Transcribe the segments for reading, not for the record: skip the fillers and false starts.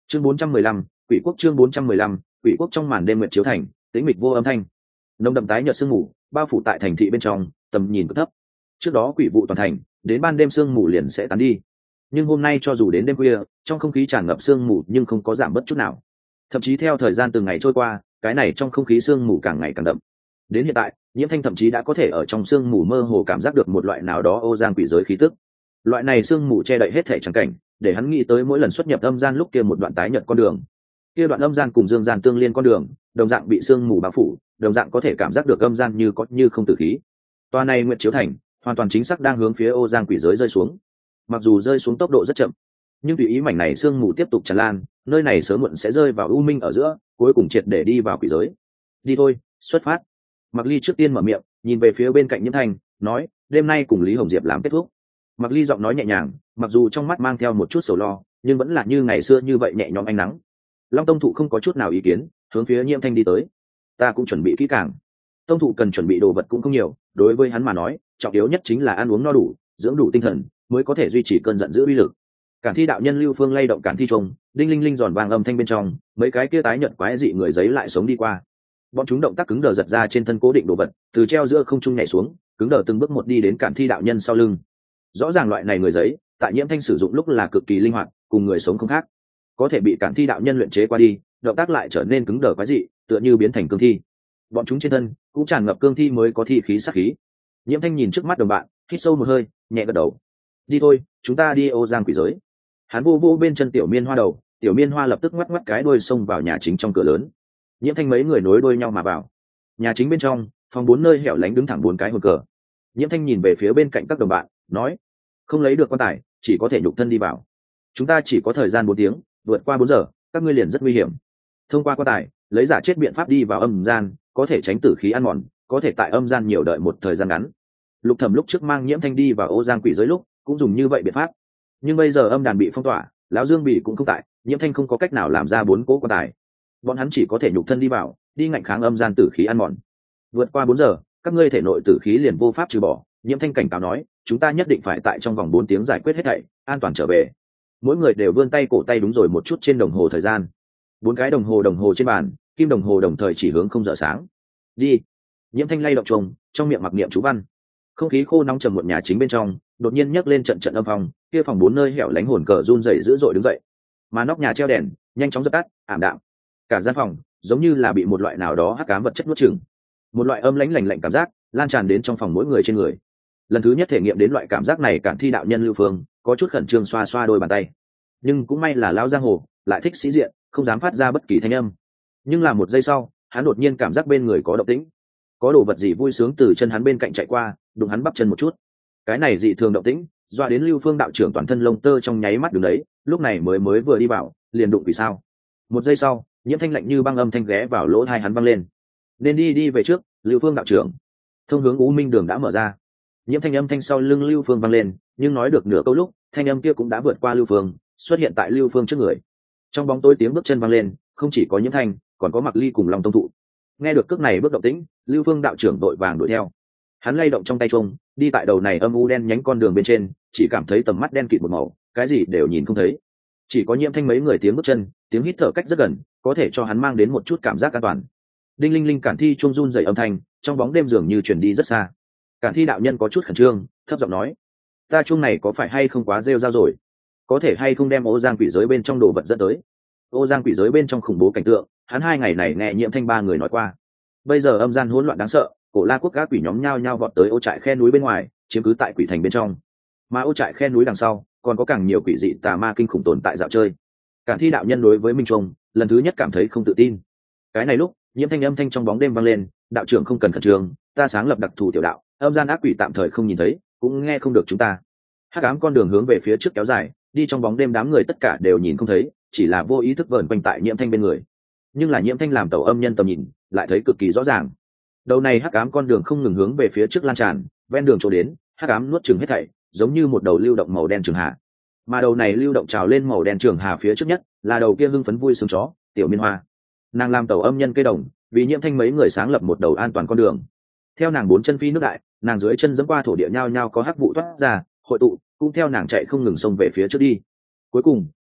Chương 415, Quỷ quốc. Chương 415, Quỷ quốc. Trong màn đêm nguyệt chiếu thành, tĩnh mịch vô âm thanh, nồng đậm tái nhợt sương mù bao phủ tại thành thị bên trong, tầm nhìn cực thấp. Trước đó quỷ vụ toàn thành, đến ban đêm sương mù liền sẽ tán đi, nhưng hôm nay cho dù đến đêm khuya, trong không khí tràn ngập sương mù nhưng không có giảm bớt chút nào. Thậm chí theo thời gian từng ngày trôi qua, cái này trong không khí sương mù càng ngày càng đậm. Đến hiện tại, Nhiễm Thanh thậm chí đã có thể ở trong sương mù mơ hồ cảm giác được một loại nào đó ô giang quỷ giới khí tức. Loại này sương mù che đậy hết thể trắng cảnh, để hắn nghĩ tới mỗi lần xuất nhập âm gian lúc kia một đoạn tái nhợt con đường. Kia đoạn âm gian cùng dương gian tương liên con đường, đồng dạng bị sương mù bao phủ, đồng dạng có thể cảm giác được âm gian như có như không tử khí. Toa này nguyệt chiếu thành, hoàn toàn chính xác đang hướng phía ô giang quỷ giới rơi xuống. Mặc dù rơi xuống tốc độ rất chậm, nhưng tùy ý mảnh này sương mù tiếp tục tràn lan, nơi này sớm muộn sẽ rơi vào u minh ở giữa, cuối cùng triệt để đi vào quỷ giới. Đi thôi, xuất phát. Mặc Ly trước tiên mở miệng, nhìn về phía bên cạnh Nhiễm Thanh, nói, đêm nay cùng Lý Hồng Diệp làm kết thúc. Mặc Ly giọng nói nhẹ nhàng, mặc dù trong mắt mang theo một chút sầu lo, nhưng vẫn là như ngày xưa như vậy nhẹ nhõm ánh nắng. Long Tông Thụ không có chút nào ý kiến, hướng phía Nhiễm Thanh đi tới. Ta cũng chuẩn bị kỹ càng. Tông Thụ cần chuẩn bị đồ vật cũng không nhiều, đối với hắn mà nói, trọng yếu nhất chính là ăn uống no đủ, dưỡng đủ tinh thần, mới có thể duy trì cơn giận giữ uy lực. Cản Thi đạo nhân Lưu Phương lay động Cản Thi trùng, đinh linh linh giòn vang âm thanh bên trong, mấy cái kia tái nhợt quái dị người giấy lại sống đi qua. Bọn chúng động tác cứng đờ giật ra trên thân cố định đồ vật, từ treo giữa không trung nhảy xuống, cứng đờ từng bước một đi đến Cản Thi đạo nhân sau lưng. Rõ ràng loại này người giấy, tại Nhiễm Thanh sử dụng lúc là cực kỳ linh hoạt, cùng người sống không khác. Có thể bị Cản Thi đạo nhân luyện chế qua đi, động tác lại trở nên cứng đờ quái dị, tựa như biến thành cương thi. Bọn chúng trên thân cũng tràn ngập cương thi mới có thi khí sát khí. Nhiễm Thanh nhìn trước mắt đồng bạn, hít sâu một hơi, nhẹ gật đầu. Đi thôi, chúng ta đi ô giang quỷ giới. Hắn vô vô bên chân Tiểu Miên Hoa đầu, Tiểu Miên Hoa lập tức ngoắc ngoắc cái đuôi xông vào nhà chính trong cửa lớn. Nhiễm Thanh mấy người nối đuôi nhau mà vào. Nhà chính bên trong, phòng 4 nơi hẻo lánh đứng thẳng 4 cái hồn cờ. Nhiễm Thanh nhìn về phía bên cạnh các đồng bạn, nói, không lấy được quan tài, chỉ có thể nhục thân đi vào. Chúng ta chỉ có thời gian 4 tiếng, vượt qua 4 giờ, các ngươi liền rất nguy hiểm. Thông qua quan tài, lấy giả chết biện pháp đi vào âm gian, có thể tránh tử khí ăn mòn, có thể tại âm gian nhiều đợi một thời gian ngắn. Lục Thẩm lúc trước mang Nhiễm Thanh đi vào ô giang quỷ giới lúc, cũng dùng như vậy biện pháp. Nhưng bây giờ âm đàn bị phong tỏa, lão Dương Bỉ cũng không tại, Nhiễm Thanh không có cách nào làm ra 4 cỗ quan tài. Bọn hắn chỉ có thể nhục thân đi vào, đi ngạnh kháng âm gian tử khí ăn mòn. Vượt qua 4 giờ, các ngươi thể nội tử khí liền vô pháp trừ bỏ. Nhiễm Thanh cảnh cáo nói, chúng ta nhất định phải tại trong vòng 4 tiếng giải quyết hết thảy, an toàn trở về. Mỗi người đều vươn tay cổ tay đúng rồi một chút trên đồng hồ thời gian. 4 cái đồng hồ trên bàn, kim đồng hồ đồng thời chỉ hướng 0 giờ sáng. Đi. Nhiễm Thanh lay động chuông, trong miệng mặc niệm chú văn. Không khí khô nóng trầm một nhà chính bên trong, đột nhiên nhấc lên trận trận âm phong, kia phòng 4 nơi hẻo lánh hồn cờ run rẩy dữ dội đứng dậy. Mà nóc nhà treo đèn, nhanh chóng dập tắt, ảm đạm. Cả gian phòng giống như là bị một loại nào đó hắc ám vật chất nuốt chửng. Một loại âm lãnh lạnh lạnh cảm giác lan tràn đến trong phòng mỗi người trên người. Lần thứ nhất thể nghiệm đến loại cảm giác này, Cản Thi đạo nhân Lưu Phương có chút khẩn trương xoa xoa đôi bàn tay. Nhưng cũng may là lão giang hồ, lại thích sĩ diện, không dám phát ra bất kỳ thanh âm. Nhưng là một giây sau, hắn đột nhiên cảm giác bên người có động tĩnh, có đồ vật gì vui sướng từ chân hắn bên cạnh chạy qua, đụng hắn bắp chân một chút. Cái này dị thường động tĩnh, doa đến Lưu Phương đạo trưởng toàn thân lông tơ trong nháy mắt đứng đấy, lúc này mới vừa đi vào, liền đụng vì sao. Một giây sau, Nhiễm Thanh lạnh như băng âm thanh ghé vào lỗ tai hắn văng lên. Nên đi về trước, Lưu Phương đạo trưởng. Thông hướng U Minh đường đã mở ra. Nhiễm Thanh âm thanh sau lưng Lưu Phương văng lên, nhưng nói được nửa câu lúc, thanh âm kia cũng đã vượt qua Lưu Phương, xuất hiện tại Lưu Phương trước người. Trong bóng tối tiếng bước chân văng lên, không chỉ có Nhiễm Thanh, còn có Mặc Ly cùng Long Tông Thụ. Nghe được cước này bước động tĩnh, Lưu Phương đạo trưởng đội vàng đuổi theo. Hắn lay động trong tay chuông, đi tại đầu này âm u đen nhánh con đường bên trên, chỉ cảm thấy tầm mắt đen kịt một màu, cái gì đều nhìn không thấy. Chỉ có Nhiễm Thanh mấy người tiếng bước chân, tiếng hít thở cách rất gần, có thể cho hắn mang đến một chút cảm giác an toàn. Đinh linh linh Cản Thi chuông run rẩy âm thanh, trong bóng đêm dường như truyền đi rất xa. Cản Thi đạo nhân có chút khẩn trương, thấp giọng nói, ta chuông này có phải hay không quá rêu rao rồi, có thể hay không đem ô giang quỷ giới bên trong đồ vật dẫn tới. Ô giang quỷ giới bên trong khủng bố cảnh tượng, hắn 2 ngày này nghe Nhiễm Thanh 3 người nói qua. Bây giờ âm gian hỗn loạn đáng sợ, cổ La quốc các quỷ nhóm nhao nhao vọt tới ô trại khe núi bên ngoài, chiếm cứ tại quỷ thành bên trong. Mà ô trại khe núi đằng sau, còn có càng nhiều quỷ dị tà ma kinh khủng tồn tại dạo chơi. Cản Thi đạo nhân đối với Minh Trung, lần thứ nhất cảm thấy không tự tin. Cái này lúc, Nhiễm Thanh âm thanh trong bóng đêm vang lên, đạo trưởng không cần khẩn trương, ta sáng lập đặc thù tiểu đạo, âm gian ác quỷ tạm thời không nhìn thấy, cũng nghe không được chúng ta. Hắc ám con đường hướng về phía trước kéo dài, đi trong bóng đêm đám người tất cả đều nhìn không thấy, chỉ là vô ý thức vờn quanh tại Nhiễm Thanh bên người. Nhưng là Nhiễm Thanh làm tàu âm nhân tầm nhìn, lại thấy cực kỳ rõ ràng. Đầu này hắc ám con đường không ngừng hướng về phía trước lan tràn, ven đường chỗ đến, hắc ám nuốt chửng hết thảy, giống như một đầu lưu động màu đen trường hà. Mà đầu này lưu động trào lên màu đen trường hà phía trước nhất, là đầu kia hưng phấn vui sướng chó, Tiểu Miên Hoa. Nàng làm tàu âm nhân cây đồng, vì Nhiễm Thanh mấy người sáng lập một đầu an toàn con đường. Theo nàng 4 chân phi nước đại, nàng dưới chân giẫm qua thổ địa nhao nhao có hắc vụ thoát ra, hội tụ, cũng theo nàng chạy không ngừng xông về phía trước đi. Cuối cùng,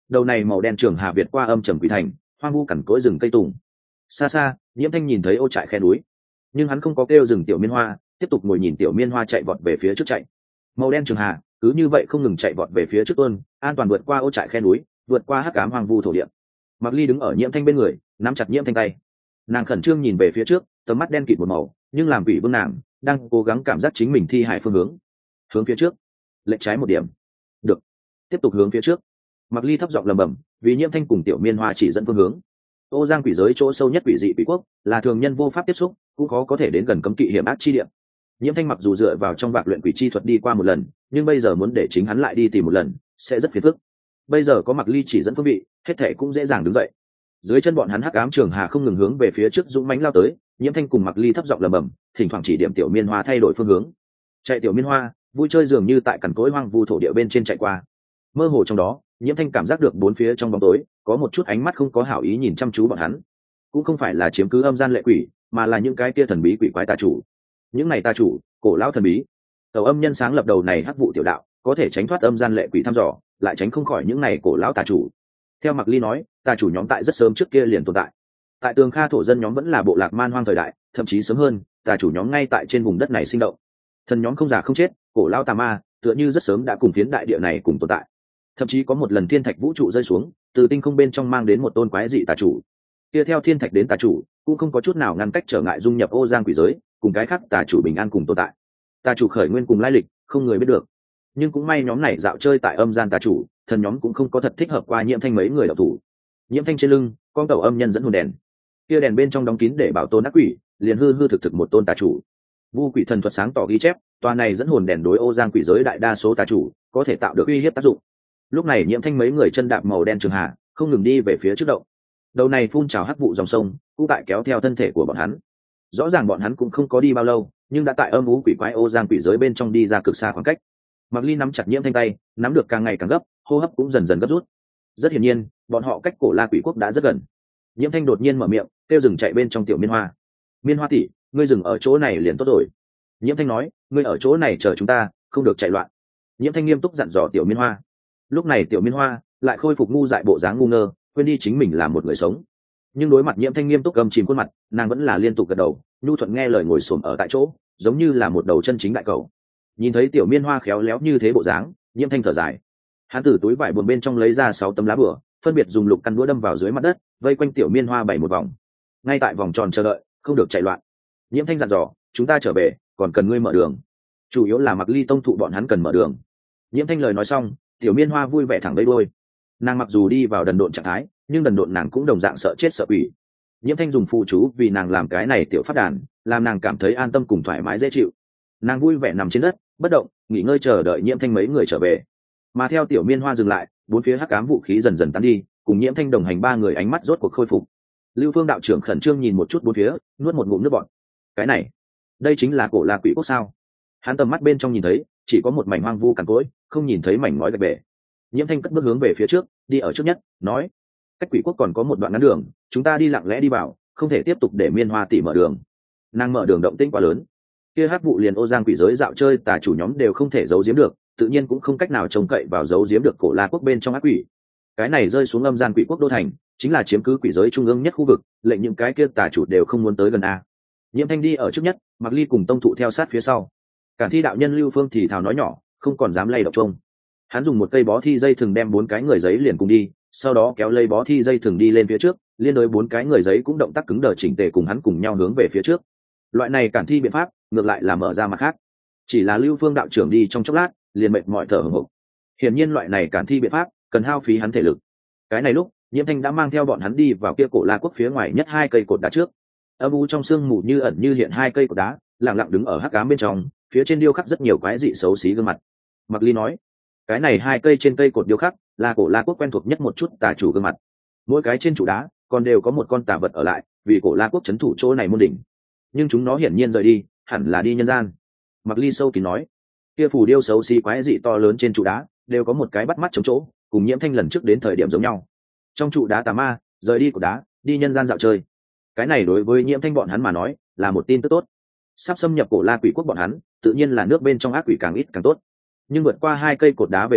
đầu này màu đen trường hà việt qua âm trầm quỷ thành, hoang vu cằn cỗi rừng cây tùng. Xa xa Nhiễm Thanh nhìn thấy ô trại khe núi, nhưng hắn không có kêu dừng tiểu miên hoa, tiếp tục ngồi nhìn tiểu miên hoa chạy vọt về phía trước chạy. Màu đen trường hà cứ như vậy không ngừng chạy vọt về phía trước tuôn, an toàn vượt qua ô trại khe núi, vượt qua hắc ám hoang vu thổ địa. Mặc Ly đứng ở Nhiễm Thanh bên người, nắm chặt Nhiễm Thanh tay. Nàng khẩn trương nhìn về phía trước, tầm mắt đen kịt một màu, nhưng làm quỷ vương nàng đang cố gắng cảm giác chính mình thi hải phương hướng phía trước, lệch trái một điểm, được, tiếp tục hướng phía trước. Mặc Ly thấp giọng lẩm bẩm, vì Nhiễm Thanh cùng tiểu miên hoa chỉ dẫn phương hướng. Ô Giang quỷ giới chỗ sâu nhất quỷ dị quỷ quốc, là thường nhân vô pháp tiếp xúc, cũng khó có thể đến gần cấm kỵ hiểm ác chi địa. Nhiễm Thanh mặc dù dựa vào trong vạc luyện quỷ chi thuật đi qua một lần, nhưng bây giờ muốn để chính hắn lại đi tìm một lần sẽ rất phiền phức. Bây giờ có Mặc Ly chỉ dẫn phương vị, hết thảy cũng dễ dàng đứng dậy. Dưới chân bọn hắn hắc ám trường hà không ngừng hướng về phía trước dũng mãnh lao tới, Nhiễm Thanh cùng Mặc Ly thấp giọng lẩm bẩm, thỉnh thoảng chỉ điểm tiểu miên hoa thay đổi phương hướng. Chạy tiểu miên hoa, vui chơi dường như tại cằn cỗi hoang vu thổ địa bên trên chạy qua. Mơ hồ trong đó, Nhiễm Thanh cảm giác được bốn phía trong bóng tối có một chút ánh mắt không có hảo ý nhìn chăm chú bọn hắn. Cũng không phải là chiếm cứ âm gian lệ quỷ, mà là những cái kia thần bí quỷ quái tà chủ. Những này tà chủ, cổ lão thần bí. Tàu Âm Nhân sáng lập đầu này hắc vụ tiểu đạo, có thể tránh thoát âm gian lệ quỷ thăm dò, lại tránh không khỏi những này cổ lão tà chủ. Theo Mặc Ly nói, tà chủ nhóm tại rất sớm trước kia liền tồn tại. Tại Tường Kha thổ dân nhóm vẫn là bộ lạc man hoang thời đại, thậm chí sớm hơn, tà chủ nhóm ngay tại trên vùng đất này sinh động. Thần nhóm không già không chết, cổ lão tà ma, tựa như rất sớm đã cùng phiến đại địa này cùng tồn tại. Thậm chí có một lần thiên thạch vũ trụ rơi xuống, từ tinh không bên trong mang đến một tôn quái dị tà chủ. Kia theo thiên thạch đến tà chủ, cũng không có chút nào ngăn cách trở ngại dung nhập Ô Giang quỷ giới, cùng cái khác tà chủ bình an cùng tồn tại. Tà chủ khởi nguyên cùng lai lịch, không người biết được. Nhưng cũng may nhóm này dạo chơi tại âm gian tà chủ, thần nhóm cũng không có thật thích hợp qua Nhiễm Thanh mấy người đạo thủ. Nhiễm Thanh trên lưng, con tàu âm nhân dẫn hồn đèn. Kia đèn bên trong đóng kín để bảo tôn ác quỷ, liền hư hư thực thực một tôn tà chủ. Vu quỷ thần thuật sáng tỏ ghi chép, tòa này dẫn hồn đèn đối Ô Giang quỷ giới đại đa số tà chủ, có thể tạo được uy hiếp tác dụng. Lúc này Nhiễm Thanh mấy người chân đạp màu đen trường hạ, không ngừng đi về phía trước động. Đầu này phun trào hắc vụ dòng sông, cũng tại kéo theo thân thể của bọn hắn. Rõ ràng bọn hắn cũng không có đi bao lâu, nhưng đã tại âm u quỷ quái Ô Giang quỷ giới bên trong đi ra cực xa khoảng cách. Mặc Ly nắm chặt Nhiễm Thanh tay, nắm được càng ngày càng gấp, hô hấp cũng dần dần gấp rút. Rất hiển nhiên, bọn họ cách cổ La quỷ quốc đã rất gần. Nhiễm Thanh đột nhiên mở miệng, kêu dừng chạy bên trong tiểu miên hoa. Miên hoa tỷ, ngươi dừng ở chỗ này liền tốt rồi. Nhiễm Thanh nói, ngươi ở chỗ này chờ chúng ta, không được chạy loạn. Nhiễm Thanh nghiêm túc dặn dò tiểu miên hoa. Lúc này tiểu miên hoa lại khôi phục ngu dại bộ dáng ngu ngơ, quên đi chính mình là một người sống. Nhưng đối mặt Nhiễm Thanh nghiêm túc gầm chìm khuôn mặt, nàng vẫn là liên tục gật đầu, nhu thuận nghe lời ngồi xổm ở tại chỗ, giống như là một đầu chân chính đại cầu. Nhìn thấy tiểu miên hoa khéo léo như thế bộ dáng, Nhiễm Thanh thở dài. Hắn từ túi vải buồn bên trong lấy ra 6 tấm lá bùa, phân biệt dùng lục căn đũa đâm vào dưới mặt đất, vây quanh tiểu miên hoa 7 một vòng. Ngay tại vòng tròn chờ đợi, không được chạy loạn. Nhiễm Thanh dặn dò, chúng ta trở về, còn cần ngươi mở đường. Chủ yếu là Mặc Ly tông thụ bọn hắn cần mở đường. Nhiễm Thanh lời nói xong, tiểu miên hoa vui vẻ thẳng đây đuôi. Nàng mặc dù đi vào đần độn trạng thái, nhưng đần độn nàng cũng đồng dạng sợ chết sợ quỷ. Nhiễm Thanh dùng phù chú vì nàng làm cái này tiểu phát đàn, làm nàng cảm thấy an tâm cùng thoải mái dễ chịu. Nàng vui vẻ nằm trên đất, bất động, nghỉ ngơi chờ đợi Nhiễm Thanh mấy người trở về. Mà theo tiểu miên hoa dừng lại, bốn phía hắc ám vũ khí dần dần tán đi, cùng Nhiễm Thanh đồng hành ba người ánh mắt rốt cuộc khôi phục. Lưu Phương đạo trưởng khẩn trương nhìn một chút bốn phía, nuốt một ngụm nước bọt. Cái này, đây chính là cổ La quỷ quốc sao? Hắn tầm mắt bên trong nhìn thấy, chỉ có một mảnh hoang vu cằn cỗi, không nhìn thấy mảnh ngói gạch bể. Nhiễm Thanh cất bước hướng về phía trước, đi ở trước nhất, nói: cách quỷ quốc còn có một đoạn ngắn đường, chúng ta đi lặng lẽ đi vào, không thể tiếp tục để miên hoa tỷ mở đường. Nàng mở đường động tĩnh quá lớn, kia hắc vụ liền Ô Giang quỷ giới dạo chơi tà chủ nhóm đều không thể giấu giếm được, tự nhiên cũng không cách nào trông cậy vào giấu giếm được cổ La quốc bên trong ác quỷ. Cái này rơi xuống âm gian quỷ quốc đô thành, chính là chiếm cứ quỷ giới trung ương nhất khu vực, lệnh những cái kia tà chủ đều không muốn tới gần a. Nhiễm Thanh đi ở trước nhất, Mặc Ly cùng tông thụ theo sát phía sau. Cản thi đạo nhân Lưu Phương thì thào nói nhỏ, không còn dám lay động trông. Hắn dùng một cây bó thi dây thừng đem 4 cái người giấy liền cùng đi, sau đó kéo lấy bó thi dây thừng đi lên phía trước, liên đối 4 cái người giấy cũng động tác cứng đờ chỉnh tề cùng hắn cùng nhau hướng về phía trước. Loại này cản thi biện pháp, ngược lại là mở ra mặt khác. Chỉ là Lưu Phương đạo trưởng đi trong chốc lát, liền mệt mỏi thở hổn hộc. Hiển nhiên loại này cản thi biện pháp, cần hao phí hắn thể lực. Cái này lúc, Nhiễm Thanh đã mang theo bọn hắn đi vào kia cổ La quốc phía ngoài nhất 2 cây cột đá trước. Âm u trong sương mù như ẩn như hiện 2 cây cột đá, lặng lặng đứng ở hắc ám bên trong, phía trên điêu khắc rất nhiều quái dị xấu xí gương mặt. Mặc Ly nói, cái này 2 cây trên cây cột điêu khắc là cổ La quốc quen thuộc nhất một chút tà chủ gương mặt. Mỗi cái trên trụ đá còn đều có một con tà vật ở lại, vì cổ La quốc trấn thủ chỗ này môn đỉnh. Nhưng chúng nó hiển nhiên rời đi, hẳn là đi nhân gian. Mặc Ly sâu kín nói, kia phù điêu xấu xí quái dị to lớn trên trụ đá đều có một cái bắt mắt chống chỗ, cùng Nhiễm Thanh lần trước đến thời điểm giống nhau. Trong trụ đá tà ma rời đi của đá, đi nhân gian dạo chơi. Cái này đối với Nhiễm Thanh bọn hắn mà nói là một tin tức tốt. Sắp xâm nhập cổ La quỷ quốc bọn hắn, tự nhiên là nước bên trong ác quỷ càng ít càng tốt. Nhưng vượt qua 2 cây cột đá về sau,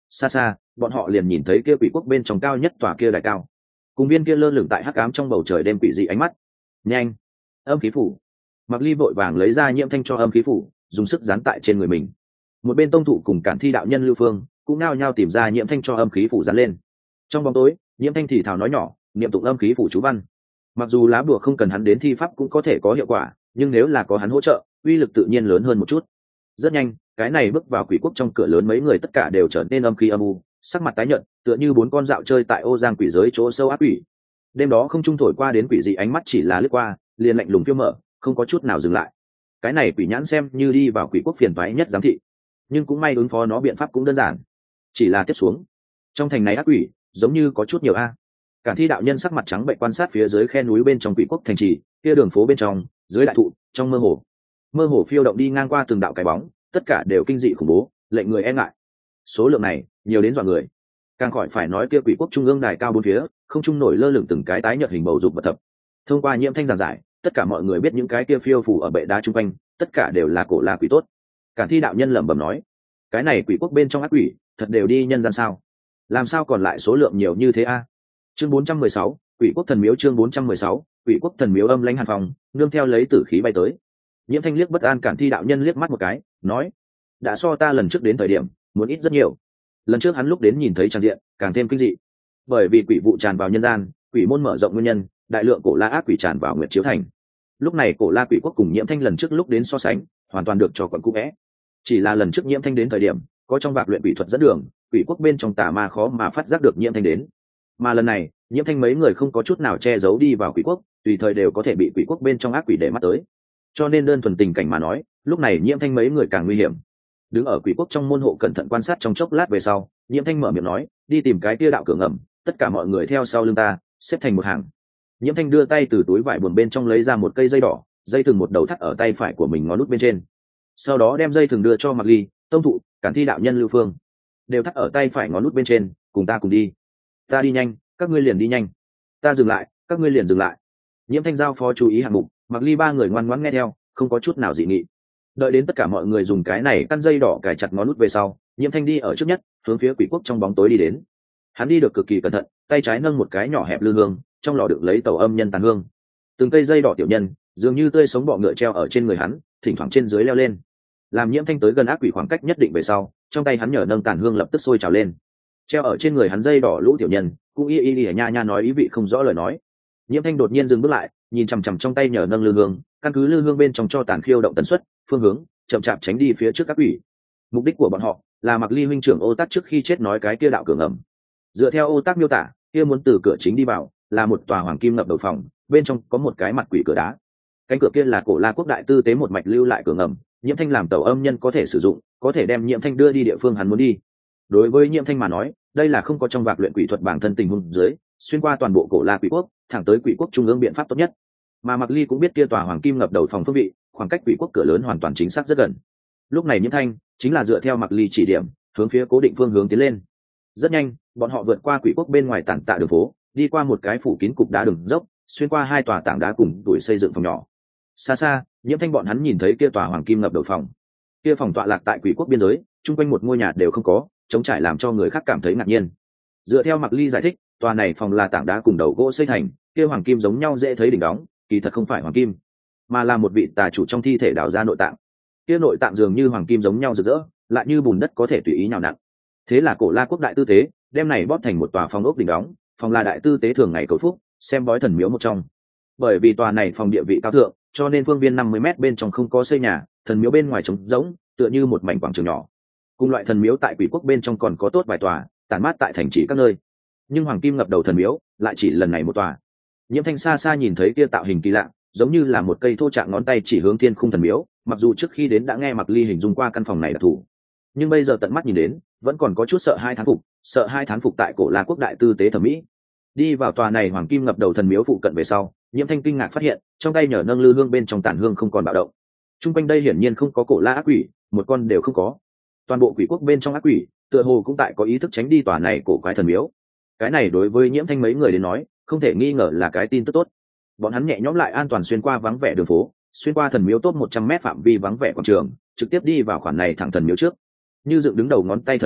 Xa xa bọn họ liền nhìn thấy kia quỷ quốc bên trong cao nhất tòa kia đài cao, cùng viên kia lơ lửng tại hắc ám trong bầu trời đêm quỷ dị ánh mắt. Nhanh, âm khí phủ. Mặc Ly vội vàng lấy ra Nhiễm Thanh cho âm khí phủ, dùng sức dán tại trên người mình. Một bên tông thụ cùng Cản Thi đạo nhân Lưu Phương cũng nao nhao tìm ra Nhiễm Thanh cho âm khí phủ dán lên. Trong bóng tối, Nhiễm Thanh thì thào nói nhỏ, niệm tụng âm khí phủ chú văn. Mặc dù lá bùa không cần hắn đến thi pháp cũng có thể có hiệu quả, nhưng nếu là có hắn hỗ trợ, uy lực tự nhiên lớn hơn một chút. Rất nhanh, cái này bước vào quỷ quốc trong cửa lớn mấy người tất cả đều trở nên âm khí âm u, sắc mặt tái nhợt, tựa như bốn con dạo chơi tại ô giang quỷ giới chỗ sâu ác quỷ. Đêm đó không trung thổi qua đến quỷ dị ánh mắt chỉ là lướt qua, liền lạnh lùng phiêu mở, không có chút nào dừng lại. Cái này quỷ nhãn xem như đi vào quỷ quốc phiền toái nhất giám thị, nhưng cũng may ứng phó nó biện pháp cũng đơn giản, chỉ là tiếp xuống. Trong thành này ác quỷ giống như có chút nhiều a. Cản Thi đạo nhân sắc mặt trắng bệch quan sát phía dưới khe núi bên trong quỷ quốc thành trì, kia đường phố bên trong, dưới đại thụ, trong mơ hồ phiêu động đi ngang qua từng đạo cái bóng, tất cả đều kinh dị khủng bố, lệnh người e ngại. Số lượng này nhiều đến dọa người. Càng khỏi phải nói kia quỷ quốc trung ương đài cao bốn phía, không trung nổi lơ lửng từng cái tái nhợt hình bầu dục vật thập. Thông qua Nhiễm Thanh giảng giải, tất cả mọi người biết những cái kia phiêu phù ở bệ đá trung quanh, tất cả đều là cổ la quỷ tốt. Cản Thi đạo nhân lẩm bẩm nói, cái này quỷ quốc bên trong ác quỷ, thật đều đi nhân gian sao? Làm sao còn lại số lượng nhiều như thế a? Chương 416, quỷ quốc thần miếu. Chương 416, quỷ quốc thần miếu. Âm lãnh hàn phòng, nương theo lấy tử khí bay tới. Nhiễm Thanh liếc bất an Cản Thi đạo nhân liếc mắt một cái, nói, đã so ta lần trước đến thời điểm muốn ít rất nhiều. Lần trước hắn lúc đến nhìn thấy tràn diện càng thêm kinh dị, bởi vì quỷ vụ tràn vào nhân gian, quỷ môn mở rộng nguyên nhân, đại lượng cổ la ác quỷ tràn vào Nguyệt Chiếu Thành. Lúc này cổ la quỷ quốc cùng Nhiễm Thanh lần trước lúc đến so sánh, hoàn toàn được cho quận cũ vẽ. Chỉ là lần trước Nhiễm Thanh đến thời điểm, có trong vạc luyện quỷ thuật dẫn đường, quỷ quốc bên trong tà ma khó mà phát giác được Nhiễm Thanh đến. Mà lần này, Nhiễm Thanh mấy người không có chút nào che giấu đi vào quỷ quốc, tùy thời đều có thể bị quỷ quốc bên trong ác quỷ để mắt tới. Cho nên đơn thuần tình cảnh mà nói, lúc này Nhiễm Thanh mấy người càng nguy hiểm. Đứng ở quỷ quốc trong môn hộ cẩn thận quan sát trong chốc lát về sau, Nhiễm Thanh mở miệng nói, đi tìm cái kia đạo cửa ngầm, tất cả mọi người theo sau lưng ta, xếp thành một hàng. Nhiễm Thanh đưa tay từ túi vải buồm bên trong lấy ra một cây dây đỏ, dây thừng một đầu thắt ở tay phải của mình ngón nút bên trên. Sau đó đem dây thừng đưa cho Mặc Ly, tông thụ, Cản Thi đạo nhân Lưu Phương, đều thắt ở tay phải ngón nút bên trên, cùng ta cùng đi. Ta đi nhanh, các ngươi liền đi nhanh. Ta dừng lại, các ngươi liền dừng lại. Nhiễm Thanh giao phó chú ý hạng mục, Mặc Ly ba người ngoan ngoãn nghe theo, không có chút nào dị nghị. Đợi đến tất cả mọi người dùng cái này căn dây đỏ cài chặt ngón nút về sau, Nhiễm Thanh đi ở trước nhất, hướng phía quỷ quốc trong bóng tối đi đến. Hắn đi được cực kỳ cẩn thận, tay trái nâng một cái nhỏ hẹp lư hương, trong lò đựng lấy tàu âm nhân tàn hương. Từng cây dây đỏ tiểu nhân, dường như tươi sống bọ ngựa treo ở trên người hắn, thỉnh thoảng trên dưới leo lên. Làm Nhiễm Thanh tới gần ác quỷ khoảng cách nhất định về sau, trong tay hắn nhờ nâng tàn hương lập tức sôi trào lên. Treo ở trên người hắn dây đỏ lũ tiểu nhân, cũng y nha nha nói ý vị không rõ lời nói. Nhiễm Thanh đột nhiên dừng bước lại, nhìn chằm chằm trong tay nhờ nâng lư hương, căn cứ lư hương bên trong cho tàn khiêu động tần suất, phương hướng, chậm chạp tránh đi phía trước các quỷ. Mục đích của bọn họ là Mặc Ly huynh trưởng Ô Tác trước khi chết nói cái kia đạo cửa ngầm. Dựa theo Ô Tác miêu tả, kia muốn từ cửa chính đi vào, là một tòa hoàng kim ngập đầu phòng, bên trong có một cái mặt quỷ cửa đá. Cánh cửa kia là cổ La quốc đại tư tế một mạch lưu lại cửa ngầm, Nhiễm Thanh làm tàu âm nhân có thể sử dụng, có thể đem Nhiễm Thanh đưa đi địa phương hắn muốn đi. Đối với Nhiễm Thanh mà nói, đây là không có trong vạc luyện quỷ thuật bản thân tình huống dưới, xuyên qua toàn bộ cổ La quỷ quốc, thẳng tới quỷ quốc trung ương biện pháp tốt nhất. Mà Mặc Ly cũng biết kia tòa hoàng kim ngập đầu phòng phương vị, khoảng cách quỷ quốc cửa lớn hoàn toàn chính xác rất gần. Lúc này Nhiễm Thanh chính là dựa theo Mặc Ly chỉ điểm, hướng phía cố định phương hướng tiến lên. Rất nhanh, bọn họ vượt qua quỷ quốc bên ngoài tản tạ đường phố, đi qua một cái phủ kín cục đá đường dốc, xuyên qua hai tòa tảng đá cùng tuổi xây dựng phòng nhỏ. Xa xa, Nhiễm Thanh bọn hắn nhìn thấy kia tòa hoàng kim ngập đầu phòng. Kia phòng tọa lạc tại quỷ quốc biên giới, chung quanh một ngôi nhà đều không có, trống trải làm cho người khác cảm thấy ngạc nhiên. Dựa theo Mặc Ly giải thích, tòa này phòng là tảng đá cùng đầu gỗ xây thành, kia hoàng kim giống nhau dễ thấy đỉnh đóng, kỳ thật không phải hoàng kim, mà là một vị tà chủ trong thi thể đào ra nội tạng. Kia nội tạng dường như hoàng kim giống nhau rực rỡ, lại như bùn đất có thể tùy ý nhào nặn. Thế là cổ La quốc đại tư tế đem này bóp thành một tòa phòng ốc đỉnh đóng, phòng là đại tư tế thường ngày cầu phúc, xem bói thần miếu một trong. Bởi vì tòa này phòng địa vị cao thượng, cho nên phương viên 50 m bên trong không có xây nhà, thần miếu bên ngoài trống rỗng, tựa như một mảnh quảng trường nhỏ. Cùng loại thần miếu tại quỷ quốc bên trong còn có tốt vài tòa, tản mát tại thành trì các nơi. Nhưng hoàng kim ngập đầu thần miếu lại chỉ lần này một tòa. Nhiễm Thanh xa xa nhìn thấy kia tạo hình kỳ lạ, giống như là một cây thô trạng ngón tay chỉ hướng thiên khung thần miếu, mặc dù trước khi đến đã nghe Mặc Ly hình dung qua căn phòng này đặc thù, nhưng bây giờ tận mắt nhìn đến, vẫn còn có chút sợ hai thán phục tại cổ La quốc đại tư tế thẩm mỹ. Đi vào tòa này hoàng kim ngập đầu thần miếu phụ cận về sau, Nhiễm Thanh kinh ngạc phát hiện, trong tay nhờ nâng lư hương bên trong tản hương không còn bạo động. Trung quanh đây hiển nhiên không có cổ La ác quỷ, một con đều không có. Toàn bộ quỷ quốc bên trong ác quỷ, tựa hồ cũng tại có ý thức tránh đi tòa này cổ quái thần miếu. Cái này đối với Nhiễm Thanh mấy người đến nói, không thể nghi ngờ là cái tin tức tốt. Bọn hắn nhẹ nhõm lại an toàn xuyên qua vắng vẻ đường phố, xuyên qua thần miếu tốt 100 m phạm vi vắng vẻ quảng trường, trực tiếp đi vào khoản này thẳng thần miếu trước. Như dựng đứng đầu ngón tay thần miếu,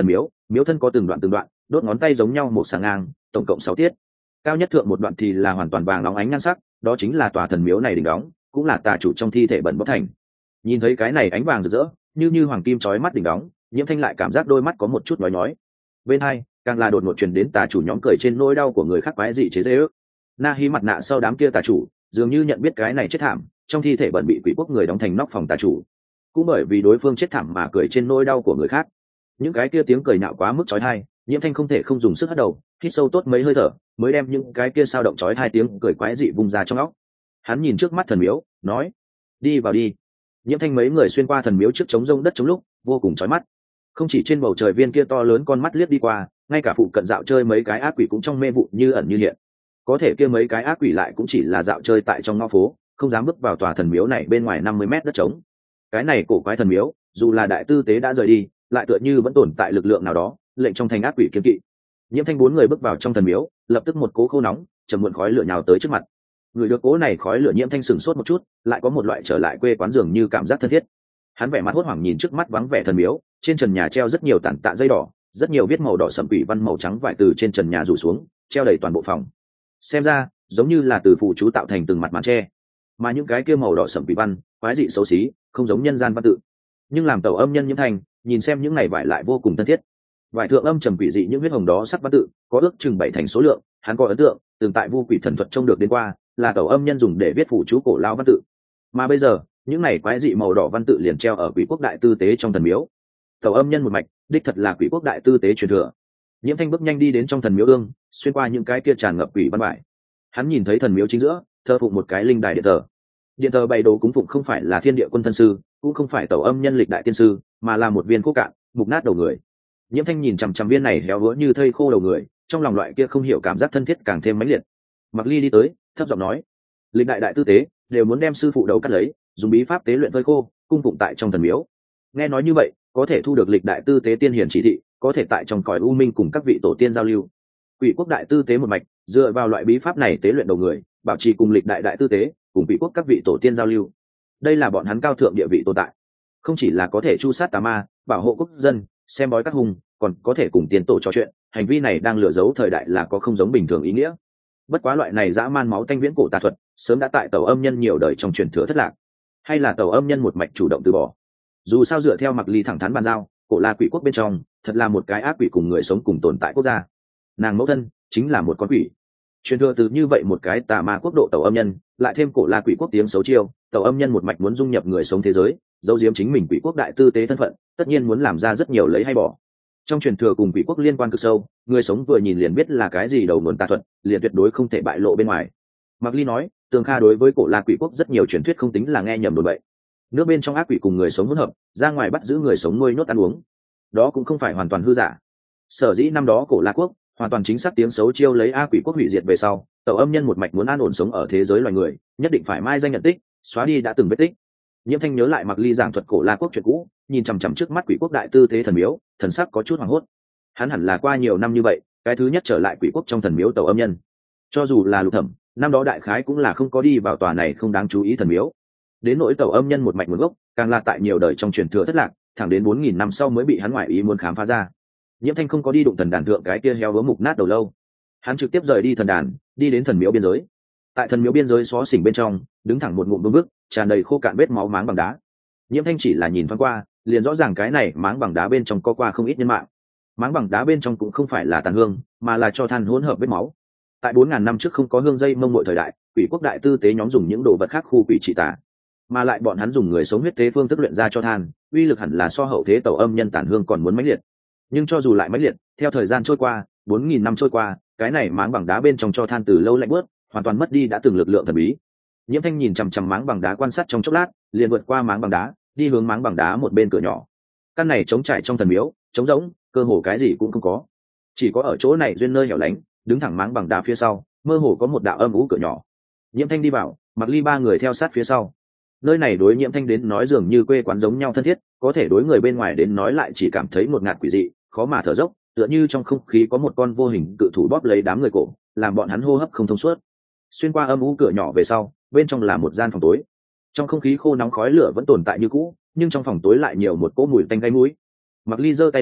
miếu thân có từng đoạn đốt ngón tay giống nhau một sáng ngang, tổng cộng 6 tiết. Cao nhất thượng một đoạn thì là hoàn toàn vàng óng ánh nhan sắc, đó chính là tòa thần miếu này đỉnh đóng, cũng là tà chủ trong thi thể bẩn bóc thành. Nhìn thấy cái này ánh vàng rực rỡ như hoàng kim chói mắt đỉnh đóng, Nhiễm Thanh lại cảm giác đôi mắt có một chút nhói. Bên hai càng là đột ngột truyền đến tà chủ nhóm cười trên nỗi đau của người khác quái dị chế giễu. Na Hi mặt nạ sau đám kia tà chủ dường như nhận biết cái này chết thảm, trong thi thể bẩn bị quỷ quốc người đóng thành nóc phòng tà chủ, cũng bởi vì đối phương chết thảm mà cười trên nỗi đau của người khác. Những cái kia tiếng cười nhạo quá mức chói tai, Nhiễm Thanh không thể không dùng sức hất đầu, hít sâu tốt mấy hơi thở, mới đem những cái kia sao động chói tai tiếng cười quái dị vung ra trong óc. Hắn nhìn trước mắt thần miếu, nói: "Đi vào đi." Nhiễm Thanh mấy người xuyên qua thần miếu trước trống rông đất trống lúc, vô cùng chói mắt. Không chỉ trên bầu trời viên kia to lớn con mắt liếc đi qua, ngay cả phụ cận dạo chơi mấy cái ác quỷ cũng trong mê vụ như ẩn như hiện. Có thể kia mấy cái ác quỷ lại cũng chỉ là dạo chơi tại trong ngõ phố, không dám bước vào tòa thần miếu này bên ngoài 50 mét đất trống. Cái này cổ quái thần miếu, dù là đại tư tế đã rời đi, lại tựa như vẫn tồn tại lực lượng nào đó, lệnh trong thành ác quỷ kiên kỵ. Nhiễm Thanh 4 người bước vào trong thần miếu, lập tức một cỗ khô nóng, trầm muộn khói lửa nhào tới trước mặt. Người được cỗ này khói lửa, Nhiễm Thanh sửng sốt một chút, lại có một loại trở lại quê quán dường như cảm giác thân thiết. Hắn vẻ mặt hốt hoảng nhìn trước mắt vắng vẻ thần miếu, trên trần nhà treo rất nhiều tản tạ dây đỏ, rất nhiều viết màu đỏ sẫm quỷ văn màu trắng vải từ trên trần nhà rủ xuống, treo đầy toàn bộ phòng. Xem ra, giống như là từ phụ chú tạo thành từng mặt màn tre. Mà những cái kia màu đỏ sẫm quỷ văn, quái dị xấu xí, không giống nhân gian văn tự. Nhưng làm Tẩu Âm Nhân Nhiễm Thanh, nhìn xem những này vải lại vô cùng thân thiết. Vải thượng âm trầm quỷ dị những huyết hồng đó sắc văn tự, có ước chừng 7 thành số lượng, hắn có ấn tượng, từng tại Vu Quỷ Thần Thuật trông được đến qua, là Tẩu Âm Nhân dùng để viết phụ chú cổ lao văn tự. Mà bây giờ, những này quái dị màu đỏ văn tự liền treo ở Quỷ Quốc Đại Tư Tế trong thần miếu. Tẩu Âm Nhân một mạch, đích thật là Quỷ Quốc Đại Tư Tế truyền thừa. Nhiễm Thanh bước nhanh đi đến trong thần miếu ương, xuyên qua những cái kia tràn ngập quỷ văn vải. Hắn nhìn thấy thần miếu chính giữa, thờ phụng một cái linh đài điện thờ. Điện thờ bày đồ cúng phụng không phải là Thiên Địa Quân thân sư, cũng không phải Tẩu Âm Nhân lịch đại tiên sư, mà là một viên khô cạn, mục nát đầu người. Nhiễm Thanh nhìn chằm chằm viên này héo úa như thây khô đầu người, trong lòng loại kia không hiểu cảm giác thân thiết càng thêm mãnh liệt. Mặc Ly đi tới, thấp giọng nói: "Lịch đại đại tư tế đều muốn đem sư phụ đầu cắt lấy, dùng bí pháp tế luyện phơi khô, cung phụng tại trong thần miếu. Nghe nói như vậy, có thể thu được lịch đại tư tế tiên hiển chỉ thị, có thể tại trong cõi u minh cùng các vị tổ tiên giao lưu. Quỷ Quốc Đại Tư Tế một mạch, dựa vào loại bí pháp này tế luyện đầu người, bảo trì cùng lịch đại đại tư tế, cùng Quỷ Quốc các vị tổ tiên giao lưu. Đây là bọn hắn cao thượng địa vị tồn tại, không chỉ là có thể chu sát tà ma, bảo hộ quốc dân, xem bói các hung, còn có thể cùng tiên tổ trò chuyện. Hành vi này đang lừa dối thời đại là có không giống bình thường ý nghĩa. Bất quá loại này dã man máu tanh viễn cổ tà thuật, sớm đã tại Tẩu Âm Nhân nhiều đời trong truyền thừa thất lạc, hay là Tẩu Âm Nhân một mạch chủ động từ bỏ. Dù sao dựa theo Mặc Ly thẳng thắn bàn giao, cổ La Quỷ Quốc bên trong thật là một cái ác quỷ cùng người sống cùng tồn tại quốc gia. Nàng mẫu thân chính là một con quỷ. Truyền thừa từ như vậy một cái tà ma quốc độ Tẩu Âm Nhân, lại thêm cổ La Quỷ Quốc tiếng xấu chiêu, Tẩu Âm Nhân một mạch muốn dung nhập người sống thế giới, giấu giếm chính mình Quỷ Quốc Đại Tư Tế thân phận, tất nhiên muốn làm ra rất nhiều lấy hay bỏ. Trong truyền thừa cùng Quỷ Quốc liên quan cực sâu, người sống vừa nhìn liền biết là cái gì đầu nguồn tà thuật, liền tuyệt đối không thể bại lộ bên ngoài. Mặc Ly nói, Tường Kha đối với cổ La Quỷ Quốc rất nhiều truyền thuyết không tính là nghe nhầm đồn bậy. Nước bên trong ác quỷ cùng người sống hỗn hợp, ra ngoài bắt giữ người sống nuôi nhốt ăn uống, đó cũng không phải hoàn toàn hư giả. Sở dĩ năm đó cổ La Quốc hoàn toàn chính xác tiếng xấu chiêu lấy ác quỷ quốc hủy diệt về sau, Tẩu Âm Nhân một mạch muốn an ổn sống ở thế giới loài người, nhất định phải mai danh nhận tích, xóa đi đã từng vết tích. Nhiễm Thanh nhớ lại Mặc Ly giảng thuật cổ La Quốc chuyện cũ, nhìn chằm chằm trước mắt Quỷ Quốc Đại Tư Tế thần miếu, thần sắc có chút hoảng hốt. Hắn hẳn là qua nhiều năm như vậy, cái thứ nhất trở lại Quỷ Quốc trong thần miếu Tẩu Âm Nhân. Cho dù là Lục Thẩm, năm đó đại khái cũng là không có đi vào tòa này không đáng chú ý thần miếu. Đến nỗi Tẩu Âm Nhân một mạch nguồn gốc, càng là tại nhiều đời trong truyền thừa thất lạc, thẳng đến 4000 năm sau mới bị hắn ngoại ý muốn khám phá ra. Nhiễm Thanh không có đi đụng thần đàn thượng cái kia heo vớ mục nát đầu lâu, hắn trực tiếp rời đi thần đàn, đi đến thần miếu biên giới. Tại thần miếu biên giới xó xỉnh bên trong, đứng thẳng một ngụm vương bức, tràn đầy khô cạn vết máu máng bằng đá. Nhiễm Thanh chỉ là nhìn thoáng qua, liền rõ ràng cái này máng bằng đá bên trong có qua không ít nhân mạng. Máng bằng đá bên trong cũng không phải là tàn hương, mà là cho than hỗn hợp vết máu. Tại 4000 năm trước không có hương dây mông muội thời đại, Quỷ Quốc Đại Tư Tế nhóm dùng những đồ vật khác khu quỷ trị tà, mà lại bọn hắn dùng người sống huyết tế phương thức luyện ra cho than, uy lực hẳn là so hậu thế Tẩu Âm Nhân tàn hương còn muốn mãnh liệt. Nhưng cho dù lại mãnh liệt, theo thời gian trôi qua, 4000 năm trôi qua, cái này máng bằng đá bên trong cho than từ lâu lạnh bớt, hoàn toàn mất đi đã từng lực lượng thần bí. Nhiễm Thanh nhìn chằm chằm máng bằng đá quan sát trong chốc lát, liền vượt qua máng bằng đá, đi hướng máng bằng đá một bên cửa nhỏ. Căn này trống trải trong thần miếu, trống rỗng, cơ hồ cái gì cũng không có. Chỉ có ở chỗ này duyên nơi hẻo lánh, đứng thẳng máng bằng đá phía sau, mơ hồ có một đạo âm u cửa nhỏ. Nhiễm Thanh đi vào, Mặc Ly ba người theo sát phía sau. Nơi này đối Nhiễm Thanh đến nói dường như quê quán giống nhau thân thiết, có thể đối người bên ngoài đến nói lại chỉ cảm thấy một ngạt quỷ dị, khó mà thở dốc, tựa như trong không khí có một con vô hình cự thủ bóp lấy đám người cổ, làm bọn hắn hô hấp không thông suốt. Xuyên qua âm u cửa nhỏ về sau, bên trong là một gian phòng tối. Trong không khí khô nóng khói lửa vẫn tồn tại như cũ, nhưng trong phòng tối lại nhiều một cỗ mùi tanh gây mũi. Mặc Ly giơ tay lên,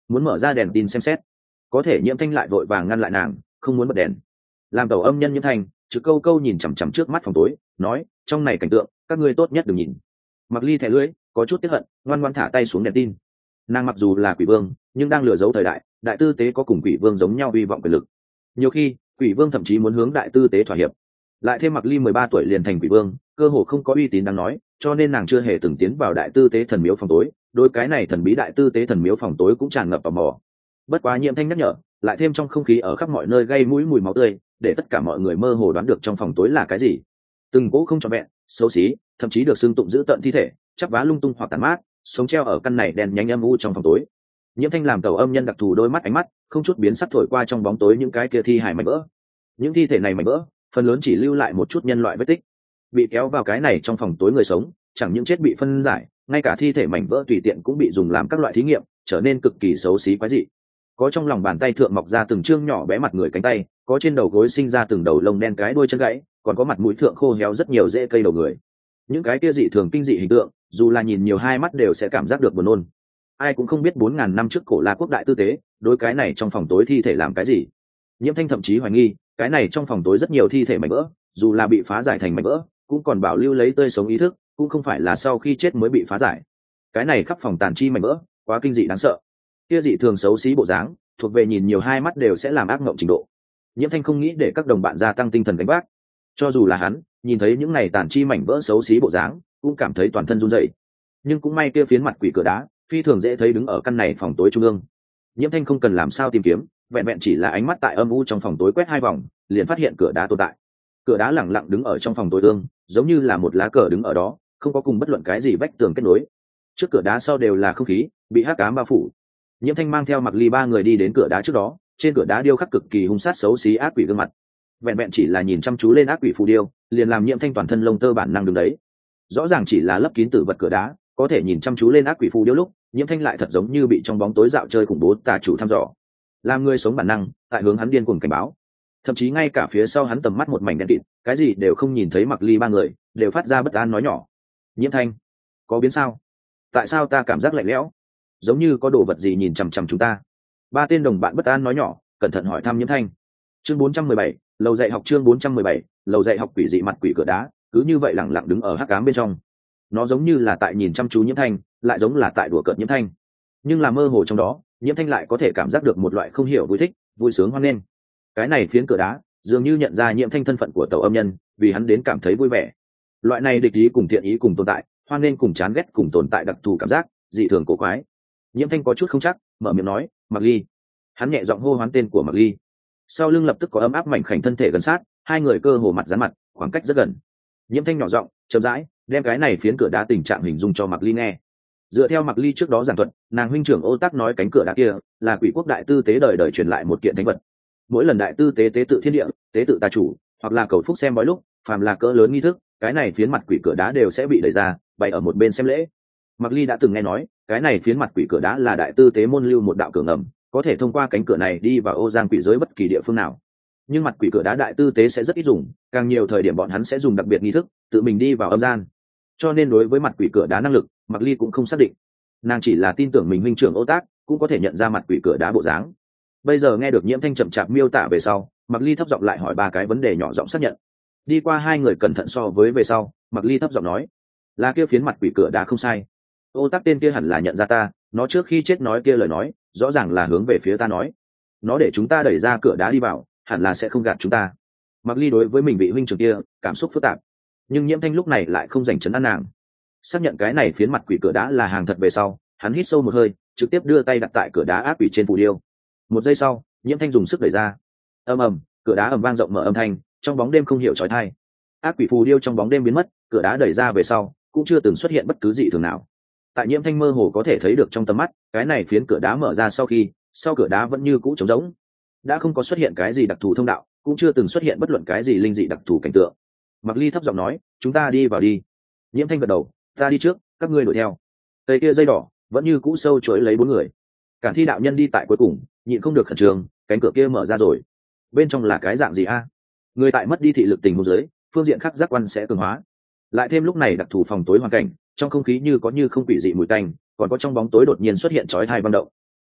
muốn mở ra đèn tin xem xét, có thể Nhiễm Thanh lại vội vàng ngăn lại nàng, không muốn bật đèn. Làm tàu âm nhân Nhiễm Thanh trực câu câu nhìn chằm chằm trước mắt phòng tối, nói, trong này cảnh tượng các ngươi tốt nhất đừng nhìn. Mặc Ly thẻ lưỡi, có chút tiếc hận, ngoan ngoãn thả tay xuống đèn tin. Nàng mặc dù là quỷ vương, nhưng đang lừa giấu thời đại, đại tư tế có cùng quỷ vương giống nhau uy vọng quyền lực. Nhiều khi quỷ vương thậm chí muốn hướng đại tư tế thỏa hiệp. Lại thêm Mặc Ly 13 tuổi liền thành quỷ vương, cơ hồ không có uy tín đáng nói, cho nên nàng chưa hề từng tiến vào đại tư tế thần miếu phòng tối. Đối cái này thần bí đại tư tế thần miếu phòng tối cũng tràn ngập tò mò. Bất quá Nhiễm Thanh nhắc nhở, lại thêm trong không khí ở khắp mọi nơi gây mũi mùi máu tươi, để tất cả mọi người mơ hồ đoán được trong phòng tối là cái gì. Từng cỗ không trọn vẹn, xấu xí, thậm chí được xưng tụng giữ tận thi thể, chắp vá lung tung hoặc tàn mát, sống treo ở căn này đèn nhánh âm u trong phòng tối. Nhiễm Thanh làm tàu âm nhân đặc thù đôi mắt ánh mắt không chút biến sắc thổi qua trong bóng tối những cái kia thi hài mảnh vỡ. Những thi thể này mảnh vỡ phần lớn chỉ lưu lại một chút nhân loại vết tích. Bị kéo vào cái này trong phòng tối người sống chẳng những chết bị phân giải, ngay cả thi thể mảnh vỡ tùy tiện cũng bị dùng làm các loại thí nghiệm, trở nên cực kỳ xấu xí quái dị. Có trong lòng bàn tay thượng mọc ra từng trương nhỏ bé mặt người cánh tay, có trên đầu gối sinh ra từng đầu lông đen cái đuôi chân gãy, còn có mặt mũi thượng khô héo rất nhiều rễ cây đầu người. Những cái kia dị thường kinh dị hình tượng, dù là nhìn nhiều hai mắt đều sẽ cảm giác được buồn nôn. Ai cũng không biết 4000 năm trước cổ La quốc đại tư tế đối cái này trong phòng tối thi thể làm cái gì. Nhiễm Thanh thậm chí hoài nghi cái này trong phòng tối rất nhiều thi thể mảnh vỡ, dù là bị phá giải thành mảnh vỡ cũng còn bảo lưu lấy tươi sống ý thức, cũng không phải là sau khi chết mới bị phá giải. Cái này khắp phòng tàn chi mảnh vỡ quá kinh dị đáng sợ. Kia dị thường xấu xí bộ dáng thuộc về nhìn nhiều hai mắt đều sẽ làm ác mộng trình độ. Nhiễm Thanh không nghĩ để các đồng bạn gia tăng tinh thần cảnh giác, cho dù là hắn nhìn thấy những này tàn chi mảnh vỡ xấu xí bộ dáng cũng cảm thấy toàn thân run rẩy. Nhưng cũng may kia phiến mặt quỷ cửa đá phi thường dễ thấy đứng ở căn này phòng tối trung ương. Nhiễm Thanh không cần làm sao tìm kiếm, vẹn vẹn chỉ là ánh mắt tại âm u trong phòng tối quét 2 vòng liền phát hiện cửa đá tồn tại. Cửa đá lẳng lặng đứng ở trong phòng tối ương, giống như là một lá cờ đứng ở đó, không có cùng bất luận cái gì vách tường kết nối. Trước cửa đá sau đều là không khí bị hắc ám bao phủ. Nhiễm Thanh mang theo Mặc Ly 3 người đi đến cửa đá trước đó, trên cửa đá điêu khắc cực kỳ hung sát xấu xí ác quỷ gương mặt. Vẹn vẹn chỉ là nhìn chăm chú lên ác quỷ phù điêu, liền làm Nhiễm Thanh toàn thân lông tơ bản năng đứng đấy. Rõ ràng chỉ là lấp kín tử vật cửa đá, có thể nhìn chăm chú lên ác quỷ phù điêu lúc, Nhiễm Thanh lại thật giống như bị trong bóng tối dạo chơi khủng bố tà chủ thăm dò. Làm người sống bản năng, tại hướng hắn điên cuồng cảnh báo. Thậm chí ngay cả phía sau hắn tầm mắt một mảnh đen kịt, cái gì đều không nhìn thấy. Mặc Ly 3 người đều phát ra bất an nói nhỏ: Nhiễm Thanh, có biến sao? Tại sao ta cảm giác lạnh lẽo, giống như có đồ vật gì nhìn chằm chằm chúng ta? 3 tên đồng bạn bất an nói nhỏ, cẩn thận hỏi thăm Nhiễm Thanh. Chương 417, lầu dạy học. Chương 417, lầu dạy học. Quỷ dị mặt quỷ cửa đá cứ như vậy lẳng lặng đứng ở hắc ám bên trong. Nó giống như là tại nhìn chăm chú Nhiễm Thanh, lại giống là tại đùa cợt Nhiễm Thanh. Nhưng là mơ hồ trong đó, Nhiễm Thanh lại có thể cảm giác được một loại không hiểu vui thích, vui sướng hoan nghênh. Cái này phiến cửa đá dường như nhận ra Nhiễm Thanh thân phận của tàu âm nhân, vì hắn đến cảm thấy vui vẻ. Loại này địch ý cùng thiện ý cùng tồn tại, hoan nghênh cùng chán ghét cùng tồn tại đặc thù cảm giác, dị thường cổ quái. Nhiễm Thanh có chút không chắc, mở miệng nói: Mặc Ly. Hắn nhẹ giọng hô hoán tên của Mặc Ly. Sau lưng lập tức có ấm áp mảnh khảnh thân thể gần sát, hai người cơ hồ mặt dán mặt, khoảng cách rất gần. Nhiễm Thanh nhỏ giọng, chậm rãi đem cái này phiến cửa đá tình trạng hình dung cho Mặc Ly nghe. Dựa theo Mặc Ly trước đó giảng thuật, nàng huynh trưởng Ô Tắc nói cánh cửa đá kia là quỷ quốc đại tư tế đời đời truyền lại một kiện thánh vật. Mỗi lần đại tư tế tế tự thiên địa, tế tự tà chủ, hoặc là cầu phúc xem bói lúc, phàm là cỡ lớn nghi thức, cái này phiến mặt quỷ cửa đá đều sẽ bị đẩy ra, bày ở một bên xem lễ. Mặc Ly đã từng nghe nói, cái này phiến mặt quỷ cửa đá là đại tư tế môn lưu một đạo cửa ngầm, có thể thông qua cánh cửa này đi vào Ô Giang quỷ giới bất kỳ địa phương nào. Nhưng mặt quỷ cửa đá đại tư tế sẽ rất ít dùng, càng nhiều thời điểm bọn hắn sẽ dùng đặc biệt nghi thức, tự mình đi vào âm gian. Cho nên đối với mặt quỷ cửa đá năng lực, Mặc Ly cũng không xác định. Nàng chỉ là tin tưởng mình huynh trưởng Ô Tác cũng có thể nhận ra mặt quỷ cửa đá bộ dáng. Bây giờ nghe được Nhiễm Thanh chậm chạp miêu tả về sau, Mặc Ly thấp giọng lại hỏi 3 cái vấn đề nhỏ giọng xác nhận. Đi qua 2 người cẩn thận so với về sau, Mặc Ly thấp giọng nói: là kia phiến mặt quỷ cửa đá không sai. Ô Tác tên kia hẳn là nhận ra ta, nó trước khi chết nói kia lời nói rõ ràng là hướng về phía ta nói. Nó để chúng ta đẩy ra cửa đá đi vào, hẳn là sẽ không gạt chúng ta. Mặc Ly đối với mình vị huynh trưởng kia cảm xúc phức tạp, nhưng Nhiễm Thanh lúc này lại không dành chấn an nàng. Xác nhận cái này phiến mặt quỷ cửa đá là hàng thật về sau, hắn hít sâu một hơi, trực tiếp đưa tay đặt tại cửa đá ác quỷ trên phù điêu. 1 giây sau, Nhiễm Thanh dùng sức đẩy ra. Ầm ầm, cửa đá ầm vang rộng mở âm thanh, trong bóng đêm không hiểu chói tai. Ác quỷ phù điêu trong bóng đêm biến mất, cửa đá đẩy ra về sau, cũng chưa từng xuất hiện bất cứ dị thường nào. Tại Nhiễm Thanh mơ hồ có thể thấy được trong tầm mắt, cái này phiến cửa đá mở ra sau khi, sau cửa đá vẫn như cũ trống rỗng. Đã không có xuất hiện cái gì đặc thù thông đạo, cũng chưa từng xuất hiện bất luận cái gì linh dị đặc thù cảnh tượng. Mặc Ly thấp giọng nói: chúng ta đi vào đi. Nhiễm Thanh gật đầu: ta đi trước, các ngươi đuổi theo. Cây kia dây đỏ vẫn như cũ sâu chuỗi lấy 4 người. Cản Thi đạo nhân đi tại cuối cùng, nhịn không được khẩn trương, cánh cửa kia mở ra rồi. Bên trong là cái dạng gì a? Người tại mất đi thị lực tình huống dưới, phương diện khác giác quan sẽ cường hóa. Lại thêm lúc này đặc thù phòng tối hoàn cảnh, trong không khí như có như không quỷ dị mùi tanh, còn có trong bóng tối đột nhiên xuất hiện chói tai vang động.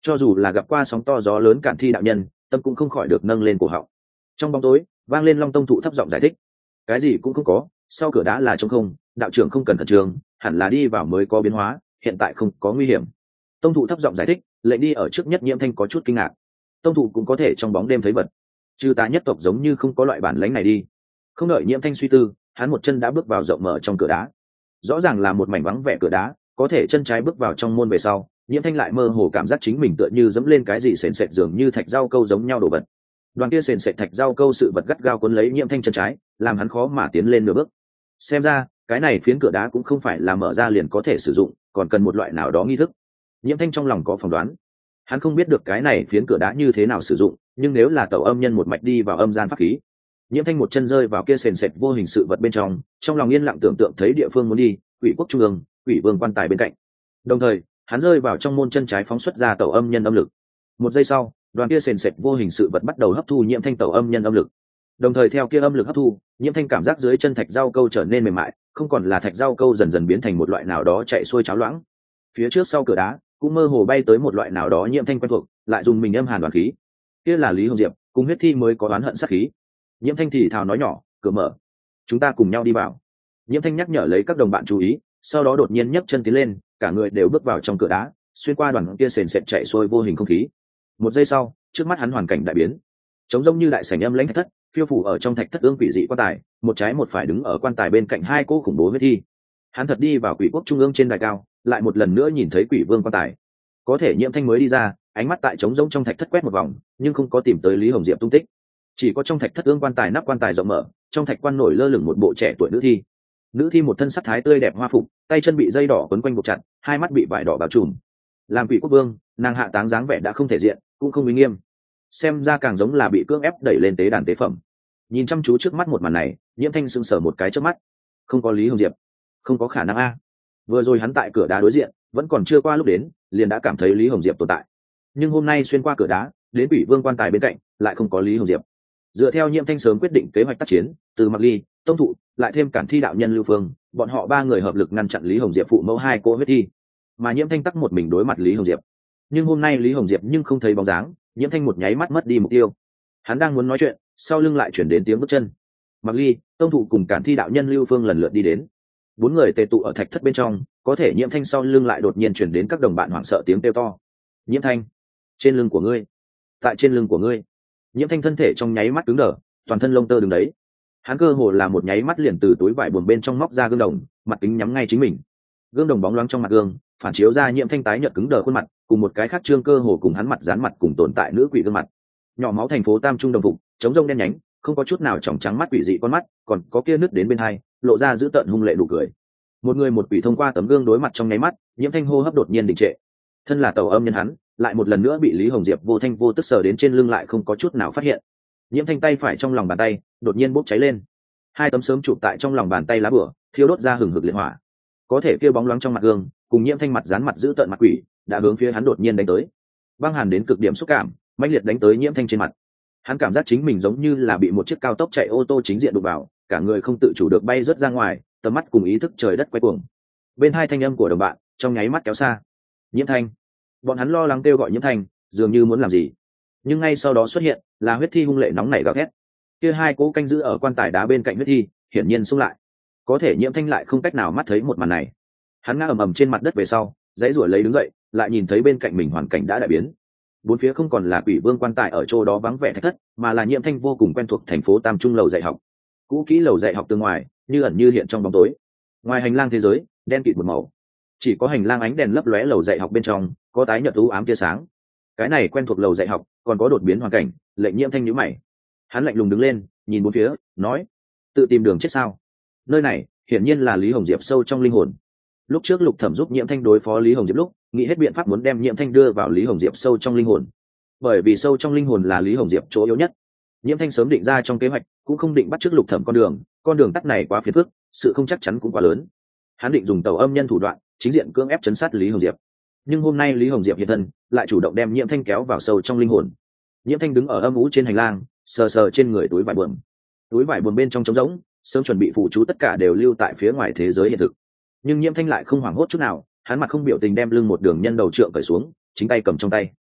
cho dù là gặp qua sóng to gió lớn Cản Thi đạo nhân, tâm cũng không khỏi được nâng lên cổ họng. Trong bóng tối vang lên Long Tông Thụ thấp giọng giải thích: cái gì cũng không có, sau cửa đá là trống không, đạo trưởng không cần khẩn trương, hẳn là đi vào mới có biến hóa, hiện tại không có nguy hiểm. Tông Thụ thấp giọng giải thích, lệnh đi ở trước nhất. Nhiễm Thanh có chút kinh ngạc, Tông Thụ cũng có thể trong bóng đêm thấy vật, trừ ta nhất tộc giống như không có loại bản lãnh này đi. Không đợi Nhiễm Thanh suy tư, hắn một chân đã bước vào rộng mở trong cửa đá. Rõ ràng là một mảnh vắng vẻ cửa đá, có thể chân trái bước vào trong môn về sau, Nhiễm Thanh lại mơ hồ cảm giác chính mình tựa như dẫm lên cái gì sền sệt, dường như thạch rau câu giống nhau đổ vật. Đoàn kia sền sệt thạch rau câu sự vật gắt gao cuốn lấy Nhiễm Thanh chân trái, làm hắn khó mà tiến lên nửa bước. Xem ra cái này phiến cửa đá cũng không phải là mở ra liền có thể sử dụng, còn cần một loại nào đó nghi thức. Nhiễm Thanh trong lòng có phỏng đoán, hắn không biết được cái này phiến cửa đá như thế nào sử dụng, nhưng nếu là tẩu âm nhân một mạch đi vào âm gian pháp khí. Nhiễm Thanh một chân rơi vào kia sền sệt vô hình sự vật bên trong lòng yên lặng tưởng tượng thấy địa phương muốn đi, Quỷ quốc trung ương, Quỷ vương quan tài bên cạnh. Đồng thời hắn rơi vào trong môn chân trái phóng xuất ra tẩu âm nhân âm lực. Một giây sau, đoàn kia sền sệt vô hình sự vật bắt đầu hấp thu Nhiễm Thanh tẩu âm nhân âm lực. Đồng thời theo kia âm lực hấp thu, Nhiễm Thanh cảm giác dưới chân thạch rau câu trở nên mềm mại, không còn là thạch rau câu, dần dần biến thành một loại nào đó chạy xuôi cháo loãng. Phía trước sau cửa đá cũng mơ hồ bay tới một loại nào đó Nhiễm Thanh quen thuộc, lại dùng mình âm hàn đoàn khí. Kia là Lý Hồng Diệp cùng huyết thi mới có oán hận sát khí. Nhiễm Thanh thì thào nói nhỏ, cửa mở, chúng ta cùng nhau đi vào. Nhiễm Thanh nhắc nhở lấy các đồng bạn chú ý, sau đó đột nhiên nhấc chân tiến lên, cả người đều bước vào trong cửa đá, xuyên qua đoàn kia sền sệt chạy xuôi vô hình không khí. Một giây sau, trước mắt hắn hoàn cảnh đại biến, trống rỗng như đại sảnh âm lãnh thạch thất, phiêu phủ ở trong thạch thất ương quỷ dị quan tài, một trái một phải đứng ở quan tài bên cạnh hai cô khủng bố huyết thi. Hắn thật đi vào Quỷ quốc trung ương trên đài cao, lại một lần nữa nhìn thấy Quỷ vương quan tài. Có thể Nhiễm Thanh mới đi ra, ánh mắt tại trống rỗng trong thạch thất quét một vòng, nhưng không có tìm tới Lý Hồng Diệp tung tích. Chỉ có trong thạch thất ương quan tài nắp quan tài rộng mở, trong thạch quan nổi lơ lửng một bộ trẻ tuổi nữ thi. Nữ thi một thân sắc thái tươi đẹp hoa phục, tay chân bị dây đỏ quấn quanh buộc chặt, hai mắt bị vải đỏ bao trùm. Làm Quỷ quốc vương, nàng hạ táng dáng vẻ đã không thể diện, cũng không uy nghiêm, xem ra càng giống là bị cưỡng ép đẩy lên tế đàn tế phẩm. Nhìn chăm chú trước mắt một màn này, Nhiễm Thanh sững sờ một cái trước mắt. Không có Lý Hồng Diệp, không có khả năng a. Vừa rồi hắn tại cửa đá đối diện, vẫn còn chưa qua lúc đến, liền đã cảm thấy Lý Hồng Diệp tồn tại. Nhưng hôm nay xuyên qua cửa đá, đến Quỷ vương quan tài bên cạnh, lại không có Lý Hồng Diệp. Dựa theo Nhiễm Thanh sớm quyết định kế hoạch tác chiến, từ Mặc Ly, Tông Thụ, lại thêm Cản Thi đạo nhân Lưu Phương, bọn họ ba người hợp lực ngăn chặn Lý Hồng Diệp phụ mẫu hai cô huyết thi, mà Nhiễm Thanh tắc một mình đối mặt Lý Hồng Diệp. Nhưng hôm nay Lý Hồng Diệp nhưng không thấy bóng dáng, Nhiễm Thanh một nháy mắt mất đi mục tiêu. Hắn đang muốn nói chuyện, sau lưng lại chuyển đến tiếng bước chân. Mặc Ly, Tông Thụ cùng Cản Thi đạo nhân Lưu Phương lần lượt đi đến. Bốn người tề tụ ở thạch thất bên trong, có thể Nhiễm Thanh sau lưng lại đột nhiên chuyển đến các đồng bạn hoảng sợ tiếng kêu to. Nhiễm Thanh, trên lưng của ngươi, tại trên lưng của ngươi. Nhiễm Thanh thân thể trong nháy mắt cứng đờ, toàn thân lông tơ đứng đấy. Hắn cơ hồ là một nháy mắt liền từ túi vải buồm bên trong móc ra gương đồng, mặt kính nhắm ngay chính mình. Gương đồng bóng loáng trong mặt gương, phản chiếu ra Nhiễm Thanh tái nhợt cứng đờ khuôn mặt, cùng một cái khác trương cơ hồ cùng hắn mặt dán mặt cùng tồn tại nữ quỷ gương mặt. Nhỏ máu thành phố Tam Trung đồng phục, chống rông đen nhánh, không có chút nào tròng trắng mắt quỷ dị con mắt, còn có kia nứt đến bên hai, lộ ra dữ tợn hung lệ nụ cười. Một người một quỷ thông qua tấm gương đối mặt trong nháy mắt, Nhiễm Thanh hô hấp đột nhiên đình trệ. Thân là tàu âm nhân hắn, lại một lần nữa bị Lý Hồng Diệp vô thanh vô tức sờ đến trên lưng, lại không có chút nào phát hiện. Nhiễm Thanh tay phải trong lòng bàn tay đột nhiên bốc cháy lên, hai tấm sớm chụp tại trong lòng bàn tay lá bửa thiêu đốt ra hừng hực liệt hỏa. Có thể kia bóng loáng trong mặt gương, cùng Nhiễm Thanh mặt dán mặt giữ tợn mặt quỷ, đã hướng phía hắn đột nhiên đánh tới. Băng hàn đến cực điểm xúc cảm, mãnh liệt đánh tới Nhiễm Thanh trên mặt. Hắn cảm giác chính mình giống như là bị một chiếc cao tốc chạy ô tô chính diện đụng vào, cả người không tự chủ được bay rớt ra ngoài, tầm mắt cùng ý thức trời đất quay cuồng. Bên hai thanh âm của đồng bạn trong nháy mắt kéo xa. Nhiễm Thanh. Bọn hắn lo lắng kêu gọi Nhiễm Thanh, dường như muốn làm gì. Nhưng ngay sau đó xuất hiện là huyết thi hung lệ nóng nảy gào thét. Kia hai cố canh giữ ở quan tài đá bên cạnh huyết thi, hiển nhiên xung lại. Có thể Nhiễm Thanh lại không cách nào mắt thấy một màn này. Hắn ngã ầm ầm trên mặt đất về sau, dãy rủa lấy đứng dậy, lại nhìn thấy bên cạnh mình hoàn cảnh đã đại biến. Bốn phía không còn là Quỷ vương quan tài ở chỗ đó vắng vẻ thạch thất, mà là Nhiễm Thanh vô cùng quen thuộc thành phố Tam Trung lầu dạy học. Cũ kỹ lầu dạy học từ ngoài, như ẩn như hiện trong bóng tối. Ngoài hành lang thế giới, đen kịt một màu. Chỉ có hành lang ánh đèn lấp lóe lầu dạy học bên trong, có tái nhợt u ám tia sáng. Cái này quen thuộc lầu dạy học, còn có đột biến hoàn cảnh, lệnh Nhiễm Thanh nhíu mày. Hắn lạnh lùng đứng lên, nhìn bốn phía, nói: tự tìm đường chết sao? Nơi này hiển nhiên là Lý Hồng Diệp sâu trong linh hồn. Lúc trước Lục Thẩm giúp Nhiễm Thanh đối phó Lý Hồng Diệp lúc, nghĩ hết biện pháp muốn đem Nhiễm Thanh đưa vào Lý Hồng Diệp sâu trong linh hồn. Bởi vì sâu trong linh hồn là Lý Hồng Diệp chỗ yếu nhất. Nhiễm Thanh sớm định ra trong kế hoạch, cũng không định bắt chước Lục Thẩm con đường tắt này quá phiền phức, sự không chắc chắn cũng quá lớn. Hắn định dùng tàu âm nhân thủ đoạn, chính diện cưỡng ép chấn sát Lý Hồng Diệp. Nhưng hôm nay Lý Hồng Diệp hiện thân, lại chủ động đem Nhiễm Thanh kéo vào sâu trong linh hồn. Nhiễm Thanh đứng ở âm u trên hành lang, sờ sờ trên người túi vải buồm. Túi vải buồm bên trong trống rỗng, sớm chuẩn bị phụ chú tất cả đều lưu tại phía ngoài thế giới hiện thực. Nhưng Nhiễm Thanh lại không hoảng hốt chút nào, hắn mặt không biểu tình đem lưng một đường nhân đầu trượng cởi xuống, chính tay cầm trong tay.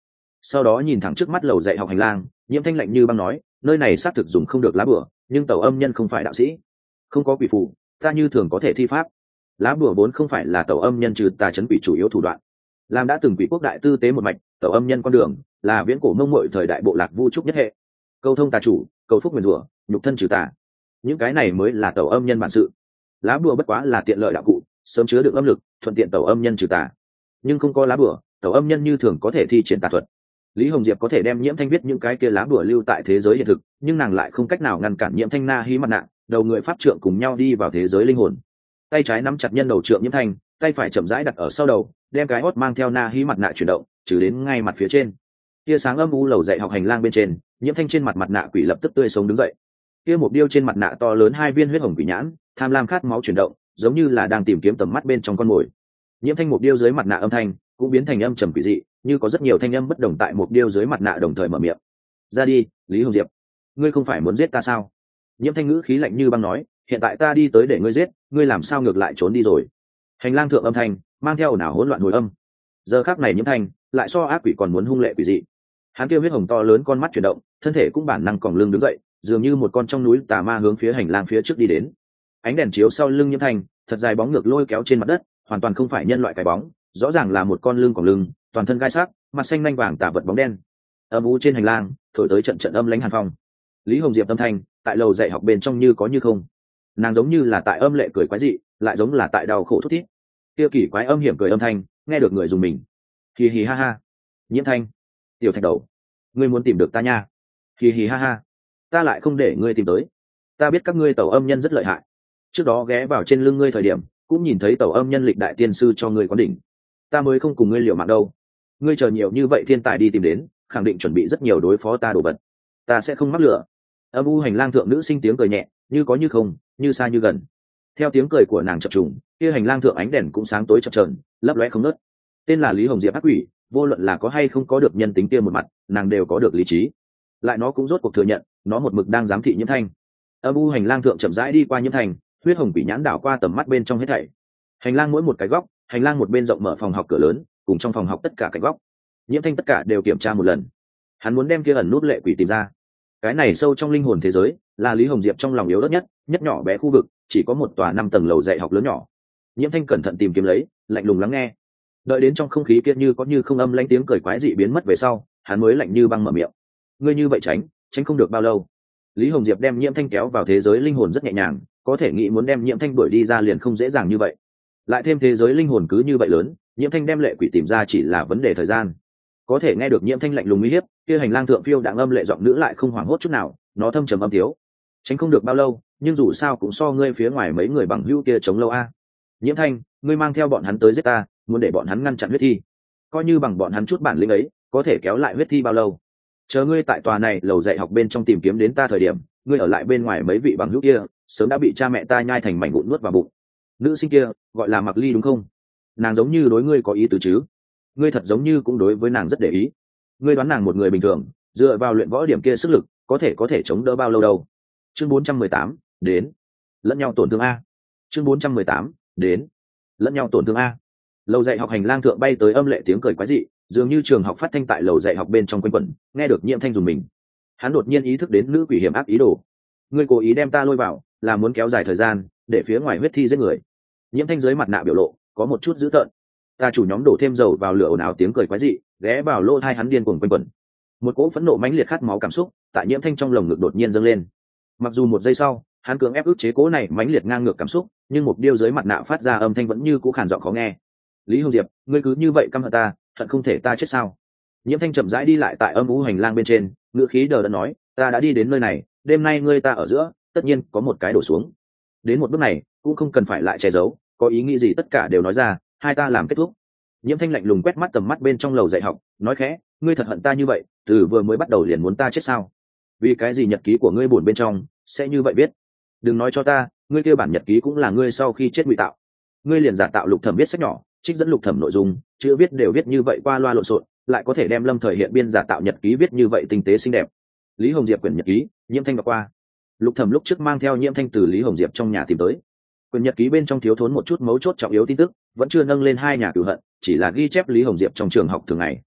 sau đó nhìn thẳng trước mắt lầu dạy học hành lang, Nhiễm Thanh lạnh như băng nói, nơi này xác thực dùng không được lá bùa, nhưng tẩu âm nhân không phải đạo sĩ, không có quỷ phù, ta như thường có thể thi pháp. Lá bùa vốn không phải là tẩu âm nhân trừ tà chấn quỷ chủ yếu thủ đoạn, làm đã từng quỷ quốc đại tư tế một mạch, tẩu âm nhân con đường là viễn cổ mông muội thời đại bộ lạc vu trúc nhất hệ, câu thông tà chủ, cầu phúc nguyền rủa, nhục thân trừ tà, những cái này mới là tẩu âm nhân bản sự. Lá bùa bất quá là tiện lợi đạo cụ, sớm chứa đựng âm lực, thuận tiện tẩu âm nhân trừ tà, nhưng không có lá bùa, tẩu âm nhân như thường có thể thi triển tà thuật. Lý Hồng Diệp có thể đem Nhiễm Thanh viết những cái kia lá bùa lưu tại thế giới hiện thực, nhưng nàng lại không cách nào ngăn cản Nhiễm Thanh na hí mặt nạ, đầu người pháp trượng cùng nhau đi vào thế giới linh hồn. Tay trái nắm chặt nhân đầu trượng Nhiễm Thanh, tay phải chậm rãi đặt ở sau đầu, đem cái hốt mang theo na hí mặt nạ chuyển động, trừ đến ngay mặt phía trên. Tia sáng âm u lầu dạy học hành lang bên trên, Nhiễm Thanh trên mặt nạ quỷ lập tức tươi sống đứng dậy. Kia một điêu trên mặt nạ to lớn hai viên huyết hồng quỷ nhãn, tham lam khát máu chuyển động, giống như là đang tìm kiếm tầm mắt bên trong con mồi. Nhiễm Thanh một điêu dưới mặt nạ âm thanh cũng biến thành âm trầm quỷ dị, như có rất nhiều thanh âm bất đồng tại một điêu dưới mặt nạ đồng thời mở miệng. Ra đi, Lý Hồng Diệp, ngươi không phải muốn giết ta sao? Nhiễm Thanh ngữ khí lạnh như băng nói, hiện tại ta đi tới để ngươi giết, ngươi làm sao ngược lại trốn đi rồi? Hành lang thượng âm thanh mang theo ồn ào hỗn loạn hồi âm. Giờ khắc này Nhiễm Thanh lại so ác quỷ còn muốn hung lệ quỷ dị. Hắn kêu huyết hồng to lớn con mắt chuyển động, thân thể cũng bản năng còng lưng đứng dậy, dường như một con trong núi tà ma hướng phía hành lang phía trước đi đến. Ánh đèn chiếu sau lưng Nhiễm Thanh, thật dài bóng ngược lôi kéo trên mặt đất, hoàn toàn không phải nhân loại cái bóng, rõ ràng là một con lưng còng lưng, toàn thân gai sắc, mặt xanh nanh vàng tà vật bóng đen. Âm u trên hành lang, thổi tới trận trận âm lãnh hàn phong. Lý Hồng Diệp âm thanh tại lầu dạy học bên trong như có như không. Nàng giống như là tại âm lệ cười quái dị, lại giống là tại đau khổ thút thít. Kia kỳ quái âm hiểm cười âm thanh, nghe được người dùng mình. Hì hì ha ha. Nhiễm Thanh, tiểu thạch đầu, ngươi muốn tìm được ta nha. Hì hì ha ha. Ta lại không để ngươi tìm tới. Ta biết các ngươi tẩu âm nhân rất lợi hại. Trước đó ghé vào trên lưng ngươi thời điểm, cũng nhìn thấy tẩu âm nhân lịch đại tiên sư cho ngươi quán đỉnh. Ta mới không cùng ngươi liều mạng đâu. Ngươi chờ nhiều như vậy thiên tài đi tìm đến, khẳng định chuẩn bị rất nhiều đối phó ta đồ vật. Ta sẽ không mắc lửa. Âm u hành lang thượng nữ sinh tiếng cười nhẹ, như có như không, như xa như gần. Theo tiếng cười của nàng chập trùng, kia hành lang thượng ánh đèn cũng sáng tối chập chờn, lấp lóe không ngớt. Tên là Lý Hồng Diệp ác quỷ, vô luận là có hay không có được nhân tính kia một mặt, nàng đều có được lý trí. Lại nó cũng rốt cuộc thừa nhận, nó một mực đang giám thị Nhiễm Thanh. Âm u hành lang thượng chậm rãi đi qua Nhiễm Thanh, huyết hồng quỷ nhãn đảo qua tầm mắt bên trong hết thảy. Hành lang mỗi một cái góc, hành lang một bên rộng mở phòng học cửa lớn, cùng trong phòng học tất cả các góc. Nhiễm Thanh tất cả đều kiểm tra một lần. Hắn muốn đem kia ẩn nút lệ quỷ tìm ra. Cái này sâu trong linh hồn thế giới, là Lý Hồng Diệp trong lòng yếu đất nhất, nhất nhỏ bé khu vực, chỉ có một tòa 5 tầng lầu dạy học lớn nhỏ. Nhiễm Thanh cẩn thận tìm kiếm lấy, lạnh lùng lắng nghe. Đợi đến trong không khí kia như có như không âm lãnh tiếng cười quái dị biến mất về sau, hắn mới lạnh như băng mở miệng. Ngươi như vậy tránh không được bao lâu. Lý Hồng Diệp đem Nhiễm Thanh kéo vào thế giới linh hồn rất nhẹ nhàng, có thể nghĩ muốn đem Nhiễm Thanh đuổi đi ra liền không dễ dàng như vậy. Lại thêm thế giới linh hồn cứ như vậy lớn, Nhiễm Thanh đem lệ quỷ tìm ra chỉ là vấn đề thời gian. Có thể nghe được Nhiễm Thanh lạnh lùng uy hiếp, kia hành lang thượng phiêu đãng âm lệ giọng nữ lại không hoảng hốt chút nào, nó thâm trầm âm thiếu. Tránh không được bao lâu, nhưng dù sao cũng so ngươi phía ngoài mấy người bằng hữu kia chống lâu a. Nhiễm Thanh, ngươi mang theo bọn hắn tới giết ta, muốn để bọn hắn ngăn chặn huyết thi. Coi như bằng bọn hắn chút bản lĩnh ấy, có thể kéo lại huyết thi bao lâu? Chờ ngươi tại tòa này lầu dạy học bên trong tìm kiếm đến ta thời điểm, ngươi ở lại bên ngoài mấy vị bằng hữu kia, sớm đã bị cha mẹ ta nhai thành mảnh vụn nuốt vào bụng. Nữ sinh kia, gọi là Mặc Ly đúng không? Nàng giống như đối ngươi có ý tứ chứ? Ngươi thật giống như cũng đối với nàng rất để ý. Ngươi đoán nàng một người bình thường, dựa vào luyện võ điểm kia sức lực, có thể chống đỡ bao lâu đâu? Chương 418, đến. Lẫn nhau tổn thương a. Chương 418, đến. Lẫn nhau tổn thương a. Lầu dạy học hành lang thượng bay tới âm lệ tiếng cười quái dị, dường như trường học phát thanh tại lầu dạy học bên trong quanh quẩn, nghe được Nhiễm Thanh dùng mình. Hắn đột nhiên ý thức đến nữ quỷ hiểm ác ý đồ. Ngươi cố ý đem ta lôi vào, là muốn kéo dài thời gian, để phía ngoài huyết thi giết người. Nhiễm Thanh dưới mặt nạ biểu lộ có một chút dữ tợn. Ta chủ nhóm đổ thêm dầu vào lửa ồn ào tiếng cười quái dị, ghé vào lỗ tai hắn điên cuồng quanh quẩn. Một cỗ phẫn nộ mãnh liệt khát máu cảm xúc tại Nhiễm Thanh trong lồng ngực đột nhiên dâng lên. Mặc dù một giây sau, hắn cưỡng ép ức chế cỗ này mãnh liệt ngang ngược cảm xúc, nhưng một điêu dưới mặt nạ phát ra âm thanh vẫn như cũ khàn giọng khó nghe. Lý Hồng Diệp, ngươi cứ như vậy căm hận ta, hận không thể ta chết sao? Nhiễm Thanh chậm rãi đi lại tại âm u hành lang bên trên, ngữ khí đờ đẫn nói, ta đã đi đến nơi này, đêm nay ngươi ta ở giữa, tất nhiên có một cái đổ xuống. Đến một bước này, cũng không cần phải lại che giấu, có ý nghĩ gì tất cả đều nói ra, hai ta làm kết thúc. Nhiễm Thanh lạnh lùng quét mắt tầm mắt bên trong lầu dạy học, nói khẽ, ngươi thật hận ta như vậy, từ vừa mới bắt đầu liền muốn ta chết sao? Vì cái gì nhật ký của ngươi buồn bên trong sẽ như vậy biết? Đừng nói cho ta, ngươi kêu bản nhật ký cũng là ngươi sau khi chết ngụy tạo. Ngươi liền giả tạo Lục Thẩm viết sách nhỏ, trích dẫn Lục Thẩm nội dung, chữ viết đều viết như vậy qua loa lộn xộn, lại có thể đem Lâm Thời hiện biên giả tạo nhật ký viết như vậy tinh tế xinh đẹp. Lý Hồng Diệp quyển nhật ký, Nhiễm Thanh đọc qua. Lục Thẩm lúc trước mang theo Nhiễm Thanh từ Lý Hồng Diệp trong nhà tìm tới. Quyển nhật ký bên trong thiếu thốn một chút mấu chốt trọng yếu tin tức, vẫn chưa nâng lên hai nhà cửu hận, chỉ là ghi chép Lý Hồng Diệp trong trường học thường ngày.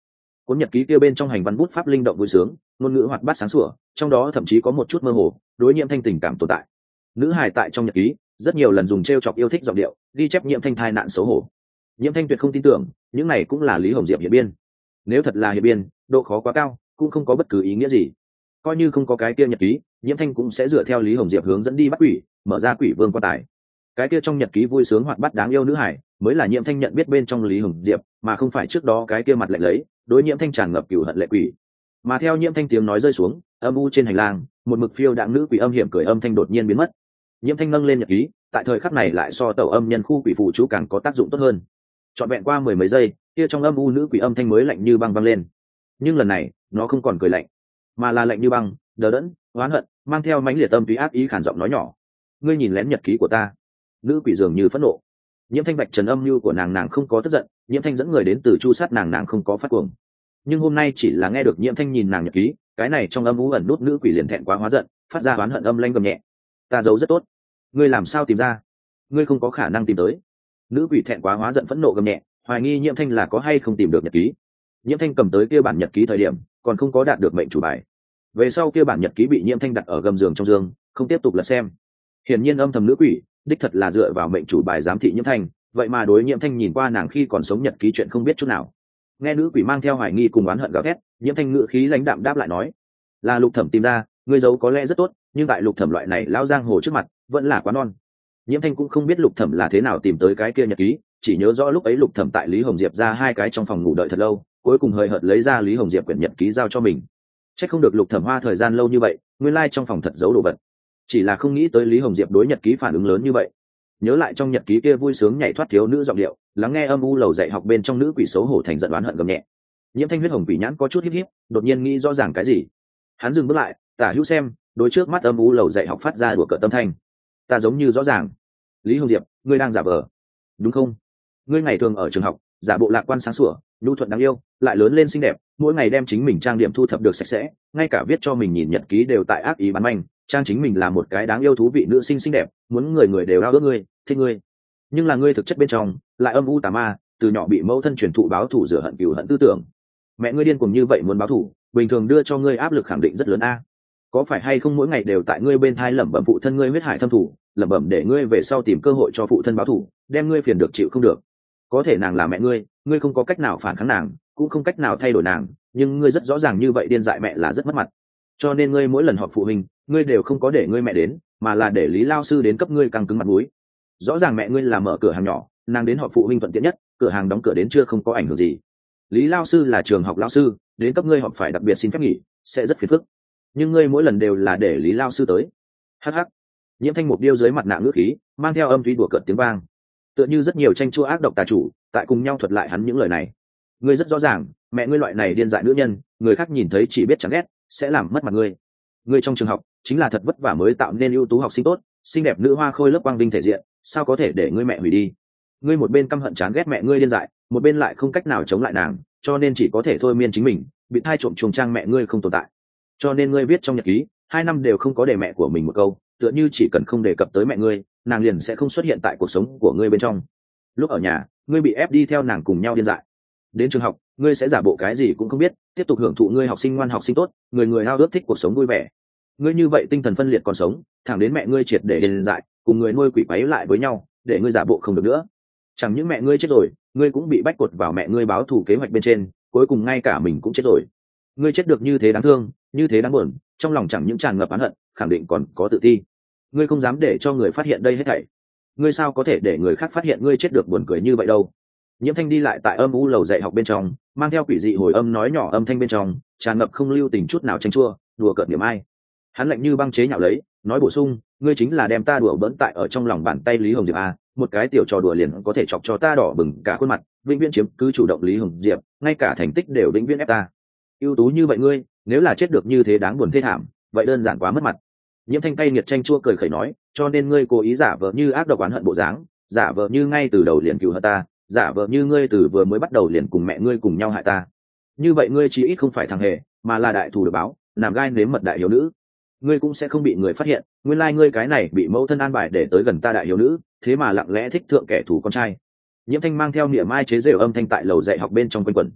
cuốn nhật ký kia bên trong hành văn bút pháp linh động vui sướng, ngôn ngữ hoạt bát sáng sủa, trong đó thậm chí có một chút mơ hồ đối Nhiễm Thanh tình cảm tồn tại. Nữ hài tại trong nhật ký rất nhiều lần dùng trêu chọc yêu thích giọng điệu ghi chép Nhiễm Thanh thai nạn xấu hổ. Nhiễm Thanh tuyệt không tin tưởng những này cũng là Lý Hồng Diệp hiện biên. Nếu thật là hiện biên, độ khó quá cao, cũng không có bất cứ ý nghĩa gì. Coi như không có cái kia nhật ký, Nhiễm Thanh cũng sẽ dựa theo Lý Hồng Diệp hướng dẫn đi bắt quỷ, mở ra quỷ vương quan tài. Cái kia trong nhật ký vui sướng hoạt bát đáng yêu nữ hải mới là Nhiễm Thanh nhận biết bên trong Lý Hồng Diệp, mà không phải trước đó cái kia mặt lạnh lấy đối Nhiễm Thanh tràn ngập cừu hận lệ quỷ. Mà theo Nhiễm Thanh tiếng nói rơi xuống, âm u trên hành lang, một mực phiêu đạm nữ quỷ âm hiểm cười âm thanh đột nhiên biến mất. Nhiễm Thanh nâng lên nhật ký, tại thời khắc này lại so tẩu âm nhân khu quỷ phụ chú càng có tác dụng tốt hơn. Trọn vẹn qua mười mấy giây, kia trong âm u nữ quỷ âm thanh mới lạnh như băng vang lên. Nhưng lần này, nó không còn cười lạnh, mà là lạnh như băng, đờ đẫn, oán hận, mang theo mãnh liệt tâm túy ác ý khản giọng nói nhỏ: "Ngươi nhìn lén nhật ký của ta." Nữ quỷ dường như phẫn nộ. Nhiễm Thanh vạch trần âm mưu của nàng không có tức giận, Nhiễm Thanh dẫn người đến từ chu sát nàng không có phát cuồng. Nhưng hôm nay chỉ là nghe được Nhiễm Thanh nhìn nàng nhật ký, cái này trong âm u ẩn nút nữ quỷ liền thẹn quá hóa giận, phát ra oán hận âm lanh gầm nhẹ: "Ta giấu rất tốt, ngươi làm sao tìm ra? Ngươi không có khả năng tìm tới." Nữ quỷ thẹn quá hóa giận phẫn nộ gầm nhẹ, hoài nghi Nhiễm Thanh là có hay không tìm được nhật ký. Nhiễm Thanh cầm tới kia bản nhật ký thời điểm, còn không có đạt được mệnh chủ bài. Về sau kia bản nhật ký bị Nhiễm Thanh đặt ở gầm giường trong giường, không tiếp tục lật xem. Hiển nhiên âm thầm nữ quỷ, đích thật là dựa vào mệnh chủ bài giám thị Nhiễm Thanh, vậy mà đối Nhiễm Thanh nhìn qua nàng khi còn sống nhật ký chuyện không biết chút nào. Nghe nữ quỷ mang theo hoài nghi cùng oán hận gào thét, Nhiễm Thanh ngữ khí lãnh đạm đáp lại nói: "Là Lục Thẩm tìm ra, ngươi giấu có lẽ rất tốt, nhưng tại Lục Thẩm loại này lão giang hồ trước mặt, vẫn là quá non." Nhiễm Thanh cũng không biết Lục Thẩm là thế nào tìm tới cái kia nhật ký, chỉ nhớ rõ lúc ấy Lục Thẩm tại Lý Hồng Diệp ra hai cái trong phòng ngủ đợi thật lâu, cuối cùng hời hợt lấy ra Lý Hồng Diệp quyển nhật ký giao cho mình. Chắc không được Lục Thẩm hoa thời gian lâu như vậy, nguyên lai trong phòng thật giấu đồ vật. Chỉ là không nghĩ tới Lý Hồng Diệp đối nhật ký phản ứng lớn như vậy. Nhớ lại trong nhật ký kia vui sướng nhảy thoát thiếu nữ giọng điệu, lắng nghe âm u lầu dạy học bên trong nữ quỷ xấu hổ thành giận oán hận gầm nhẹ. Nhiễm Thanh huyết hồng quỷ nhãn có chút híp híp, đột nhiên nghĩ rõ ràng cái gì. Hắn dừng bước lại, tả hữu xem, đối trước mắt âm u lầu dạy học phát ra đùa cợt tâm thanh: "Ta giống như rõ ràng. Lý Hồng Diệp, ngươi đang giả vờ, đúng không? Ngươi ngày thường ở trường học, giả bộ lạc quan sáng sủa, nhu thuận đáng yêu, lại lớn lên xinh đẹp, mỗi ngày đem chính mình trang điểm thu thập được sạch sẽ, ngay cả viết cho mình nhìn nhật ký đều tại ác ý bán manh, trang chính mình là một cái đáng yêu thú vị nữ sinh xinh đẹp, muốn người người đều ao ước ngươi, thích ngươi. Nhưng là ngươi thực chất bên trong lại âm u tà ma, từ nhỏ bị mẫu thân truyền thụ báo thù rửa hận cừu hận tư tưởng. Mẹ ngươi điên cuồng như vậy muốn báo thù, bình thường đưa cho ngươi áp lực khẳng định rất lớn a. Có phải hay không mỗi ngày đều tại ngươi bên thai lẩm bẩm phụ thân ngươi huyết hải thâm thù, lẩm bẩm để ngươi về sau tìm cơ hội cho phụ thân báo thù, đem ngươi phiền được chịu không được. Có thể nàng là mẹ ngươi không có cách nào phản kháng nàng, cũng không cách nào thay đổi nàng, nhưng ngươi rất rõ ràng như vậy điên dại mẹ là rất mất mặt. Cho nên ngươi mỗi lần họp phụ huynh, ngươi đều không có để ngươi mẹ đến, mà là để Lý lao sư đến cấp ngươi căng cứng mặt mũi. Rõ ràng mẹ ngươi là mở cửa hàng nhỏ, nàng đến họp phụ huynh thuận tiện nhất, cửa hàng đóng cửa đến chưa không có ảnh hưởng gì. Lý lao sư là trường học lao sư, đến cấp ngươi họp phải đặc biệt xin phép nghỉ, sẽ rất phiền phức. Nhưng ngươi mỗi lần đều là để Lý lao sư tới. Hắc hắc. Nhiễm Thanh Mục điêu dưới mặt nạ ngữ khí, mang theo âm thúy đùa cợt tiếng vang, tựa như rất nhiều tranh chua ác độc tà chủ tại cùng nhau thuật lại hắn những lời này. Ngươi rất rõ ràng, mẹ ngươi loại này điên dại nữ nhân, người khác nhìn thấy chỉ biết chán ghét, sẽ làm mất mặt ngươi. Ngươi trong trường học chính là thật vất vả mới tạo nên ưu tú học sinh tốt, xinh đẹp nữ hoa khôi lớp quang vinh thể diện, sao có thể để ngươi mẹ hủy đi? Ngươi một bên căm hận chán ghét mẹ ngươi điên dại, một bên lại không cách nào chống lại nàng, cho nên chỉ có thể thôi miên chính mình, bị thai trộm chuồng trang mẹ ngươi không tồn tại. Cho nên ngươi viết trong nhật ký, 2 năm đều không có để mẹ của mình một câu, tựa như chỉ cần không đề cập tới mẹ ngươi, nàng liền sẽ không xuất hiện tại cuộc sống của ngươi bên trong. Lúc ở nhà, ngươi bị ép đi theo nàng cùng nhau điên dại. Đến trường học, ngươi sẽ giả bộ cái gì cũng không biết, tiếp tục hưởng thụ ngươi học sinh ngoan học sinh tốt, người người ao ước thích cuộc sống vui vẻ. Ngươi như vậy tinh thần phân liệt còn sống, thẳng đến mẹ ngươi triệt để điên dại, cùng người nuôi quỷ quấy lại với nhau, để ngươi giả bộ không được nữa. Chẳng những mẹ ngươi chết rồi, ngươi cũng bị bách cột vào mẹ ngươi báo thù kế hoạch bên trên, cuối cùng ngay cả mình cũng chết rồi. Ngươi chết được như thế đáng thương, như thế đáng buồn, trong lòng chẳng những tràn ngập oán hận, khẳng định còn có tự ti. Ngươi không dám để cho người phát hiện đây hết thảy. Ngươi sao có thể để người khác phát hiện ngươi chết được buồn cười như vậy đâu? Nhiễm Thanh đi lại tại âm u lầu dạy học bên trong, mang theo quỷ dị hồi âm nói nhỏ âm thanh bên trong, tràn ngập không lưu tình chút nào tranh chua, đùa cợt niệm ai. Hắn lạnh như băng chế nhạo lấy, nói bổ sung: ngươi chính là đem ta đùa bỡn tại ở trong lòng bàn tay Lý Hồng Diệp a, một cái tiểu trò đùa liền có thể chọc cho ta đỏ bừng cả khuôn mặt, vĩnh viễn chiếm cứ chủ động Lý Hồng Diệp, ngay cả thành tích đều vĩnh viễn ép ta. Ưu tú như vậy ngươi, nếu là chết được như thế đáng buồn thê thảm, vậy đơn giản quá mất mặt. Nhiễm Thanh cay nghiệt tranh chua cười khẩy nói, cho nên ngươi cố ý giả vờ như ác độc oán hận bộ dáng, giả vờ như ngay từ đầu liền cừu hận ta, giả vờ như ngươi từ vừa mới bắt đầu liền cùng mẹ ngươi cùng nhau hại ta. Như vậy ngươi chỉ ít không phải thằng hề, mà là đại thù được báo, làm gai nếm mật đại hiếu nữ. Ngươi cũng sẽ không bị người phát hiện, nguyên lai ngươi cái này bị mẫu thân an bài để tới gần ta đại hiếu nữ, thế mà lặng lẽ thích thượng kẻ thù con trai. Nhiễm Thanh mang theo niệm ai chế giễu âm thanh tại lầu dạy học bên trong quanh quẩn.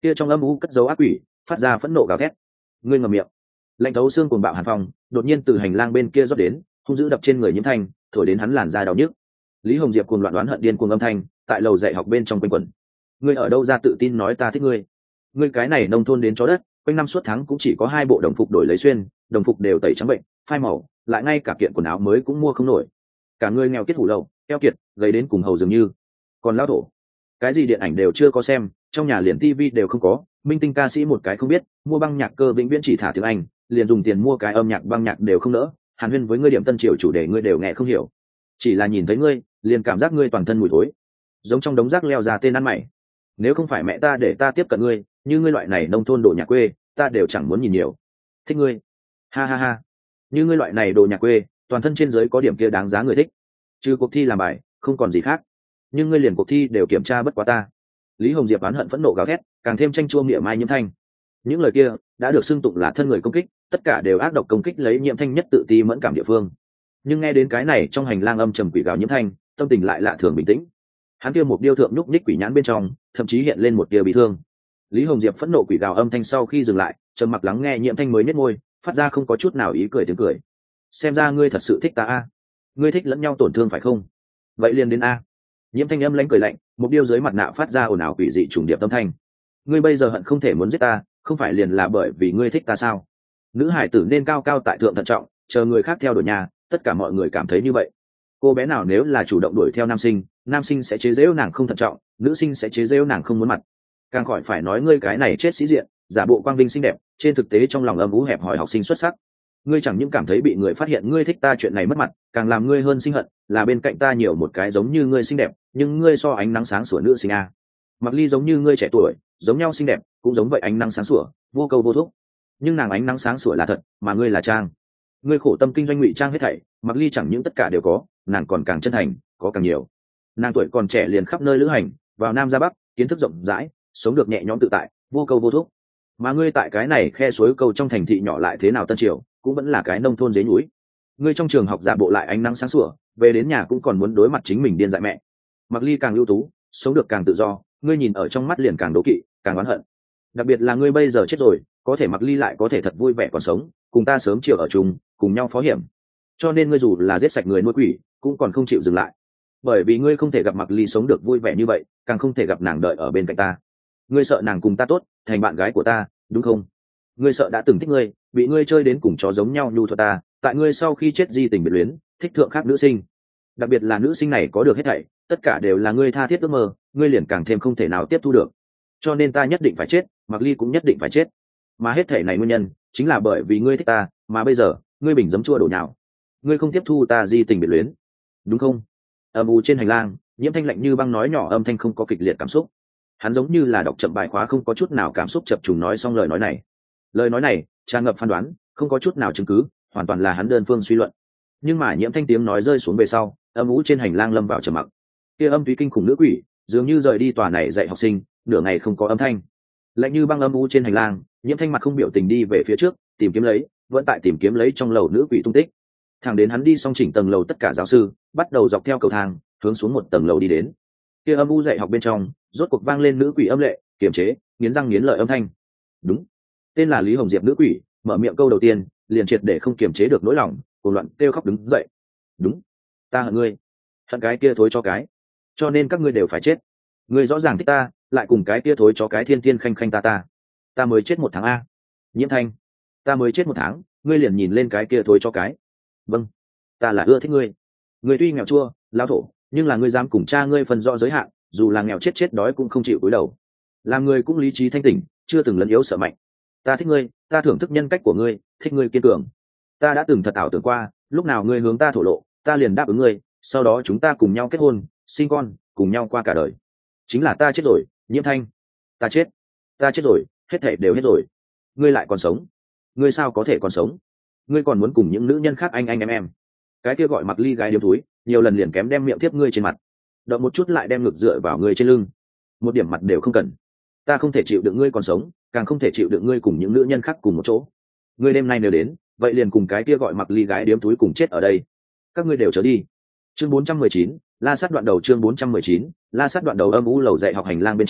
kia trong âm u cất dấu ác quỷ phát ra phẫn nộ gào thét. Ngươi ngậm miệng. Lạnh thấu xương cuồng bạo hàn phong đột nhiên từ hành lang bên kia rót đến, hung dữ đập trên người Nhiễm Thanh, thổi đến hắn làn da đau nhức. Lý Hồng Diệp cuồng loạn đoán hận điên cuồng âm thanh tại lầu dạy học bên trong quanh quẩn. Ngươi ở đâu ra tự tin nói ta thích ngươi? Ngươi cái này nông thôn đến chó đất, quanh năm suốt tháng cũng chỉ có 2 bộ đồng phục đổi lấy xuyên, đồng phục đều tẩy trắng bệnh, phai màu, lại ngay cả kiện quần áo mới cũng mua không nổi. Cả ngươi nghèo kiết hủ lậu, keo kiệt, gầy đến cùng hầu dường như. Còn lão thổ, cái gì điện ảnh đều chưa có xem, trong nhà liền tivi đều không có, minh tinh ca sĩ một cái không biết, mua băng nhạc cơ vĩnh viễn chỉ thả tiếng Anh, liền dùng tiền mua cái âm nhạc băng nhạc đều không nỡ. Hàn huyên với ngươi điểm tân triều chủ đề ngươi đều nghe không hiểu, chỉ là nhìn thấy ngươi liền cảm giác ngươi toàn thân mùi thối, giống trong đống rác leo ra tên ăn mày. Nếu không phải mẹ ta để ta tiếp cận ngươi, như ngươi loại này nông thôn đồ nhà quê, ta đều chẳng muốn nhìn nhiều. Thích ngươi, ha ha ha. Như ngươi loại này đồ nhà quê, toàn thân trên dưới có điểm kia đáng giá người thích, trừ cuộc thi làm bài không còn gì khác. Nhưng ngươi liền cuộc thi đều kiểm tra bất quá ta. Lý Hồng Diệp oán hận phẫn nộ gào thét, càng thêm tranh chua miệng mai Nhiễm Thanh. Những lời kia đã được xưng tụng là thân người công kích, tất cả đều ác độc công kích lấy Nhiễm Thanh nhất tự ti mẫn cảm địa phương. Nhưng nghe đến cái này trong hành lang âm trầm quỷ gào Nhiễm Thanh, tâm tình lại lạ thường bình tĩnh. Hắn kia một điêu thượng nhúc nhích quỷ nhãn bên trong, thậm chí hiện lên một tia bị thương. Lý Hồng Diệp phẫn nộ quỷ gào âm thanh sau khi dừng lại, trầm mặc lắng nghe Nhiễm Thanh mới nhếch môi, phát ra không có chút nào ý cười tiếng cười. Xem ra ngươi thật sự thích ta a. Ngươi thích lẫn nhau tổn thương phải không? Vậy liền đến a. Nhiễm Thanh âm lãnh cười lạnh, một điêu dưới mặt nạ phát ra ồn ào quỷ dị trùng điệp âm thanh. Ngươi bây giờ hận không thể muốn giết ta, không phải liền là bởi vì ngươi thích ta sao? Nữ hải tử nên cao cao tại thượng thận trọng, chờ người khác theo đuổi nhà, tất cả mọi người cảm thấy như vậy. Cô bé nào nếu là chủ động đuổi theo nam sinh sẽ chế giễu nàng không thận trọng, nữ sinh sẽ chế giễu nàng không muốn mặt. Càng khỏi phải nói ngươi cái này chết sĩ diện, giả bộ quang vinh xinh đẹp, trên thực tế trong lòng âm u hẹp hòi học sinh xuất sắc. Ngươi chẳng những cảm thấy bị người phát hiện ngươi thích ta chuyện này mất mặt, càng làm ngươi hơn sinh hận là bên cạnh ta nhiều một cái giống như ngươi xinh đẹp, nhưng ngươi so ánh nắng sáng sủa nữ sinh a. Mặc Ly giống như ngươi trẻ tuổi, giống nhau xinh đẹp, cũng giống vậy ánh nắng sáng sủa, vô câu vô thúc. Nhưng nàng ánh nắng sáng sủa là thật, mà ngươi là trang. Ngươi khổ tâm kinh doanh ngụy trang hết thảy, Mặc Ly chẳng những tất cả đều có, nàng còn càng chân thành, có càng nhiều. Nàng tuổi còn trẻ liền khắp nơi lữ hành, vào nam ra bắc, kiến thức rộng rãi, sống được nhẹ nhõm tự tại, vô câu vô thúc. Mà ngươi tại cái này khe suối câu trong thành thị nhỏ lại thế nào tân triều, cũng vẫn là cái nông thôn dưới núi. Ngươi trong trường học giả bộ lại ánh nắng sáng sủa, về đến nhà cũng còn muốn đối mặt chính mình điên dại mẹ. Mặc Ly càng ưu tú, sống được càng tự do, ngươi nhìn ở trong mắt liền càng đố kỵ, càng oán hận. Đặc biệt là ngươi bây giờ chết rồi, có thể Mặc Ly lại có thể thật vui vẻ còn sống, cùng ta sớm chiều ở chung, cùng nhau phó hiểm. Cho nên ngươi dù là giết sạch người nuôi quỷ, cũng còn không chịu dừng lại. Bởi vì ngươi không thể gặp Mặc Ly sống được vui vẻ như vậy, càng không thể gặp nàng đợi ở bên cạnh ta. Ngươi sợ nàng cùng ta tốt, thành bạn gái của ta, đúng không? Ngươi sợ đã từng thích ngươi, bị ngươi chơi đến cùng chó giống nhau nhu thuật ta, tại ngươi sau khi chết di tình biệt luyến, thích thượng khác nữ sinh. Đặc biệt là nữ sinh này có được hết thảy, tất cả đều là ngươi tha thiết ước mơ, ngươi liền càng thêm không thể nào tiếp thu được. Cho nên ta nhất định phải chết, Mặc Ly cũng nhất định phải chết. Mà hết thảy này nguyên nhân chính là bởi vì ngươi thích ta, mà bây giờ ngươi bình giấm chua đổ nhào, ngươi không tiếp thu ta di tình biệt luyến, đúng không? Âm u trên hành lang, Nhiễm Thanh lạnh như băng nói nhỏ, âm thanh không có kịch liệt cảm xúc. Hắn giống như là đọc chậm bài khóa, không có chút nào cảm xúc chập trùng nói xong lời nói này. Lời nói này tràn ngập phán đoán, không có chút nào chứng cứ, hoàn toàn là hắn đơn phương suy luận. Nhưng mà Nhiễm Thanh tiếng nói rơi xuống về sau, âm u trên hành lang lâm vào trầm mặc. Kia âm túy kinh khủng nữ quỷ dường như rời đi tòa này dạy học sinh, nửa ngày không có âm thanh. Lạnh như băng âm u trên hành lang, Nhiễm Thanh mặt không biểu tình đi về phía trước, tìm kiếm lấy, vẫn tại tìm kiếm lấy trong lầu nữ quỷ tung tích. Thẳng đến hắn đi xong chỉnh tầng lầu tất cả giáo sư, bắt đầu dọc theo cầu thang hướng xuống một tầng lầu đi đến. Kia âm u dạy học bên trong, rốt cuộc vang lên nữ quỷ âm lệ, kiềm chế, nghiến răng nghiến lợi âm thanh. Đúng, tên là Lý Hồng Diệp nữ quỷ, mở miệng câu đầu tiên liền triệt để không kiềm chế được nỗi lòng, cuồng loạn kêu khóc đứng dậy. Đúng, ta hận ngươi, hận cái kia thối cho cái, cho nên các ngươi đều phải chết. Ngươi rõ ràng thích ta, lại cùng cái kia thối cho cái thiên thiên khanh khanh ta mới chết 1 tháng a. Nhiễm Thanh, ta mới chết 1 tháng, ngươi liền nhìn lên cái kia thối cho cái. Vâng, ta là ưa thích ngươi. Ngươi tuy nghèo chua, lao thổ, nhưng là ngươi dám cùng cha ngươi phân rõ giới hạn, dù là nghèo chết đói cũng không chịu cúi đầu. Làm người cũng lý trí thanh tỉnh, chưa từng lấn yếu sợ mạnh. Ta thích ngươi, ta thưởng thức nhân cách của ngươi, thích ngươi kiên cường. Ta đã từng thật ảo tưởng qua, lúc nào ngươi hướng ta thổ lộ, ta liền đáp ứng ngươi, sau đó chúng ta cùng nhau kết hôn, sinh con, cùng nhau qua cả đời. Chính là ta chết rồi, Nhiễm Thanh, ta chết rồi, hết thảy đều hết rồi. Ngươi lại còn sống, ngươi sao có thể còn sống? Ngươi còn muốn cùng những nữ nhân khác anh em? Cái kia gọi Mặc Ly gái điếm túi, nhiều lần liền kém đem miệng tiếp ngươi trên mặt, động một chút lại đem ngực dựa vào ngươi trên lưng, một điểm mặt đều không cần. Ta không thể chịu đựng ngươi còn sống, càng không thể chịu đựng ngươi cùng những nữ nhân khác cùng một chỗ. Ngươi đêm nay nếu đến, vậy liền cùng cái kia gọi Mặc Ly gái điếm túi cùng chết ở đây. Các ngươi đều trở đi. Chương 419, La sát đoạn đầu. Chương 419, La sát đoạn đầu. Âm u lầu dạy học hành lang bên trên,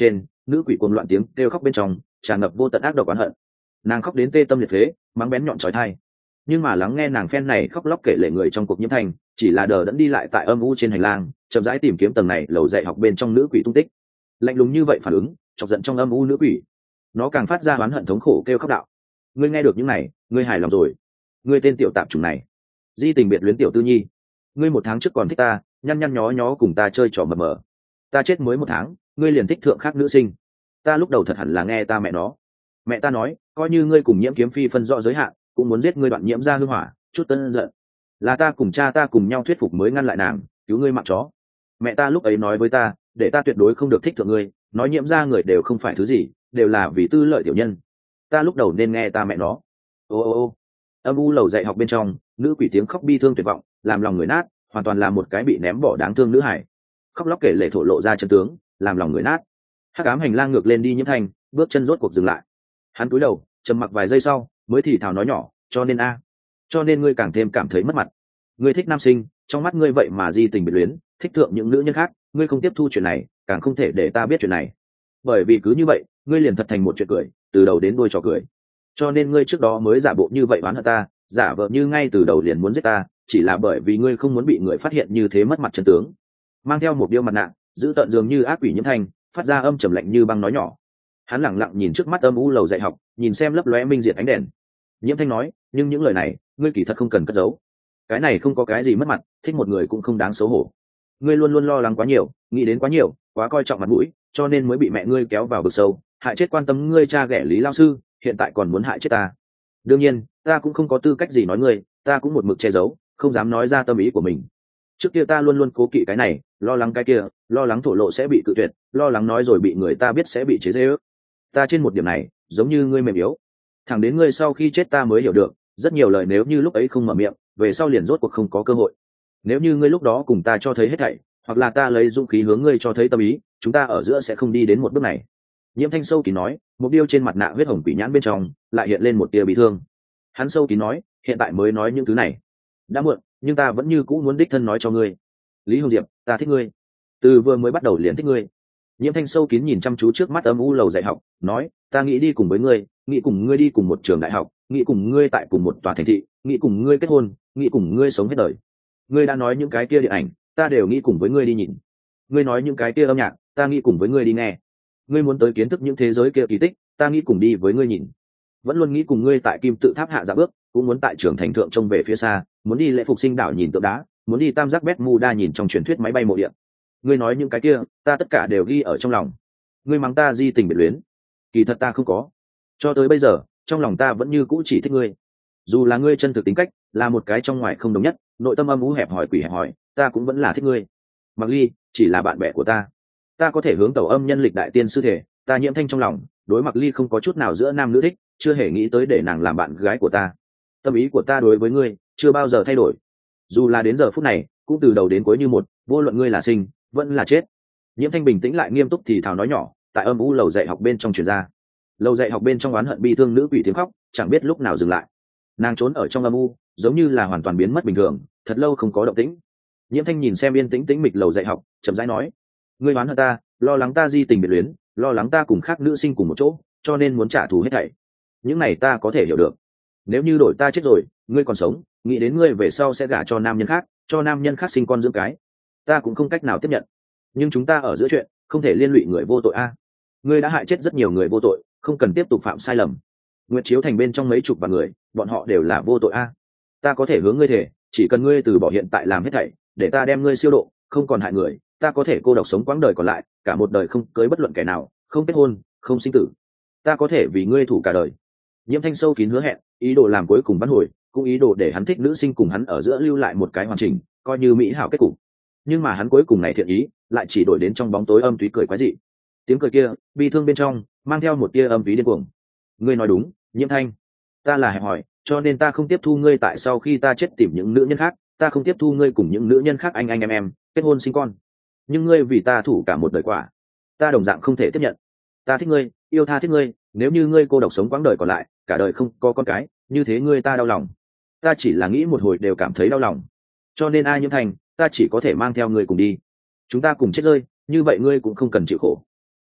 nữ quỷ cuồng loạn tiếng kêu khóc bên trong tràn ngập vô tận ác độc oán hận. Nàng khóc đến tê tâm liệt phế, mắng bén nhọn trói thai. Nhưng mà lắng nghe nàng phen này khóc lóc kể lể người trong cuộc Nhiễm Thanh chỉ là đờ đẫn đi lại tại âm u trên hành lang, chậm rãi tìm kiếm tầng này lầu dạy học bên trong nữ quỷ tung tích. Lạnh lùng như vậy phản ứng chọc giận trong âm u nữ quỷ, nó càng phát ra oán hận thống khổ kêu khóc đạo: ngươi nghe được những này, ngươi hài lòng rồi? Ngươi tên tiểu tạp chủng này, di tình biệt luyến tiểu tư nhi, ngươi 1 tháng trước còn thích ta, nhăn nhăn nhó nhó cùng ta chơi trò mờ mờ, ta chết mới 1 tháng ngươi liền thích thượng khác nữ sinh. Ta lúc đầu thật hẳn là nghe ta mẹ nó, mẹ ta nói coi như ngươi cùng Nhiễm kiếm phi phân rõ giới hạn, cũng muốn giết ngươi đoạn Nhiễm ra hư hỏa, chút tân giận. Là ta cùng cha ta cùng nhau thuyết phục mới ngăn lại nàng, cứu ngươi mạng chó. Mẹ ta lúc ấy nói với ta, để ta tuyệt đối không được thích thượng ngươi, nói Nhiễm ra người đều không phải thứ gì, đều là vì tư lợi tiểu nhân. Ta lúc đầu nên nghe ta mẹ nó. Ô ô ô. Âm u lầu dạy học bên trong, nữ quỷ tiếng khóc bi thương tuyệt vọng, làm lòng người nát, hoàn toàn là một cái bị ném bỏ đáng thương nữ hải. Khóc lóc kể lể thổ lộ ra chân tướng, làm lòng người nát. Hắc ám hành lang ngược lên đi Nhiễm Thanh, bước chân rốt cuộc dừng lại. Hắn cúi đầu, trầm mặc vài giây sau, mới thì thào nói nhỏ, cho nên cho nên ngươi càng thêm cảm thấy mất mặt. Ngươi thích nam sinh, trong mắt ngươi vậy mà di tình biệt luyến, thích thượng những nữ nhân khác, ngươi không tiếp thu chuyện này, càng không thể để ta biết chuyện này. Bởi vì cứ như vậy, ngươi liền thật thành một chuyện cười, từ đầu đến đuôi trò cười. Cho nên ngươi trước đó mới giả bộ như vậy oán hận ta, giả vờ như ngay từ đầu liền muốn giết ta, chỉ là bởi vì ngươi không muốn bị người phát hiện như thế mất mặt chân tướng. Mang theo một điêu mặt nạ, giữ tợn dường như ác quỷ Nhiễm Thanh, phát ra âm trầm lạnh như băng nói nhỏ. Hắn lẳng lặng nhìn trước mắt âm u lầu dạy học, nhìn xem lấp lóe minh diệt ánh đèn. Nhiễm Thanh nói, nhưng những lời này ngươi kỳ thật không cần cất giấu. Cái này không có cái gì mất mặt, thích một người cũng không đáng xấu hổ. Ngươi luôn luôn lo lắng quá nhiều, nghĩ đến quá nhiều, quá coi trọng mặt mũi, cho nên mới bị mẹ ngươi kéo vào vực sâu, hại chết quan tâm ngươi cha ghẻ Lý lao sư, hiện tại còn muốn hại chết ta. Đương nhiên ta cũng không có tư cách gì nói ngươi, ta cũng một mực che giấu, không dám nói ra tâm ý của mình. Trước kia ta luôn luôn cố kỵ cái này, lo lắng cái kia, lo lắng thổ lộ sẽ bị cự tuyệt, lo lắng nói rồi bị người ta biết sẽ bị chế giễu. Ta trên một điểm này giống như ngươi mềm yếu, thẳng đến ngươi sau khi chết ta mới hiểu được, rất nhiều lời nếu như lúc ấy không mở miệng, về sau liền rốt cuộc không có cơ hội. Nếu như ngươi lúc đó cùng ta cho thấy hết thảy, hoặc là ta lấy dũng khí hướng ngươi cho thấy tâm ý, chúng ta ở giữa sẽ không đi đến một bước này. Nhiễm Thanh sâu kín nói, một điêu trên mặt nạ huyết hồng quỷ nhãn bên trong lại hiện lên một tia bị thương. Hắn sâu kín nói, hiện tại mới nói những thứ này đã muộn, nhưng ta vẫn như cũ muốn đích thân nói cho ngươi. Lý Hồng Diệp, ta thích ngươi, từ vừa mới bắt đầu liền thích ngươi. Nhiễm Thanh sâu kín nhìn chăm chú trước mắt âm u lầu dạy học, nói, ta nghĩ đi cùng với ngươi, nghĩ cùng ngươi đi cùng một trường đại học, nghĩ cùng ngươi tại cùng một tòa thành thị, nghĩ cùng ngươi kết hôn, nghĩ cùng ngươi sống hết đời. Ngươi đã nói những cái kia điện ảnh, ta đều nghĩ cùng với ngươi đi nhìn. Ngươi nói những cái kia âm nhạc, ta nghĩ cùng với ngươi đi nghe. Ngươi muốn tới kiến thức những thế giới kia kỳ tích, ta nghĩ cùng đi với ngươi nhìn. Vẫn luôn nghĩ cùng ngươi tại kim tự tháp hạ dạ bước, cũng muốn tại trường thành thượng trông về phía xa, muốn đi lễ phục sinh đảo nhìn tượng đá, muốn đi tam giác Bermuda nhìn trong truyền thuyết máy bay mộ điện. Ngươi nói những cái kia, ta tất cả đều ghi ở trong lòng. Ngươi mắng ta di tình biệt luyến, kỳ thật ta không có. Cho tới bây giờ, trong lòng ta vẫn như cũ chỉ thích ngươi. Dù là ngươi chân thực tính cách là một cái trong ngoài không đồng nhất, nội tâm âm u hẹp hòi quỷ hẹp hòi, ta cũng vẫn là thích ngươi. Mặc Ly chỉ là bạn bè của ta, ta có thể hướng tẩu âm nhân lịch đại tiên sư thể, ta Nhiễm Thanh trong lòng đối Mặc Ly không có chút nào giữa nam nữ thích, chưa hề nghĩ tới để nàng làm bạn gái của ta. Tâm ý của ta đối với ngươi chưa bao giờ thay đổi, dù là đến giờ phút này cũng từ đầu đến cuối như một, vô luận ngươi là sinh vẫn là chết. Nhiễm Thanh bình tĩnh lại nghiêm túc thì thào nói nhỏ, tại âm u lầu dạy học bên trong truyền ra. Lầu dạy học bên trong oán hận bi thương nữ quỷ tiếng khóc chẳng biết lúc nào dừng lại. Nàng trốn ở trong âm u, giống như là hoàn toàn biến mất bình thường, thật lâu không có động tĩnh. Nhiễm Thanh nhìn xem yên tĩnh tĩnh mịch lầu dạy học, chậm rãi nói, ngươi oán hận ta, lo lắng ta di tình biệt luyến, lo lắng ta cùng khác nữ sinh cùng một chỗ, cho nên muốn trả thù hết thảy. Những này ta có thể hiểu được. Nếu như đổi ta chết rồi, ngươi còn sống, nghĩ đến ngươi về sau sẽ gả cho nam nhân khác, cho nam nhân khác sinh con dưỡng cái, ta cũng không cách nào tiếp nhận. Nhưng chúng ta ở giữa chuyện, không thể liên lụy người vô tội a. Ngươi đã hại chết rất nhiều người vô tội, không cần tiếp tục phạm sai lầm. Nguyệt Chiếu Thành bên trong mấy chục vạn người, bọn họ đều là vô tội a. Ta có thể hướng ngươi thể, chỉ cần ngươi từ bỏ hiện tại làm hết thảy, để ta đem ngươi siêu độ, không còn hại người, ta có thể cô độc sống quãng đời còn lại, cả một đời không cưới bất luận kẻ nào, không kết hôn, không sinh tử. Ta có thể vì ngươi thủ cả đời. Nhiễm Thanh sâu kín hứa hẹn, ý đồ làm cuối cùng vãn hồi, cũng ý đồ để hắn thích nữ sinh cùng hắn ở giữa lưu lại một cái hoàn chỉnh, coi như mỹ hảo kết cục. Nhưng mà hắn cuối cùng này thiện ý, lại chỉ đổi đến trong bóng tối âm túy cười quái dị. Tiếng cười kia, bi thương bên trong, mang theo một tia âm túy điên cuồng. Ngươi nói đúng, Nhiễm Thanh, ta là hẹp hòi, cho nên ta không tiếp thu ngươi tại sau khi ta chết tìm những nữ nhân khác, ta không tiếp thu ngươi cùng những nữ nhân khác anh em kết hôn sinh con. Nhưng ngươi vì ta thủ cả một đời quả, ta đồng dạng không thể tiếp nhận. Ta thích ngươi, yêu tha thích ngươi, nếu như ngươi cô độc sống quãng đời còn lại, cả đời không có con cái, như thế ngươi ta đau lòng. Ta chỉ là nghĩ một hồi đều cảm thấy đau lòng. Cho nên Nhiễm Thanh, ta chỉ có thể mang theo ngươi cùng đi. Chúng ta cùng chết rơi, như vậy ngươi cũng không cần chịu khổ.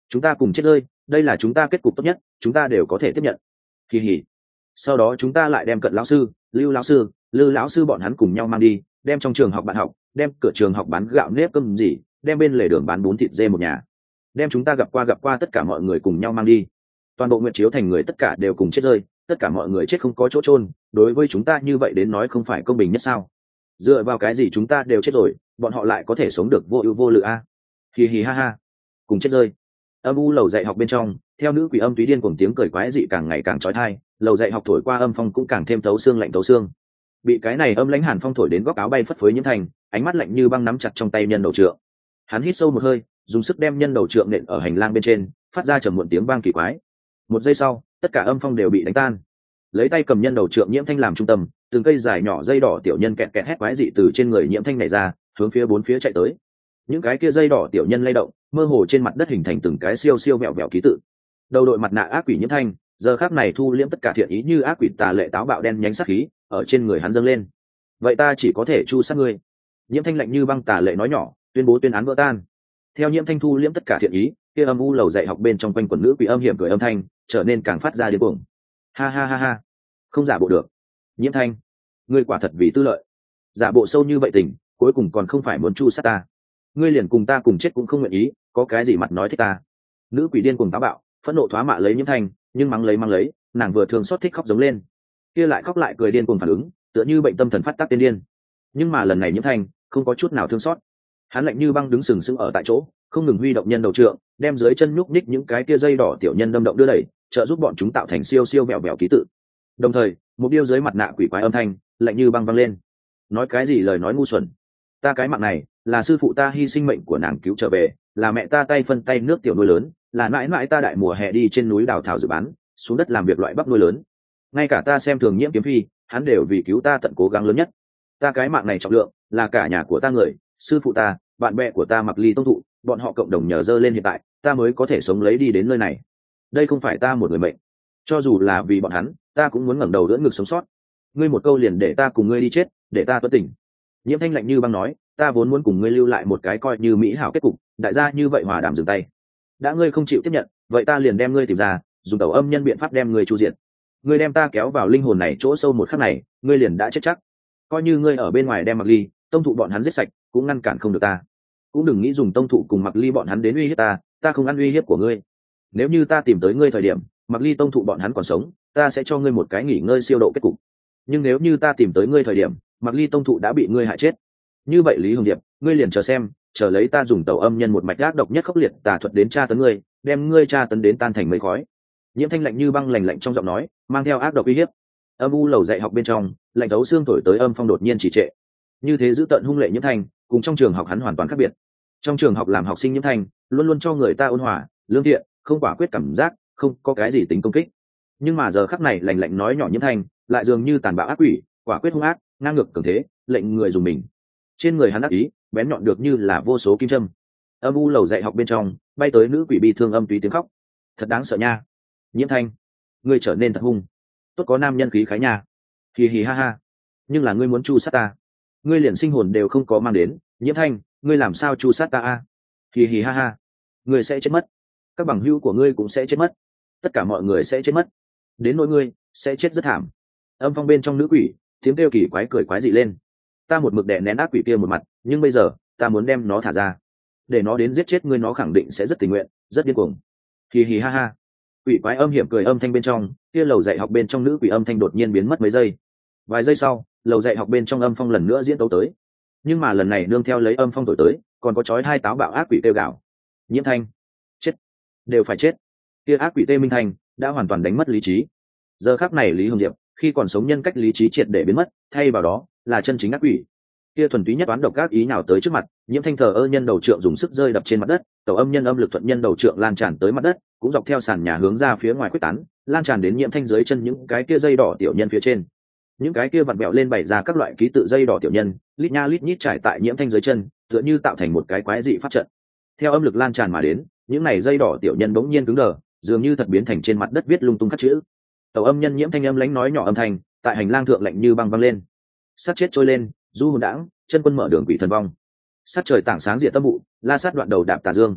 chúng ta cùng chết rơi, đây là chúng ta kết cục tốt nhất, chúng ta đều có thể tiếp nhận. Kỳ hỉ. Sau đó chúng ta lại đem Cận lão sư, Lưu lão sư, Lư lão sư bọn hắn cùng nhau mang đi, đem trong trường học bạn học, đem cửa trường học bán gạo nếp cơm gì, đem bên lề đường bán bún thịt dê một nhà, đem chúng ta gặp qua tất cả mọi người cùng nhau mang đi. Toàn bộ Nguyệt Chiếu thành người tất cả đều cùng chết rơi, tất cả mọi người chết không có chỗ chôn, đối với chúng ta như vậy đến nói không phải công bình nhất sao? Dựa vào cái gì chúng ta đều chết rồi, bọn họ lại có thể sống được vô ưu vô lự a? Hì hì ha ha, cùng chết rơi. Âm u lầu dạy học bên trong, theo nữ quỷ âm túy điên cuồng tiếng cười quái dị càng ngày càng chói tai, lầu dạy học thổi qua âm phong cũng càng thêm tấu xương lạnh tấu xương. Bị cái này âm lãnh hàn phong thổi đến góc áo bay phất phới Nhiễm Thanh, ánh mắt lạnh như băng nắm chặt trong tay nhân đầu trượng. Hắn hít sâu một hơi, dùng sức đem nhân đầu trượng nện ở hành lang bên trên, phát ra trầm muộn tiếng vang kỳ quái. Một giây sau, tất cả âm phong đều bị đánh tan. Lấy tay cầm nhân đầu trượng Nhiễm Thanh làm trung tâm, từng cây dài nhỏ dây đỏ tiểu nhân kẹt kẹt hét quái dị từ trên người Nhiễm Thanh này ra, hướng phía bốn phía chạy tới. Những cái kia dây đỏ tiểu nhân lay động, mơ hồ trên mặt đất hình thành từng cái siêu siêu vẹo vẹo ký tự. Đầu đội mặt nạ ác quỷ Nhiễm Thanh, giờ khắc này thu liễm tất cả thiện ý như ác quỷ tà lệ táo bạo đen nhánh sát khí, ở trên người hắn dâng lên. Vậy ta chỉ có thể chu sát ngươi. Nhiễm Thanh lạnh như băng tà lệ nói nhỏ, tuyên bố tuyên án vỡ tan. Theo Nhiễm Thanh thu liễm tất cả thiện ý, kia âm u lầu dạy học bên trong quanh quần nữ quỷ âm hiểm cười âm thanh trở nên càng phát ra điên cuồng. Ha ha ha ha, không giả bộ được. Nhiễm Thanh, ngươi quả thật vì tư lợi, giả bộ sâu như vậy tình, cuối cùng còn không phải muốn chu sát ta. Ngươi liền cùng ta cùng chết cũng không nguyện ý, có cái gì mặt nói thích ta. Nữ quỷ điên cuồng táo bạo, phẫn nộ thoá mạ lấy Nhiễm Thanh, nhưng mắng lấy, nàng vừa thường xót thích khóc giống lên. Kia lại khóc lại cười điên cuồng phản ứng, tựa như bệnh tâm thần phát tác tiên điên. Nhưng mà lần này Nhiễm Thanh không có chút nào thương xót, hắn lạnh như băng đứng sừng sững ở tại chỗ, không ngừng huy động nhân đầu trượng, đem dưới chân nhúc nhích những cái kia dây đỏ tiểu nhân đâm động đưa đẩy, trợ giúp bọn chúng tạo thành siêu siêu vẹo vẹo ký tự. Đồng thời, một điêu dưới mặt nạ quỷ quái âm thanh lạnh như băng văng lên. Nói cái gì lời nói ngu xuẩn? Ta cái mạng này là sư phụ ta hy sinh mệnh của nàng cứu trở về, là mẹ ta tay phân tay nước tiểu nuôi lớn, là mãi mãi ta đại mùa hè đi trên núi đào thảo dự bán, xuống đất làm việc loại bắp nuôi lớn. Ngay cả ta xem thường Nhiễm Kiếm Phi, hắn đều vì cứu ta tận cố gắng lớn nhất. Ta cái mạng này trọng lượng là cả nhà của ta người, sư phụ ta, bạn bè của ta Mặc Ly Tông thụ, bọn họ cộng đồng nhờ dơ lên hiện tại, ta mới có thể sống lấy đi đến nơi này. Đây không phải ta một người mệnh, cho dù là vì bọn hắn, ta cũng muốn ngẩng đầu đỡ ngực sống sót. Ngươi một câu liền để ta cùng ngươi đi chết, để ta tuất tỉnh. Nhiễm Thanh lạnh như băng nói, ta vốn muốn cùng ngươi lưu lại một cái coi như mỹ hảo kết cục, đại gia như vậy hòa đàm dừng tay. Đã ngươi không chịu tiếp nhận, vậy ta liền đem ngươi tìm ra, dùng tẩu âm nhân biện pháp đem ngươi chu diệt. Ngươi đem ta kéo vào linh hồn này chỗ sâu một khắc này, ngươi liền đã chết chắc. Coi như ngươi ở bên ngoài đem Mặc Ly Tông thụ bọn hắn giết sạch, cũng ngăn cản không được ta. Cũng đừng nghĩ dùng Tông thụ cùng Mặc Ly bọn hắn đến uy hiếp ta, ta không ăn uy hiếp của ngươi. Nếu như ta tìm tới ngươi thời điểm Mặc Ly Tông thụ bọn hắn còn sống, ta sẽ cho ngươi một cái nghỉ ngơi siêu độ kết cục. Nhưng nếu như ta tìm tới ngươi thời điểm Mặc Ly Tông thụ đã bị ngươi hại chết, như vậy Lý Hồng Diệp, ngươi liền chờ xem, chờ lấy ta dùng tẩu âm nhân một mạch ác độc nhất khốc liệt tà thuật đến tra tấn ngươi, đem ngươi tra tấn đến tan thành mây khói. Nhiễm Thanh lạnh như băng lạnh trong giọng nói, mang theo ác độc uy hiếp. Âm u lầu dạy học bên trong, lạnh thấu xương thổi tới âm phong đột nhiên trì trệ. Như thế giữ tận hung lệ Nhiễm Thanh, cùng trong trường học hắn hoàn toàn khác biệt. Trong trường học làm học sinh Nhiễm Thanh, luôn luôn cho người ta ôn hòa, lương thiện, không quả quyết cảm giác, không có cái gì tính công kích. Nhưng mà giờ khắc này lạnh nói nhỏ Nhiễm Thanh, lại dường như tàn bạo ác quỷ, quả quyết hung ác, ngang ngược cường thế, lệnh người dùng mình. Trên người hắn ác ý, bén nhọn được như là vô số kim châm. Âm u lầu dạy học bên trong, bay tới nữ quỷ bi thương âm tùy tiếng khóc. Thật đáng sợ nha. Nhiễm Thanh, ngươi trở nên thật hung. Tốt có nam nhân khí khái nha. Hì hì ha ha. Nhưng là ngươi muốn chu sát ta, ngươi liền sinh hồn đều không có mang đến. Nhiễm Thanh, ngươi làm sao chu sát ta a? Hì hì ha ha. Ngươi sẽ chết mất, các bằng hữu của ngươi cũng sẽ chết mất, tất cả mọi người sẽ chết mất, đến nỗi ngươi sẽ chết rất thảm. Âm phong bên trong nữ quỷ tiếng kêu kỳ quái cười quái dị lên. Ta một mực đè nén ác quỷ kia một mặt, nhưng bây giờ ta muốn đem nó thả ra, để nó đến giết chết ngươi, nó khẳng định sẽ rất tình nguyện, rất điên cuồng. Hì hì ha ha. Quỷ quái âm hiểm cười âm thanh bên trong, kia lầu dạy học bên trong nữ quỷ âm thanh đột nhiên biến mất mấy giây. Vài giây sau, lầu dạy học bên trong âm phong lần nữa diễn tấu tới, nhưng mà lần này nương theo lấy âm phong thổi tới, còn có chói hai táo bạo ác quỷ kêu gào. Nhiễm Thanh, chết, đều phải chết. Kia ác quỷ Tê Minh Thành đã hoàn toàn đánh mất lý trí. Giờ khắc này Lý Hồng Diệp khi còn sống nhân cách lý trí triệt để biến mất, thay vào đó là chân chính ác quỷ. Kia thuần túy nhất toán độc ác ý nào tới trước mặt, Nhiễm Thanh thờ ơ nhân đầu trượng dùng sức rơi đập trên mặt đất, tẩu âm nhân âm lực thuận nhân đầu trượng lan tràn tới mặt đất, cũng dọc theo sàn nhà hướng ra phía ngoài quyết tán, lan tràn đến Nhiễm Thanh dưới chân những cái kia dây đỏ tiểu nhân phía trên. Những cái kia vặn bẹo lên bày ra các loại ký tự dây đỏ tiểu nhân, lít nha lít nhít trải tại Nhiễm Thanh dưới chân, tựa như tạo thành một cái quái dị pháp trận. Theo âm lực lan tràn mà đến, những này dây đỏ tiểu nhân bỗng nhiên cứng đờ, dường như thật biến thành trên mặt đất viết lung tung khắc chữ. Tẩu âm nhân Nhiễm Thanh âm lãnh nói nhỏ âm thanh, tại hành lang thượng lạnh như băng văng lên. Sát chết trôi lên, du hồn đãng, chân quân mở đường quỷ thần vong. Sát trời tảng sáng diệt tâm vụ, la sát đoạn đầu đạp tà dương.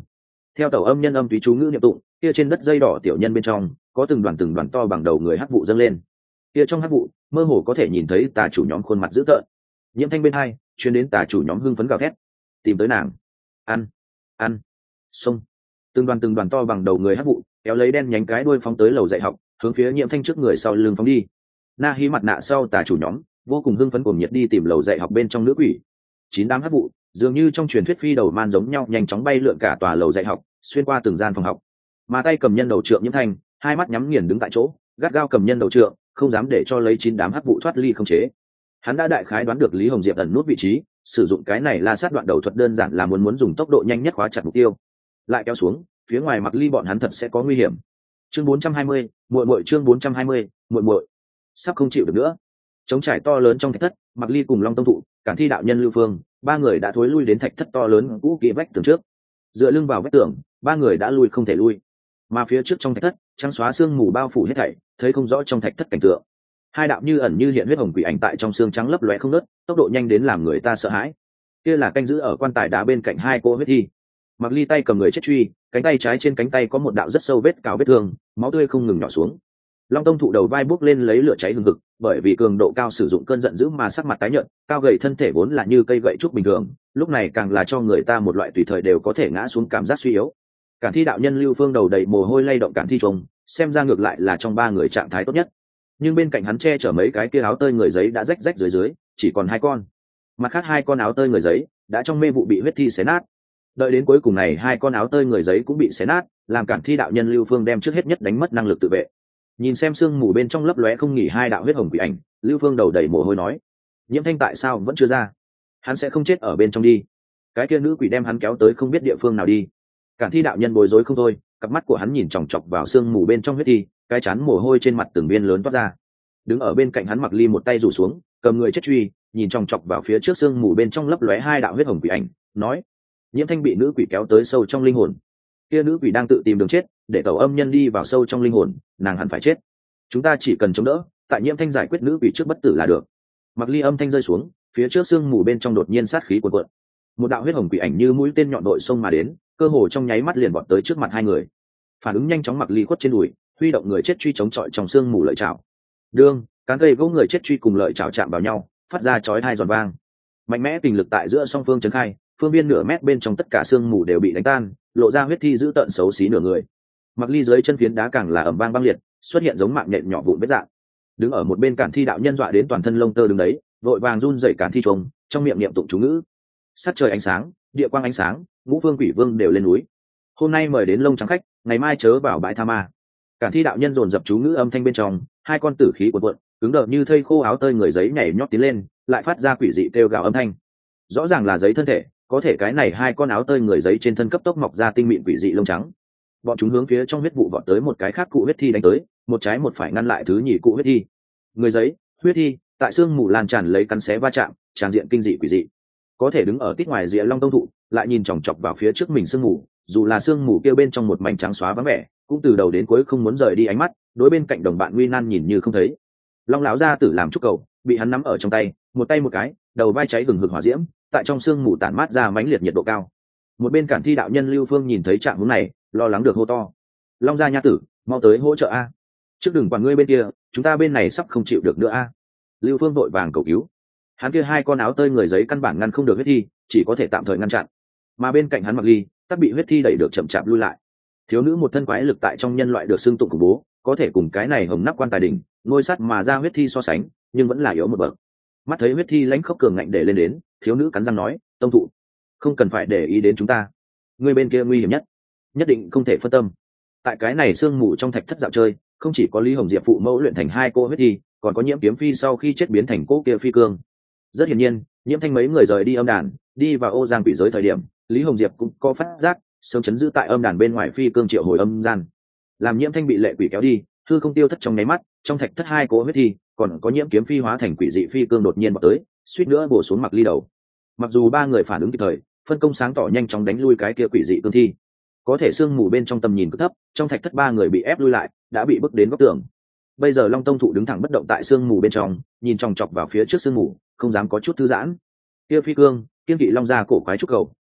Theo tàu âm nhân âm túy chú ngữ niệm tụng, kia trên đất dây đỏ tiểu nhân bên trong có từng đoàn to bằng đầu người hắc vụ dâng lên. Kia trong hắc vụ mơ hồ có thể nhìn thấy tà chủ nhóm khuôn mặt dữ tợn. Nhiễm Thanh bên hai chuyến đến tà chủ nhóm hưng phấn gào thét, tìm tới nàng, ăn xông. Từng đoàn to bằng đầu người hắc vụ kéo lấy đen nhánh cái đuôi phóng tới lầu dạy học, hướng phía Nhiễm Thanh trước người sau lưng phóng đi. Na Hí mặt nạ sau tà chủ nhóm vô cùng hưng phấn cuồng nhiệt đi tìm lầu dạy học bên trong nữ quỷ. 9 đám hắc vụ dường như trong truyền thuyết phi đầu man giống nhau nhanh chóng bay lượn cả tòa lầu dạy học, xuyên qua từng gian phòng học. Mà tay cầm nhân đầu trượng Nhiễm Thanh, hai mắt nhắm nghiền đứng tại chỗ, gắt gao cầm nhân đầu trượng, không dám để cho lấy 9 đám hắc vụ thoát ly không chế. Hắn đã đại khái đoán được Lý Hồng Diệp ẩn nút vị trí, sử dụng cái này la sát đoạn đầu thuật đơn giản là muốn dùng tốc độ nhanh nhất khóa chặt mục tiêu. Lại kéo xuống, phía ngoài Mặc Ly bọn hắn thật sẽ có nguy hiểm. Chương 420, muội chương 420, muội. Sắp không chịu được nữa. Trống trải to lớn trong thạch thất, Mặc Ly cùng Long Tông Thụ, Cản Thi đạo nhân Lưu Phương, ba người đã thối lui đến thạch thất to lớn cũ kỹ vách tường trước. Dựa lưng vào vách tường, ba người đã lui không thể lui. Mà phía trước trong thạch thất, trắng xóa sương mù bao phủ hết thảy, thấy không rõ trong thạch thất cảnh tượng. Hai đạo như ẩn như hiện huyết hồng quỷ ảnh tại trong xương trắng lấp lóe không ngớt, tốc độ nhanh đến làm người ta sợ hãi. Kia là canh giữ ở quan tài đá bên cạnh hai cô huyết thi. Mặc Ly tay cầm người chết truy, cánh tay trái trên cánh tay có một đạo rất sâu vết cào vết thương, máu tươi không ngừng nhỏ xuống. Long Tông Thụ đầu vai bốc lên lấy lửa cháy hừng hực, bởi vì cường độ cao sử dụng cơn giận dữ mà sắc mặt tái nhợt, cao gầy thân thể vốn là như cây gậy trúc bình thường, lúc này càng là cho người ta một loại tùy thời đều có thể ngã xuống cảm giác suy yếu. Cản Thi đạo nhân Lưu Phương đầu đầy mồ hôi lay động Cản Thi trùng, xem ra ngược lại là trong ba người trạng thái tốt nhất. Nhưng bên cạnh hắn che chở mấy cái kia áo tơi người giấy đã rách dưới, chỉ còn hai con. Mặt khác hai con áo tơi người giấy đã trong mê vụ bị huyết thi xé nát. Đợi đến cuối cùng này hai con áo tơi người giấy cũng bị xé nát, làm Cản Thi đạo nhân Lưu Phương đem trước hết nhất đánh mất năng lực tự vệ. Nhìn xem sương mù bên trong lấp lóe không nghỉ hai đạo huyết hồng quỷ ảnh, Lưu Phương đầu đầy mồ hôi nói: Nhiễm Thanh tại sao vẫn chưa ra? Hắn sẽ không chết ở bên trong đi? Cái kia nữ quỷ đem hắn kéo tới không biết địa phương nào đi. Cản Thi đạo nhân bối rối không thôi, cặp mắt của hắn nhìn chòng chọc vào sương mù bên trong huyết thi, cái chán mồ hôi trên mặt từng viên lớn toát ra. Đứng ở bên cạnh hắn Mặc Ly một tay rủ xuống, cầm người chết truy, nhìn chòng chọc vào phía trước sương mù bên trong lấp lóe hai đạo huyết hồng quỷ ảnh, nói: Nhiễm Thanh bị nữ quỷ kéo tới sâu trong linh hồn. Kia nữ quỷ đang tự tìm đường chết, để tẩu âm nhân đi vào sâu trong linh hồn, nàng hẳn phải chết. Chúng ta chỉ cần chống đỡ, tại Nhiễm Thanh giải quyết nữ quỷ trước bất tử là được. Mặc Ly âm thanh rơi xuống, phía trước sương mù bên trong đột nhiên sát khí cuồn cuộn. Một đạo huyết hồng quỷ ảnh như mũi tên nhọn đội sông mà đến, cơ hồ trong nháy mắt liền vọt tới trước mặt hai người. Phản ứng nhanh chóng Mặc Ly khuất trên đùi, huy động người chết truy chống chọi trong sương mù lợi chảo. Đương, cán cây gỗ người chết truy cùng lợi chảo chạm vào nhau, phát ra chói tai giòn vang. Mạnh mẽ kình lực tại giữa song phương chấn khai, phương viên nửa mét bên trong tất cả sương mù đều bị đánh tan, lộ ra huyết thi dữ tợn xấu xí nửa người. Mặc Ly dưới chân phiến đá càng là ầm vang băng liệt, xuất hiện giống mạng nhện nhỏ vụn vết dạng. Đứng ở một bên Cản Thi đạo nhân dọa đến toàn thân lông tơ đứng đấy, vội vàng run rẩy Cản Thi trùng, trong miệng niệm tụng chú ngữ. Sát trời ánh sáng, địa quang ánh sáng, ngũ phương quỷ vương đều lên núi. Hôm nay mời đến lông trắng khách, ngày mai chớ vào bãi tha ma. Cản Thi đạo nhân dồn dập chú ngữ âm thanh bên trong, hai con tử khí cuộn cuộn, cứng đờ như thây khô áo tơi người giấy nhảy nhót tiến lên, lại phát ra quỷ dị kêu gào âm thanh. Rõ ràng là giấy thân thể, có thể cái này hai con áo tơi người giấy trên thân cấp tốc mọc ra tinh mịn quỷ dị lông trắng. Bọn chúng hướng phía trong huyết vụ vọt tới một cái khác cụ huyết thi đánh tới, một trái một phải ngăn lại thứ nhì cụ huyết thi. Người giấy, huyết thi, tại xương mù lan tràn lấy cắn xé va chạm, tràn diện kinh dị quỷ dị. Có thể đứng ở tít ngoài rìa Long Tông Thụ, lại nhìn chòng chọc vào phía trước mình sương mù, dù là sương mù kia bên trong một mảnh trắng xóa vắng vẻ, cũng từ đầu đến cuối không muốn rời đi ánh mắt, đối bên cạnh đồng bạn nguy nan nhìn như không thấy. Long lão gia tử làm trúc cầu, bị hắn nắm ở trong tay, một tay một cái, đầu vai cháy hừng hực hỏa diễm, tại trong sương mù tản mát ra mãnh liệt nhiệt độ cao. Một bên Cản Thi đạo nhân Lưu Phương nhìn thấy trạng huống này, lo lắng được hô to: Long gia nha tử, mau tới hỗ trợ a! Trước đừng quản ngươi bên kia, chúng ta bên này sắp không chịu được nữa a! Lưu Phương vội vàng cầu cứu. Hắn kia hai con áo tơi người giấy căn bản ngăn không được huyết thi, chỉ có thể tạm thời ngăn chặn. Mà bên cạnh hắn Mặc Ly, tắc bị huyết thi đẩy được chậm chạp lui lại. Thiếu nữ một thân quái lực tại trong nhân loại được xưng tụng khủng bố, có thể cùng cái này hồng nắp quan tài đỉnh, ngôi sắt mà ra huyết thi so sánh, nhưng vẫn là yếu một bậc. Mắt thấy huyết thi lãnh khốc cường ngạnh để lên đến, thiếu nữ cắn răng nói: Tông Thụ, không cần phải để ý đến chúng ta, người bên kia nguy hiểm nhất định không thể phân tâm. Tại cái này sương mù trong thạch thất dạo chơi, không chỉ có Lý Hồng Diệp phụ mẫu luyện thành hai cô huyết thi, còn có Nhiễm Kiếm Phi sau khi chết biến thành cô kia phi cương. Rất hiển nhiên, Nhiễm Thanh mấy người rời đi âm đàn, đi vào ô giang quỷ giới thời điểm, Lý Hồng Diệp cũng có phát giác, sớm chấn giữ tại âm đàn bên ngoài phi cương triệu hồi âm gian. Làm Nhiễm Thanh bị lệ quỷ kéo đi, hư không tiêu thất trong nháy mắt, trong thạch thất hai cô huyết thi, còn có Nhiễm Kiếm Phi hóa thành quỷ dị phi cương đột nhiên vọt tới, suýt nữa bổ xuống Mặc Ly đầu. Mặc dù ba người phản ứng kịp thời, phân công sáng tỏ nhanh chóng đánh lui cái kia quỷ dị cương thi, có thể sương mù bên trong tầm nhìn cực thấp, trong thạch thất ba người bị ép lui lại, đã bị bước đến góc tường. Bây giờ Long Tông Thụ đứng thẳng bất động tại sương mù bên trong, nhìn chòng chọc vào phía trước sương mù, không dám có chút thư giãn. Kia phi cương kiên kỵ long gia cổ quái trúc cầu,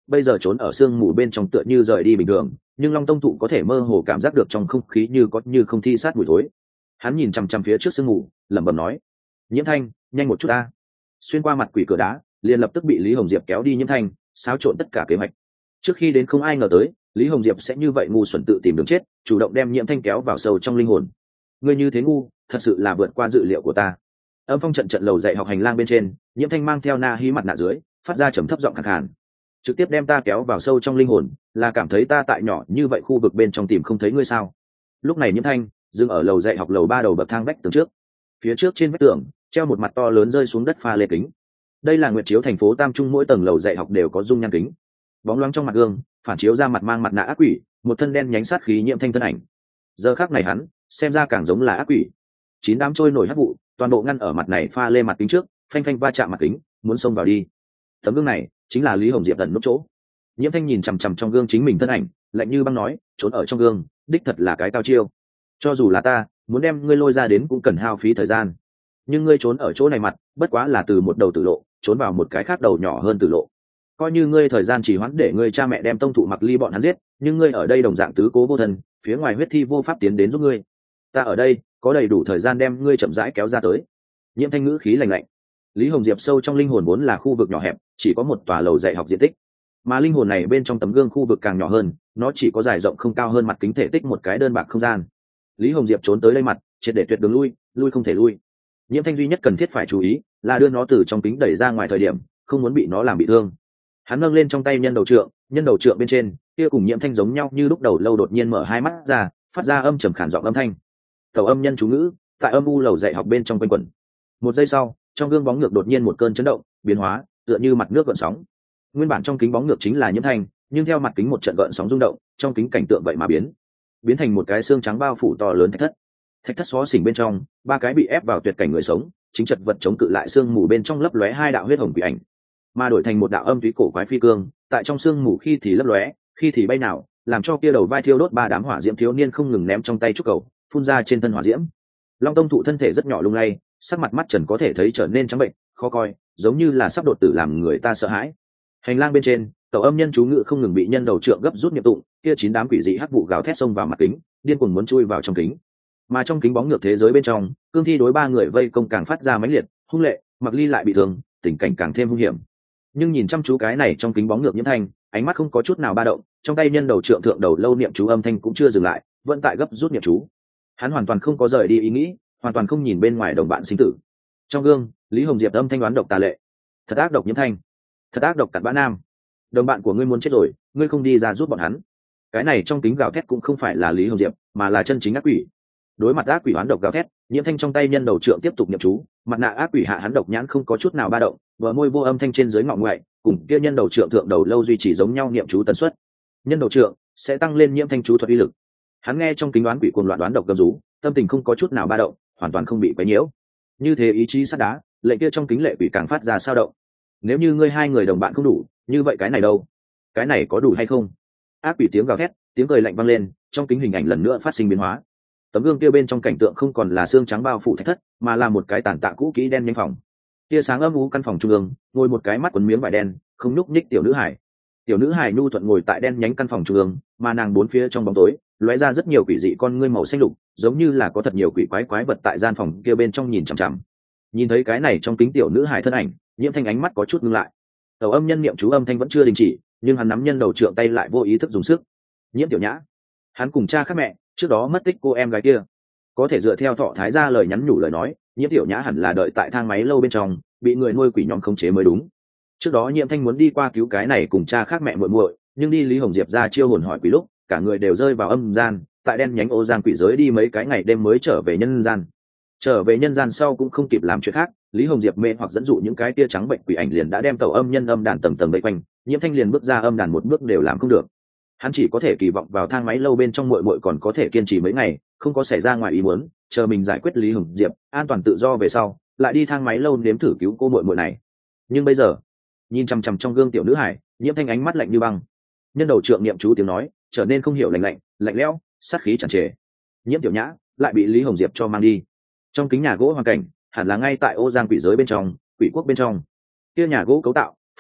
bây giờ trốn ở sương mù bên trong tựa như rời đi bình thường, nhưng long tông thụ có thể mơ hồ cảm giác được trong không khí như có như không thi sát mùi thối. Hắn nhìn chằm chằm phía trước sương mù, lẩm bẩm nói: Nhiễm Thanh, nhanh một chút ta. Xuyên qua mặt quỷ cửa đá, liền lập tức bị Lý Hồng Diệp kéo đi Nhiễm Thanh, xáo trộn tất cả kế hoạch. Trước khi đến không ai ngờ tới Lý Hồng Diệp sẽ như vậy ngu xuẩn tự tìm đường chết, chủ động đem Nhiễm Thanh kéo vào sâu trong linh hồn. Ngươi như thế ngu, thật sự là vượt qua dự liệu của ta. Âm phong trận trận lầu dạy học hành lang bên trên, Nhiễm Thanh mang theo na hí mặt nạ dưới, phát ra trầm thấp giọng khàn khàn, trực tiếp đem ta kéo vào sâu trong linh hồn, là cảm thấy ta tại nhỏ như vậy khu vực bên trong tìm không thấy ngươi sao? Lúc này Nhiễm Thanh dừng ở lầu dạy học lầu 3 đầu bậc thang vách tường trước, phía trước trên vách tường treo một mặt to lớn rơi xuống đất pha lê kính. Đây là nguyệt chiếu thành phố Tam Trung, mỗi tầng lầu dạy học đều có dung nhan kính, bóng loáng trong mặt gương phản chiếu ra mặt mang mặt nạ ác quỷ, một thân đen nhánh sát khí Nhiễm Thanh thân ảnh. Giờ khắc này hắn xem ra càng giống là ác quỷ. 9 đám trôi nổi hắc vụ toàn bộ ngăn ở mặt này pha lê mặt kính trước, phanh phanh va chạm mặt kính, muốn xông vào đi. Tấm gương này chính là Lý Hồng Diệp ẩn nút chỗ. Nhiễm Thanh nhìn chằm chằm trong gương chính mình thân ảnh, lạnh như băng nói: trốn ở trong gương đích thật là cái cao chiêu, cho dù là ta muốn đem ngươi lôi ra đến cũng cần hao phí thời gian, nhưng ngươi trốn ở chỗ này mặt bất quá là từ một đầu tử lộ trốn vào một cái khác đầu nhỏ hơn tử lộ. Coi như ngươi thời gian chỉ hoãn để ngươi cha mẹ đem tông thụ Mặc Ly bọn hắn giết, nhưng ngươi ở đây đồng dạng tứ cố vô thân, phía ngoài huyết thi vô pháp tiến đến giúp ngươi. Ta ở đây có đầy đủ thời gian đem ngươi chậm rãi kéo ra tới. Nhiễm Thanh ngữ khí lạnh lạnh. Lý Hồng Diệp sâu trong linh hồn vốn là khu vực nhỏ hẹp, chỉ có một tòa lầu dạy học diện tích, mà linh hồn này bên trong tấm gương khu vực càng nhỏ hơn, nó chỉ có dài rộng không cao hơn mặt kính thể tích một cái đơn bạc không gian. Lý Hồng Diệp trốn tới đây mặt, triệt để tuyệt đường lui, lui không thể lui. Nhiễm Thanh duy nhất cần thiết phải chú ý là đưa nó từ trong kính đẩy ra ngoài thời điểm, không muốn bị nó làm bị thương. Hắn nâng lên trong tay nhân đầu trượng bên trên kia cùng Nhiễm Thanh giống nhau như lúc đầu lâu đột nhiên mở hai mắt ra, phát ra âm trầm khản giọng âm thanh. Tẩu âm nhân chú ngữ tại âm u lầu dạy học bên trong quanh quẩn. Một giây sau, trong gương bóng ngược đột nhiên một cơn chấn động, biến hóa tựa như mặt nước gợn sóng. Nguyên bản trong kính bóng ngược chính là Nhiễm Thanh, nhưng theo mặt kính một trận gợn sóng rung động, trong kính cảnh tượng vậy mà biến thành một cái xương trắng bao phủ to lớn thạch thất. Thạch thất xó xỉnh bên trong, ba cái bị ép vào tuyệt cảnh người sống chính chật vật chống cự lại xương mù bên trong lấp lóe hai đạo huyết hồng quỷ ảnh, mà đổi thành một đạo âm túy cổ quái phi cương tại trong xương mù khi thì lấp lóe khi thì bay nào, làm cho kia đầu vai thiêu đốt ba đám hỏa diễm thiếu niên không ngừng ném trong tay trúc cầu phun ra trên thân hỏa diễm. Long tông thụ thân thể rất nhỏ lung lay, sắc mặt mắt trần có thể thấy trở nên trắng bệnh khó coi, giống như là sắp đột tử làm người ta sợ hãi. Hành lang bên trên, tẩu âm nhân chú ngự không ngừng bị nhân đầu trượng gấp rút nhiệm tụng, kia 9 đám quỷ dị hắc vụ gào thét xông vào mặt kính, điên cuồng muốn chui vào trong kính. Mà trong kính bóng ngược thế giới bên trong, cương thi đối ba người vây công càng phát ra mãnh liệt hung lệ, Mặc Ly lại bị thương, tình cảnh càng thêm hung hiểm. Nhưng nhìn chăm chú cái này trong kính bóng ngược Nhiễm Thanh, ánh mắt không có chút nào ba động, trong tay nhân đầu trượng thượng đầu lâu niệm chú âm thanh cũng chưa dừng lại, vẫn tại gấp rút niệm chú. Hắn hoàn toàn không có rời đi ý nghĩ, hoàn toàn không nhìn bên ngoài đồng bạn sinh tử. Trong gương, Lý Hồng Diệp âm thanh đoán độc tà lệ: thật ác độc Nhiễm Thanh, thật ác độc cặn bã nam, đồng bạn của ngươi muốn chết rồi, ngươi không đi ra giúp bọn hắn. Cái này trong kính gào thét cũng không phải là Lý Hồng Diệp, mà là chân chính ác quỷ. Đối mặt ác quỷ đoán độc gào thét, Nhiễm Thanh trong tay nhân đầu trượng tiếp tục niệm chú, mặt nạ ác quỷ hạ hắn độc nhãn không có chút nào ba động, bờ môi vô âm thanh trên dưới ngọ ngoại, cùng kia nhân đầu trượng thượng đầu lâu duy trì giống nhau niệm chú tần suất. Nhân đầu trượng sẽ tăng lên Nhiễm Thanh chú thuật uy lực. Hắn nghe trong kính đoán quỷ cuồng loạn đoán độc gầm rú, tâm tình không có chút nào ba động, hoàn toàn không bị quấy nhiễu. Như thế ý chí sắt đá, lệ kia trong kính lệ quỷ càng phát ra sao động. Nếu như ngươi hai người đồng bạn không đủ, như vậy cái này đâu? Cái này có đủ hay không? Ác quỷ tiếng gào thét, tiếng cười lạnh vang lên, trong kính hình ảnh lần nữa phát sinh biến hóa. Tấm gương kia bên trong cảnh tượng không còn là xương trắng bao phủ thạch thất, mà là một cái tàn tạ cũ kỹ đen nhanh phòng. Tia sáng âm u căn phòng trung ương, ngồi một cái mắt quấn miếng vải đen, không nhúc nhích tiểu nữ hải. Tiểu nữ hải nhu thuận ngồi tại đen nhánh căn phòng trung ương, mà nàng bốn phía trong bóng tối lóe ra rất nhiều quỷ dị con ngươi màu xanh lục, giống như là có thật nhiều quỷ quái vật tại gian phòng kia bên trong nhìn chằm chằm. Nhìn thấy cái này trong kính tiểu nữ hải thân ảnh, Nhiễm Thanh ánh mắt có chút ngưng lại. Tẩu âm nhân niệm chú âm thanh vẫn chưa đình chỉ, nhưng hắn nắm nhân đầu trượng tay lại vô ý thức dùng sức. Nhiễm tiểu nhã, hắn cùng cha khác mẹ trước đó mất tích cô em gái kia, có thể dựa theo Thọ Thái gia lời nhắn nhủ lời nói, Nhiễm tiểu nhã hẳn là đợi tại thang máy lâu bên trong, bị người nuôi quỷ nhóm khống chế mới đúng. Trước đó Nhiễm Thanh muốn đi qua cứu cái này cùng cha khác mẹ muội muội, nhưng đi Lý Hồng Diệp ra chiêu hồn hỏi quỷ lúc, cả người đều rơi vào âm gian, tại đen nhánh ô giang quỷ giới đi mấy cái ngày đêm mới trở về nhân gian. Trở về nhân gian sau cũng không kịp làm chuyện khác, Lý Hồng Diệp mê hoặc dẫn dụ những cái tia trắng bệnh quỷ ảnh liền đã đem tẩu âm nhân âm đàn tầng tầng vây quanh, Nhiễm Thanh liền bước ra âm đàn một bước đều làm không được. Hắn chỉ có thể kỳ vọng vào thang máy lâu bên trong muội muội còn có thể kiên trì mấy ngày, không có xảy ra ngoài ý muốn, chờ mình giải quyết Lý Hồng Diệp an toàn tự do về sau, lại đi thang máy lâu nếm thử cứu cô muội muội này. Nhưng bây giờ, nhìn chằm chằm trong gương tiểu nữ hải, Nhiễm Thanh ánh mắt lạnh như băng. Nhân đầu trượng niệm chú tiếng nói trở nên không hiểu, lạnh lẽo, sát khí tràn trề. Nhiễm tiểu nhã lại bị Lý Hồng Diệp cho mang đi. Trong kính nhà gỗ hoàn cảnh hẳn là ngay tại ô giang quỷ giới bên trong, quỷ quốc bên trong. Kia nhà gỗ cấu tạo, phong cách,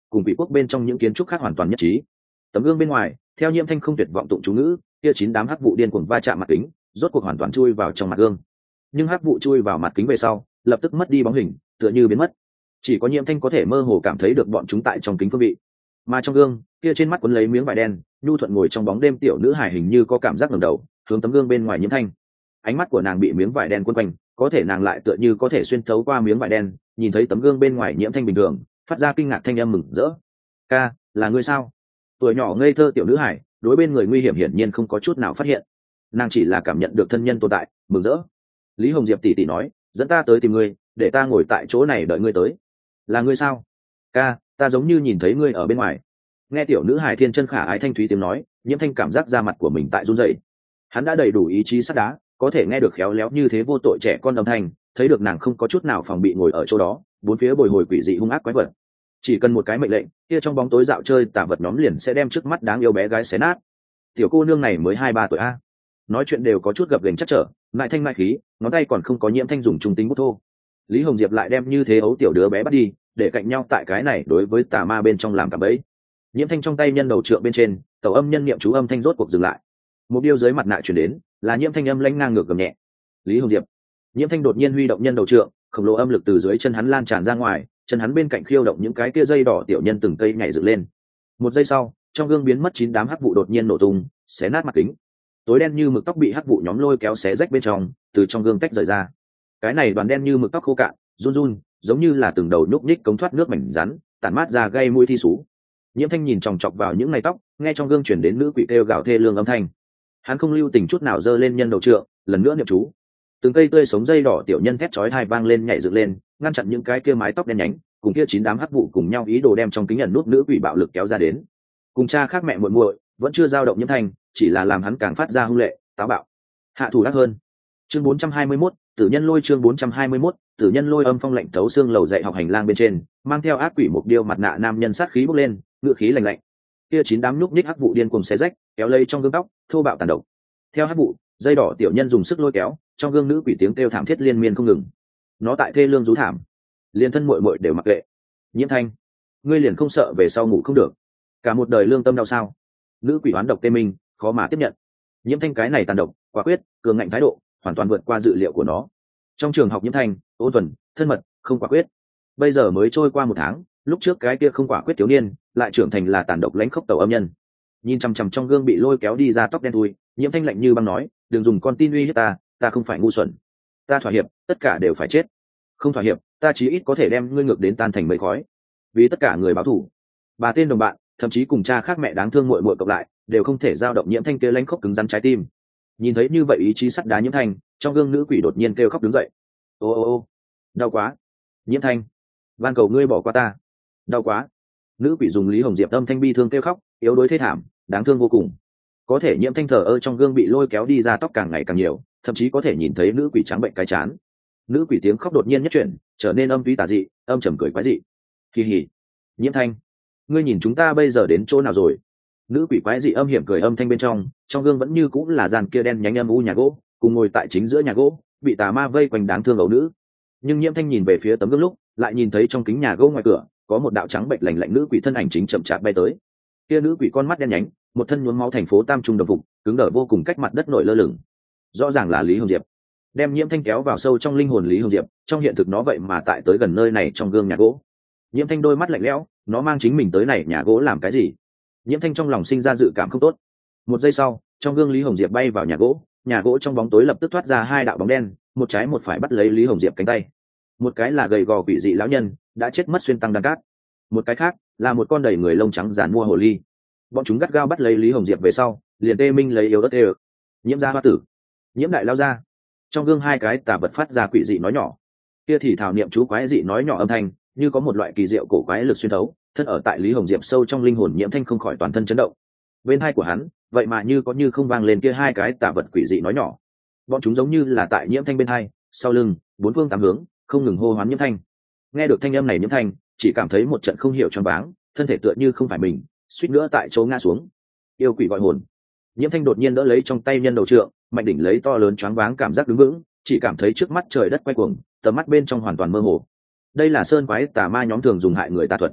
cùng quỷ quốc bên trong những kiến trúc khác hoàn toàn nhất trí. Tấm gương bên ngoài theo Nhiễm Thanh không tuyệt vọng tụng chú ngữ, kia 9 đám hắc vụ điên cuồng va chạm mặt kính, rốt cuộc hoàn toàn chui vào trong mặt gương. Nhưng hắc vụ chui vào mặt kính về sau lập tức mất đi bóng hình, tựa như biến mất. Chỉ có Nhiễm Thanh có thể mơ hồ cảm thấy được bọn chúng tại trong kính phương vị. Mà trong gương kia trên mắt quấn lấy miếng vải đen, nhu thuận ngồi trong bóng đêm tiểu nữ hài hình như có cảm giác ngẩng đầu hướng tấm gương bên ngoài Nhiễm Thanh. Ánh mắt của nàng bị miếng vải đen quấn quanh, có thể nàng lại tựa như có thể xuyên thấu qua miếng vải đen, nhìn thấy tấm gương bên ngoài Nhiễm Thanh bình thường, phát ra kinh ngạc thanh âm mừng rỡ. "Ca, là ngươi sao?" Tuổi nhỏ ngây thơ tiểu nữ hài đối bên người nguy hiểm hiển nhiên không có chút nào phát hiện, nàng chỉ là cảm nhận được thân nhân tồn tại, mừng rỡ. Lý Hồng Diệp tỉ tỉ nói, dẫn ta tới tìm ngươi, để ta ngồi tại chỗ này đợi ngươi tới. "Là ngươi sao?" "Ca, ta giống như nhìn thấy ngươi ở bên ngoài." Nghe tiểu nữ hài thiên chân khả ái thanh thúy tiếng nói, Nhiễm Thanh cảm giác da mặt của mình tại run rẩy. Hắn đã đầy đủ ý chí sắt đá, có thể nghe được khéo léo như thế vô tội trẻ con âm thanh, thấy được nàng không có chút nào phòng bị ngồi ở chỗ đó, bốn phía bồi hồi quỷ dị hung ác quái vật. Chỉ cần một cái mệnh lệnh, kia trong bóng tối dạo chơi tà vật nhóm liền sẽ đem trước mắt đáng yêu bé gái xé nát. Tiểu cô nương này mới 2-3 tuổi a, nói chuyện đều có chút gập ghềnh chắc trở, mại thanh mại khí, ngón tay còn không có Nhiễm Thanh dùng trung tính bút thô. Lý Hồng Diệp lại đem như thế ấu tiểu đứa bé bắt đi, để cạnh nhau tại cái này đối với tà ma bên trong làm cả bẫy. Nhiễm Thanh trong tay nhân đầu trượng bên trên, tẩu âm nhân niệm chú âm thanh rốt cuộc dừng lại. Một điêu dưới mặt nạ truyền đến, là Nhiễm Thanh âm lãnh ngang ngược gầm nhẹ. "Lý Hồng Diệp." Nhiễm Thanh đột nhiên huy động nhân đầu trượng, khổng lồ âm lực từ dưới chân hắn lan tràn ra ngoài, chân hắn bên cạnh khiêu động những cái kia dây đỏ tiểu nhân từng cây nhảy dựng lên. Một giây sau, trong gương biến mất 9 đám hắc vụ đột nhiên nổ tung, xé nát mặt kính. Tối đen như mực tóc bị hắc vụ nhóm lôi kéo xé rách bên trong, từ trong gương tách rời ra. Cái này đoàn đen như mực tóc khô cạn, run run, giống như là từng đầu nhúc nhích cống thoát nước mảnh rắn, tản mát ra gây mũi thi sú. Nhiễm Thanh nhìn chòng chọc vào những này tóc, nghe trong gương truyền đến nữ quỷ kêu gào thê lương âm thanh. Hắn không lưu tình chút nào giơ lên nhân đầu trượng, lần nữa niệm chú. Từng cây tươi sống dây đỏ tiểu nhân thét chói tai vang lên nhảy dựng lên, ngăn chặn những cái kia mái tóc đen nhánh, cùng kia 9 đám hắc vụ cùng nhau ý đồ đem trong kính nhận nút nữ quỷ bạo lực kéo ra đến. Cùng cha khác mẹ muội muội, vẫn chưa dao động Nhiễm Thanh, chỉ là làm hắn càng phát ra hung lệ, táo bạo. Hạ thủ đắc hơn. Chương 421, Tử Nhân Lôi chương 421, Tử Nhân Lôi âm phong lạnh thấu xương lầu dạy học hành lang bên trên, mang theo ác quỷ mục điêu mặt nạ nam nhân sát khí bốc lên, ngựa khí lạnh lạnh. Kia 9 đám nhúc nhích hắc vụ điên cuồng xé rách, kéo lây trong gương tóc, thô bạo tàn độc. Theo hắc vụ, dây đỏ tiểu nhân dùng sức lôi kéo, trong gương nữ quỷ tiếng kêu thảm thiết liên miên không ngừng. Nó tại thê lương rú thảm, liên thân muội muội đều mặc kệ. Nhiễm Thanh, ngươi liền không sợ về sau ngủ không được? Cả một đời lương tâm đau sao? Nữ quỷ oán độc tê minh, khó mà tiếp nhận. Nhiễm Thanh cái này tàn độc, quả quyết, cường ngạnh thái độ, hoàn toàn vượt qua dự liệu của nó. Trong trường học Nhiễm Thanh, ôn thuần, thân mật, không quả quyết. Bây giờ mới trôi qua 1 tháng, lúc trước cái kia không quả quyết thiếu niên, lại trưởng thành là tàn độc lãnh khốc tàu âm nhân. Nhìn chằm chằm trong gương bị lôi kéo đi ra tóc đen thui, Nhiễm Thanh lạnh như băng nói, đừng dùng con tin uy hiếp ta, ta không phải ngu xuẩn. Ta thỏa hiệp, tất cả đều phải chết. Không thỏa hiệp, ta chí ít có thể đem ngươi ngược đến tan thành mây khói. Vì tất cả người báo thù. Bà tên đồng bạn, thậm chí cùng cha khác mẹ đáng thương muội muội cộng lại, đều không thể giao động Nhiễm Thanh kia lãnh khốc cứng rắn trái tim. Nhìn thấy như vậy ý chí sắt đá Nhiễm Thanh, trong gương nữ quỷ đột nhiên kêu khóc đứng dậy. Ô ô ô, đau quá. Nhiễm Thanh, van cầu ngươi bỏ qua ta. Đau quá. Nữ quỷ dùng Lý Hồng Diệp âm thanh bi thương kêu khóc, yếu đuối thê thảm, đáng thương vô cùng. Có thể Nhiễm Thanh thờ ơ trong gương bị lôi kéo đi ra tóc càng ngày càng nhiều, thậm chí có thể nhìn thấy nữ quỷ trắng bệnh cái chán. Nữ quỷ tiếng khóc đột nhiên nhất chuyển, trở nên âm túy tà dị, âm trầm cười quái dị. Kỳ hỉ. Nhiễm Thanh, ngươi nhìn chúng ta bây giờ đến chỗ nào rồi? Nữ quỷ quái dị âm hiểm cười âm thanh bên trong gương vẫn như cũng là dàn kia đen nhánh âm u nhà gỗ, cùng ngồi tại chính giữa nhà gỗ, bị tà ma vây quanh đáng thương ấu nữ. Nhưng Nhiễm Thanh nhìn về phía tấm gương lúc, lại nhìn thấy trong kính nhà gỗ ngoài cửa có một đạo trắng bệnh lạnh lạnh nữ quỷ thân ảnh chính chậm chạp bay tới. Kia nữ quỷ con mắt đen nhánh, một thân nhuốm máu thành phố tam trung đồng phục, cứng đờ vô cùng cách mặt đất nổi lơ lửng. Rõ ràng là Lý Hồng Diệp. Đem Nhiễm Thanh kéo vào sâu trong linh hồn Lý Hồng Diệp, trong hiện thực nó vậy mà tại tới gần nơi này trong gương nhà gỗ. Nhiễm Thanh đôi mắt lạnh lẽo, nó mang chính mình tới này nhà gỗ làm cái gì? Nhiễm Thanh trong lòng sinh ra dự cảm không tốt. Một giây sau, trong gương Lý Hồng Diệp bay vào nhà gỗ trong bóng tối lập tức thoát ra 2 đạo bóng đen, một trái một phải bắt lấy Lý Hồng Diệp cánh tay. Một cái là gầy gò quỷ dị lão nhân, đã chết mất xuyên tăng đan cát. Một cái khác là một con đầy người lông trắng giàn mua hồ ly. Bọn chúng gắt gao bắt lấy Lý Hồng Diệp về sau, liền tê minh lấy yếu ớt tê. Nhiễm gia hoa tử, Nhiễm đại lao ra. Trong gương 2 cái tà vật phát ra quỷ dị nói nhỏ. Kia thì thảo niệm chú quái dị nói nhỏ âm thanh, như có một loại kỳ diệu cổ quái lực xuyên thấu, thân ở tại Lý Hồng Diệp sâu trong linh hồn Nhiễm Thanh không khỏi toàn thân chấn động. Bên hai của hắn, vậy mà như có như không vang lên kia 2 cái tà vật quỷ dị nói nhỏ. Bọn chúng giống như là tại Nhiễm Thanh bên hai, sau lưng, 4 phương 8 hướng, không ngừng hô hoán Nhiễm Thanh. Nghe được thanh âm này Nhiễm Thanh chỉ cảm thấy một trận không hiểu choáng váng, thân thể tựa như không phải mình, suýt nữa tại chỗ ngã xuống. Yêu quỷ gọi hồn. Nhiễm Thanh đột nhiên đỡ lấy trong tay nhân đầu trượng, mạnh đỉnh lấy to lớn choáng váng cảm giác đứng vững, chỉ cảm thấy trước mắt trời đất quay cuồng, tầm mắt bên trong hoàn toàn mơ hồ. Đây là sơn quái tà ma nhóm thường dùng hại người tà thuật.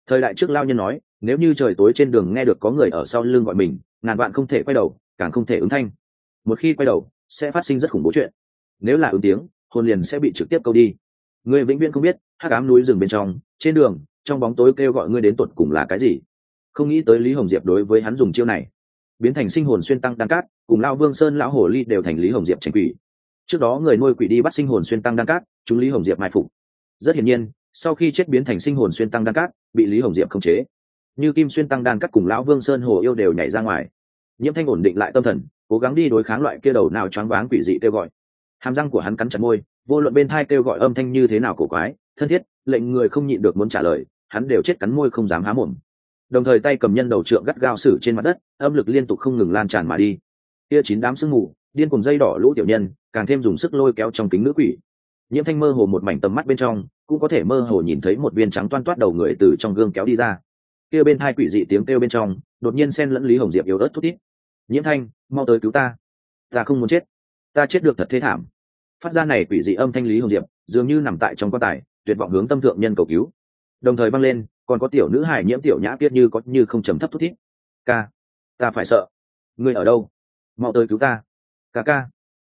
Thời đại trước lao nhân nói, nếu như trời tối trên đường nghe được có người ở sau lưng gọi mình, ngàn vạn không thể quay đầu, càng không thể ứng thanh. Một khi quay đầu sẽ phát sinh rất khủng bố chuyện. Nếu là ứng tiếng, hồn liền sẽ bị trực tiếp câu đi. Ngươi vĩnh viễn không biết hắc ám núi rừng bên trong, trên đường, trong bóng tối kêu gọi ngươi đến tột cùng là cái gì. Không nghĩ tới Lý Hồng Diệp đối với hắn dùng chiêu này, biến thành sinh hồn xuyên tăng đan cát, cùng Lao Vương Sơn lão hồ ly đều thành Lý Hồng Diệp tranh quỷ. Trước đó người nuôi quỷ đi bắt sinh hồn xuyên tăng đan cát, chúng Lý Hồng Diệp mai phục. Rất hiển nhiên, sau khi chết biến thành sinh hồn xuyên tăng đan cát, bị Lý Hồng Diệp khống chế. Như Kim xuyên tăng đan cát cùng lão Vương Sơn hồ yêu đều nhảy ra ngoài. Nhiễm Thanh ổn định lại tâm thần, cố gắng đi đối kháng loại kia đầu nào choáng váng quỷ dị kêu gọi. Hàm răng của hắn cắn chặt môi, vô luận bên thai kêu gọi âm thanh như thế nào cổ quái, thân thiết, lệnh người không nhịn được muốn trả lời, hắn đều chết cắn môi không dám há mồm. Đồng thời tay cầm nhân đầu trượng gắt gao xử trên mặt đất, âm lực liên tục không ngừng lan tràn mà đi. Kia chín đám sương mù, điên cuồng dây đỏ lũ tiểu nhân, càng thêm dùng sức lôi kéo trong kính nữ quỷ. Nhiễm Thanh mơ hồ một mảnh tầm mắt bên trong, cũng có thể mơ hồ nhìn thấy một viên trắng toan toát đầu người từ trong gương kéo đi ra. Kia bên hai quỷ dị tiếng kêu bên trong, đột nhiên xen lẫn Lý Hồng Diệp yếu ớt thút thít. Nhiễm Thanh, mau tới cứu ta, ta không muốn chết, ta chết được thật thê thảm. Phát ra này quỷ dị âm thanh Lý Hồng Diệp dường như nằm tại trong quan tài, tuyệt vọng hướng tâm thượng nhân cầu cứu. Đồng thời vang lên, còn có tiểu nữ hài Nhiễm tiểu nhã kia như có như không trầm thấp thút thít. Ca, ta phải sợ, ngươi ở đâu, mau tới cứu ta, ca ca.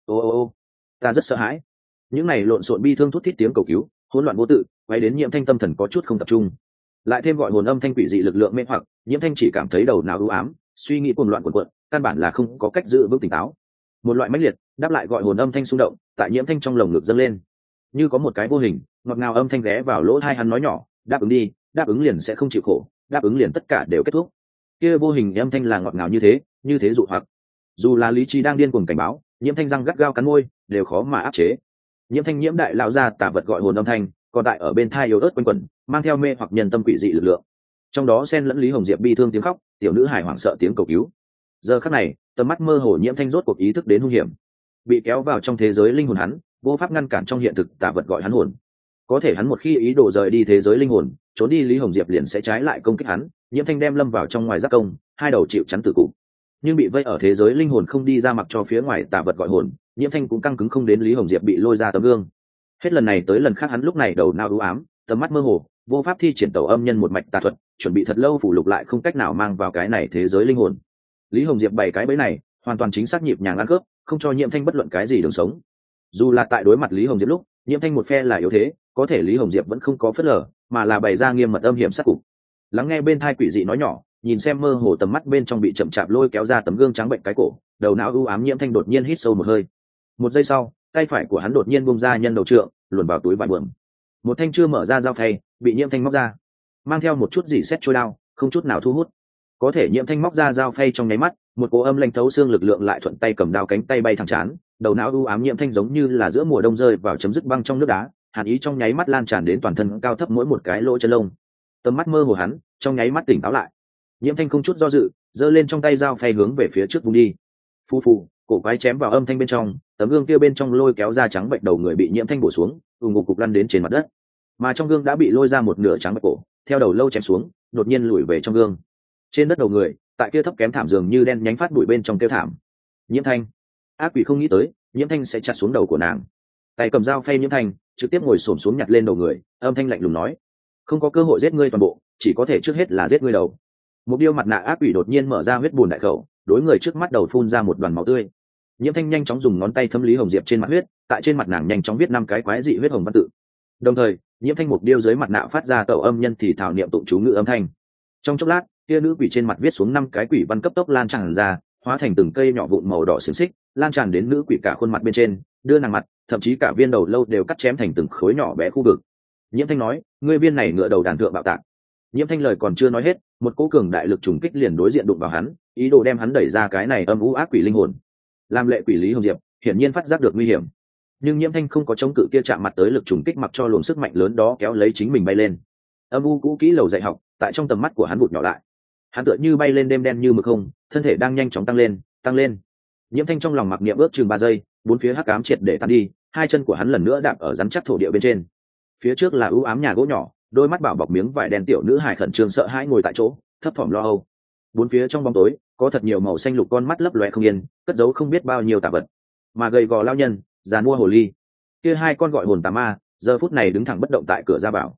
Ô, ta rất sợ hãi. Những này lộn xộn bi thương thút thít tiếng cầu cứu, hỗn loạn vô tự, quay đến Nhiễm Thanh tâm thần có chút không tập trung. Lại thêm gọi hồn âm thanh quỷ dị lực lượng mê hoặc, Nhiễm Thanh chỉ cảm thấy đầu não u ám, suy nghĩ cuồng loạn cuộn cuộn, căn bản là không có cách giữ vững tỉnh táo. Một loại mãnh liệt đáp lại gọi hồn âm thanh xung động tại Nhiễm Thanh trong lồng ngực dâng lên, như có một cái vô hình ngọt ngào âm thanh ghé vào lỗ tai hắn nói nhỏ, đáp ứng đi, đáp ứng liền sẽ không chịu khổ, đáp ứng liền tất cả đều kết thúc. Kia vô hình âm thanh là ngọt ngào như thế dụ hoặc. Dù là lý trí đang điên cuồng cảnh báo, Nhiễm Thanh răng gắt gao cắn môi, đều khó mà áp chế. Nhiễm Thanh nhiễm đại lão ra tà vật gọi hồn âm thanh, còn tại ở bên tai yếu ớt quanh quẩn, mang theo mê hoặc nhân tâm quỷ dị lực lượng. Trong đó xen lẫn Lý Hồng Diệp bi thương tiếng khóc, tiểu nữ hài hoảng sợ tiếng cầu cứu. Giờ khắc này, tầm mắt mơ hồ Nhiễm Thanh rốt cuộc ý thức đến hung hiểm, bị kéo vào trong thế giới linh hồn hắn, vô pháp ngăn cản trong hiện thực tà vật gọi hắn hồn. Có thể hắn một khi ý đồ rời đi thế giới linh hồn, trốn đi, Lý Hồng Diệp liền sẽ trái lại công kích hắn, Nhiễm Thanh đem lâm vào trong ngoài giác công, hai đầu chịu chắn tử cụ. Nhưng bị vây ở thế giới linh hồn không đi ra, mặc cho phía ngoài tà vật gọi hồn, Nhiễm Thanh cũng căng cứng không đến Lý Hồng Diệp bị lôi ra tấm gương. Hết lần này tới lần khác hắn lúc này đầu não u ám, tầm mắt mơ hồ, vô pháp thi triển tẩu âm nhân một mạch tà thuật, chuẩn bị thật lâu phủ lục lại không cách nào mang vào cái này thế giới linh hồn. Lý Hồng Diệp bày cái bẫy này, hoàn toàn chính xác nhịp nhàng ăn cướp, không cho Nhiễm Thanh bất luận cái gì đường sống. Dù là tại đối mặt Lý Hồng Diệp lúc, Nhiễm Thanh một phe là yếu thế, có thể Lý Hồng Diệp vẫn không có phớt lờ, mà là bày ra nghiêm mật âm hiểm sát cục. Lắng nghe bên thai quỷ dị nói nhỏ, nhìn xem mơ hồ tầm mắt bên trong bị chậm chạp lôi kéo ra tấm gương trắng bệnh cái cổ, đầu não u ám Nhiễm Thanh đột nhiên hít sâu một hơi. Một giây sau, tay phải của hắn đột nhiên buông ra nhân đầu trượng, luồn vào túi vải bờm. Một thanh chưa mở ra dao phay bị Nhiễm Thanh móc ra, mang theo một chút dỉ xét trôi đao, không chút nào thu hút. Có thể Nhiễm Thanh móc ra dao phay trong nháy mắt, một cỗ âm lạnh thấu xương lực lượng lại thuận tay cầm đao, cánh tay bay thẳng chán, đầu não u ám Nhiễm Thanh giống như là giữa mùa đông rơi vào chấm dứt băng trong nước đá, hàn ý trong nháy mắt lan tràn đến toàn thân cao thấp mỗi một cái lỗ chân lông. Tầm mắt mơ hồ hắn trong nháy mắt tỉnh táo lại. Nhiễm Thanh không chút do dự giơ lên trong tay dao phay hướng về phía trước vung đi. Phu phù, cổ quái chém vào âm thanh bên trong, tấm gương kia bên trong lôi kéo ra trắng bệnh đầu người bị Nhiễm Thanh bổ xuống, ùng ục cục lăn đến trên mặt đất. Mà trong gương đã bị lôi ra một nửa trắng bạch cổ, theo đầu lâu chém xuống, đột nhiên lùi về trong gương. Trên đất đầu người, tại kia thấp kém thảm dường như đen nhánh phát bụi bên trong kêu thảm. Nhiễm Thanh, ác quỷ không nghĩ tới, Nhiễm Thanh sẽ chặt xuống đầu của nàng. Tay cầm dao phay Nhiễm Thanh trực tiếp ngồi xổm xuống nhặt lên đầu người, âm thanh lạnh lùng nói: "Không có cơ hội giết ngươi toàn bộ, chỉ có thể trước hết là giết ngươi đầu." Một điêu mặt nạ ác quỷ đột nhiên mở ra huyết bùn đại khẩu, đối người trước mắt đầu phun ra một đoàn máu tươi. Nhiễm Thanh nhanh chóng dùng ngón tay thấm Lý Hồng Diệp trên mặt huyết, tại trên mặt nàng nhanh chóng viết 5 cái quái dị huyết hồng văn tự. Đồng thời, Nhiễm Thanh một điêu dưới mặt nạ phát ra tẩu âm nhân thì thảo niệm tụng chú ngữ âm thanh. Trong chốc lát, kia nữ quỷ trên mặt viết xuống 5 cái quỷ văn cấp tốc lan tràn ra, hóa thành từng cây nhỏ vụn màu đỏ xiềng xích, lan tràn đến nữ quỷ cả khuôn mặt bên trên, đưa nàng mặt, thậm chí cả viên đầu lâu đều cắt chém thành từng khối nhỏ bé khu vực. Nhiễm Thanh nói: "Ngươi viên này ngựa đầu đàn thượng bạo tạc." Nhiễm Thanh lời còn chưa nói hết, một cỗ cường đại lực trùng kích liền đối diện đụng vào hắn, ý đồ đem hắn đẩy ra cái này âm u ác quỷ linh hồn. Làm lệ quỷ Lý Hồng Diệp hiển nhiên phát giác được nguy hiểm, nhưng Nhiễm Thanh không có chống cự kia chạm mặt tới lực trùng kích, mặc cho luồng sức mạnh lớn đó kéo lấy chính mình bay lên. Âm u cũ kỹ lầu dạy học tại trong tầm mắt của hắn vụt nhỏ lại, hắn tựa như bay lên đêm đen như mực không, thân thể đang nhanh chóng tăng lên. Nhiễm Thanh trong lòng mặc niệm ước chừng 3 giây, bốn phía hắc ám triệt để tan đi, hai chân của hắn lần nữa đạp ở rắn chắc thổ địa bên trên. Phía trước là ưu ám nhà gỗ nhỏ, đôi mắt bảo bọc miếng vải đen tiểu nữ hài khẩn trương sợ hãi ngồi tại chỗ, thấp thỏm lo âu. Bốn phía trong bóng tối có thật nhiều màu xanh lục con mắt lấp loé không yên, cất giấu không biết bao nhiêu tà vật. Mà gầy gò lao nhân, già mua hồ ly, kia hai con gọi hồn tà ma, giờ phút này đứng thẳng bất động tại cửa ra vào.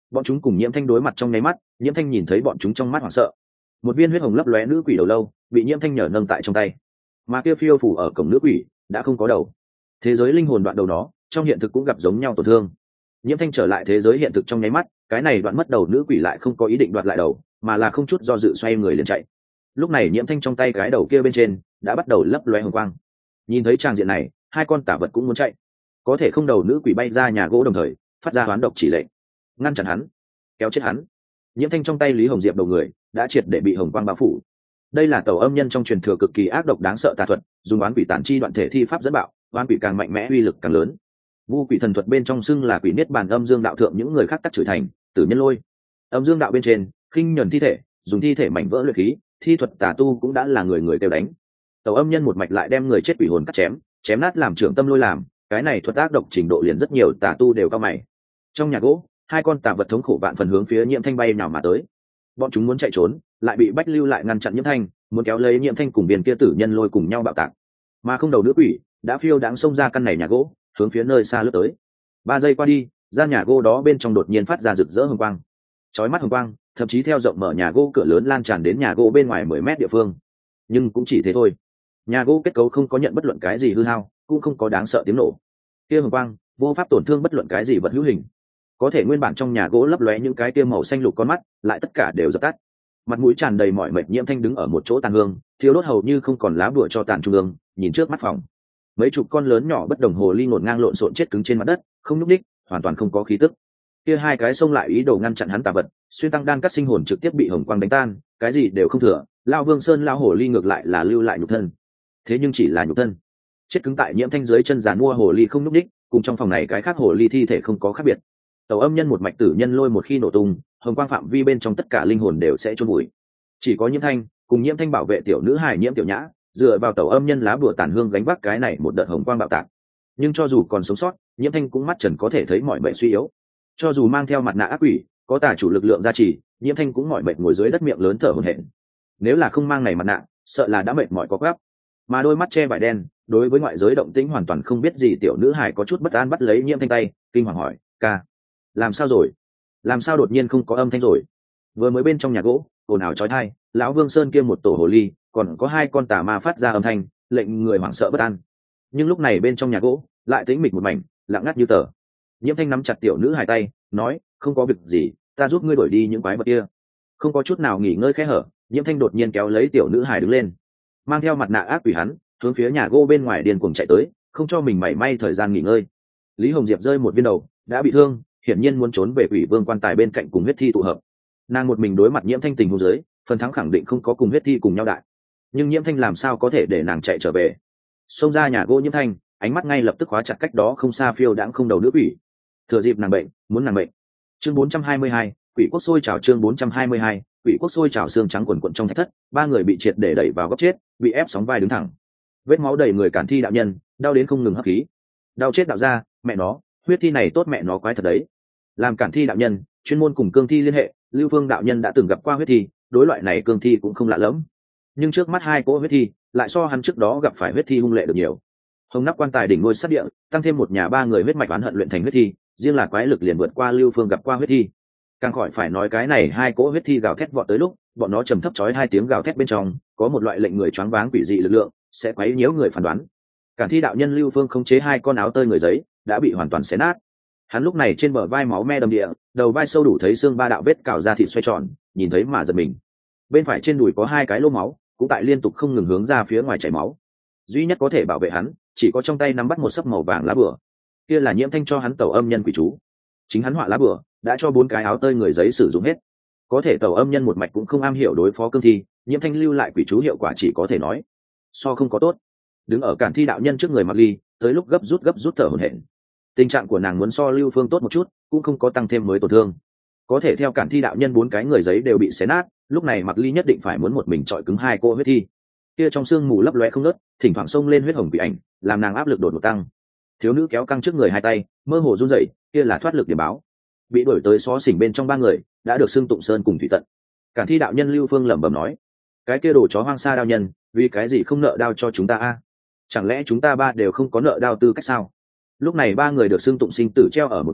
Bọn chúng cùng Nhiễm Thanh đối mặt trong nháy mắt, Nhiễm Thanh nhìn thấy bọn chúng trong mắt hoảng sợ. Một viên huyết hồng lấp lóe nữ quỷ đầu lâu bị Nhiễm Thanh nhở nâng tại trong tay, mà kia phiêu phủ ở cổng nữ quỷ đã không có đầu. Thế giới linh hồn đoạn đầu nó trong hiện thực cũng gặp giống nhau tổn thương. Nhiễm Thanh trở lại thế giới hiện thực trong nháy mắt, cái này đoạn mất đầu nữ quỷ lại không có ý định đoạt lại đầu, mà là không chút do dự xoay người liền chạy. Lúc này Nhiễm Thanh trong tay cái đầu kia bên trên đã bắt đầu lấp lóe hồng quang. Nhìn thấy tràng diện này, hai con tả vật cũng muốn chạy, có thể không đầu nữ quỷ bay ra nhà gỗ đồng thời phát ra hoán độc chỉ lệnh, ngăn chặn hắn, kéo chết hắn. Nhiễm Thanh trong tay Lý Hồng Diệp đầu người đã triệt để bị hồng quang bao phủ. Đây là tẩu âm nhân trong truyền thừa cực kỳ ác độc đáng sợ tà thuật, dùng oán quỷ tản chi đoạn thể thi pháp dẫn bạo, oán quỷ càng mạnh mẽ uy lực càng lớn. Vu quỷ thần thuật bên trong xưng là quỷ niết bàn âm dương đạo thượng những người khác cắt chửi thành tử nhân lôi. Âm dương đạo bên trên khinh nhẫn thi thể, dùng thi thể mảnh vỡ luyện khí, thi thuật tà tu cũng đã là người người kêu đánh. Tẩu âm nhân một mạch lại đem người chết quỷ hồn cắt chém nát làm trưởng tâm lôi làm, cái này thuật ác độc trình độ liền rất nhiều tà tu đều cao mày. Trong nhà gỗ, hai con tà vật thống khổ vạn phần hướng phía Nhiễm Thanh bay nào mà tới. Bọn chúng muốn chạy trốn, lại bị Bách Lưu lại ngăn chặn Nhiễm Thanh, muốn kéo lấy Nhiễm Thanh cùng biên kia tử nhân lôi cùng nhau bạo tạc. Mà không đầu nữ quỷ đã phiêu đáng xông ra căn này nhà gỗ, hướng phía nơi xa lướt tới. 3 giây qua đi, gian nhà gỗ đó bên trong đột nhiên phát ra rực rỡ hồng quang, chói mắt hồng quang thậm chí theo rộng mở nhà gỗ cửa lớn lan tràn đến nhà gỗ bên ngoài 10 mét địa phương. Nhưng cũng chỉ thế thôi, nhà gỗ kết cấu không có nhận bất luận cái gì hư hao, cũng không có đáng sợ tiếng nổ. Kia hồng quang vô pháp tổn thương bất luận cái gì vật hữu hình, có thể nguyên bản trong nhà gỗ lấp lóe những cái kia màu xanh lục con mắt lại tất cả đều dập tắt. Mặt mũi tràn đầy mỏi mệt Nhiễm Thanh đứng ở một chỗ tàn hương thiếu đốt hầu như không còn lá bùa cho tàn trung ương, nhìn trước mắt phòng mấy chục con lớn nhỏ bất đồng hồ ly ngổn ngang lộn xộn chết cứng trên mặt đất, không nhúc đích, hoàn toàn không có khí tức. Kia hai cái xông lại ý đồ ngăn chặn hắn tà vật, xuyên tăng đan cắt sinh hồn trực tiếp bị hồng quang đánh tan, cái gì đều không thừa. Lao Vương Sơn lao hồ ly ngược lại là lưu lại nhục thân, thế nhưng chỉ là nhục thân, chết cứng tại Nhiễm Thanh dưới chân giàn mua hồ ly không nhúc đích, cùng trong phòng này cái khác hồ ly thi thể không có khác biệt. Tẩu âm nhân một mạch tử nhân lôi một khi nổ tung, hồng quang phạm vi bên trong tất cả linh hồn đều sẽ chôn vùi. Chỉ có Nhiễm Thanh cùng Nhiễm Thanh bảo vệ tiểu nữ hài Nhiễm Tiểu Nhã, dựa vào tẩu âm nhân lá bùa tàn hương gánh vác cái này một đợt hồng quang bạo tạc. Nhưng cho dù còn sống sót, Nhiễm Thanh cũng mắt trần có thể thấy mọi mệnh suy yếu. Cho dù mang theo mặt nạ ác quỷ, có tà chủ lực lượng gia trì, Nhiễm Thanh cũng mỏi mệt ngồi dưới đất miệng lớn thở hổn hển. Nếu là không mang này mặt nạ, sợ là đã mệt mỏi có gáp. Mà đôi mắt che vải đen, đối với ngoại giới động tĩnh hoàn toàn không biết gì tiểu nữ hài có chút bất an bắt lấy Nhiễm Thanh tay, kinh hoàng hỏi: "Ca, làm sao rồi? Làm sao đột nhiên không có âm thanh rồi?" Vừa mới bên trong nhà gỗ, ồn ào chói tai, lão Vương Sơn kia một tổ hồ ly, còn có hai con tà ma phát ra âm thanh, lệnh người hoảng sợ bất an. Nhưng lúc này bên trong nhà gỗ lại tĩnh mịch một mảnh, lặng ngắt như tờ. Nhiễm Thanh nắm chặt tiểu nữ hài tay, nói: "Không có việc gì, ta giúp ngươi đuổi đi những quái vật kia." Không có chút nào nghỉ ngơi khẽ hở, Nhiễm Thanh đột nhiên kéo lấy tiểu nữ hài đứng lên, mang theo mặt nạ ác quỷ hắn, hướng phía nhà gỗ bên ngoài điên cuồng chạy tới, không cho mình mảy may thời gian nghỉ ngơi. Lý Hồng Diệp rơi một viên đầu, đã bị thương, hiển nhiên muốn trốn về Quỷ Vương quan tài bên cạnh cùng huyết thi tụ hợp. Nàng một mình đối mặt Nhiễm Thanh tình huống dưới, phần thắng khẳng định không có cùng huyết thi cùng nhau đại. Nhưng Nhiễm Thanh làm sao có thể để nàng chạy trở về? Xông ra nhà gỗ Nhiễm Thanh, ánh mắt ngay lập tức khóa chặt cách đó không xa phiêu đãng không đầu nữ quỷ. Thừa dịp nàng bệnh, muốn nàng bệnh. Chương 422, Quỷ quốc sôi trào. Chương 422, Quỷ quốc sôi trào. Xương trắng quần quần trong thạch thất, ba người bị triệt để đẩy vào góc chết, bị ép sóng vai đứng thẳng. Vết máu đầy người cản thi đạo nhân, đau đến không ngừng hấp khí. Đau chết đạo ra, mẹ nó, huyết thi này tốt mẹ nó quái thật đấy. Làm cản thi đạo nhân, chuyên môn cùng cương thi liên hệ, Lưu Phương đạo nhân đã từng gặp qua huyết thi, đối loại này cương thi cũng không lạ lẫm. Nhưng trước mắt hai cỗ huyết thi, lại so hắn trước đó gặp phải huyết thi hung lệ được nhiều. Hồng nắp quan tài đỉnh ngôi sát địa, tăng thêm một nhà ba người huyết mạch oán hận luyện thành huyết thi, riêng là quái lực liền vượt qua Lưu Phương gặp qua huyết thi. Càng khỏi phải nói cái này hai cỗ huyết thi gào thét vọt tới lúc, bọn nó trầm thấp chói hai tiếng gào thét bên trong, có một loại lệnh người choáng váng quỷ dị lực lượng, sẽ quấy nhiễu người phán đoán. Cản thi đạo nhân Lưu Phương khống chế hai con áo tơi người giấy, đã bị hoàn toàn xé nát. Hắn lúc này trên bờ vai máu me đầm địa, đầu vai sâu đủ thấy xương ba đạo vết cào ra thịt xoay tròn, nhìn thấy mà giật mình. Bên phải trên đùi có hai cái lỗ máu, cũng tại liên tục không ngừng hướng ra phía ngoài chảy máu. Duy nhất có thể bảo vệ hắn, chỉ có trong tay nắm bắt một sấp màu vàng lá bùa. Kia là Nhiễm Thanh cho hắn tẩu âm nhân quỷ chú. Chính hắn họa lá bùa, đã cho 4 cái áo tơi người giấy sử dụng hết. Có thể tẩu âm nhân một mạch cũng không am hiểu đối phó cương thi, Nhiễm Thanh lưu lại quỷ chú hiệu quả chỉ có thể nói so không có tốt. Đứng ở cản thi đạo nhân trước người Mặc Ly, tới lúc gấp rút thở hổn hển. Tình trạng của nàng muốn so Lưu Phương tốt một chút, cũng không có tăng thêm mới tổn thương. Có thể theo cản thi đạo nhân 4 cái người giấy đều bị xé nát, lúc này Mặc Ly nhất định phải muốn một mình chọi cứng hai cô huyết thi. Kia trong xương mù lấp lóe không ngớt, thỉnh thoảng xông lên huyết hồng quỷ ảnh, làm nàng áp lực đột ngột tăng. Thiếu nữ kéo căng trước người hai tay, mơ hồ run rẩy, kia là thoát lực điểm báo. Bị đuổi tới xó xỉnh bên trong 3 người, đã được xưng Tụng Sơn cùng Thủy Tận. Cản thi đạo nhân Lưu Phương lẩm bẩm nói: "Cái kia đồ chó hoang xa đao nhân, vì cái gì không nợ đao cho chúng ta a? Chẳng lẽ chúng ta ba đều không có nợ đao tư cách sao?" Lúc này 3 người được xưng Tụng sinh tử treo ở một tuyến,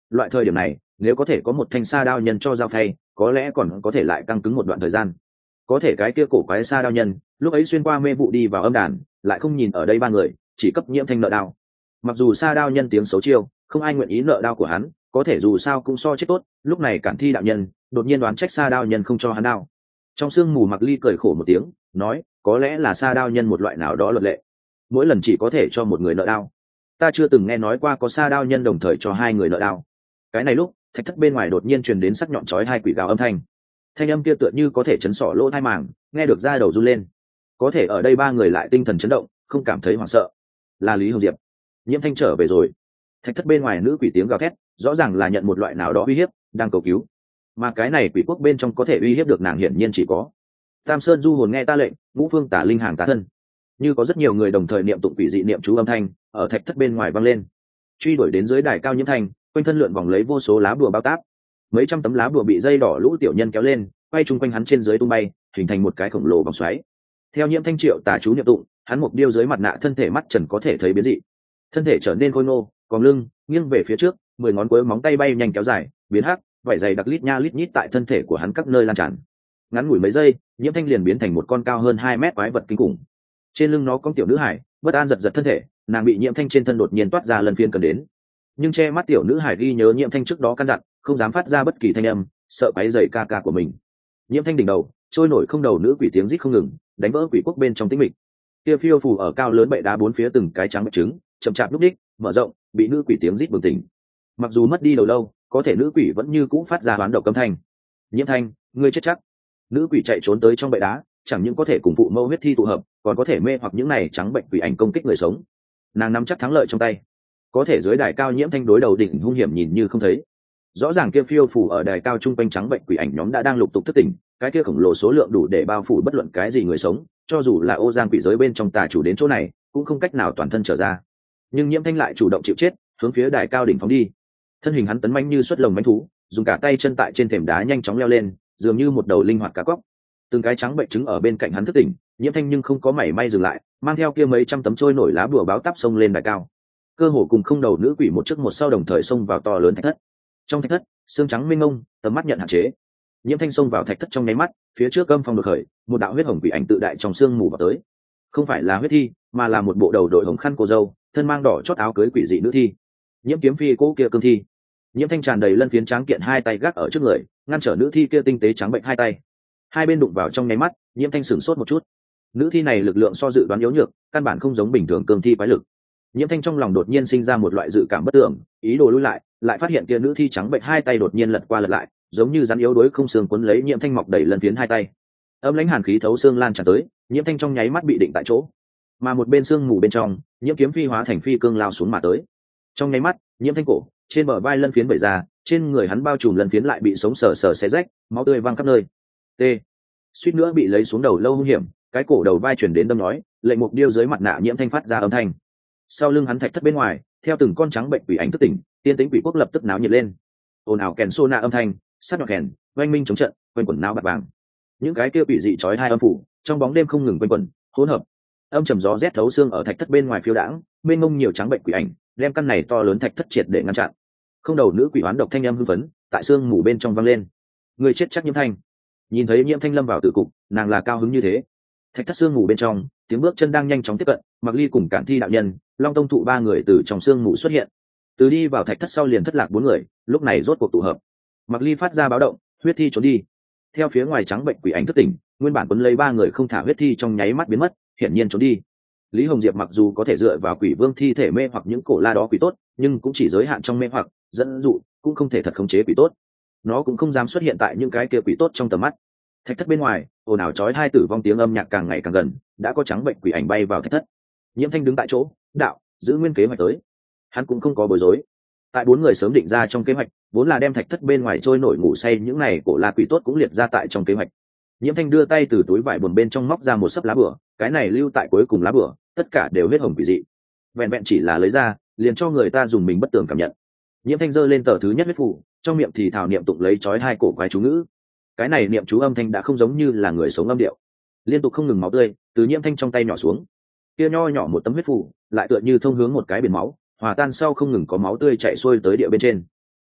loại thời điểm này nếu có thể có một thanh sa đao nhân cho giao phay có lẽ còn có thể lại căng cứng một đoạn thời gian. Có thể cái kia cổ quái sa đao nhân lúc ấy xuyên qua mê vụ đi vào âm đàn, lại không nhìn ở đây ba người, chỉ cấp Nhiễm Thanh nợ đao. Mặc dù sa đao nhân tiếng xấu chiêu, không ai nguyện ý nợ đao của hắn, có thể dù sao cũng so chết tốt. Lúc này Cản Thi đạo nhân đột nhiên đoán trách sa đao nhân không cho hắn đao. Trong sương mù Mặc Ly cười khổ một tiếng, nói có lẽ là sa đao nhân một loại nào đó luật lệ, mỗi lần chỉ có thể cho một người nợ đao. Ta chưa từng nghe nói qua có sa đao nhân đồng thời cho hai người nợ đao. Cái này lúc thạch thất bên ngoài đột nhiên truyền đến sắc nhọn chói hai quỷ gào âm thanh. Thanh âm kia tựa như có thể chấn sỏ lỗ tai màng, nghe được da đầu run lên. Có thể ở đây ba người lại tinh thần chấn động, không cảm thấy hoảng sợ. Là Lý Hồng Diệp. Nhiễm Thanh trở về rồi. Thạch thất bên ngoài nữ quỷ tiếng gào thét, rõ ràng là nhận một loại nào đó uy hiếp, đang cầu cứu. Mà cái này quỷ quốc bên trong có thể uy hiếp được nàng hiển nhiên chỉ có Tam Sơn du hồn nghe ta lệnh, ngũ phương tả linh hàng tá thân. Như có rất nhiều người đồng thời niệm tụng quỷ dị niệm chú âm thanh, ở thạch thất bên ngoài vang lên. Truy đuổi đến dưới đài cao Nhiễm Thanh, quanh thân lượn vòng lấy vô số lá bùa bao táp. Mấy trăm tấm lá bùa bị dây đỏ lũ tiểu nhân kéo lên, quay chung quanh hắn trên dưới tung bay, hình thành một cái khổng lồ vòng xoáy. Theo Nhiễm Thanh triệu tà chú niệm tụng, hắn mục điêu dưới mặt nạ thân thể mắt trần có thể thấy biến dị. Thân thể trở nên khôi ngô, còng lưng nghiêng về phía trước, 10 ngón cuối móng tay bay nhanh kéo dài, biến hắc, vảy dày đặc lít nha lít nhít tại thân thể của hắn các nơi lan tràn. Ngắn ngủi mấy giây, Nhiễm Thanh liền biến thành một con cao hơn 2 mét quái vật kinh khủng. Trên lưng nó có tiểu nữ hải, bất an giật giật thân thể, nàng bị Nhiễm Thanh trên thân đột nhiên toát ra lần phiên cần đến. Nhưng che mắt tiểu nữ hải ghi nhớ Nhiễm Thanh trước đó căn dặn, không dám phát ra bất kỳ thanh âm, sợ quấy rầy ca ca của mình. Nhiễm Thanh đỉnh đầu trôi nổi không đầu nữ quỷ tiếng rít không ngừng, đánh vỡ quỷ quốc bên trong tĩnh mịch. Kia phiêu phù ở cao lớn bệ đá bốn phía từng cái trắng bạch trứng, chậm chạp lúc đích, mở rộng, bị nữ quỷ tiếng rít bừng tỉnh. Mặc dù mất đi đầu lâu, có thể nữ quỷ vẫn như cũ phát ra hoán độc cấm thanh. Nhiễm Thanh, ngươi chết chắc. Nữ quỷ chạy trốn tới trong bệ đá, chẳng những có thể cùng phụ mâu huyết thi tụ hợp, còn có thể mê hoặc những này trắng bệnh quỷ ảnh công kích người sống. Nàng nắm chắc thắng lợi trong tay. Có thể dưới đài cao Nhiễm Thanh đối đầu đỉnh hung hiểm nhìn như không thấy. Rõ ràng kia phiêu phủ ở đài cao trung quanh trắng bệnh quỷ ảnh nhóm đã đang lục tục thức tỉnh, cái kia khổng lồ số lượng đủ để bao phủ bất luận cái gì người sống, cho dù là ô giang quỷ giới bên trong tà chủ đến chỗ này, cũng không cách nào toàn thân trở ra. Nhưng Nhiễm Thanh lại chủ động chịu chết, hướng phía đài cao đỉnh phóng đi. Thân hình hắn tấn mãnh như xuất lồng mãnh thú, dùng cả tay chân tại trên thềm đá nhanh chóng leo lên, dường như một đầu linh hoạt cá cóc. Từng cái trắng bệnh trứng ở bên cạnh hắn thức tỉnh, Nhiễm Thanh nhưng không có mảy may dừng lại, mang theo kia mấy trăm tấm trôi nổi lá bùa báo táp xông lên đài cao. Cơ hồ cùng không đầu nữ quỷ một trước một sau đồng thời xông vào to lớn thạch thất. Trong thạch thất, xương trắng mênh mông, tầm mắt nhận hạn chế. Nhiễm Thanh xông vào thạch thất trong nháy mắt, phía trước âm phong đột khởi, một đạo huyết hồng quỷ ảnh tự đại trong xương mù vào tới. Không phải là huyết thi, mà là một bộ đầu đội hồng khăn cô dâu, thân mang đỏ chót áo cưới quỷ dị nữ thi. Nhiễm Kiếm Phi cố kia cương thi. Nhiễm Thanh tràn đầy lân phiến trắng kiện hai tay gác ở trước người, ngăn trở nữ thi kia tinh tế trắng bệnh hai tay. Hai bên đụng vào trong nháy mắt, Nhiễm Thanh sửng sốt một chút. Nữ thi này lực lượng so dự đoán yếu nhược, căn bản không giống bình thường cương thi quái lực. Nhiễm Thanh trong lòng đột nhiên sinh ra một loại dự cảm bất tưởng, ý đồ lui lại, lại phát hiện kia nữ thi trắng bệnh hai tay đột nhiên lật qua lật lại, giống như rắn yếu đuối không xương cuốn lấy Nhiễm Thanh mọc đầy lân phiến hai tay. Âm lãnh hàn khí thấu xương lan tràn tới, Nhiễm Thanh trong nháy mắt bị định tại chỗ. Mà một bên xương mù bên trong, Nhiễm Kiếm Phi hóa thành phi cương lao xuống mà tới. Trong nháy mắt, Nhiễm Thanh cổ, trên bờ vai lân phiến bể ra, trên người hắn bao trùm lân phiến lại bị sống sờ sờ xé rách, máu tươi văng khắp nơi. T. Suýt nữa bị lấy xuống đầu lâu hung hiểm, cái cổ đầu vai chuyển đến đâm nói, lệnh mục điêu dưới mặt nạ Nhiễm Thanh phát ra âm thanh. Sau lưng hắn thạch thất bên ngoài, theo từng con trắng bệnh quỷ ảnh thức tỉnh, tiên tĩnh quỷ quốc lập tức náo nhiệt lên. Ồn ào kèn xô nạ âm thanh, sát nhọn kèn, oanh minh chống trận, quanh quẩn náo bạc vàng. Những cái kia quỷ dị chói hai âm phủ, trong bóng đêm không ngừng quanh quẩn, hỗn hợp. Âm trầm gió rét thấu xương ở thạch thất bên ngoài phiêu đãng, bên mông nhiều trắng bệnh quỷ ảnh, đem căn này to lớn thạch thất triệt để ngăn chặn. Không đầu nữ quỷ hoán độc thanh âm hưng phấn, tại xương mù bên trong vang lên. Người chết chắc Nhiễm Thanh. Nhìn thấy Nhiễm Thanh lâm vào tử cục, nàng là cao hứng như thế. Thạch thất xương mù bên trong, tiếng bước chân đang nhanh chóng tiếp cận, Mặc Ly cùng Cản Thi đạo nhân, Long Tông Thụ ba người từ trong xương mù xuất hiện. Từ đi vào thạch thất sau liền thất lạc bốn người, lúc này rốt cuộc tụ hợp. Mặc Ly phát ra báo động, huyết thi trốn đi. Theo phía ngoài trắng bệnh quỷ ảnh thức tỉnh, nguyên bản quấn lấy ba người không thả huyết thi trong nháy mắt biến mất, hiển nhiên trốn đi. Lý Hồng Diệp mặc dù có thể dựa vào quỷ vương thi thể mê hoặc những cổ la đó quỷ tốt, nhưng cũng chỉ giới hạn trong mê hoặc, dẫn dụ, cũng không thể thật khống chế quỷ tốt. Nó cũng không dám xuất hiện tại những cái kia quỷ tốt trong tầm mắt. Thạch thất bên ngoài, ồn ào chói hai tử vong tiếng âm nhạc càng ngày càng gần, đã có trắng bệnh quỷ ảnh bay vào thạch thất. Nhiễm Thanh đứng tại chỗ, đạo, giữ nguyên kế hoạch tới. Hắn cũng không có bối rối. Tại bốn người sớm định ra trong kế hoạch, vốn là đem thạch thất bên ngoài trôi nổi ngủ say những này cổ la quỷ tốt cũng liệt ra tại trong kế hoạch. Nhiễm Thanh đưa tay từ túi vải buồn bên trong móc ra một sấp lá bửa, cái này lưu tại cuối cùng lá bửa, tất cả đều huyết hồng quỷ dị. Vẹn vẹn chỉ là lấy ra, liền cho người ta dùng mình bất tường cảm nhận. Nhiễm Thanh giơ lên tờ thứ nhất huyết phù, trong miệng thì thảo niệm tụng lấy chói hai cổ quái chú ngữ. Cái này niệm chú âm thanh đã không giống như là người sống âm điệu, liên tục không ngừng máu tươi từ Nhiễm Thanh trong tay nhỏ xuống. Kia nho nhỏ một tấm huyết phù, lại tựa như thông hướng một cái biển máu, hòa tan sau không ngừng có máu tươi chảy xuôi tới địa bên trên.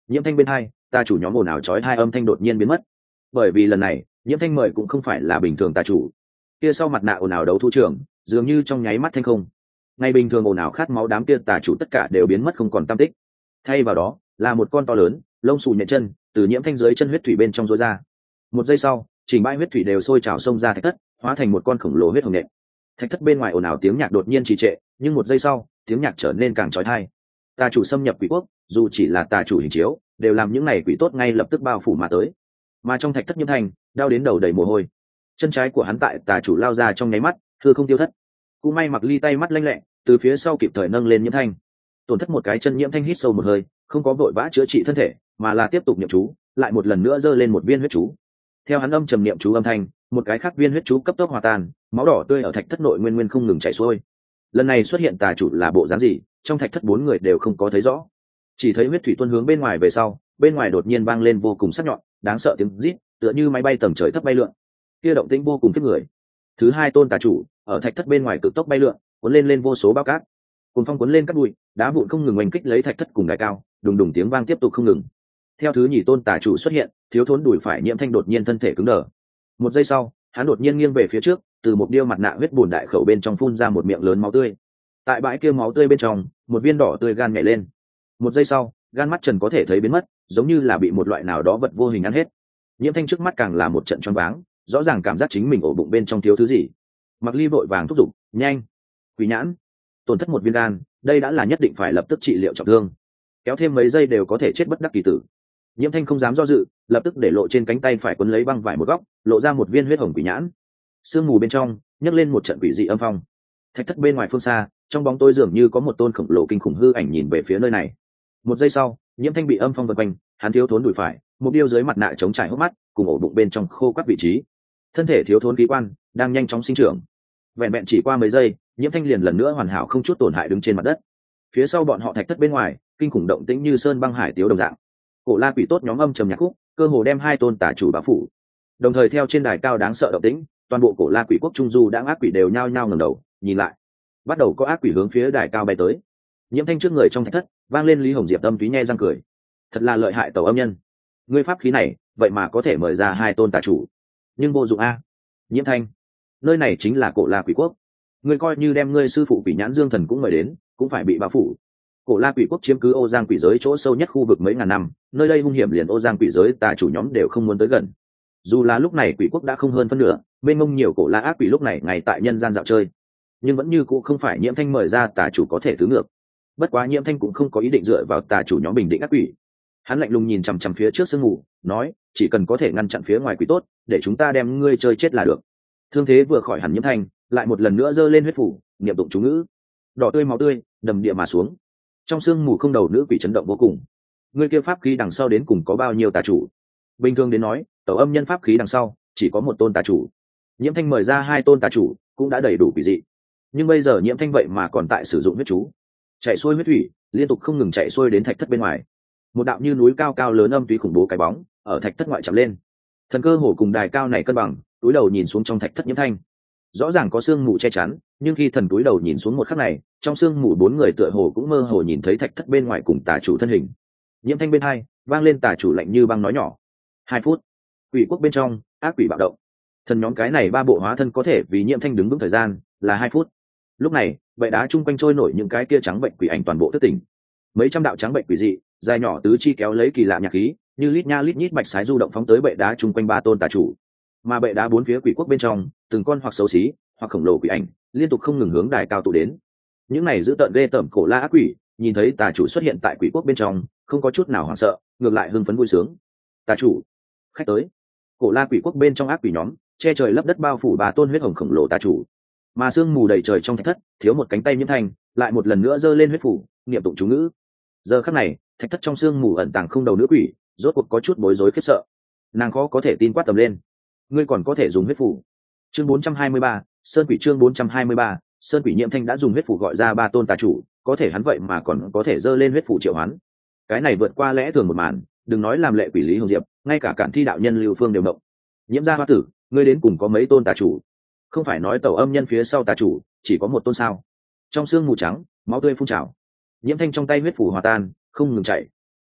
Nhiễm thanh bên hai, tà chủ nhóm ồn ào chói hai âm thanh đột nhiên biến mất. Bởi vì lần này nhiễm thanh mời cũng không phải là bình thường tà chủ, kia sau mặt nạ ồn ào đấu thu trưởng dường như trong nháy mắt thanh không. Ngày bình thường ồn ào khát máu đám kia tà chủ tất cả đều biến mất không còn tăm tích, thay vào đó là một con to lớn lông xù nhện chân từ nhiễm thanh dưới chân huyết thủy bên trong rối ra. Một giây sau, chỉnh bãi huyết thủy đều sôi trào xông ra thạch thất, hóa thành một con khổng lồ huyết hồng nhện. Thạch thất bên ngoài ồn ào tiếng nhạc đột nhiên trì trệ, nhưng một giây sau tiếng nhạc trở nên càng trói tai. Tà chủ xâm nhập quỷ quốc, dù chỉ là tà chủ hình chiếu đều làm những này quỷ tốt ngay lập tức bao phủ mà tới. Mà trong thạch thất nhiễm thanh đau đến đầu đầy mồ hôi, chân trái của hắn tại tà chủ lao ra trong nháy mắt thưa không tiêu thất. Cũng may Mặc Ly tay mắt lanh lẹ từ phía sau kịp thời nâng lên nhiễm thanh. Tổn thất một cái chân, nhiễm thanh hít sâu một hơi, không có vội vã chữa trị thân thể, mà là tiếp tục niệm chú, lại một lần nữa giơ lên một viên huyết chú. Theo hắn âm trầm niệm chú âm thanh, một cái khác viên huyết chú cấp tốc hòa tan, máu đỏ tươi ở thạch thất nội nguyên nguyên không ngừng chảy xuôi. Lần này xuất hiện tà chủ là bộ dáng gì, trong thạch thất bốn người đều không có thấy rõ, chỉ thấy huyết thủy tuôn hướng bên ngoài về sau, bên ngoài đột nhiên vang lên vô cùng sắc nhọn đáng sợ tiếng rít, tựa như máy bay tầng trời thấp bay lượn. Kia động tĩnh vô cùng khiếp người. Thứ hai tôn tà chủ ở thạch thất bên ngoài cực tốc bay lượn, cuốn lên vô số bao cát, cùng phong cuốn lên các bụi đá vụn không ngừng oanh kích lấy thạch thất cùng đài cao, đùng đùng tiếng vang tiếp tục không ngừng. Theo thứ nhì tôn tà chủ xuất hiện, thiếu thốn đùi phải nhiễm thanh đột nhiên thân thể cứng đờ. Một giây sau, hắn đột nhiên nghiêng về phía trước, từ một điêu mặt nạ huyết bùn đại khẩu bên trong phun ra một miệng lớn máu tươi. Tại bãi kia máu tươi bên trong, một viên đỏ tươi gan nhảy lên. Một giây sau, gan mắt trần có thể thấy biến mất, giống như là bị một loại nào đó vật vô hình ăn hết. Nhiễm thanh trước mắt càng là một trận choáng váng, rõ ràng cảm giác chính mình ổ bụng bên trong thiếu thứ gì. Mặc Ly vội vàng thúc giục, nhanh, quỷ nhãn, tổn thất một viên gan, đây đã là nhất định phải lập tức trị liệu trọng thương, kéo thêm mấy giây đều có thể chết bất đắc kỳ tử. Nhiễm thanh không dám do dự, lập tức để lộ trên cánh tay phải quấn lấy băng vải một góc, lộ ra một viên huyết hồng quỷ nhãn. Sương mù bên trong nhấc lên một trận quỷ dị âm phong. Thạch thất bên ngoài phương xa, trong bóng tối dường như có một tôn khổng lồ kinh khủng hư ảnh nhìn về phía nơi này. Một giây sau, nhiễm thanh bị âm phong vây quanh, hắn thiếu thốn đùi phải, một điêu dưới mặt nạ chống trải hốc mắt, cùng ổ bụng bên trong khô quắt vị trí, thân thể thiếu thốn khí quan đang nhanh chóng sinh trưởng. Vẹn vẹn chỉ qua mấy giây, nhiễm thanh liền lần nữa hoàn hảo không chút tổn hại đứng trên mặt đất. Phía sau bọn họ thạch thất bên ngoài, kinh khủng động tĩnh như sơn băng hải tiếu đồng dạng. Cổ La quỷ tốt nhóm âm trầm nhạc khúc, cơ hồ đem hai tôn tà chủ bao phủ. Đồng thời theo trên đài cao đáng sợ động tĩnh, toàn bộ Cổ La quỷ quốc trung du đã ác quỷ đều nhao nhao ngẩng đầu nhìn lại, bắt đầu có ác quỷ hướng phía đài cao bay tới. Nhiễm thanh trước người trong thạch thất vang lên Lý Hồng Diệp tâm túy nhe răng cười, thật là lợi hại tẩu âm nhân, ngươi pháp khí này vậy mà có thể mời ra hai tôn tà chủ, nhưng vô dụng a. Nhiễm thanh, nơi này chính là Cổ La quỷ quốc, ngươi coi như đem ngươi sư phụ quỷ nhãn dương thần cũng mời đến, cũng phải bị bao phủ. Cổ La quỷ quốc chiếm cứ Ô Giang quỷ giới chỗ sâu nhất khu vực mấy ngàn năm, nơi đây hung hiểm liền Ô Giang quỷ giới tà chủ nhóm đều không muốn tới gần. Dù là lúc này quỷ quốc đã không hơn phân nửa, mênh mông nhiều Cổ La ác quỷ lúc này ngày tại nhân gian dạo chơi, nhưng vẫn như cũ không phải Nhiễm thanh mời ra tà chủ có thể tứ ngược. Bất quá Nhiễm thanh cũng không có ý định dựa vào tà chủ nhóm bình định ác quỷ. Hắn lạnh lùng nhìn chằm chằm phía trước sương mù, nói, chỉ cần có thể ngăn chặn phía ngoài quỷ tốt, để chúng ta đem ngươi chơi chết là được. Thương thế vừa khỏi hẳn Nhiễm thanh, lại một lần nữa giơ lên huyết phủ, niệm tụng chú ngữ. Đỏ tươi máu tươi đầm địa mà xuống. Trong sương mù không đầu nữ quỷ chấn động vô cùng. Ngươi kia pháp khí đằng sau đến cùng có bao nhiêu tà chủ? Bình thường đến nói, tẩu âm nhân pháp khí đằng sau chỉ có một tôn tà chủ. Nhiễm thanh mời ra hai tôn tà chủ cũng đã đầy đủ quỷ dị, nhưng bây giờ Nhiễm thanh vậy mà còn tại sử dụng huyết chú, chạy xuôi huyết thủy liên tục không ngừng chạy xuôi đến thạch thất bên ngoài. Một đạo như núi cao cao lớn âm túy khủng bố cái bóng ở thạch thất ngoại chạm lên. Thần cơ hồ cùng đài cao này cân bằng, túi đầu nhìn xuống trong thạch thất Nhiễm thanh. Rõ ràng có sương mù che chắn, nhưng khi thần túi đầu nhìn xuống một khắc này, trong sương mù bốn người tựa hồ cũng mơ hồ nhìn thấy thạch thất bên ngoài cùng tà chủ thân hình. Nhiễm thanh bên hai vang lên tà chủ lạnh như băng nói nhỏ, 2 phút. Quỷ quốc bên trong ác quỷ bạo động, thần nhóm cái này ba bộ hóa thân có thể vì Nhiễm thanh đứng vững thời gian là 2 phút. Lúc này bệ đá chung quanh trôi nổi những cái kia trắng bệnh quỷ ảnh toàn bộ thức tỉnh. Mấy trăm đạo trắng bệnh quỷ dị dài nhỏ tứ chi kéo lấy kỳ lạ nhạc khí, như lít nha lít nhít bạch sái du động phóng tới bệ đá chung quanh ba tôn tà chủ. Mà bệ đá bốn phía quỷ quốc bên trong, từng con hoặc xấu xí hoặc khổng lồ quỷ ảnh liên tục không ngừng hướng đài cao tụ đến. Những này dữ tợn ghê tởm Cổ La ác quỷ nhìn thấy tà chủ xuất hiện tại quỷ quốc bên trong, không có chút nào hoảng sợ, ngược lại hưng phấn vui sướng. Tà chủ, khách tới. Cổ La quỷ quốc bên trong ác quỷ nhóm che trời lấp đất bao phủ bà tôn huyết hồng khổng lồ tà chủ. Mà sương mù đầy trời trong thạch thất, thiếu một cánh tay Nhiễm thanh lại một lần nữa giơ lên huyết phủ, niệm tụng chú ngữ. Giờ khắc này, thạch thất trong sương mù ẩn tàng không đầu nữ quỷ rốt cuộc có chút bối rối khiếp sợ. Nàng khó có thể tin quát tầm lên, ngươi còn có thể dùng huyết phủ? Chương 423, Sơn quỷ. Chương 423, Sơn quỷ. Nhiễm thanh đã dùng huyết phủ gọi ra ba tôn tà chủ, có thể hắn vậy mà còn có thể giơ lên huyết phủ triệu hoán. Cái này vượt qua lẽ thường một màn, đừng nói làm lệ quỷ Lý Hồng Diệp, ngay cả Cản Thi đạo nhân Lưu Phương đều động. Nhiễm gia hoa tử, ngươi đến cùng có mấy tôn tà chủ? Không phải nói tẩu âm nhân phía sau tà chủ chỉ có một tôn sao? Trong sương mù trắng máu tươi phun trào, Nhiễm thanh trong tay huyết phủ hòa tan không ngừng chảy.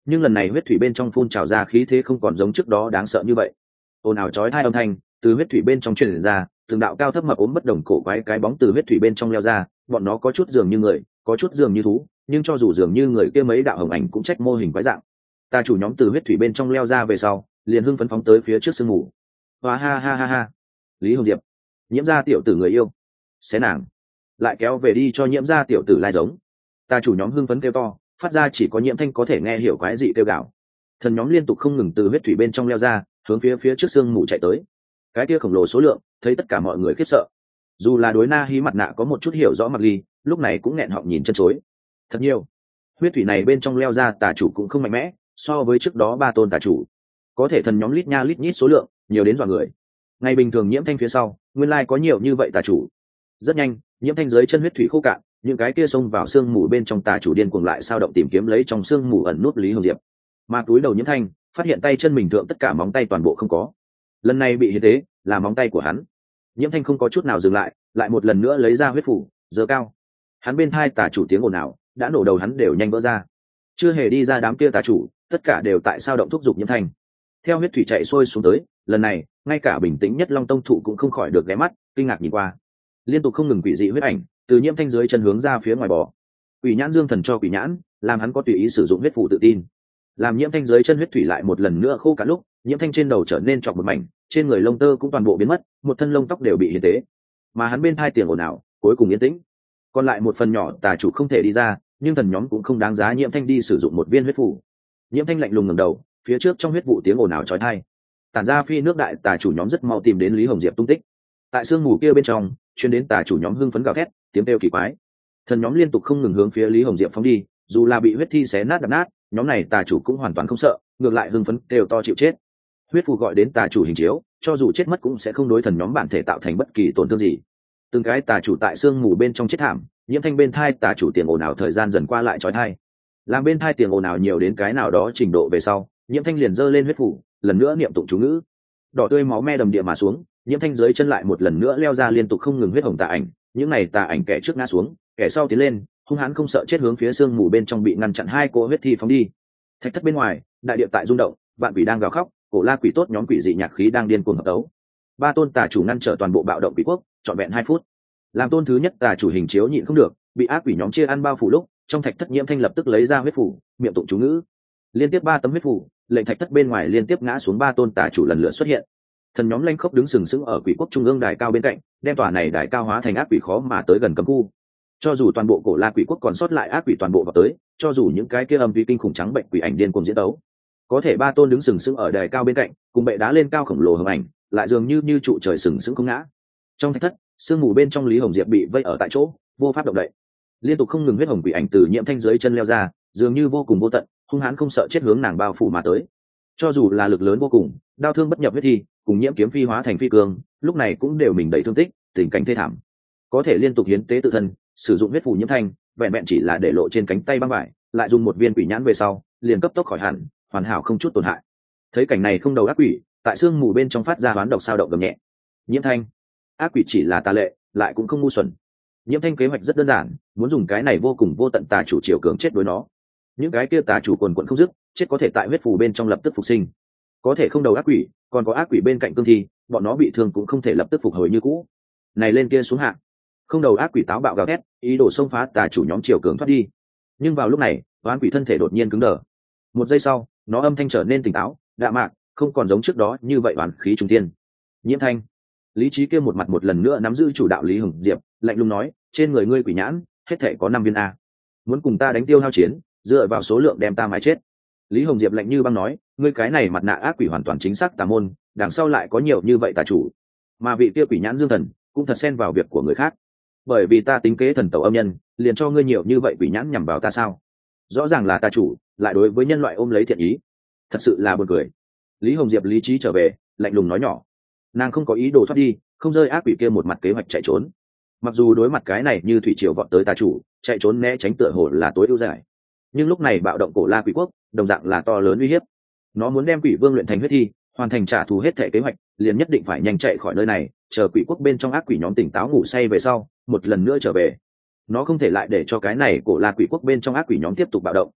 nhưng lần này huyết thủy bên trong phun trào ra khí thế không còn giống trước đó đáng sợ như vậy. Ồn ào chói tai âm thanh từ huyết thủy bên trong truyền ra, từng đạo cao thấp mập ốm bất đồng cổ quái cái bóng từ huyết thủy bên trong leo ra, bọn nó có chút dường như người, có chút dường như thú, nhưng cho dù dường như người kia mấy đạo hồng ảnh cũng trách mô hình quái dạng. Tà chủ nhóm từ huyết thủy bên trong leo ra về sau, liền hưng phấn phóng tới phía trước sương mù. Hoa ha ha ha ha. Lý Hồng Diệp, Nhiễm gia tiểu tử người yêu, xé nàng, lại kéo về đi cho Nhiễm gia tiểu tử lai giống. Tà chủ nhóm hưng phấn kêu to, phát ra chỉ có Nhiễm Thanh có thể nghe hiểu quái dị kêu gào. Thần nhóm liên tục không ngừng từ huyết thủy bên trong leo ra, hướng phía trước sương mù chạy tới. Cái kia khổng lồ số lượng, thấy tất cả mọi người khiếp sợ. Dù là đối Na Hí mặt nạ có một chút hiểu rõ Mặc Ly, lúc này cũng nghẹn họng nhìn chân chối. Thật nhiều. Huyết thủy này bên trong leo ra tà chủ cũng không mạnh mẽ, so với trước đó 3 tôn tà chủ, có thể thần nhóm lít nha lít nhít số lượng, nhiều đến dọa người. Ngày bình thường Nhiễm Thanh phía sau, nguyên lai có nhiều như vậy tà chủ. Rất nhanh, Nhiễm Thanh dưới chân huyết thủy khô cạn, những cái kia xông vào xương mù bên trong tà chủ điên cuồng lại sao động tìm kiếm lấy trong xương mù ẩn nút Lý Hồng Diệp. Mà túi đầu Nhiễm Thanh, phát hiện tay chân mình thượng tất cả móng tay toàn bộ không có. Lần này bị hiến tế, là móng tay của hắn. Nhiễm Thanh không có chút nào dừng lại một lần nữa lấy ra huyết phủ, giơ cao. Hắn bên thai tà chủ tiếng ồn ào, đã nổ đầu hắn đều nhanh vỡ ra. Chưa hề đi ra đám kia tà chủ, tất cả đều tại sao động thúc giục Nhiễm Thanh. Theo huyết thủy chạy xuôi xuống tới, lần này, ngay cả bình tĩnh nhất Long Tông thụ cũng không khỏi được ghé mắt, kinh ngạc nhìn qua. Liên tục không ngừng quỷ dị huyết ảnh, từ Nhiễm Thanh dưới chân hướng ra phía ngoài bò. Quỷ nhãn dương thần cho quỷ nhãn, làm hắn có tùy ý sử dụng huyết phủ tự tin. Làm Nhiễm Thanh dưới chân huyết thủy lại một lần nữa khô cả lúc, Nhiễm Thanh trên đầu trở nên trọc một mảnh, trên người lông tơ cũng toàn bộ biến mất, một thân lông tóc đều bị hiến tế. Mà hắn bên thai tiếng ồn ào, cuối cùng yên tĩnh. Còn lại một phần nhỏ tà chủ không thể đi ra, nhưng thần nhóm cũng không đáng giá Nhiễm Thanh đi sử dụng một viên huyết phủ. Nhiễm Thanh lạnh lùng ngẩng đầu, phía trước trong huyết vụ tiếng ồn ào chói tai. Tản ra phi nước đại tà chủ nhóm rất mau tìm đến Lý Hồng Diệp tung tích. Tại sương mù kia bên trong, truyền đến tà chủ nhóm hưng phấn gào thét, tiếng kêu kỳ quái. Thần nhóm liên tục không ngừng hướng phía Lý Hồng Diệp phóng đi, dù là bị huyết thi xé nát đập nát, nhóm này tà chủ cũng hoàn toàn không sợ, ngược lại hưng phấn kêu to chịu chết. Huyết phù gọi đến tà chủ hình chiếu, cho dù chết mất cũng sẽ không đối thần nhóm bản thể tạo thành bất kỳ tổn thương gì. Từng cái tà chủ tại sương mù bên trong chết thảm, Nhiễm Thanh bên thai tà chủ tiếng ồn ào thời gian dần qua lại chói tai. Làm bên thai tiếng ồn ào nhiều đến cái nào đó trình độ về sau, Nhiễm Thanh liền giơ lên huyết phù, lần nữa niệm tụng chú ngữ. Đỏ tươi máu me đầm địa mà xuống, Nhiễm Thanh dưới chân lại một lần nữa leo ra liên tục không ngừng huyết hồng tà ảnh, những này tà ảnh kẻ trước ngã xuống, kẻ sau tiến lên, hung hãn không sợ chết hướng phía sương mù bên trong bị ngăn chặn 2 cô huyết thi phóng đi. Thạch thất bên ngoài, đại địa tại rung động, vạn quỷ đang gào khóc, cổ la quỷ tốt nhóm quỷ dị nhạc khí đang điên cuồng hợp đấu. 3 tôn tà chủ ngăn trở toàn bộ bạo động quỷ quốc, trọn vẹn 2 phút. Làm tôn thứ nhất tà chủ hình chiếu nhịn không được, bị ác quỷ nhóm chia ăn bao phủ lúc, trong thạch thất Nhiễm Thanh lập tức lấy ra huyết phủ, miệng tụng chú ngữ. Liên tiếp 3 tấm huyết phủ, lệnh thạch thất bên ngoài liên tiếp ngã xuống 3 tôn tà chủ lần lượt xuất hiện. Thần nhóm lanh khốc đứng sừng sững ở quỷ quốc trung ương đài cao bên cạnh, đem tòa này đài cao hóa thành ác quỷ khó mà tới gần cấm khu. Cho dù toàn bộ cổ la quỷ quốc còn sót lại ác quỷ toàn bộ vào tới, cho dù những cái kia âm vi kinh khủng trắng bệnh quỷ ảnh điên cuồng diễn đấu, có thể 3 tôn đứng sừng sững ở đài cao bên cạnh, cùng bệ đá lên cao khổng lồ hồng ảnh, lại dường như trụ trời sừng sững không ngã. Trong thạch thất, sương mù bên trong Lý Hồng Diệp bị vây ở tại chỗ, vô pháp động đậy. Liên tục không ngừng huyết hồng quỷ ảnh từ Nhiễm Thanh dưới chân leo ra, dường như vô cùng vô tận, hung hãn không sợ chết hướng nàng bao phủ mà tới. Cho dù là lực lớn vô cùng, đao thương bất nhập huyết thi, cùng Nhiễm kiếm phi hóa thành phi cương, lúc này cũng đều mình đầy thương tích, tình cảnh thê thảm. Có thể liên tục hiến tế tự thân, sử dụng huyết phù Nhiễm Thanh, vẹn vẹn chỉ là để lộ trên cánh tay băng vải, lại dùng một viên quỷ nhãn về sau, liền cấp tốc khỏi hẳn, hoàn hảo không chút tổn hại. Thấy cảnh này không đầu ác quỷ, tại sương mù bên trong phát ra hoán độc sao động gầm nhẹ. Nhiễm Thanh, ác quỷ chỉ là tà lệ, lại cũng không ngu xuẩn. Nhiễm Thanh kế hoạch rất đơn giản, muốn dùng cái này vô cùng vô tận tà chủ triều cường chết đối nó. Những cái kia tà chủ quần quần không dứt, chết có thể tại huyết phù bên trong lập tức phục sinh. Có thể không đầu ác quỷ, còn có ác quỷ bên cạnh cương thi, bọn nó bị thương cũng không thể lập tức phục hồi như cũ. Này lên kia xuống hạ, không đầu ác quỷ táo bạo gào thét, ý đồ xông phá tà chủ nhóm triều cường thoát đi. Nhưng vào lúc này, oán quỷ thân thể đột nhiên cứng đờ. Một giây sau, nó âm thanh trở nên tỉnh táo, đạm mạc, không còn giống trước đó như vậy oán khí trung tiên. Nhiễm Thanh, lý trí kia một mặt một lần nữa nắm giữ chủ đạo Lý Hồng Diệp, lạnh lùng nói, trên người ngươi quỷ nhãn, hết thể có 5 viên a. Muốn cùng ta đánh tiêu hao chiến, dựa vào số lượng đem ta mái chết. Lý Hồng Diệp lạnh như băng nói, ngươi cái này mặt nạ ác quỷ hoàn toàn chính xác tà môn, đằng sau lại có nhiều như vậy tà chủ, mà vị kia quỷ nhãn dương thần cũng thật xen vào việc của người khác. Bởi vì ta tính kế thần tẩu âm nhân, liền cho ngươi nhiều như vậy quỷ nhãn nhằm vào ta sao? Rõ ràng là tà chủ, lại đối với nhân loại ôm lấy thiện ý, thật sự là buồn cười. Lý Hồng Diệp lý trí trở về, lạnh lùng nói nhỏ, nàng không có ý đồ thoát đi, không rơi ác quỷ kia một mặt kế hoạch chạy trốn. Mặc dù đối mặt cái này như thủy triều vọt tới tà chủ, chạy trốn né tránh tựa hồ là tối ưu giải, nhưng lúc này bạo động cổ la quỷ quốc đồng dạng là to lớn uy hiếp. Nó muốn đem quỷ vương luyện thành huyết thi, hoàn thành trả thù hết thể kế hoạch, liền nhất định phải nhanh chạy khỏi nơi này, chờ quỷ quốc bên trong ác quỷ nhóm tỉnh táo ngủ say về sau, một lần nữa trở về. Nó không thể lại để cho cái này cổ la quỷ quốc bên trong ác quỷ nhóm tiếp tục bạo động.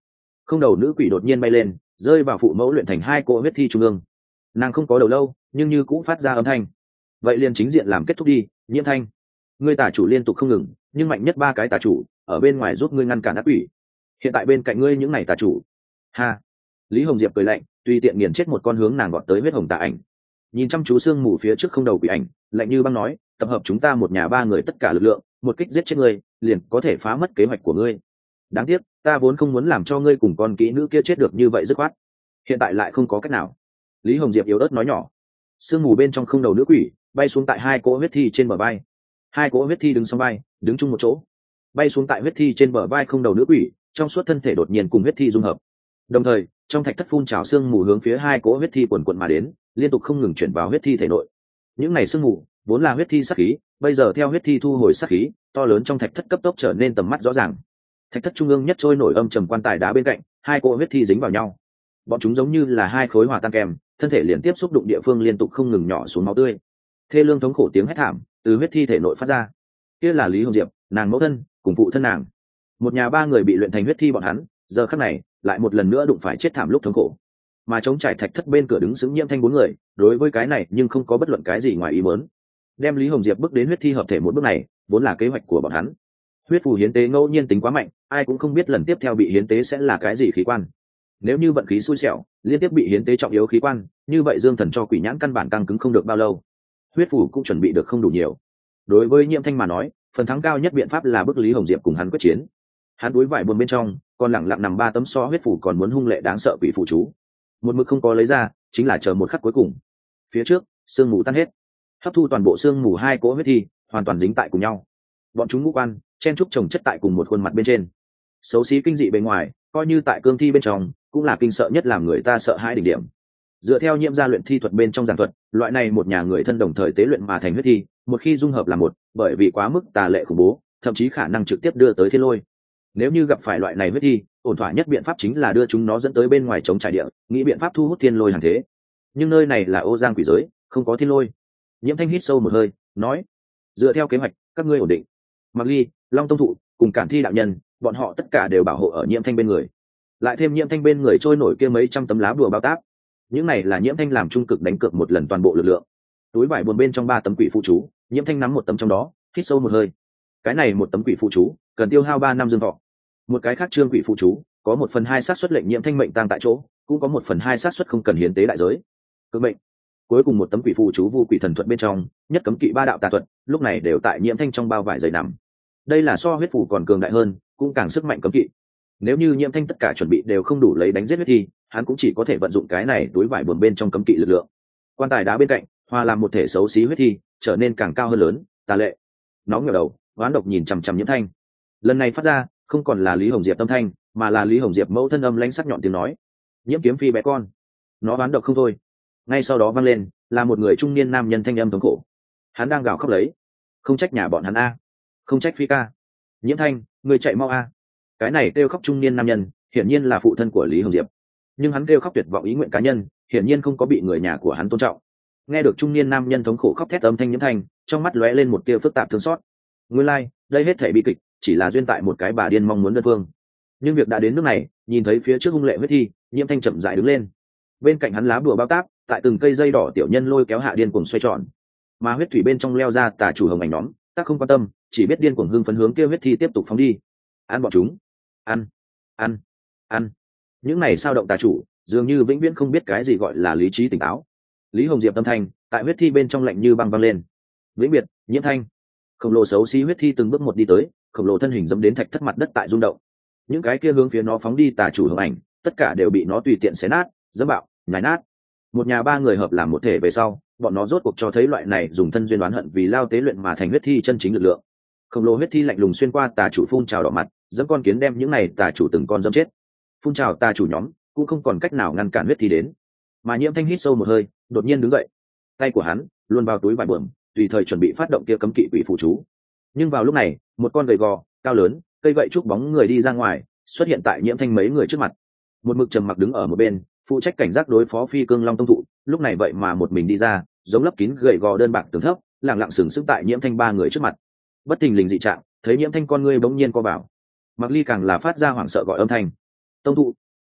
không đầu nữ quỷ đột nhiên bay lên, rơi vào phụ mẫu luyện thành hai cỗ huyết thi trung ương. Nàng không có đầu lâu, nhưng như cũng phát ra âm thanh. Vậy liền chính diện làm kết thúc đi, Nhiễm Thanh. Ngươi tà chủ liên tục không ngừng, nhưng mạnh nhất ba cái tà chủ ở bên ngoài giúp ngươi ngăn cản ác quỷ. Hiện tại bên cạnh ngươi những này tà chủ. Ha. Lý Hồng Diệp cười lạnh, tùy tiện nghiền chết một con hướng nàng gọt tới huyết hồng tà ảnh. Nhìn chăm chú xương mù phía trước không đầu quỷ ảnh, lạnh như băng nói, tập hợp chúng ta một nhà ba người tất cả lực lượng, một kích giết chết ngươi, liền có thể phá mất kế hoạch của ngươi. Đáng tiếc, ta vốn không muốn làm cho ngươi cùng con kỹ nữ kia chết được như vậy dứt khoát. Hiện tại lại không có cách nào. Lý Hồng Diệp yếu ớt nói nhỏ. Sương mù bên trong không đầu nữ quỷ bay xuống tại hai cỗ huyết thi trên bờ vai. Hai cỗ huyết thi đứng song vai, đứng chung một chỗ. Bay xuống tại huyết thi trên bờ vai không đầu nữ quỷ, trong suốt thân thể đột nhiên cùng huyết thi dung hợp. Đồng thời, trong thạch thất phun trào sương mù hướng phía hai cỗ huyết thi quần quần mà đến, liên tục không ngừng chuyển vào huyết thi thể nội. Những này sương mù vốn là huyết thi sát khí, bây giờ theo huyết thi thu hồi sát khí, to lớn trong thạch thất cấp tốc trở nên tầm mắt rõ ràng. Thạch thất trung ương nhất trôi nổi âm trầm quan tài đá bên cạnh, hai cỗ huyết thi dính vào nhau. Bọn chúng giống như là hai khối hòa tan kèm, thân thể liên tiếp xúc đụng địa phương liên tục không ngừng nhỏ xuống máu tươi. Thê lương thống khổ tiếng hét thảm từ huyết thi thể nội phát ra. Kia là Lý Hồng Diệp, nàng mẫu thân cùng phụ thân nàng, một nhà ba người bị luyện thành huyết thi bọn hắn, giờ khắc này lại một lần nữa đụng phải chết thảm lúc thống khổ. Mà chống trải thạch thất bên cửa đứng sững Nhiễm Thanh bốn người, đối với cái này nhưng không có bất luận cái gì ngoài ý muốn. Đem Lý Hồng Diệp bước đến huyết thi hợp thể một bước này, vốn là kế hoạch của bọn hắn. Huyết phù hiến tế ngẫu nhiên tính quá mạnh, ai cũng không biết lần tiếp theo bị hiến tế sẽ là cái gì khí quan. Nếu như vận khí xui xẻo, liên tiếp bị hiến tế trọng yếu khí quan, như vậy dương thần cho quỷ nhãn căn bản căng cứng không được bao lâu. Huyết phù cũng chuẩn bị được không đủ nhiều. Đối với Nhiễm Thanh mà nói, phần thắng cao nhất biện pháp là bức Lý Hồng Diệp cùng hắn quyết chiến. Hắn túi vải buồn bên trong còn lẳng lặng nằm ba tấm so huyết phù còn muốn hung lệ đáng sợ quỷ phù chú, một mực không có lấy ra, chính là chờ một khắc cuối cùng. Phía trước sương mù tan hết, hấp thu toàn bộ sương mù hai cỗ huyết thi hoàn toàn dính tại cùng nhau. Bọn chúng ngũ quan chen trúc chồng chất tại cùng một khuôn mặt bên trên, xấu xí kinh dị bên ngoài, coi như tại cương thi bên trong cũng là kinh sợ nhất, làm người ta sợ hãi đỉnh điểm. Dựa theo Nhiễm gia luyện thi thuật bên trong giảng thuật, loại này một nhà người thân đồng thời tế luyện mà thành huyết thi, một khi dung hợp là một, bởi vì quá mức tà lệ khủng bố, thậm chí khả năng trực tiếp đưa tới thiên lôi. Nếu như gặp phải loại này huyết thi, ổn thỏa nhất biện pháp chính là đưa chúng nó dẫn tới bên ngoài chống trải địa, nghĩ biện pháp thu hút thiên lôi hàng thế. Nhưng nơi này là Ô Giang quỷ giới, không có thiên lôi. Nhiễm Thanh hít sâu một hơi, nói: dựa theo kế hoạch, các ngươi ổn định. Mặc Ly, Long Tông Thụ cùng Cản Thi đạo nhân, bọn họ tất cả đều bảo hộ ở Nhiễm Thanh bên người. Lại thêm Nhiễm Thanh bên người trôi nổi kia mấy trăm tấm lá bùa bao táp, những này là Nhiễm Thanh làm trung cực đánh cược một lần toàn bộ lực lượng. Túi vải buồn bên trong ba tấm quỷ phụ chú, Nhiễm Thanh nắm một tấm trong đó, hít sâu một hơi. Cái này một tấm quỷ phụ chú cần tiêu hao 3 năm dương thọ. Một cái khác trương quỷ phụ chú có 1/2 xác suất lệnh Nhiễm Thanh mệnh tang tại chỗ, cũng có 1/2 xác suất không cần hiến tế đại giới. Cực mệnh. Cuối cùng một tấm quỷ phụ chú vu quỷ thần thuật bên trong nhất cấm kỵ ba đạo tà thuật, lúc này đều tại Nhiễm Thanh trong bao vải dày nằm. Đây là so huyết phù còn cường đại hơn, cũng càng sức mạnh cấm kỵ. Nếu như Nhiễm Thanh tất cả chuẩn bị đều không đủ lấy đánh giết huyết thi, hắn cũng chỉ có thể vận dụng cái này túi vải buồn bên trong cấm kỵ lực lượng. Quan tài đá bên cạnh hòa làm một thể xấu xí huyết thi, trở nên càng cao hơn lớn, tà lệ. Nó ngửa đầu oán độc nhìn chằm chằm Nhiễm Thanh. Lần này phát ra không còn là Lý Hồng Diệp tâm thanh, mà là Lý Hồng Diệp mẫu thân âm lãnh sắc nhọn tiếng nói: Nhiễm Kiếm Phi bé con. Nó oán độc không thôi. Ngay sau đó vang lên là một người trung niên nam nhân thanh âm thống khổ. Hắn đang gào khóc lấy: không trách nhà bọn hắn a, không trách Phi ca. Nhiễm Thanh, người chạy mau a. Cái này kêu khóc trung niên nam nhân hiển nhiên là phụ thân của Lý Hồng Diệp, nhưng hắn kêu khóc tuyệt vọng ý nguyện cá nhân, hiển nhiên không có bị người nhà của hắn tôn trọng. Nghe được trung niên nam nhân thống khổ khóc thét âm thanh Nhiễm Thanh, trong mắt lóe lên một tia phức tạp thương xót. Nguyên lai, đây hết thảy bi kịch chỉ là duyên tại một cái bà điên mong muốn đơn phương. Nhưng việc đã đến nước này, nhìn thấy phía trước hung lệ huyết thi, Nhiễm Thanh chậm rãi đứng lên. Bên cạnh hắn lá bùa bao táp, tại từng cây dây đỏ tiểu nhân lôi kéo hạ điên cuồng xoay tròn. Mà huyết thủy bên trong leo ra tà chủ hồng ảnh nhóm, ta không quan tâm, chỉ biết điên cuồng hưng phấn hướng kia huyết thi tiếp tục phóng đi. Ăn bọn chúng, ăn, ăn, ăn. Những này sao động tà chủ, dường như vĩnh viễn không biết cái gì gọi là lý trí tỉnh táo. Lý Hồng Diệp tâm thanh tại huyết thi bên trong lạnh như băng băng lên. Vĩnh biệt, Nhiễm Thanh. Khổng lồ xấu xí huyết thi từng bước một đi tới, khổng lồ thân hình dẫm đến thạch thất mặt đất tại rung động. Những cái kia hướng phía nó phóng đi tà chủ hồng ảnh, tất cả đều bị nó tùy tiện xé nát, dẫm bạo, nhái nát. Một nhà ba người hợp làm một thể về sau, bọn nó rốt cuộc cho thấy loại này dùng thân duyên đoán hận vì lao tế luyện mà thành huyết thi chân chính lực lượng. Khổng lồ huyết thi lạnh lùng xuyên qua tà chủ phun trào đỏ mặt, dẫm con kiến đem những này tà chủ từng con dẫm chết. Phun trào tà chủ nhóm cũng không còn cách nào ngăn cản huyết thi đến. Mà Nhiễm Thanh hít sâu một hơi, đột nhiên đứng dậy. Tay của hắn luôn vào túi vải bờm, tùy thời chuẩn bị phát động kia cấm kỵ quỷ phù chú. Nhưng vào lúc này, một con gầy gò, cao lớn, cây gậy trúc bóng người đi ra ngoài, xuất hiện tại Nhiễm Thanh mấy người trước mặt. Một mực trầm mặc đứng ở một bên, phụ trách cảnh giác đối phó Phi Cương Long Tông Thụ, lúc này vậy mà một mình đi ra, giống lấp kín gầy gò đơn bạc tường thấp, lặng lặng sừng sững tại Nhiễm Thanh ba người trước mặt. Bất thình lình dị trạng, thấy Nhiễm Thanh con ngươi bỗng nhiên co vào. Mặc Ly càng là phát ra hoảng sợ gọi âm thanh. Tông Thụ,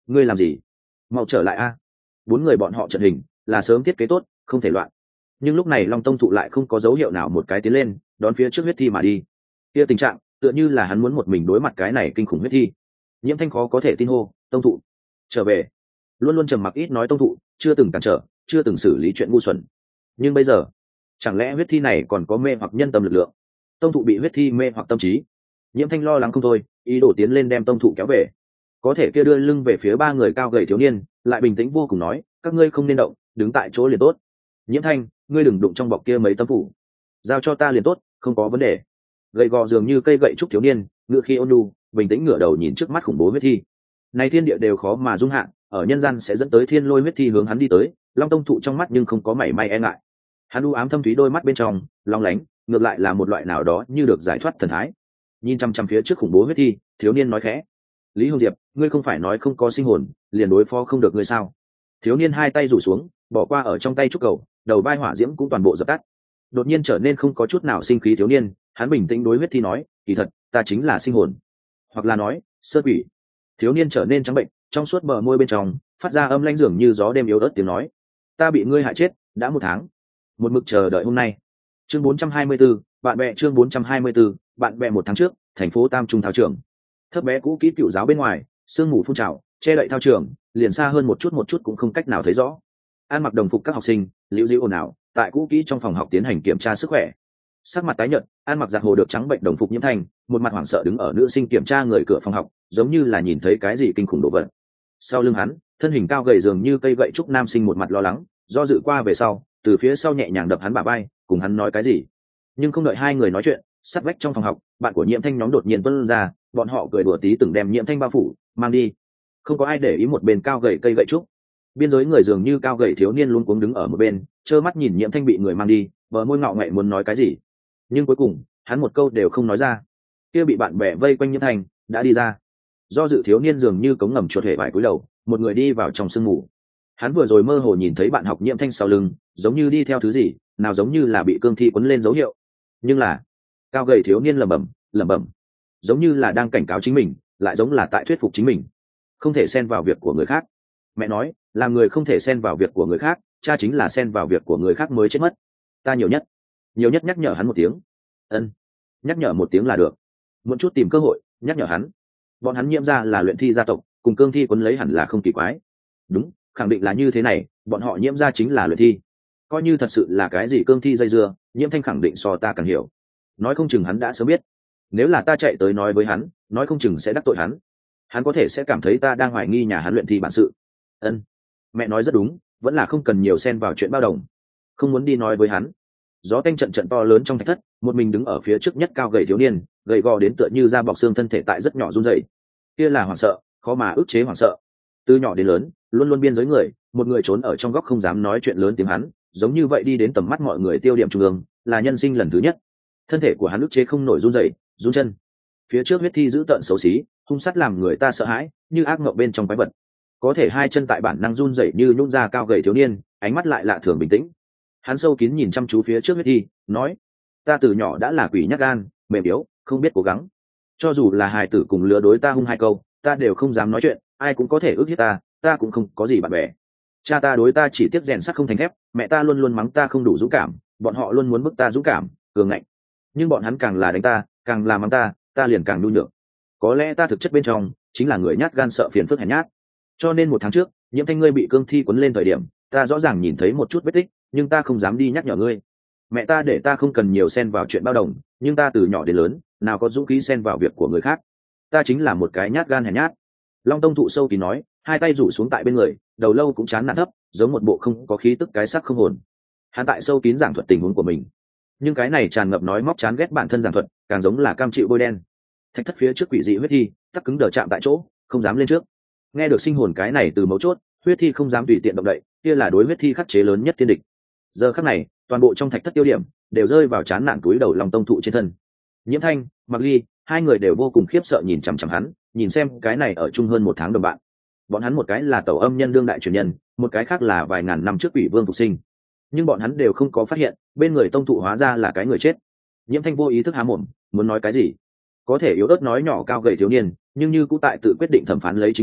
ngươi làm gì? Mau trở lại a. Bốn người bọn họ trận hình là sớm thiết kế tốt, không thể loạn. Nhưng lúc này Long Tông Thụ lại không có dấu hiệu nào một cái tiến lên đón phía trước huyết thi mà đi. Kia tình trạng tựa như là hắn muốn một mình đối mặt cái này kinh khủng huyết thi. Nhiễm Thanh khó có thể tin hô, Tông Thụ trở về. Luôn luôn trầm mặc ít nói Tông Thụ chưa từng cản trở, chưa từng xử lý chuyện ngu xuẩn, nhưng bây giờ chẳng lẽ huyết thi này còn có mê hoặc nhân tâm lực lượng? Tông Thụ bị huyết thi mê hoặc tâm trí. Nhiễm Thanh lo lắng không thôi, ý đồ tiến lên đem Tông Thụ kéo về. Có thể kia đưa lưng về phía ba người cao gầy thiếu niên lại bình tĩnh vô cùng nói, các ngươi không nên động, đứng tại chỗ liền tốt. Nhiễm Thanh, ngươi đừng đụng trong bọc kia mấy tấm phủ, giao cho ta liền tốt, không có vấn đề. Gậy gò dường như cây gậy trúc thiếu niên ngựa khi ôn nhu bình tĩnh ngửa đầu nhìn trước mắt khủng bố huyết thi. Này thiên địa đều khó mà dung hạ, ở nhân gian sẽ dẫn tới thiên lôi huyết thi hướng hắn đi tới. Long Tông Thụ trong mắt nhưng không có mảy may e ngại, hắn u ám thâm thúy đôi mắt bên trong long lánh, ngược lại là một loại nào đó như được giải thoát thần thái. Nhìn chăm chăm phía trước khủng bố huyết thi, thiếu niên nói khẽ, Lý Hồng Diệp, ngươi không phải nói không có sinh hồn liền đối phó không được ngươi sao? Thiếu niên hai tay rủ xuống, bỏ qua ở trong tay trúc cầu, đầu vai hỏa diễm cũng toàn bộ dập tắt. Đột nhiên trở nên không có chút nào sinh khí thiếu niên, hắn bình tĩnh đối huyết thi nói, kỳ thật ta chính là sinh hồn, hoặc là nói sơ quỷ. Thiếu niên trở nên trắng bệnh, trong suốt bờ môi bên trong phát ra âm lãnh dường như gió đêm yếu ớt tiếng nói, ta bị ngươi hại chết đã 1 tháng, một mực chờ đợi hôm nay. Chương 424, bạn bè. Chương 424, bạn bè. 1 tháng trước, thành phố Tam Trung thao trường. Thấp bé cũ kỹ cựu giáo bên ngoài, sương mù phun trào che đậy thao trường, liền xa hơn một chút cũng không cách nào thấy rõ. Ăn mặc đồng phục các học sinh liễu dĩu ồn ào tại cũ kỹ trong phòng học tiến hành kiểm tra sức khỏe. Sắc mặt tái nhợt, ăn mặc giặt hồ được trắng bệnh đồng phục Nhiễm Thanh một mặt hoảng sợ đứng ở nữ sinh kiểm tra người cửa phòng học, giống như là nhìn thấy cái gì kinh khủng đồ vật. Sau lưng hắn, thân hình cao gầy dường như cây gậy trúc nam sinh một mặt lo lắng do dự qua về sau, từ phía sau nhẹ nhàng đập hắn bả vai, cùng hắn nói cái gì. Nhưng không đợi hai người nói chuyện, sát vách trong phòng học, bạn của Nhiễm Thanh nhóm đột nhiên tuôn ra, bọn họ cười đùa tí từng đem Nhiễm Thanh bao phủ mang đi. Không có ai để ý một bên cao gầy cây gậy trúc. Biên giới người dường như cao gầy thiếu niên luôn cuống đứng ở một bên, trơ mắt nhìn Nhiễm Thanh bị người mang đi, bờ môi ngạo nghễ muốn nói cái gì, nhưng cuối cùng hắn một câu đều không nói ra. Kia bị bạn bè vây quanh Nhiễm Thanh đã đi ra. Do dự thiếu niên dường như cống ngầm chuột hề vải cúi đầu, một người đi vào trong sương mù. Hắn vừa rồi mơ hồ nhìn thấy bạn học Nhiễm Thanh sau lưng, giống như đi theo thứ gì, nào giống như là bị cương thi quấn lên dấu hiệu. Nhưng là cao gầy thiếu niên lẩm bẩm, giống như là đang cảnh cáo chính mình, lại giống là tại thuyết phục chính mình. Không thể xen vào việc của người khác. Mẹ nói, làm người không thể xen vào việc của người khác, cha chính là xen vào việc của người khác mới chết mất. Ta nhiều nhất nhắc nhở hắn một tiếng. Ân, nhắc nhở một tiếng là được. Muốn chút tìm cơ hội nhắc nhở hắn. Bọn hắn Nhiễm gia là luyện thi gia tộc, cùng cương thi quấn lấy hẳn là không kỳ quái. Đúng, khẳng định là như thế này, bọn họ Nhiễm gia chính là luyện thi. Coi như thật sự là cái gì cương thi dây dưa, Nhiễm Thanh khẳng định so ta càng hiểu. Nói không chừng hắn đã sớm biết. Nếu là ta chạy tới nói với hắn, nói không chừng sẽ đắc tội hắn. Hắn có thể sẽ cảm thấy ta đang hoài nghi nhà hắn luyện thi bản sự. Ân, mẹ nói rất đúng, vẫn là không cần nhiều xen vào chuyện bao đồng. Không muốn đi nói với hắn. Gió tanh trận trận to lớn trong thạch thất, một mình đứng ở phía trước nhất cao gầy thiếu niên, gầy gò đến tựa như da bọc xương, thân thể tại rất nhỏ run rẩy. Kia là hoảng sợ, khó mà ức chế hoảng sợ. Từ nhỏ đến lớn, luôn luôn biên giới người, một người trốn ở trong góc không dám nói chuyện lớn tiếng hắn, giống như vậy đi đến tầm mắt mọi người tiêu điểm trung ương, là nhân sinh lần thứ nhất. Thân thể của hắn ức chế không nổi run rẩy, run chân. Phía trước huyết thi dữ tợn xấu xí, hung sát làm người ta sợ hãi, như ác mộng bên trong quái vật. Có thể hai chân tại bản năng run rẩy như nhũn ra cao gầy thiếu niên, ánh mắt lại lạ thường bình tĩnh. Hắn sâu kín nhìn chăm chú phía trước huyết thi, nói: ta từ nhỏ đã là quỷ nhát gan, mềm yếu, không biết cố gắng. Cho dù là hài tử cùng lứa đối ta hung hai câu, ta đều không dám nói chuyện, ai cũng có thể ức hiếp ta, ta cũng không có gì bạn bè. Cha ta đối ta chỉ tiếc rèn sắt không thành thép, mẹ ta luôn luôn mắng ta không đủ dũng cảm, bọn họ luôn muốn bức ta dũng cảm, cường ngạnh. Nhưng bọn hắn càng là đánh ta, càng là mắng ta, ta liền càng nhu nhược. Có lẽ ta thực chất bên trong chính là người nhát gan sợ phiền phức hèn nhát. Cho nên 1 tháng trước, Nhiễm Thanh ngươi bị cương thi quấn lên thời điểm, ta rõ ràng nhìn thấy một chút vết tích, nhưng ta không dám đi nhắc nhở ngươi. Mẹ ta để ta không cần nhiều xen vào chuyện bao đồng, nhưng ta từ nhỏ đến lớn, nào có dũng khí xen vào việc của người khác. Ta chính là một cái nhát gan hèn nhát. Long Tông Thụ sâu kín nói, hai tay rủ xuống tại bên người, đầu lâu cũng chán nản thấp, giống một bộ không có khí tức cái xác không hồn. Hắn tại sâu kín giảng thuật tình huống của mình, nhưng cái này tràn ngập nói móc chán ghét bản thân giảng thuật, càng giống là cam chịu bôi đen. Thạch thất phía trước quỷ dị huyết thi, tắc cứng đờ chạm tại chỗ, không dám lên trước. Nghe được sinh hồn cái này từ mấu chốt, huyết thi không dám tùy tiện động đậy, kia là đối huyết thi khắc chế lớn nhất thiên địch. Giờ khắc này, toàn bộ trong thạch thất tiêu điểm đều rơi vào chán nản túi đầu Long Tông Thụ trên thân. Nhiễm Thanh, Mạc Ly, hai người đều vô cùng khiếp sợ nhìn chằm chằm hắn, nhìn xem cái này ở chung hơn 1 tháng đồng bạn. Bọn hắn một cái là Tẩu Âm Nhân đương đại truyền nhân, một cái khác là vài ngàn năm trước quỷ vương phục sinh. Nhưng bọn hắn đều không có phát hiện, bên người Tông Thụ hóa ra là cái người chết. Nhiễm Thanh vô ý thức há mồm, muốn nói cái gì, có thể yếu ớt nói nhỏ cao gầy thiếu niên, nhưng như cũ tại tự quyết định thẩm phán lấy chính mình,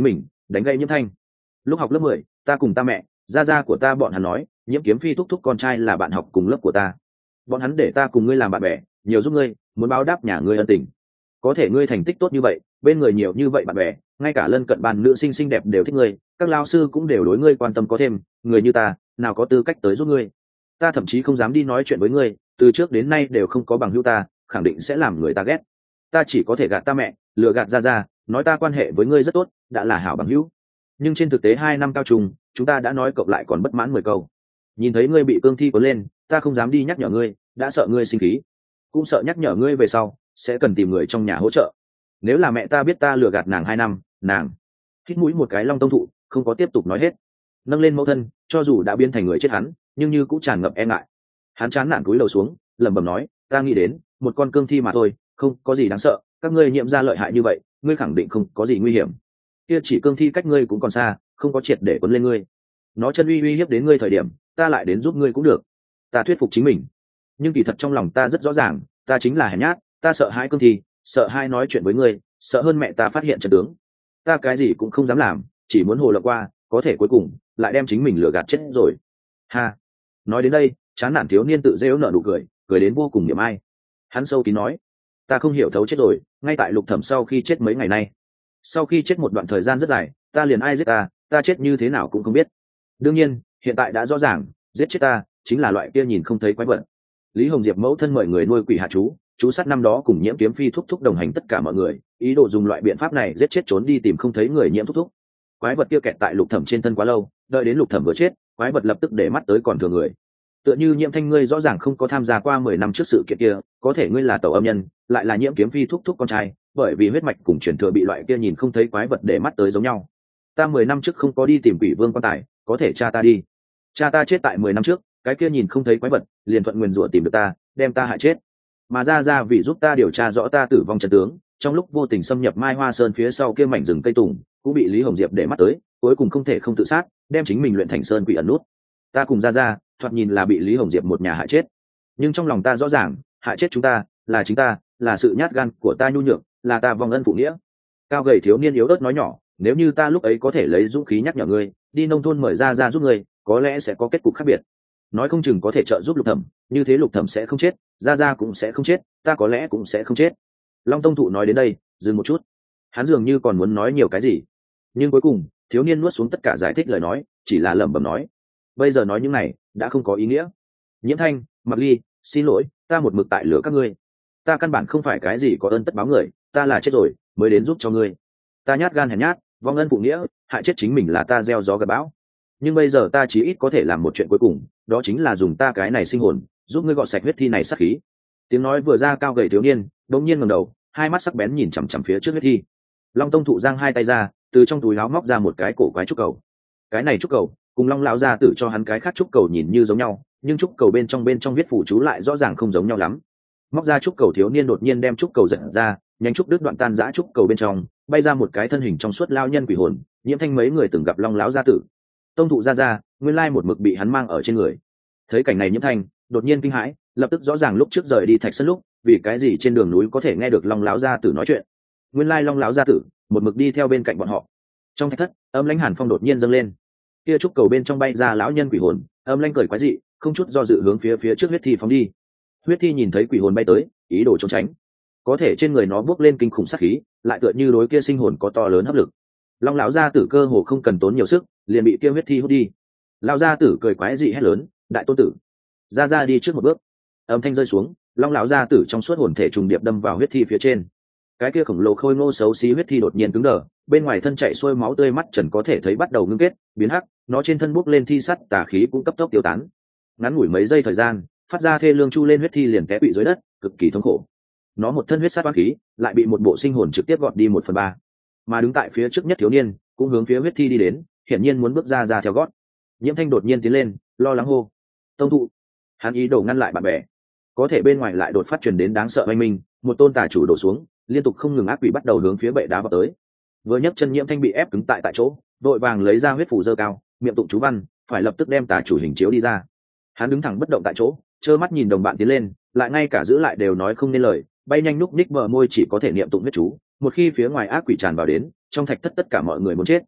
đánh gây Nhiễm Thanh. Lúc học lớp 10, ta cùng ta mẹ, gia gia của ta bọn hắn nói, Nhiễm Kiếm Phi thúc thúc con trai là bạn học cùng lớp của ta. Bọn hắn để ta cùng ngươi làm bạn bè, nhiều giúp ngươi, muốn báo đáp nhà ngươi ân tình. Có thể ngươi thành tích tốt như vậy, bên người nhiều như vậy bạn bè, ngay cả lân cận bàn nữ sinh xinh đẹp đều thích ngươi, các lao sư cũng đều đối ngươi quan tâm có thêm, người như ta, nào có tư cách tới giúp ngươi. Ta thậm chí không dám đi nói chuyện với ngươi, từ trước đến nay đều không có bằng hữu ta, khẳng định sẽ làm người ta ghét. Ta chỉ có thể gạt ta mẹ, lừa gạt gia gia, nói ta quan hệ với ngươi rất tốt, đã là hảo bằng hữu. Nhưng trên thực tế 2 năm cao trung, chúng ta đã nói cộng lại còn bất mãn 10 câu. Nhìn thấy ngươi bị cương thi cuốn lên, ta không dám đi nhắc nhở ngươi, đã sợ ngươi sinh khí, cũng sợ nhắc nhở ngươi về sau sẽ cần tìm người trong nhà hỗ trợ. Nếu là mẹ ta biết ta lừa gạt nàng 2 năm, nàng hít mũi một cái Long Tông Thụ, không có tiếp tục nói hết, nâng lên mẫu thân, cho dù đã biến thành người chết hắn, nhưng như cũng tràn ngập e ngại. Hắn chán nản cúi đầu xuống, lẩm bẩm nói, ta nghĩ đến, một con cương thi mà thôi, không có gì đáng sợ, các ngươi nhiễm ra lợi hại như vậy, ngươi khẳng định không có gì nguy hiểm. Kia chỉ cương thi cách ngươi cũng còn xa, không có triệt để quấn lên ngươi. Nó chân uy hiếp đến ngươi thời điểm, ta lại đến giúp ngươi cũng được. Ta thuyết phục chính mình, nhưng kỳ thật trong lòng ta rất rõ ràng, ta chính là hèn nhát, ta sợ hai cương thi, sợ hai nói chuyện với ngươi, sợ hơn mẹ ta phát hiện trận tướng. Ta cái gì cũng không dám làm, chỉ muốn hồ lộng qua, có thể cuối cùng lại đem chính mình lừa gạt chết rồi. Ha. Nói đến đây, chán nản thiếu niên tự rêu nở nụ cười, cười đến vô cùng niềm ai. Hắn sâu kín nói, ta không hiểu thấu chết rồi, ngay tại Lục Thẩm sau khi chết mấy ngày nay, sau khi chết một đoạn thời gian rất dài, ta liền ai giết ta chết như thế nào cũng không biết. Đương nhiên hiện tại đã rõ ràng, giết chết ta chính là loại kia nhìn không thấy quái vật. Lý Hồng Diệp mẫu thân mời người nuôi quỷ hạ chú sát năm đó cùng Nhiễm Kiếm Phi thúc thúc đồng hành tất cả mọi người, ý đồ dùng loại biện pháp này giết chết trốn đi tìm không thấy người Nhiễm thúc thúc. Quái vật kia kẹt tại Lục Thẩm trên thân quá lâu, đợi đến Lục Thẩm vừa chết, quái vật lập tức để mắt tới còn thừa người. Tựa như Nhiễm Thanh ngươi rõ ràng không có tham gia qua 10 năm trước sự kiện kia, có thể ngươi là tẩu âm nhân, lại là Nhiễm Kiếm Phi thúc thúc con trai, bởi vì huyết mạch cùng truyền thừa bị loại kia nhìn không thấy quái vật để mắt tới giống nhau. Ta 10 năm trước không có đi tìm Quỷ Vương quan tài, có thể cha ta đi. Cha ta chết tại 10 năm trước, cái kia nhìn không thấy quái vật, liền thuận nguyền rủa tìm được ta, đem ta hại chết. Mà ra vì giúp ta điều tra rõ ta tử vong chân tướng, trong lúc vô tình xâm nhập Mai Hoa Sơn phía sau kia mảnh rừng cây tùng, cũng bị Lý Hồng Diệp để mắt tới, cuối cùng không thể không tự sát, đem chính mình luyện thành sơn quỷ ẩn nút. Ta cùng ra thoạt nhìn là bị Lý Hồng Diệp một nhà hại chết, nhưng trong lòng ta rõ ràng, hại chết chúng ta là chính ta, là sự nhát gan của ta nhu nhược, là ta vong ân phụ nghĩa. Cao gầy thiếu niên yếu ớt nói nhỏ, nếu như ta lúc ấy có thể lấy dũng khí nhắc nhở ngươi, đi nông thôn mời ra giúp ngươi, có lẽ sẽ có kết cục khác biệt. Nói không chừng có thể trợ giúp Lục Thẩm, như thế Lục Thẩm sẽ không chết, ra cũng sẽ không chết, ta có lẽ cũng sẽ không chết. Long Tông Thụ nói đến đây, dừng một chút. Hắn dường như còn muốn nói nhiều cái gì, nhưng cuối cùng thiếu niên nuốt xuống tất cả giải thích lời nói, chỉ là lẩm bẩm nói, bây giờ nói những này đã không có ý nghĩa. Nhiễm Thanh, Mặc Ly, xin lỗi, ta một mực tại lửa các ngươi. Ta căn bản không phải cái gì có ơn tất báo người, ta là chết rồi mới đến giúp cho ngươi. Ta nhát gan hèn nhát, vong ân phụ nghĩa, hại chết chính mình là ta gieo gió gặt bão. Nhưng bây giờ ta chí ít có thể làm một chuyện cuối cùng, đó chính là dùng ta cái này sinh hồn giúp ngươi gọt sạch huyết thi này sát khí. Tiếng nói vừa ra, cao gầy thiếu niên đột nhiên ngẩng đầu, hai mắt sắc bén nhìn chằm chằm phía trước huyết thi. Long Tông Thụ giang hai tay ra, từ trong túi áo móc ra một cái cổ quái trúc cầu. Cái này trúc cầu cùng Long lão gia tử cho hắn cái khác trúc cầu nhìn như giống nhau, nhưng trúc cầu bên trong viết phù chú lại rõ ràng không giống nhau lắm. Móc ra trúc cầu, thiếu niên đột nhiên đem trúc cầu giật ra, nhánh trúc đứt đoạn tan rã, trúc cầu bên trong bay ra một cái thân hình trong suốt lao nhân quỷ hồn. Nhiễm Thanh mấy người từng gặp Long lão gia tử. Tông Thụ ra nguyên lai một mực bị hắn mang ở trên người. Thấy cảnh này, Nhiễm Thanh đột nhiên kinh hãi, lập tức rõ ràng lúc trước rời đi Thạch Sơn lúc, vì cái gì trên đường núi có thể nghe được Long lão gia tử nói chuyện. Nguyên lai Long lão gia tử một mực đi theo bên cạnh bọn họ. Trong thạch thất, âm lãnh hàn phong đột nhiên dâng lên. Kia trúc cầu bên trong bay ra lão nhân quỷ hồn, âm lãnh cười quái dị, không chút do dự hướng phía trước huyết thi phóng đi. Huyết thi nhìn thấy quỷ hồn bay tới, ý đồ trốn tránh, có thể trên người nó bước lên kinh khủng sát khí, lại tựa như đối kia sinh hồn có to lớn hấp lực. Long lão gia tử cơ hồ không cần tốn nhiều sức, liền bị kia huyết thi hút đi. Lão gia tử cười quái dị hét lớn, đại tôn tử, ra đi trước một bước. Âm thanh rơi xuống, Long lão gia tử trong suốt hồn thể trùng điệp đâm vào huyết thi phía trên. Cái kia khổng lồ khôi ngô xấu xí huyết thi đột nhiên cứng đờ, bên ngoài thân chạy xuôi máu tươi, mắt trần có thể thấy bắt đầu ngưng kết biến hắc, nó trên thân bốc lên thi sắt tà khí cũng cấp tốc tiêu tán. Ngắn ngủi mấy giây thời gian, phát ra thê lương chu lên, huyết thi liền té quỵ dưới đất, cực kỳ thống khổ. Nó một thân huyết sát oán khí, lại bị một bộ sinh hồn trực tiếp gọt đi 1/3. Mà đứng tại phía trước nhất thiếu niên cũng hướng phía huyết thi đi đến, hiển nhiên muốn bước ra theo gót. Nhiễm Thanh đột nhiên tiến lên, lo lắng hô, Tông Thụ. Hắn ý đồ ngăn lại bạn bè, có thể bên ngoài lại đột phát truyền đến đáng sợ oanh minh, một tôn tà chủ đổ xuống, liên tục không ngừng ác quỷ bắt đầu hướng phía bệ đá vào tới. Vừa nhấc chân, Nhiễm Thanh bị ép cứng tại chỗ, vội vàng lấy ra huyết phù dơ cao, miệng tụng chú văn, phải lập tức đem tà chủ hình chiếu đi ra. Hắn đứng thẳng bất động tại chỗ, trơ mắt nhìn đồng bạn tiến lên, lại ngay cả giữ lại đều nói không nên lời, bay nhanh núp ních bờ môi chỉ có thể niệm tụng huyết chú. Một khi phía ngoài ác quỷ tràn vào đến, trong thạch thất tất cả mọi người muốn chết.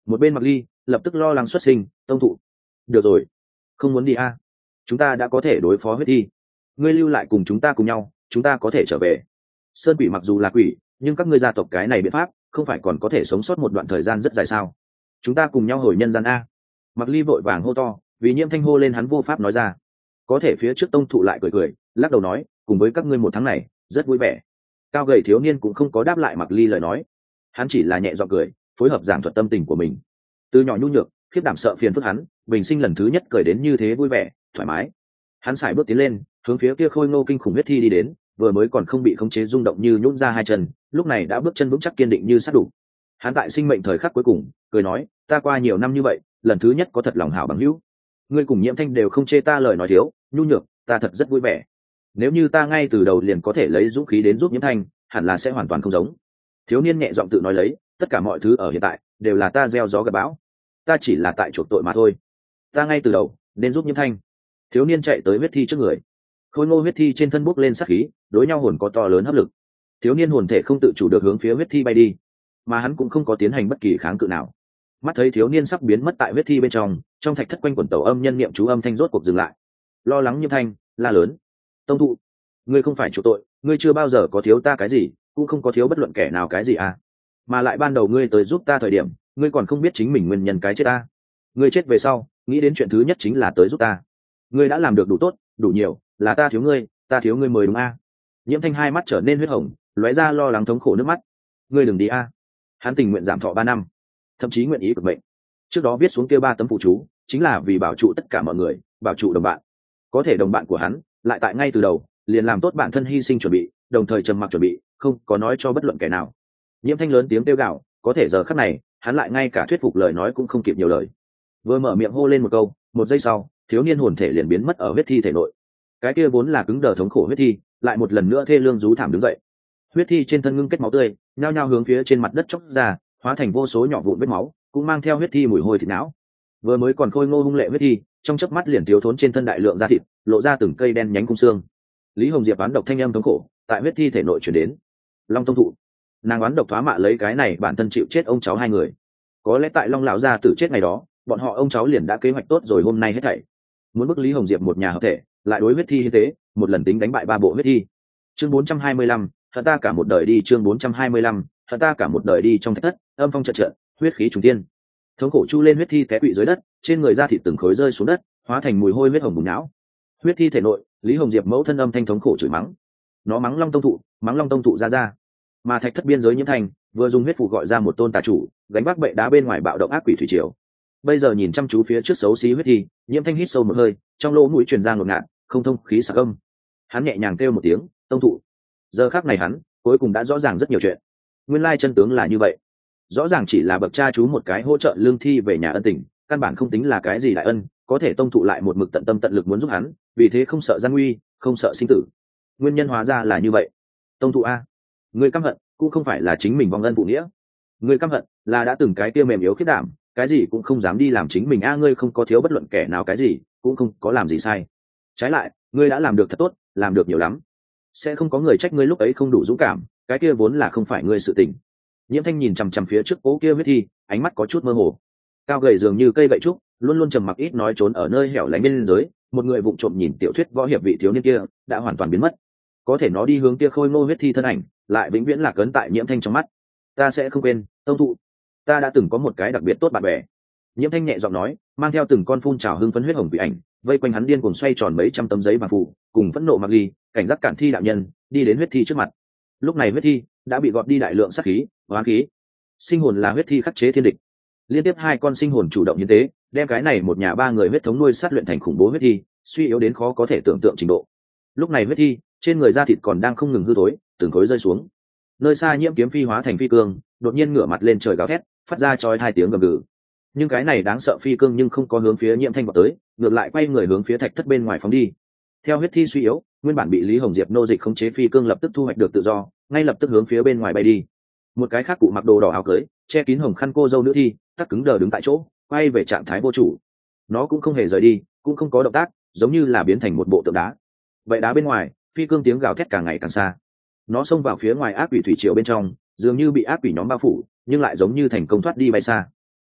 Một bên Mặc Ly lập tức lo lắng xuất sinh, tông thụ. Được rồi, không muốn đi a, chúng ta đã có thể đối phó huyết thi, ngươi lưu lại cùng chúng ta cùng nhau, chúng ta có thể trở về. Sơn quỷ mặc dù là quỷ, nhưng các ngươi gia tộc cái này biện pháp không phải còn có thể sống sót một đoạn thời gian rất dài sao? Chúng ta cùng nhau hồi nhân gian a. Mặc Ly vội vàng hô to, vì Nhiễm Thanh hô lên hắn vô pháp nói ra. Có thể phía trước tông thụ lại cười cười, lắc đầu nói, cùng với các ngươi một tháng này rất vui vẻ. Cao gầy thiếu niên cũng không có đáp lại Mặc Ly lời nói, hắn chỉ là nhẹ giọng cười, phối hợp giảng thuật tâm tình của mình. Từ nhỏ nhu nhược, khiếp đảm sợ phiền phức hắn, bình sinh lần thứ nhất cười đến như thế vui vẻ, thoải mái. Hắn sải bước tiến lên, hướng phía kia khôi ngô kinh khủng huyết thi đi đến, vừa mới còn không bị khống chế rung động như nhũn ra hai chân, lúc này đã bước chân vững chắc kiên định như sắt đủ. Hắn tại sinh mệnh thời khắc cuối cùng cười nói, ta qua nhiều năm như vậy, lần thứ nhất có thật lòng hảo bằng hữu. Ngươi cùng Nhiễm Thanh đều không chê ta lời nói thiếu, nhu nhược, ta thật rất vui vẻ. Nếu như ta ngay từ đầu liền có thể lấy dũng khí đến giúp Nhiễm Thanh, hẳn là sẽ hoàn toàn không giống. Thiếu niên nhẹ giọng tự nói lấy, tất cả mọi thứ ở hiện tại đều là ta gieo gió gặt bão, ta chỉ là tại chuộc tội mà thôi. Ta ngay từ đầu nên giúp Nhiễm Thanh. Thiếu niên chạy tới huyết thi trước người, khôi ngô huyết thi trên thân bốc lên sát khí, đối nhau hồn có to lớn hấp lực. Thiếu niên hồn thể không tự chủ được hướng phía huyết thi bay đi, mà hắn cũng không có tiến hành bất kỳ kháng cự nào. Mắt thấy thiếu niên sắp biến mất tại huyết thi bên trong thạch thất quanh quẩn tẩu âm nhân niệm chú âm thanh rốt cuộc dừng lại. Lo lắng Nhiễm Thanh la lớn, tông thụ, ngươi không phải chủ tội, ngươi chưa bao giờ có thiếu ta cái gì, cũng không có thiếu bất luận kẻ nào cái gì à? Mà lại ban đầu ngươi tới giúp ta thời điểm, ngươi còn không biết chính mình nguyên nhân cái chết ta. Ngươi chết về sau, nghĩ đến chuyện thứ nhất chính là tới giúp ta. Ngươi đã làm được đủ tốt, đủ nhiều, là ta thiếu ngươi mới đúng a. Nhiễm Thanh hai mắt trở nên huyết hồng, lóe ra lo lắng thống khổ nước mắt. Ngươi đừng đi a. Hắn tình nguyện giảm thọ 3 năm, thậm chí nguyện ý cực mệnh. Trước đó viết xuống kia 3 tấm phụ chú, chính là vì bảo trụ tất cả mọi người, bảo trụ đồng bạn. Có thể đồng bạn của hắn lại tại ngay từ đầu liền làm tốt bản thân hy sinh chuẩn bị, đồng thời trầm mặc chuẩn bị, không có nói cho bất luận kẻ nào. Nhiễm Thanh lớn tiếng kêu gào, có thể giờ khắc này hắn lại ngay cả thuyết phục lời nói cũng không kịp nhiều lời. Vừa mở miệng hô lên một câu, một giây sau thiếu niên hồn thể liền biến mất ở huyết thi thể nội. Cái kia vốn là cứng đờ thống khổ huyết thi lại một lần nữa thê lương rú thảm đứng dậy. Huyết thi trên thân ngưng kết máu tươi nhao nhao hướng phía trên mặt đất chóc ra, hóa thành vô số nhỏ vụn vết máu, cũng mang theo huyết thi mùi hôi thịt não. Vừa mới còn khôi ngô hung lệ huyết thi trong chớp mắt liền thiếu thốn trên thân đại lượng da thịt, lộ ra từng cây đen nhánh cung xương. Lý Hồng Diệp oán độc thanh âm thống khổ tại huyết thi thể nội chuyển đến. Long tông thụ, nàng oán độc thoá mạ lấy cái này bản thân chịu chết ông cháu hai người. Có lẽ tại Long lão gia tử chết ngày đó, bọn họ ông cháu liền đã kế hoạch tốt rồi hôm nay hết thảy. Muốn bức Lý Hồng Diệp một nhà hợp thể, lại đối huyết thi như thế, một lần tính đánh bại 3 bộ huyết thi. Chương 425, hận ta cả một đời đi. Chương 425, hận ta cả một đời đi. Trong thạch thất, âm phong trận trận, huyết khí trùng tiên. Thống khổ chu lên huyết thi té quỵ dưới đất, trên người da thịt từng khối rơi xuống đất, hóa thành mùi hôi huyết hồng bùng não. Huyết thi thể nội, Lý Hồng Diệp mẫu thân âm thanh thống khổ chửi mắng. Nó mắng Long tông thụ ra. Mà thạch thất biên giới Nhiễm Thanh vừa dùng huyết phù gọi ra một tôn tà chủ, gánh vác bệ đá bên ngoài bạo động ác quỷ thủy triều. Bây giờ nhìn chăm chú phía trước xấu xí huyết thi, Nhiễm Thanh hít sâu một hơi, trong lỗ mũi truyền ra ngột ngạt, không thông khí sặc âm. Hắn nhẹ nhàng kêu một tiếng, tông thụ. Giờ khắc này hắn cuối cùng đã rõ ràng rất nhiều chuyện. Nguyên lai chân tướng là như vậy. Rõ ràng chỉ là bậc cha chú một cái hỗ trợ lương thi về nhà ân tình, căn bản không tính là cái gì đại ân, có thể tông thụ lại một mực tận tâm tận lực muốn giúp hắn, vì thế không sợ gian nguy, không sợ sinh tử. Nguyên nhân hóa ra là như vậy. Tông thụ a, ngươi căm hận cũng không phải là chính mình vong ân phụ nghĩa, ngươi căm hận là đã từng cái kia mềm yếu khiết đảm, cái gì cũng không dám đi làm chính mình a. Ngươi không có thiếu bất luận kẻ nào cái gì, cũng không có làm gì sai, trái lại ngươi đã làm được thật tốt, làm được nhiều lắm, sẽ không có người trách ngươi lúc ấy không đủ dũng cảm, cái kia vốn là không phải ngươi sự tình. Nhiễm Thanh nhìn chằm chằm phía trước cố kia huyết thi, ánh mắt có chút mơ hồ. Cao gầy dường như cây gậy trúc, luôn luôn trầm mặc ít nói, trốn ở nơi hẻo lánh bên giới, một người vụng trộm nhìn tiểu thuyết võ hiệp vị thiếu niên kia đã hoàn toàn biến mất. Có thể nó đi hướng kia khôi ngô huyết thi thân ảnh, lại vĩnh viễn lạc ấn tại Nhiễm Thanh trong mắt. Ta sẽ không quên, tông thụ, ta đã từng có một cái đặc biệt tốt bạn bè. Nhiễm Thanh nhẹ giọng nói, mang theo từng con phun trào hưng phấn huyết hồng vị ảnh, vây quanh hắn điên cuồng xoay tròn mấy trăm tấm giấy vàng phù, cùng phẫn nộ Mặc Ly, cảnh giác cản thi đạo nhân, đi đến huyết thi trước mặt. Lúc này huyết thi đã bị gọt đi đại lượng sát khí, oán khí. Sinh hồn là huyết thi khắc chế thiên địch. Liên tiếp 2 con sinh hồn chủ động hiến tế, đem cái này một nhà 3 người huyết thống nuôi sát luyện thành khủng bố huyết thi, suy yếu đến khó có thể tưởng tượng trình độ. Lúc này huyết thi trên người da thịt còn đang không ngừng hư thối, từng khối rơi xuống. Nơi xa Nhiễm Kiếm Phi hóa thành phi cương, đột nhiên ngửa mặt lên trời gào thét, phát ra chói 2 tiếng gầm gừ. Nhưng cái này đáng sợ phi cương nhưng không có hướng phía Nhiễm Thanh vọt tới, ngược lại quay người hướng phía thạch thất bên ngoài phóng đi. Theo huyết thi suy yếu, nguyên bản bị Lý Hồng Diệp nô dịch khống chế phi cương lập tức thu hoạch được tự do, ngay lập tức hướng phía bên ngoài bay đi. Một cái khác cụ mặc đồ đỏ áo cưới, che kín hồng khăn cô dâu nữ thi, tắc cứng đờ đứng tại chỗ, quay về trạng thái vô chủ. Nó cũng không hề rời đi, cũng không có động tác, giống như là biến thành một bộ tượng đá. Vậy đá bên ngoài, phi cương tiếng gào thét càng ngày càng xa. Nó xông vào phía ngoài ác quỷ thủy triều bên trong, dường như bị ác quỷ nhóm bao phủ, nhưng lại giống như thành công thoát đi bay xa.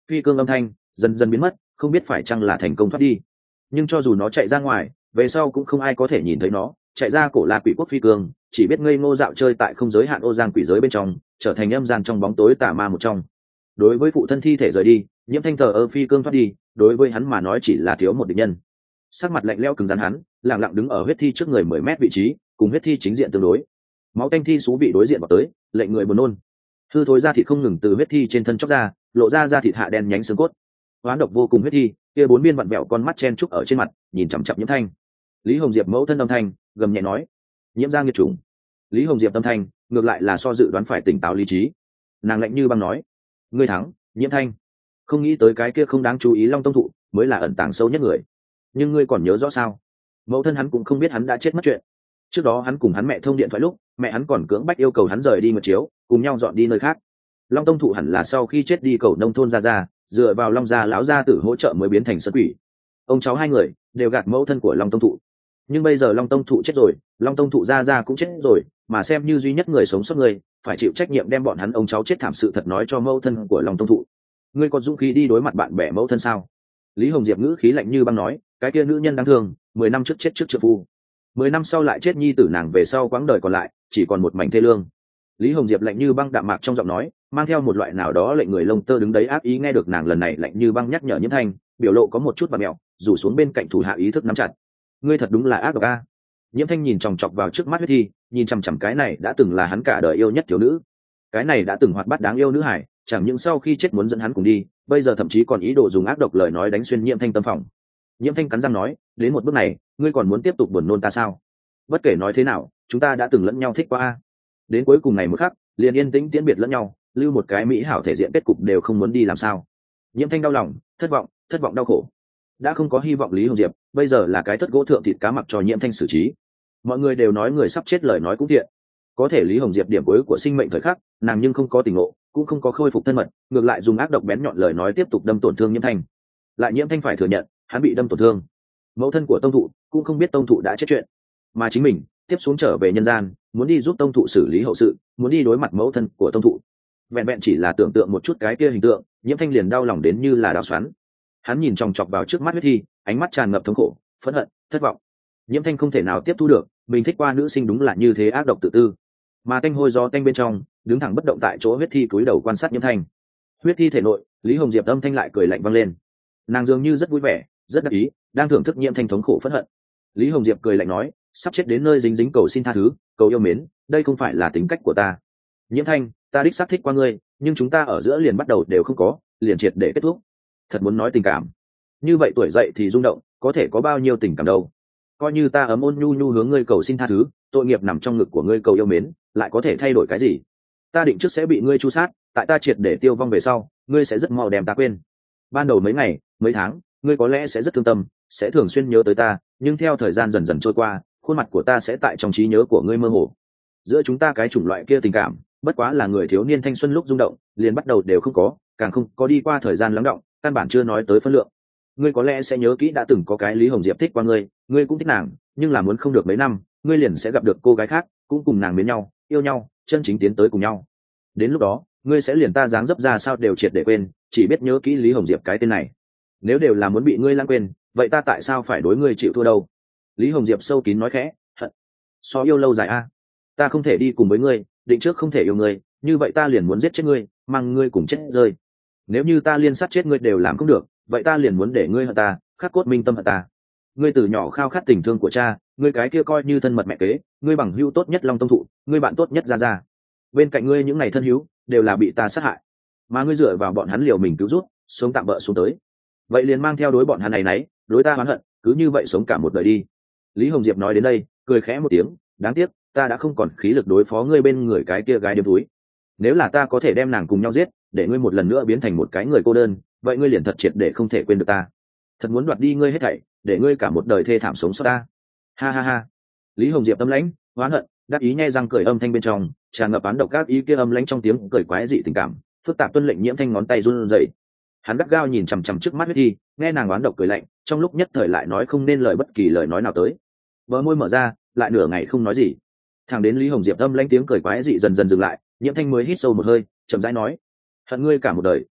Phi cương âm thanh dần dần biến mất, không biết phải chăng là thành công thoát đi. Nhưng cho dù nó chạy ra ngoài, về sau cũng không ai có thể nhìn thấy nó chạy ra cổ La Quỷ quốc phi cương, chỉ biết ngây ngô dạo chơi tại không giới hạn ô giang quỷ giới bên trong, trở thành âm gian trong bóng tối tà ma một trong. Đối với phụ thân thi thể rời đi, Nhiễm Thanh thờ ơ, phi cương thoát đi, đối với hắn mà nói chỉ là thiếu một địch nhân. Sắc mặt lạnh lẽo cứng rắn, hắn lặng lặng đứng ở huyết thi trước người 10 mét vị trí, cùng huyết thi chính diện tương đối. Máu tanh thi xú bị đối diện vào tới, lệnh người buồn nôn. Hư thối da thịt không ngừng từ huyết thi trên thân chóc ra, lộ ra da thịt hạ đen nhánh xương cốt. Hoán độc vô cùng huyết thi, kia bốn biên vặn vẹo con mắt chen trúc ở trên mặt, nhìn chằm chằm Nhiễm Thanh. Lý Hồng Diệp mẫu thân âm thanh gầm nhẹ nói: Nhiễm gia nghiệt chủng. Lý Hồng Diệp âm thanh ngược lại là so dự đoán phải tỉnh táo lý trí. Nàng lạnh như băng nói: ngươi thắng, Nhiễm Thanh. Không nghĩ tới cái kia không đáng chú ý Long Tông Thụ mới là ẩn tàng sâu nhất người. Nhưng ngươi còn nhớ rõ sao? Mẫu thân hắn cũng không biết hắn đã chết mất chuyện. Trước đó hắn cùng hắn mẹ thông điện thoại lúc, mẹ hắn còn cưỡng bách yêu cầu hắn rời đi Nguyệt Chiếu, cùng nhau dọn đi nơi khác. Long Tông Thụ hẳn là sau khi chết đi cầu nông thôn ra, dựa vào Long gia lão gia tử hỗ trợ mới biến thành sơn quỷ. Ông cháu hai người đều gạt mẫu thân của Long Tông Thụ. Nhưng bây giờ Long Tông Thụ chết rồi, Long Tông Thụ ra cũng chết rồi, mà xem như duy nhất người sống sót người, phải chịu trách nhiệm đem bọn hắn ông cháu chết thảm sự thật nói cho mẫu thân của Long Tông Thụ. Ngươi có dũng khí đi đối mặt bạn bè mẫu thân sao? Lý Hồng Diệp ngữ khí lạnh như băng nói: cái kia nữ nhân đáng thương, 10 năm trước chết trước trượng phu, 10 năm sau lại chết nhi tử nàng, về sau quãng đời còn lại chỉ còn một mảnh thê lương. Lý Hồng Diệp lạnh như băng đạm mạc trong giọng nói, mang theo một loại nào đó lệnh người lông tơ đứng đấy ác ý. Nghe được nàng lần này lạnh như băng nhắc nhở Nhiễm Thanh, biểu lộ có một chút bặm mẹo, rủ xuống bên cạnh thủ hạ ý thức nắm chặt. Ngươi thật đúng là ác độc a. Nhiễm Thanh nhìn chòng chọc vào trước mắt huyết thi, nhìn chằm chằm cái này đã từng là hắn cả đời yêu nhất thiếu nữ, cái này đã từng hoạt bát đáng yêu nữ hải, chẳng những sau khi chết muốn dẫn hắn cùng đi, bây giờ thậm chí còn ý đồ dùng ác độc lời nói đánh xuyên Nhiễm Thanh tâm phòng. Nhiễm Thanh cắn răng nói: đến một bước này, ngươi còn muốn tiếp tục buồn nôn ta sao? Bất kể nói thế nào, chúng ta đã từng lẫn nhau thích qua a. Đến cuối cùng này một khắc, liền yên tĩnh tiễn biệt lẫn nhau, lưu một cái mỹ hảo thể diện kết cục đều không muốn đi làm sao? Nhiễm Thanh đau lòng, thất vọng đau khổ. Đã không có hy vọng Lý Hồng Diệp, bây giờ là cái thất gỗ thượng thịt cá mặc cho Nhiễm Thanh xử trí. Mọi người đều nói người sắp chết lời nói cũng tiện, có thể Lý Hồng Diệp điểm cuối của sinh mệnh thời khắc, nàng nhưng không có tỉnh ngộ, cũng không có khôi phục thân mật, ngược lại dùng ác độc bén nhọn lời nói tiếp tục đâm tổn thương Nhiễm Thanh. Lại Nhiễm Thanh phải thừa nhận, hắn bị đâm tổn thương. Mẫu thân của Tông Thụ cũng không biết Tông Thụ đã chết chuyện, mà chính mình tiếp xuống trở về nhân gian, muốn đi giúp Tông Thụ xử lý hậu sự, muốn đi đối mặt mẫu thân của Tông Thụ. Vẹn vẹn chỉ là tưởng tượng một chút cái kia hình tượng, Nhiễm Thanh liền đau lòng đến như là đao xoắn. Hắn nhìn chòng chọc vào trước mắt huyết thi, ánh mắt tràn ngập thống khổ, phẫn hận, thất vọng. Nhiễm Thanh không thể nào tiếp thu được, mình thích qua nữ sinh đúng là như thế ác độc tự tư. Mà tanh hôi gió tanh bên trong, đứng thẳng bất động tại chỗ huyết thi cúi đầu quan sát Nhiễm Thanh. Huyết thi thể nội, Lý Hồng Diệp âm thanh lại cười lạnh vang lên. Nàng dường như rất vui vẻ, rất đắc ý, đang thưởng thức Nhiễm Thanh thống khổ phẫn hận. Lý Hồng Diệp cười lạnh nói: sắp chết đến nơi dính dính cầu xin tha thứ, cầu yêu mến, đây không phải là tính cách của ta. Nhiễm Thanh, ta đích xác thích qua ngươi, nhưng chúng ta ở giữa liền bắt đầu đều không có, liền triệt để kết thúc. Thật muốn nói tình cảm, như vậy tuổi dậy thì rung động, có thể có bao nhiêu tình cảm đâu. Coi như ta ấm ôn nhu nhu hướng ngươi cầu xin tha thứ, tội nghiệp nằm trong ngực của ngươi cầu yêu mến, lại có thể thay đổi cái gì? Ta định trước sẽ bị ngươi chu sát, tại ta triệt để tiêu vong về sau, ngươi sẽ rất mau đem ta quên. Ban đầu mấy ngày, mấy tháng, ngươi có lẽ sẽ rất thương tâm, sẽ thường xuyên nhớ tới ta, nhưng theo thời gian dần dần trôi qua, khuôn mặt của ta sẽ tại trong trí nhớ của ngươi mơ hồ. Giữa chúng ta cái chủng loại kia tình cảm, bất quá là người thiếu niên thanh xuân lúc rung động, liền bắt đầu đều không có, càng không có đi qua thời gian lắng đọng, căn bản chưa nói tới phân lượng. Ngươi có lẽ sẽ nhớ kỹ đã từng có cái Lý Hồng Diệp thích qua ngươi, ngươi cũng thích nàng, nhưng là muốn không được mấy năm, ngươi liền sẽ gặp được cô gái khác, cũng cùng nàng mến nhau, yêu nhau, chân chính tiến tới cùng nhau. Đến lúc đó, ngươi sẽ liền ta dáng dấp ra sao đều triệt để quên, chỉ biết nhớ kỹ Lý Hồng Diệp cái tên này. Nếu đều là muốn bị ngươi lãng quên, vậy ta tại sao phải đối ngươi chịu thua đâu? Lý Hồng Diệp sâu kín nói khẽ: hận so yêu lâu dài a. Ta không thể đi cùng với ngươi, định trước không thể yêu ngươi, như vậy ta liền muốn giết chết ngươi, mang ngươi cùng chết rơi. Nếu như ta liên sát chết ngươi đều làm không được, vậy ta liền muốn để ngươi hận ta, khắc cốt minh tâm hận ta. Ngươi từ nhỏ khao khát tình thương của cha, ngươi cái kia coi như thân mật mẹ kế, ngươi bằng hữu tốt nhất Long Tông Thụ, ngươi bạn tốt nhất Gia. Bên cạnh ngươi những ngày thân hữu đều là bị ta sát hại, mà ngươi dựa vào bọn hắn liều mình cứu rút, sống tạm bỡ xuống tới. Vậy liền mang theo đối bọn hắn này nấy, đối ta oán hận, cứ như vậy sống cả một đời đi. Lý Hồng Diệp nói đến đây, cười khẽ một tiếng: đáng tiếc, ta đã không còn khí lực đối phó ngươi bên người cái kia gái điếm túi. Nếu là ta có thể đem nàng cùng nhau giết, để ngươi một lần nữa biến thành một cái người cô đơn, vậy ngươi liền thật triệt để không thể quên được ta. Thật muốn đoạt đi ngươi hết thảy, để ngươi cả một đời thê thảm sống sót ta. Ha ha ha. Lý Hồng Diệp âm lãnh, oán hận, đắc ý nhe răng cười âm thanh bên trong, tràn ngập án độc các ý kia âm lãnh trong tiếng cười quái dị tình cảm, phức tạp tuân lệnh Nhiễm Thanh ngón tay run rẩy. Hắn gắt gao nhìn chằm chằm trước mắt huyết thi, nghe nàng oán độc cười lạnh, trong lúc nhất thời lại nói không nên lời bất kỳ lời nói nào tới. Bờ môi mở ra, lại nửa ngày không nói gì. Thẳng đến Lý Hồng Diệp âm lãnh tiếng cười quái dị dần dần dừng lại, Nhiễm Thanh mới hít sâu một hơi, chậm rãi nói: hận ngươi cả một đời,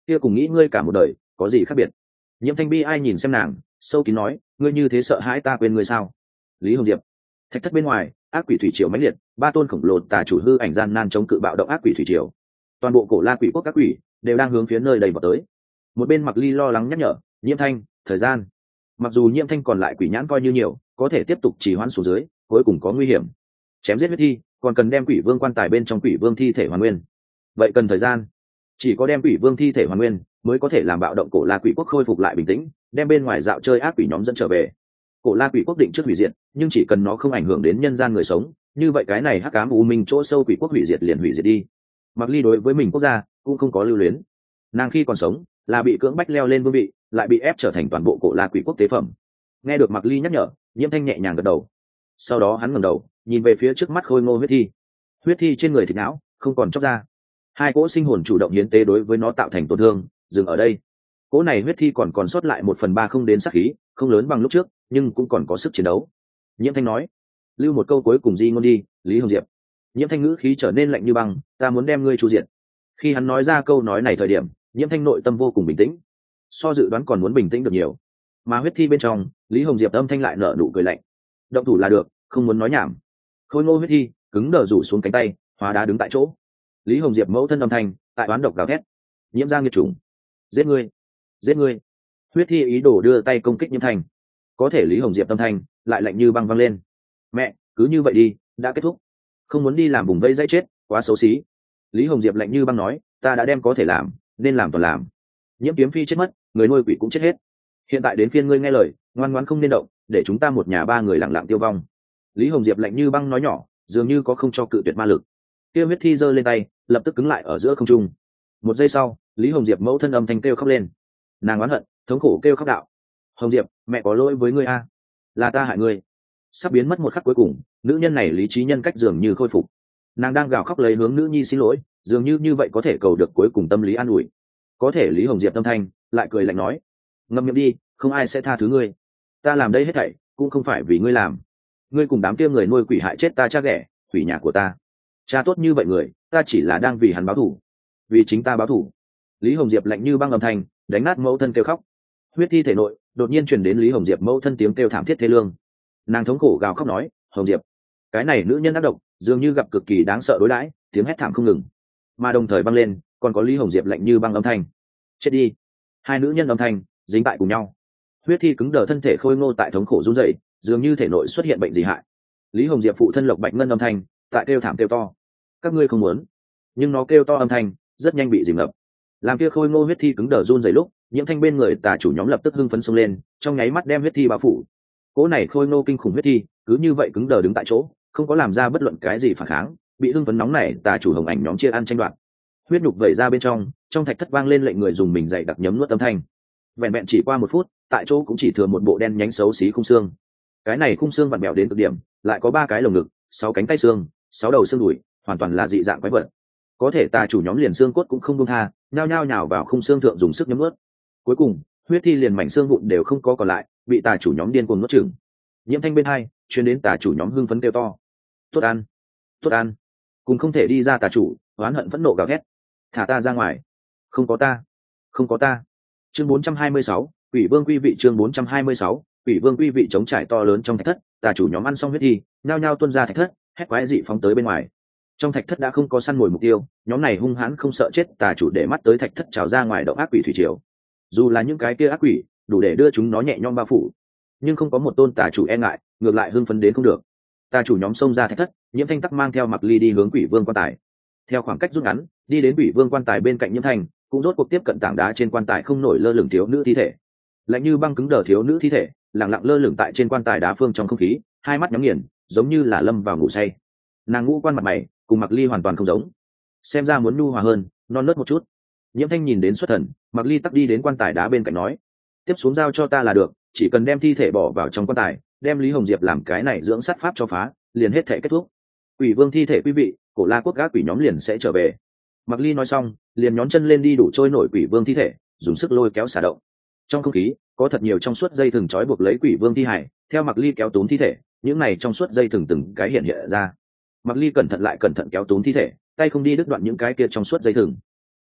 kia cùng nghĩ ngươi cả một đời có gì khác biệt. Nhiễm Thanh bi ai nhìn xem nàng, sâu kín nói, ngươi như thế sợ hãi ta quên ngươi sao? Lý Hồng Diệp. Thạch thất bên ngoài, ác quỷ thủy triều mãnh liệt, ba tôn khổng lồ tà chủ hư ảnh gian nan chống cự bạo động ác quỷ thủy triều. Toàn bộ cổ La Quỷ quốc các quỷ đều đang hướng phía nơi đầy vào tới. Một bên Mặc Ly lo lắng nhắc nhở, Nhiễm Thanh, thời gian. Mặc dù Nhiễm Thanh còn lại quỷ nhãn coi như nhiều, có thể tiếp tục trì hoãn xuống dưới, cuối cùng có nguy hiểm. Chém giết huyết thi, còn cần đem quỷ vương quan tài bên trong quỷ vương thi thể hoàn nguyên. Vậy cần thời gian. Chỉ có đem quỷ vương thi thể hoàn nguyên, mới có thể làm bạo động cổ La Quỷ quốc khôi phục lại bình tĩnh, đem bên ngoài dạo chơi ác quỷ nhóm dẫn trở về. Cổ La Quỷ quốc định trước hủy diệt, nhưng chỉ cần nó không ảnh hưởng đến nhân gian người sống, như vậy cái này hắc ám u minh chỗ sâu quỷ quốc hủy diệt liền hủy diệt đi. Mặc Ly đối với mình quốc gia cũng không có lưu luyến. Nàng khi còn sống là bị cưỡng bách leo lên vương vị, lại bị ép trở thành toàn bộ cổ La Quỷ quốc tế phẩm. Nghe được Mặc Ly nhắc nhở, Nhiễm Thanh nhẹ nhàng gật đầu. Sau đó hắn ngẩng đầu, nhìn về phía trước mắt khôi ngô huyết thi. Huyết thi trên người thịt não không còn chóc ra, hai cỗ sinh hồn chủ động hiến tế đối với nó tạo thành tổn thương, dừng ở đây. Cỗ này huyết thi còn sót lại 1/3 không đến sát khí, không lớn bằng lúc trước, nhưng cũng còn có sức chiến đấu. Nhiễm Thanh nói, lưu một câu cuối cùng di ngôn đi, Lý Hồng Diệp. Nhiễm Thanh ngữ khí trở nên lạnh như băng, ta muốn đem ngươi chu diệt. Khi hắn nói ra câu nói này thời điểm, Nhiễm Thanh nội tâm vô cùng bình tĩnh, so dự đoán còn muốn bình tĩnh được nhiều. Mà huyết thi bên trong, Lý Hồng Diệp âm thanh lại nở nụ cười lạnh, động thủ là được, không muốn nói nhảm. Khôi ngô huyết thi cứng đờ rủ xuống cánh tay, hóa đá đứng tại chỗ. Lý Hồng Diệp mẫu thân âm thanh tại oán độc gào thét, Nhiễm gia nghiệt chủng, giết ngươi, giết ngươi. Huyết thi ý đồ đưa tay công kích Nhiễm Thanh, có thể Lý Hồng Diệp âm thanh lại lạnh như băng văng lên, mẹ, cứ như vậy đi, đã kết thúc, không muốn đi làm vùng vây dãy chết, quá xấu xí. Lý Hồng Diệp lạnh như băng nói, ta đã đem có thể làm nên làm toàn làm. Nhiễm Kiếm Phi chết mất, người nuôi quỷ cũng chết hết, hiện tại đến phiên ngươi nghe lời, ngoan ngoãn không nên động, để chúng ta một nhà ba người lặng lặng tiêu vong. Lý Hồng Diệp lạnh như băng nói nhỏ, dường như có không cho cự tuyệt ma lực. Kia huyết thi giơ lên tay, lập tức cứng lại ở giữa không trung. Một giây sau, Lý Hồng Diệp mẫu thân âm thanh kêu khóc lên, nàng oán hận thống khổ kêu khóc đạo, Hồng Diệp, mẹ có lỗi với ngươi a, là ta hại ngươi. Sắp biến mất một khắc cuối cùng, nữ nhân này lý trí nhân cách dường như khôi phục, nàng đang gào khóc lấy hướng nữ nhi xin lỗi, dường như vậy có thể cầu được cuối cùng tâm lý an ủi. Có thể Lý Hồng Diệp tâm thanh lại cười lạnh nói, ngậm miệng đi, không ai sẽ tha thứ ngươi, ta làm đây hết thảy cũng không phải vì ngươi làm, ngươi cùng đám kia người nuôi quỷ hại chết ta cha ghẻ, quỷ nhà của ta, cha tốt như vậy người, ta chỉ là đang vì hắn báo thù, vì chính ta báo thù. Lý Hồng Diệp lạnh như băng âm thanh đánh nát mẫu thân kêu khóc. Huyết thi thể nội đột nhiên truyền đến Lý Hồng Diệp mẫu thân tiếng kêu thảm thiết thê lương, nàng thống khổ gào khóc nói, Hồng Diệp, cái này nữ nhân ác độc, dường như gặp cực kỳ đáng sợ đối đãi, tiếng hét thảm không ngừng, mà đồng thời băng lên còn có Lý Hồng Diệp lạnh như băng âm thanh, chết đi. Hai nữ nhân âm thanh dính tại cùng nhau. Huyết thi cứng đờ thân thể khôi ngô tại thống khổ run rẩy, dường như thể nội xuất hiện bệnh gì hại. Lý Hồng Diệp phụ thân Lộc Bạch Ngân âm thanh tại kêu thảm kêu to, các ngươi không muốn, nhưng nó kêu to âm thanh rất nhanh bị dìm ngập. Làm kia khôi ngô huyết thi cứng đờ run rẩy lúc, Nhiễm Thanh bên người tà chủ nhóm lập tức hưng phấn xông lên, trong nháy mắt đem huyết thi bao phủ. Cỗ này khôi ngô kinh khủng huyết thi cứ như vậy cứng đờ đứng tại chỗ, không có làm ra bất luận cái gì phản kháng, bị hưng phấn nóng này tà chủ hồng ảnh nhóm chia ăn tranh đoạt. Huyết nhục vẩy ra bên trong thạch thất vang lên lệnh người dùng mình dậy đặc nhấm nuốt âm thanh. Vẹn vẹn chỉ qua 1 phút, tại chỗ cũng chỉ thừa một bộ đen nhánh xấu xí khung xương. Cái này khung xương vặn bèo đến cực điểm, lại có 3 cái lồng ngực, 6 cánh tay xương, 6 đầu xương đùi, hoàn toàn là dị dạng quái vật. Có thể tà chủ nhóm liền xương cốt cũng không buông tha, nhao nhao nhào vào khung xương thượng dùng sức nhấm nuốt. Cuối cùng, huyết thi liền mảnh xương vụn đều không có còn lại, bị tà chủ nhóm điên cuồng nuốt chửng. Nhiễm Thanh bên hai truyền đến tà chủ nhóm hưng phấn kêu to, tốt ăn, tốt ăn. Cùng không thể đi ra tà chủ oán hận phẫn nộ gào thét, thả ta ra ngoài, không có ta, không có ta. Chương 426, Quỷ Vương quý vị. Chương 426, Quỷ Vương quý vị. Chống trải to lớn trong thạch thất, tà chủ nhóm ăn xong huyết thi, nhao nhao tuôn ra thạch thất, hét quái dị phóng tới bên ngoài. Trong thạch thất đã không có săn mồi mục tiêu, nhóm này hung hãn không sợ chết tà chủ để mắt tới thạch thất trào ra ngoài động ác quỷ thủy triều. Dù là những cái kia ác quỷ đủ để đưa chúng nó nhẹ nhõm bao phủ, nhưng không có một tôn tà chủ e ngại, ngược lại hưng phấn đến không được. Tà chủ nhóm xông ra thạch thất, Nhiễm Thanh tắc mang theo Mặc Ly đi hướng Quỷ Vương quan tài. Theo khoảng cách rút ngắn, đi đến Quỷ Vương quan tài bên cạnh Nhiễm Thanh, cũng rốt cuộc tiếp cận tảng đá trên quan tài không nổi lơ lửng thiếu nữ thi thể. Lạnh như băng cứng đờ thiếu nữ thi thể, lặng lặng lơ lửng tại trên quan tài đá phương trong không khí, hai mắt nhắm nghiền, giống như là lâm vào ngủ say. Nàng ngũ quan mặt mày cùng Mặc Ly hoàn toàn không giống, xem ra muốn nhu hòa hơn, non nớt một chút. Nhiễm Thanh nhìn đến xuất thần, Mặc Ly tắc đi đến quan tài đá bên cạnh nói, tiếp xuống giao cho ta là được, chỉ cần đem thi thể bỏ vào trong quan tài, đem Lý Hồng Diệp làm cái này dưỡng sát pháp cho phá, liền hết thể kết thúc. Quỷ Vương thi thể quý vị, cổ La quốc gác quỷ nhóm liền sẽ trở về. Mặc Ly nói xong, liền nhón chân lên đi đủ trôi nổi Quỷ Vương thi thể, dùng sức lôi kéo xả động. Trong không khí có thật nhiều trong suốt dây thừng trói buộc lấy Quỷ Vương thi hải, theo Mặc Ly kéo túm thi thể, những này trong suốt dây thừng từng cái hiện ra. Mặc Ly cẩn thận lại cẩn thận kéo túm thi thể, tay không đi đứt đoạn những cái kia trong suốt dây thừng.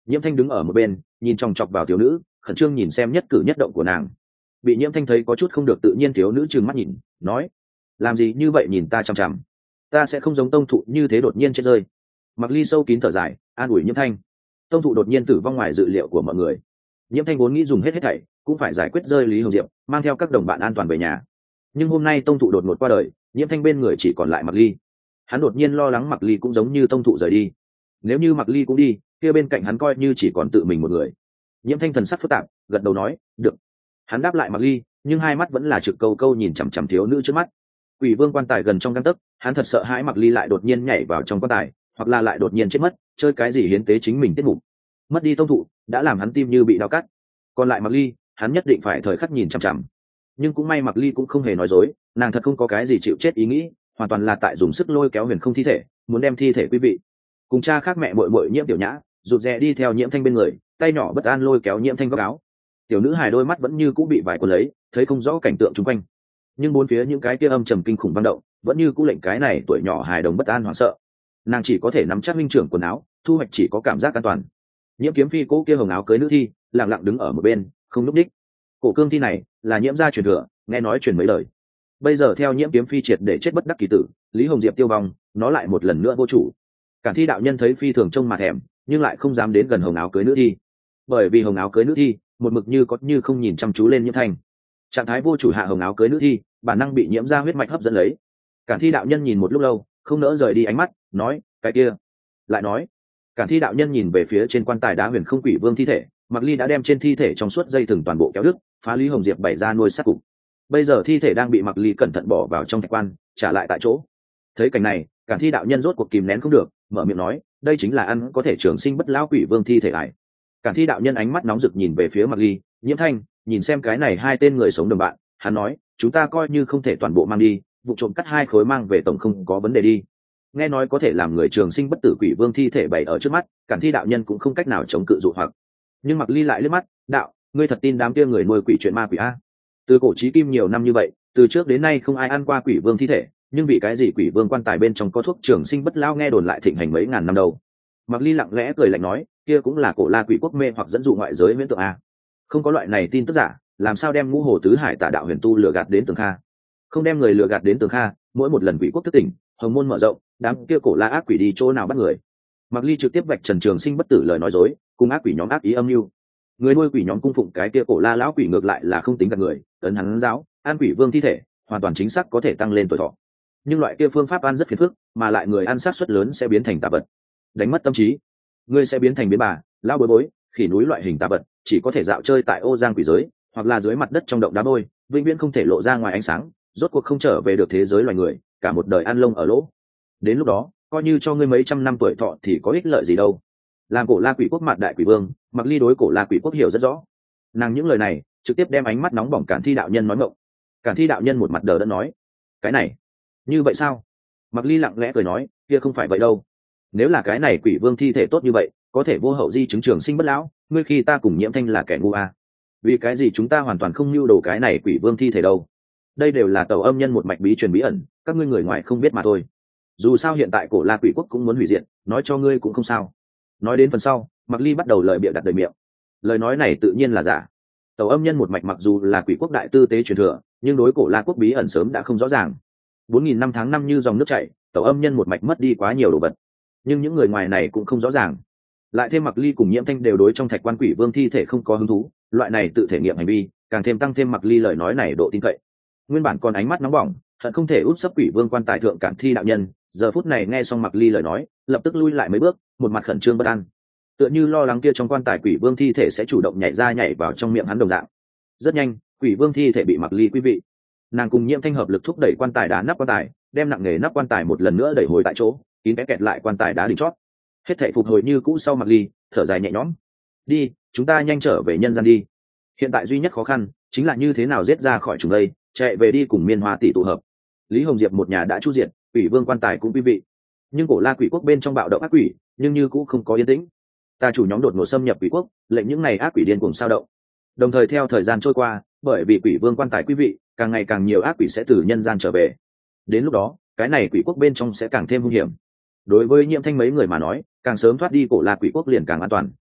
Nhiễm Thanh đứng ở một bên nhìn chòng chọc vào thiếu nữ, khẩn trương nhìn xem nhất cử nhất động của nàng. Bị Nhiễm Thanh thấy có chút không được tự nhiên, thiếu nữ trừng mắt nhìn nói: làm gì như vậy nhìn ta chằm chằm, ta sẽ không giống tông thụ như thế đột nhiên chết rơi. Mặc ly sâu kín thở dài an ủi Nhiễm Thanh. Tông thụ đột nhiên tử vong ngoài dự liệu của mọi người. Nhiễm Thanh vốn nghĩ dùng hết thảy cũng phải giải quyết rơi Lý Hồng Diệp, mang theo các đồng bạn an toàn về nhà. Nhưng hôm nay tông thụ đột ngột qua đời, Nhiễm Thanh bên người chỉ còn lại Mặc ly. Hắn đột nhiên lo lắng Mặc ly cũng giống như tông thụ rời đi. Nếu như Mặc ly cũng đi, kia bên cạnh hắn coi như chỉ còn tự mình một người. Nhiễm Thanh thần sắc phức tạp gật đầu nói được. Hắn đáp lại Mặc ly, nhưng hai mắt vẫn là trực câu câu nhìn chằm chằm thiếu nữ trước mắt. Quỷ vương quan tài gần trong gang tấc, hắn thật sợ hãi Mặc ly lại đột nhiên nhảy vào trong quan tài, hoặc là lại đột nhiên chết mất, chơi cái gì hiến tế chính mình tiết mục. Mất đi tông thụ đã làm hắn tim như bị đau cắt, còn lại Mặc ly hắn nhất định phải thời khắc nhìn chằm chằm. Nhưng cũng may Mặc ly cũng không hề nói dối, nàng thật không có cái gì chịu chết ý nghĩ, hoàn toàn là tại dùng sức lôi kéo huyền không thi thể, muốn đem thi thể quý vị cùng cha khác mẹ muội muội Nhiễm Tiểu Nhã rụt rè đi theo Nhiễm Thanh bên người, tay nhỏ bất an lôi kéo Nhiễm Thanh góc áo. Tiểu nữ hài đôi mắt vẫn như cũ bị vải cuốn lấy, thấy không rõ cảnh tượng xung quanh, nhưng bốn phía những cái kia âm trầm kinh khủng băng động vẫn như cũ lệnh cái này tuổi nhỏ hài đồng bất an hoảng sợ. Nàng chỉ có thể nắm chắc minh trưởng quần áo, thu hoạch chỉ có cảm giác an toàn. Nhiễm Kiếm Phi cố kia hồng áo cưới nữ thi lặng lặng đứng ở một bên không lúc đích. Cổ cương thi này là Nhiễm gia truyền thừa, nghe nói truyền mấy lời. Bây giờ theo Nhiễm Kiếm Phi triệt để chết bất đắc kỳ tử, Lý Hồng Diệp tiêu vong, nó lại một lần nữa vô chủ. Cản thi đạo nhân thấy phi thường trông mà thèm, nhưng lại không dám đến gần hồng áo cưới nữ thi, bởi vì hồng áo cưới nữ thi một mực như có như không nhìn chăm chú lên Nhiễm Thanh. Trạng thái vô chủ hạ hồng áo cưới nữ thi bản năng bị Nhiễm gia huyết mạch hấp dẫn lấy. Cản thi đạo nhân nhìn một lúc lâu không nỡ rời đi ánh mắt, nói cái kia lại nói. Cản thi đạo nhân nhìn về phía trên quan tài đá huyền không quỷ vương thi thể, Mặc ly đã đem trên thi thể trong suốt dây thừng toàn bộ kéo đứt, phá Lý Hồng Diệp bày ra nuôi sát cục. Bây giờ thi thể đang bị Mặc ly cẩn thận bỏ vào trong thạch quan, trả lại tại chỗ. Thấy cảnh này, Cản thi đạo nhân rốt cuộc kìm nén không được, mở miệng nói đây chính là ăn có thể trường sinh bất lão quỷ vương thi thể lại. Cản thi đạo nhân ánh mắt nóng rực nhìn về phía Mặc ly, Nhiễm Thanh nhìn xem cái này hai tên người sống đồng bạn, hắn nói chúng ta coi như không thể toàn bộ mang đi, vụ trộm cắt hai khối mang về tổng không có vấn đề đi. Nghe nói có thể làm người trường sinh bất tử quỷ vương thi thể bày ở trước mắt, Cản thi đạo nhân cũng không cách nào chống cự dụ hoặc. Nhưng Mặc ly lại liếc mắt, đạo ngươi thật tin đám kia người nuôi quỷ chuyện ma quỷ a? Từ cổ chí kim nhiều năm như vậy, từ trước đến nay không ai ăn qua quỷ vương thi thể, nhưng vì cái gì quỷ vương quan tài bên trong có thuốc trường sinh bất lão nghe đồn lại thịnh hành mấy ngàn năm đâu. Mặc ly lặng lẽ cười lạnh nói kia cũng là cổ la quỷ quốc mê hoặc dẫn dụ ngoại giới miễn tượng a. Không có loại này tin tức giả, làm sao đem ngũ hồ tứ hải tả đạo huyền tu lừa gạt đến Tường Kha? Không đem người lừa gạt đến Tường Kha, mỗi một lần quỷ quốc thức tỉnh, hồng môn mở rộng, đám kia cổ la ác quỷ đi chỗ nào bắt người? Mặc ly trực tiếp vạch trần trường sinh bất tử lời nói dối, cùng ác quỷ nhóm ác ý âm mưu. Người nuôi quỷ nhóm cung phụng cái kia cổ la lão quỷ ngược lại là không tính gạt người, ấn hắn giáo an quỷ vương thi thể hoàn toàn chính xác có thể tăng lên tuổi thọ. Nhưng loại kia phương pháp ăn rất phiền phức, mà lại người ăn sát suất lớn sẽ biến thành tà vật, đánh mất tâm trí. Ngươi sẽ biến thành biến bà, lao bối bối, khỉ núi loại hình tà vật, chỉ có thể dạo chơi tại ô giang quỷ giới, hoặc là dưới mặt đất trong động đá bôi, vĩnh viễn không thể lộ ra ngoài ánh sáng, rốt cuộc không trở về được thế giới loài người, cả một đời ăn lông ở lỗ. Đến lúc đó, coi như cho ngươi mấy trăm năm tuổi thọ thì có ích lợi gì đâu. Làm cổ la quỷ quốc mạt đại quỷ vương, Mặc ly đối cổ la quỷ quốc hiểu rất rõ. Nàng những lời này trực tiếp đem ánh mắt nóng bỏng Cản thi đạo nhân nói mộng. Cản thi đạo nhân một mặt đờ đẫn nói cái này như vậy sao? Mặc ly lặng lẽ cười nói kia không phải vậy đâu. Nếu là cái này quỷ vương thi thể tốt như vậy, có thể vô hậu di chứng trường sinh bất lão, ngươi khi ta cùng Nhiễm Thanh là kẻ ngu à? Vì cái gì chúng ta hoàn toàn không nhu đồ cái này quỷ vương thi thể đâu? Đây đều là tàu âm nhân một mạch bí truyền bí ẩn, các ngươi người ngoài không biết mà thôi. Dù sao hiện tại cổ la quỷ quốc cũng muốn hủy diệt, nói cho ngươi cũng không sao. Nói đến phần sau, Mặc ly bắt đầu lời bịa đặt đời miệng. Lời nói này tự nhiên là giả. Tàu âm nhân một mạch mặc dù là quỷ quốc đại tư tế truyền thừa, nhưng đối cổ la quốc bí ẩn sớm đã không rõ ràng. 4.000 năm tháng năm như dòng nước chảy, tàu âm nhân một mạch mất đi quá nhiều đồ vật, nhưng những người ngoài này cũng không rõ ràng. Lại thêm Mặc ly cùng Nhiễm Thanh đều đối trong thạch quan quỷ vương thi thể không có hứng thú, loại này tự thể nghiệm hành vi càng thêm tăng thêm Mặc ly lời nói này độ tin cậy. Nguyên bản còn ánh mắt nóng bỏng hận không thể úp sấp quỷ vương quan tài thượng Cản thi đạo nhân, giờ phút này nghe xong Mặc ly lời nói, lập tức lui lại mấy bước, một mặt khẩn trương bất an, tựa như lo lắng kia trong quan tài quỷ vương thi thể sẽ chủ động nhảy ra nhảy vào trong miệng hắn đồng dạng. Rất nhanh, quỷ vương thi thể bị Mặc ly quý vị, nàng cùng Nhiễm Thanh hợp lực thúc đẩy quan tài đá nắp quan tài, đem nặng nề nắp quan tài một lần nữa đẩy hồi tại chỗ, kín kẽ kẹt lại quan tài đá đỉnh chót. Hết thảy phục hồi như cũ sau Mặc ly thở dài nhẹ nhõm. Đi, chúng ta nhanh trở về nhân gian đi. Hiện tại duy nhất khó khăn chính là như thế nào giết ra khỏi chúng đây, chạy về đi cùng Miên Hoa tỷ tụ hợp. Lý Hồng Diệp một nhà đã chu diệt, quỷ vương quan tài cũng quý vị, nhưng cổ la quỷ quốc bên trong bạo động ác quỷ nhưng như cũ không có yên tĩnh. Ta chủ nhóm đột ngột xâm nhập quỷ quốc, lệnh những này ác quỷ điên cuồng sao động. Đồng thời theo thời gian trôi qua, bởi vì quỷ vương quan tài quý vị, càng ngày càng nhiều ác quỷ sẽ từ nhân gian trở về. Đến lúc đó, cái này quỷ quốc bên trong sẽ càng thêm hung hiểm. Đối với Nhiễm Thanh mấy người mà nói, càng sớm thoát đi cổ la quỷ quốc liền càng an toàn.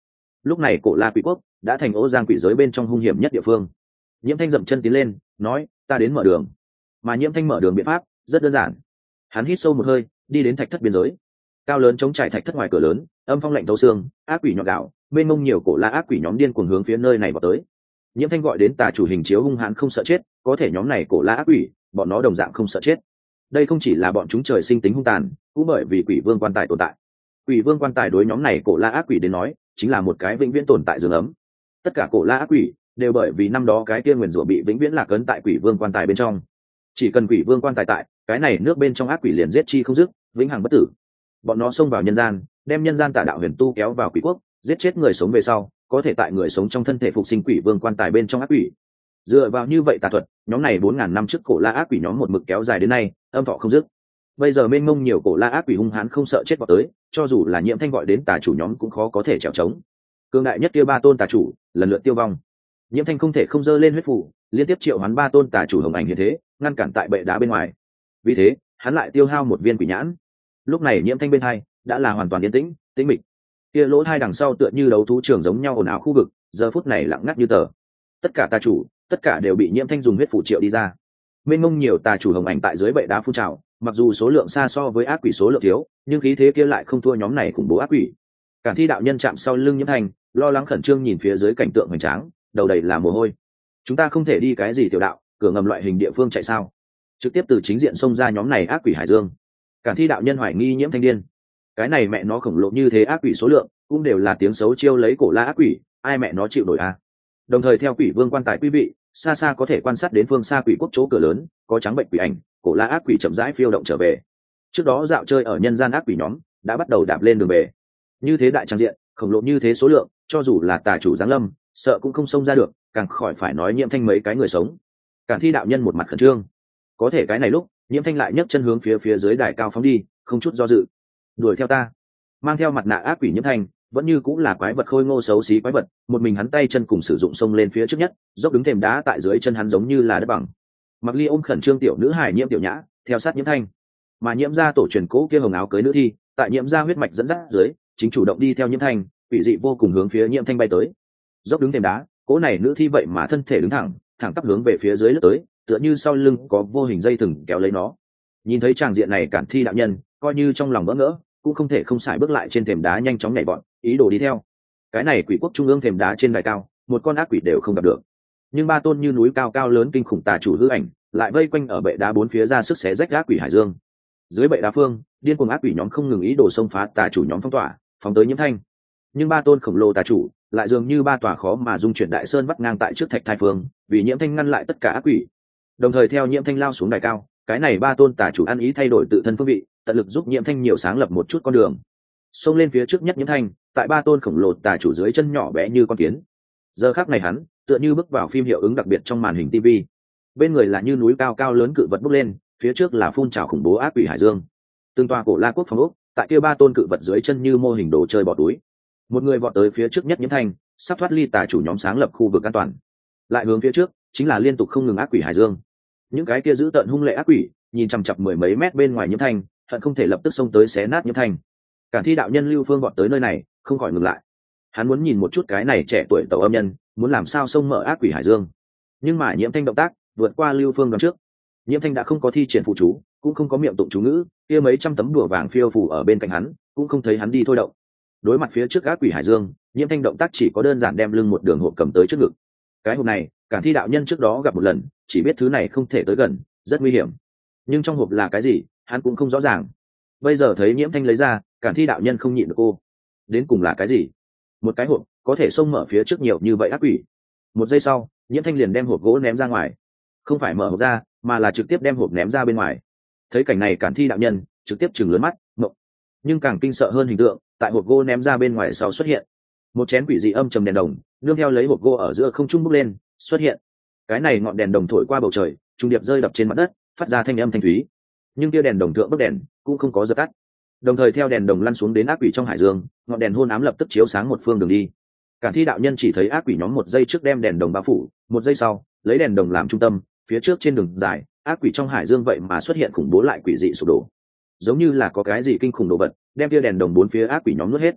lúc này cổ la quỷ quốc đã thành ô giang quỷ giới bên trong hung hiểm nhất địa phương. Nhiễm Thanh dậm chân tiến lên nói, ta đến mở đường. Mà Nhiễm Thanh mở đường biện pháp rất đơn giản. Hắn hít sâu một hơi, đi đến thạch thất biên giới. Cao lớn chống trải thạch thất ngoài cửa lớn, âm phong lạnh thấu xương, ác quỷ nhọn gạo bên mông nhiều cổ la ác quỷ nhóm điên cuồng hướng phía nơi này vào tới. Nhiễm Thanh gọi đến tà chủ hình chiếu hung hãn không sợ chết, có thể nhóm này cổ la ác quỷ bọn nó đồng dạng không sợ chết. Đây không chỉ là bọn chúng trời sinh tính hung tàn, cũng bởi vì quỷ vương quan tài tồn tại. Quỷ vương quan tài đối nhóm này cổ la ác quỷ đến nói chính là một cái vĩnh viễn tồn tại giường ấm. Tất cả cổ la ác quỷ đều bởi vì năm đó cái kia nguyền rủa bị vĩnh viễn lạc ấn tại quỷ vương quan tài bên trong. Chỉ cần quỷ vương quan tài tại, cái này nước bên trong ác quỷ liền giết chi không dứt, vĩnh hằng bất tử. Bọn nó xông vào nhân gian, đem nhân gian tà đạo huyền tu kéo vào quỷ quốc, giết chết người sống về sau, có thể tại người sống trong thân thể phục sinh quỷ vương quan tài bên trong ác quỷ. Dựa vào như vậy tà thuật, nhóm này 4000 năm trước cổ la ác quỷ nhóm một mực kéo dài đến nay, âm thọ không dứt. Bây giờ mênh mông nhiều cổ la ác quỷ hung hãn không sợ chết vào tới, cho dù là Nhiễm Thanh gọi đến tà chủ nhóm cũng khó có thể trèo trống. Cương đại nhất kia 3 tôn tà chủ lần lượt tiêu vong. Nhiễm Thanh không thể không dơ lên huyết phủ, liên tiếp triệu hoán 3 tôn tà chủ hồng ảnh hiện thế, ngăn cản tại bệ đá bên ngoài. Vì thế, hắn lại tiêu hao một viên quỷ nhãn. Lúc này Nhiễm Thanh bên hai đã là hoàn toàn yên tĩnh, tĩnh mịch. Kia lỗ hai đằng sau tựa như đấu thú trường giống nhau ồn ào khu vực, giờ phút này lặng ngắt như tờ. Tất cả tà chủ, tất cả đều bị Nhiễm Thanh dùng huyết phủ triệu đi ra. Mênh mông nhiều tà chủ hồng ảnh tại dưới bệ đá phun trào, mặc dù số lượng xa so với ác quỷ số lượng thiếu, nhưng khí thế kia lại không thua nhóm này khủng bố ác quỷ. Cản Thi đạo nhân chạm sau lưng Nhiễm Thanh, lo lắng khẩn trương nhìn phía dưới cảnh tượng hoành tráng, đầu đầy là mồ hôi. Chúng ta không thể đi cái gì tiểu đạo, cửa ngầm loại hình địa phương chạy sao? Trực tiếp từ chính diện xông ra nhóm này ác quỷ hải dương. Cản Thi đạo nhân hoài nghi Nhiễm Thanh điên. Cái này mẹ nó khổng lồ như thế ác quỷ số lượng, cũng đều là tiếng xấu chiêu lấy cổ la ác quỷ, ai mẹ nó chịu nổi a? Đồng thời theo quỷ vương quan tài quý vị, xa xa có thể quan sát đến phương xa quỷ quốc chỗ cửa lớn, có trắng bệnh quỷ ảnh, cổ la ác quỷ chậm rãi phiêu động trở về. Trước đó dạo chơi ở nhân gian ác quỷ nhóm đã bắt đầu đạp lên đường về. Như thế đại trang diện, khổng lồ như thế số lượng, cho dù là tà chủ giáng lâm, sợ cũng không xông ra được, càng khỏi phải nói Nhiễm Thanh mấy cái người sống. Cản Thi đạo nhân một mặt khẩn trương. Có thể cái này lúc, Nhiễm Thanh lại nhấc chân hướng phía dưới đài cao phóng đi, không chút do dự. Đuổi theo ta. Mang theo mặt nạ ác quỷ Nhiễm Thanh, vẫn như cũng là quái vật khôi ngô xấu xí quái vật, một mình hắn tay chân cùng sử dụng xông lên phía trước nhất, dốc đứng thềm đá tại dưới chân hắn giống như là đất bằng. Mặc Ly ôm khẩn trương tiểu nữ hài Nhiễm Tiểu Nhã, theo sát Nhiễm Thanh. Mà Nhiễm gia tổ truyền cố kia hồng áo cưới nữ thi, tại Nhiễm gia huyết mạch dẫn dắt dưới, chính chủ động đi theo Nhiễm Thanh, quỷ dị vô cùng hướng phía Nhiễm Thanh bay tới. Dốc đứng thềm đá, cố này nữ thi vậy mà thân thể đứng thẳng, thẳng tắp hướng về phía dưới lướt tới, tựa như sau lưng có vô hình dây thừng kéo lấy nó. Nhìn thấy tràng diện này, Cản Thi đạo nhân coi như trong lòng bỡ ngỡ, cũng không thể không xài bước lại trên thềm đá nhanh chóng nhảy bọn, ý đồ đi theo. Cái này quỷ quốc trung ương thềm đá trên đài cao, một con ác quỷ đều không gặp được, nhưng 3 tôn như núi cao cao lớn kinh khủng tà chủ hư ảnh lại vây quanh ở bệ đá bốn phía ra sức xé rách ác quỷ hải dương. Dưới bệ đá phương, điên cuồng ác quỷ nhóm không ngừng ý đồ xông phá tà chủ nhóm phong tỏa, phóng tới Nhiễm Thanh. Nhưng 3 tôn khổng lồ tà chủ lại dường như 3 tòa khó mà dung chuyển đại sơn vắt ngang tại trước thạch thai phương, vì Nhiễm Thanh ngăn lại tất cả ác quỷ. Đồng thời theo Nhiễm Thanh lao xuống đài cao, cái này 3 tôn tà chủ ăn ý thay đổi tự thân phương vị, tận lực giúp Nhiễm Thanh nhiều sáng lập một chút con đường. Xông lên phía trước nhất Nhiễm Thanh, tại 3 tôn khổng lồ tà chủ dưới chân nhỏ bé như con kiến. Giờ khắc này hắn tựa như bước vào phim hiệu ứng đặc biệt trong màn hình TV. Bên người là như núi cao cao lớn cự vật bốc lên, phía trước là phun trào khủng bố ác quỷ hải dương. Từng tòa cổ la quốc phòng ốc, tại kia 3 tôn cự vật dưới chân như mô hình đồ chơi bỏ túi. Một người vọt tới phía trước nhất Nhiễm Thanh, sắp thoát ly tà chủ nhóm sáng lập khu vực an toàn. Lại hướng phía trước, chính là liên tục không ngừng ác quỷ hải dương. Những cái kia giữ tợn hung lệ ác quỷ, nhìn chằm chằm mười mấy mét bên ngoài Nhiễm Thanh, hận không thể lập tức xông tới xé nát Nhiễm Thanh. Cản Thi đạo nhân Lưu Phương vọt tới nơi này, không khỏi ngừng lại. Hắn muốn nhìn một chút cái này trẻ tuổi tẩu âm nhân, muốn làm sao xông mở ác quỷ hải dương. Nhưng mà Nhiễm Thanh động tác vượt qua Lưu Phương đón trước. Nhiễm Thanh đã không có thi triển phụ chú, cũng không có miệng tụng chú ngữ, kia mấy trăm tấm đùa vàng phiêu phù ở bên cạnh hắn, cũng không thấy hắn đi thôi động. Đối mặt phía trước ác quỷ hải dương, Nhiễm Thanh động tác chỉ có đơn giản đem lưng một đường hộp cầm tới trước ngực. Cái hộp này, Cản Thi đạo nhân trước đó gặp một lần, chỉ biết thứ này không thể tới gần, rất nguy hiểm. Nhưng trong hộp là cái gì, hắn cũng không rõ ràng. Bây giờ thấy Nhiễm Thanh lấy ra, Cản Thi đạo nhân không nhịn được cô. Đến cùng là cái gì? Một cái hộp có thể xông mở phía trước nhiều như vậy ác quỷ. Một giây sau, Nhiễm Thanh liền đem hộp gỗ ném ra ngoài. Không phải mở hộp ra, mà là trực tiếp đem hộp ném ra bên ngoài. Thấy cảnh này, Cản Thi đạo nhân trực tiếp chừng lớn mắt, ngộng. Nhưng càng kinh sợ hơn hình tượng, tại hộp gỗ ném ra bên ngoài sau xuất hiện một chén quỷ dị âm trầm đèn đồng, nương theo lấy hộp gỗ ở giữa không trung bốc lên, xuất hiện. Cái này ngọn đèn đồng thổi qua bầu trời, trung điệp rơi đập trên mặt đất, phát ra thanh âm thanh thúy. Nhưng kia đèn đồng thượng bức đèn cũng không có dập tắt. Đồng thời theo đèn đồng lăn xuống đến ác quỷ trong hải dương, ngọn đèn hôn ám lập tức chiếu sáng một phương đường đi. Cản Thi đạo nhân chỉ thấy ác quỷ nhóm một giây trước đem đèn đồng bao phủ, một giây sau lấy đèn đồng làm trung tâm, phía trước trên đường dài, ác quỷ trong hải dương vậy mà xuất hiện khủng bố lại quỷ dị sụp đổ, giống như là có cái gì kinh khủng đồ vật đem kia đèn đồng bốn phía ác quỷ nhóm nuốt hết.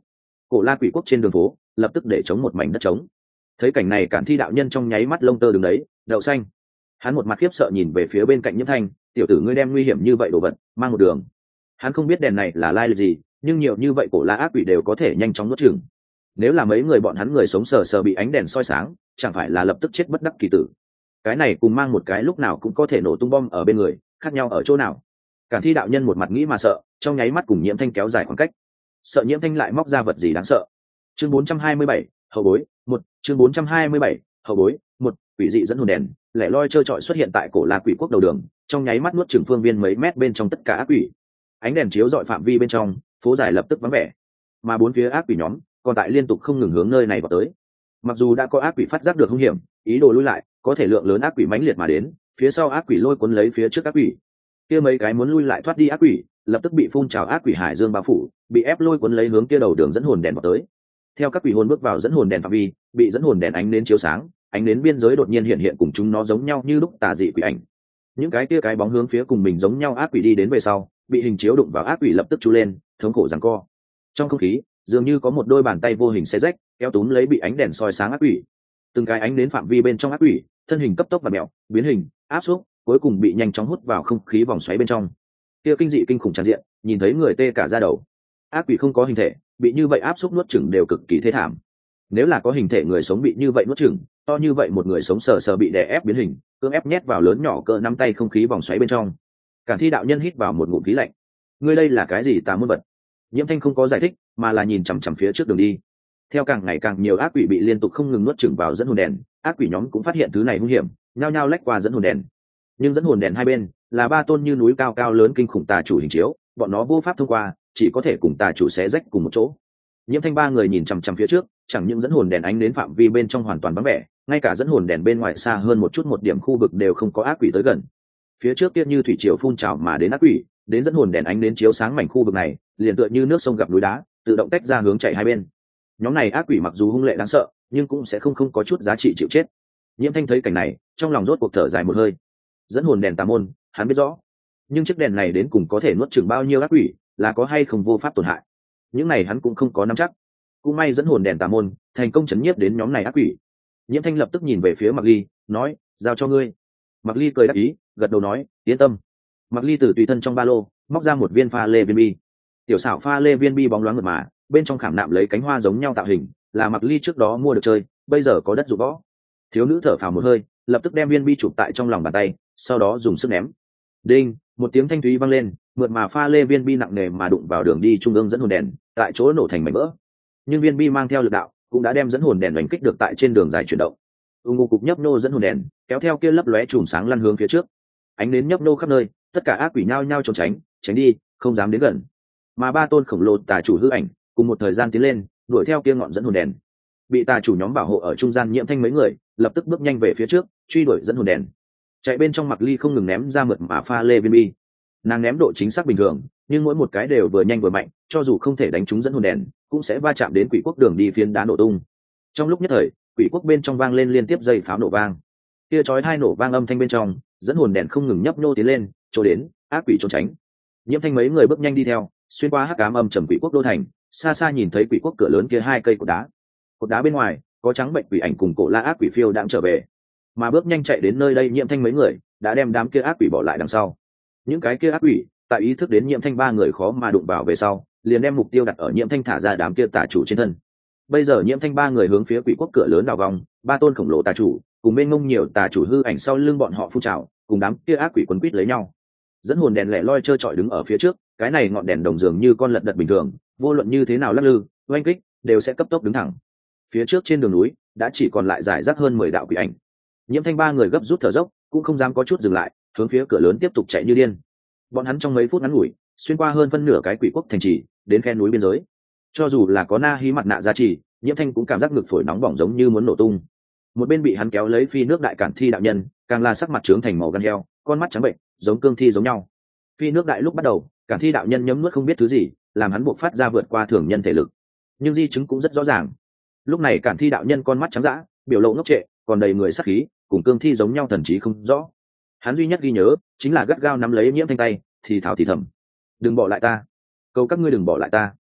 Cổ La Quỷ Quốc trên đường phố lập tức để chống một mảnh đất trống. Thấy cảnh này, Cản Thi đạo nhân trong nháy mắt lông tơ đứng đấy, đậu xanh. Hắn một mặt khiếp sợ nhìn về phía bên cạnh Nhiễm Thanh, tiểu tử ngươi đem nguy hiểm như vậy đồ vật mang một đường. Hắn không biết đèn này là lai lịch gì, nhưng nhiều như vậy cổ la ác quỷ đều có thể nhanh chóng nuốt chửng. Nếu là mấy người bọn hắn người sống sờ sờ bị ánh đèn soi sáng, chẳng phải là lập tức chết bất đắc kỳ tử. Cái này cùng mang một cái lúc nào cũng có thể nổ tung bom ở bên người, khác nhau ở chỗ nào? Cản Thi đạo nhân một mặt nghĩ mà sợ, trong nháy mắt cùng Nhiễm Thanh kéo dài khoảng cách. Sợ Nhiễm Thanh lại móc ra vật gì đáng sợ. Chương 427, hậu bối, 1, chương 427, hậu bối, 1, quỷ dị dẫn hồn đèn, lẻ loi trơ trọi xuất hiện tại cổ La Quỷ Quốc đầu đường, trong nháy mắt nuốt chửng phương viên mấy mét bên trong tất cả ác quỷ. Ánh đèn chiếu dọi phạm vi bên trong, phố dài lập tức vắng vẻ, mà bốn phía ác quỷ nhóm còn tại liên tục không ngừng hướng nơi này vào tới. Mặc dù đã có ác quỷ phát giác được hung hiểm, ý đồ lui lại, có thể lượng lớn ác quỷ mãnh liệt mà đến, phía sau ác quỷ lôi cuốn lấy phía trước ác quỷ. Kia mấy cái muốn lui lại thoát đi ác quỷ, lập tức bị phun trào ác quỷ hải dương bao phủ, bị ép lôi cuốn lấy hướng kia đầu đường dẫn hồn đèn vào tới. Theo các quỷ hồn bước vào dẫn hồn đèn phạm vi, bị dẫn hồn đèn ánh nến chiếu sáng, ánh nến biên giới đột nhiên hiện hiện cùng chúng nó giống nhau như lúc tà dị quỷ ảnh. Những cái kia cái bóng hướng phía cùng mình giống nhau ác quỷ đi đến về sau, bị hình chiếu đụng vào ác quỷ lập tức chú lên, thống khổ giằng co. Trong không khí, dường như có một đôi bàn tay vô hình xé rách, kéo túm lấy bị ánh đèn soi sáng ác quỷ. Từng cái ánh nến phạm vi bên trong ác quỷ, thân hình cấp tốc và mèo, biến hình, áp xúc, cuối cùng bị nhanh chóng hút vào không khí vòng xoáy bên trong. Kia kinh dị kinh khủng tràn diện, nhìn thấy người tê cả da đầu. Ác quỷ không có hình thể, bị như vậy áp xúc nuốt chửng đều cực kỳ thê thảm. Nếu là có hình thể người sống bị như vậy nuốt chửng, to như vậy một người sống sờ sờ bị đè ép biến hình, cưỡng ép nhét vào lớn nhỏ cỡ nắm tay không khí vòng xoáy bên trong. Cản Thi đạo nhân hít vào một ngụm khí lạnh. Ngươi đây là cái gì tà môn vật? Nhiễm Thanh không có giải thích, mà là nhìn chằm chằm phía trước đường đi. Theo càng ngày càng nhiều ác quỷ bị liên tục không ngừng nuốt chửng vào dẫn hồn đèn, ác quỷ nhóm cũng phát hiện thứ này nguy hiểm, nhao nhao lách qua dẫn hồn đèn. Nhưng dẫn hồn đèn hai bên là ba tôn như núi cao cao lớn kinh khủng tà chủ hình chiếu, bọn nó vô pháp thông qua, chỉ có thể cùng tà chủ xé rách cùng một chỗ. Nhiễm Thanh ba người nhìn chằm chằm phía trước, chẳng những dẫn hồn đèn ánh đến phạm vi bên trong hoàn toàn vắng vẻ, ngay cả dẫn hồn đèn bên ngoài xa hơn một chút một điểm khu vực đều không có ác quỷ tới gần. Phía trước kia như thủy triều phun trào mà đến ác quỷ, đến dẫn hồn đèn ánh đến chiếu sáng mảnh khu vực này, liền tựa như nước sông gặp núi đá, tự động tách ra hướng chạy hai bên. Nhóm này ác quỷ mặc dù hung lệ đáng sợ, nhưng cũng sẽ không có chút giá trị chịu chết. Nhiễm Thanh thấy cảnh này, trong lòng rốt cuộc thở dài một hơi. Dẫn hồn đèn tà môn, hắn biết rõ, nhưng chiếc đèn này đến cùng có thể nuốt chửng bao nhiêu ác quỷ, là có hay không vô pháp tổn hại. Những này hắn cũng không có nắm chắc. Cũng may dẫn hồn đèn tà môn thành công chấn nhiếp đến nhóm này ác quỷ. Nhiễm Thanh lập tức nhìn về phía Mạc Ly, nói: giao cho ngươi. Mạc Ly cười đáp ý, gật đầu nói: yên tâm. Mạc Ly từ tùy thân trong ba lô móc ra một viên pha lê viên bi. Tiểu xảo pha lê viên bi bóng loáng mượt mà, bên trong khảm nạm lấy cánh hoa giống nhau tạo hình, là Mạc Ly trước đó mua được chơi, bây giờ có đất dụng võ. Thiếu nữ thở phào một hơi, lập tức đem viên bi chụp tại trong lòng bàn tay, sau đó dùng sức ném. Đinh, một tiếng thanh thúy vang lên, mượt mà pha lê viên bi nặng nề mà đụng vào đường đi trung ương dẫn hồn đèn, tại chỗ nổ thành mảnh vỡ. Nhưng viên bi mang theo lực đạo, cũng đã đem dẫn hồn đèn đánh kích được tại trên đường dài chuyển động. Ngô cục nhấp nô dẫn hồn đèn, kéo theo kia lấp lóe chùm sáng lăn hướng phía trước. Ánh nến nhấp nô khắp nơi, tất cả ác quỷ nhao nhao trốn tránh, tránh đi, không dám đến gần. Mà ba tôn khổng lồ tà chủ hư ảnh, cùng một thời gian tiến lên, đuổi theo kia ngọn dẫn hồn đèn. Bị tà chủ nhóm bảo hộ ở trung gian Nhiễm Thanh mấy người, lập tức bước nhanh về phía trước, truy đuổi dẫn hồn đèn. Chạy bên trong Mạc Ly không ngừng ném ra mượt mà pha lê viên bi. Nàng ném độ chính xác bình thường, nhưng mỗi một cái đều vừa nhanh vừa mạnh, cho dù không thể đánh trúng dẫn hồn đèn, cũng sẽ va chạm đến quỷ quốc đường đi phiến đá nổ tung. Trong lúc nhất thời, quỷ quốc bên trong vang lên liên tiếp dây pháo nổ vang. Kia chói tai nổ vang âm thanh bên trong, dẫn hồn đèn không ngừng nhấp nhô tiến lên, chỗ đến, ác quỷ trốn tránh. Nhiễm Thanh mấy người bước nhanh đi theo, xuyên qua hắc ám âm trầm quỷ quốc đô thành, xa xa nhìn thấy quỷ quốc cửa lớn kia hai cây cột đá. Cột đá bên ngoài, có trắng bệnh quỷ ảnh cùng cổ la ác quỷ phiêu đang trở về. Mà bước nhanh chạy đến nơi đây Nhiễm Thanh mấy người, đã đem đám kia ác quỷ bỏ lại đằng sau. Những cái kia ác quỷ, tại ý thức đến Nhiễm Thanh ba người khó mà đụng vào về sau, liền đem mục tiêu đặt ở Nhiễm Thanh thả ra đám kia tà chủ trên thân. Bây giờ Nhiễm Thanh ba người hướng phía quỷ quốc cửa lớn đào vòng, ba tôn khổng lồ tà chủ, cùng bên ngông nhiều tà chủ hư ảnh sau lưng bọn họ phun trào, cùng đám kia ác quỷ quấn quýt lấy nhau. Dẫn hồn đèn lẻ loi trơ trọi đứng ở phía trước, cái này ngọn đèn đồng dường như con lật đật bình thường, vô luận như thế nào lắc lư, oanh kích, đều sẽ cấp tốc đứng thẳng. Phía trước trên đường núi, đã chỉ còn lại rải rác hơn 10 đạo quỷ ảnh. Nhiễm Thanh ba người gấp rút thở dốc, cũng không dám có chút dừng lại, hướng phía cửa lớn tiếp tục chạy như điên. Bọn hắn trong mấy phút ngắn ngủi, xuyên qua hơn phân nửa cái quỷ quốc thành trì, đến khe núi biên giới. Cho dù là có na hí mặt nạ gia trì, Nhiễm Thanh cũng cảm giác ngực phổi nóng bỏng giống như muốn nổ tung. Một bên bị hắn kéo lấy Phi Nước Đại Cản Thi đạo nhân, càng là sắc mặt trướng thành màu gan heo, con mắt trắng bệnh, giống cương thi giống nhau. Phi Nước Đại lúc bắt đầu, Cản Thi đạo nhân nhấm nuốt không biết thứ gì, làm hắn buộc phát ra vượt qua thường nhân thể lực. Nhưng di chứng cũng rất rõ ràng. Lúc này Cản Thi đạo nhân con mắt trắng dã, biểu lộ ngốc trệ, còn đầy người sát khí, cùng cương thi giống nhau thần trí không rõ. Hắn duy nhất ghi nhớ chính là gắt gao nắm lấy Nhiễm Thanh tay, thì thào thì thầm: đừng bỏ lại ta, cầu các ngươi đừng bỏ lại ta.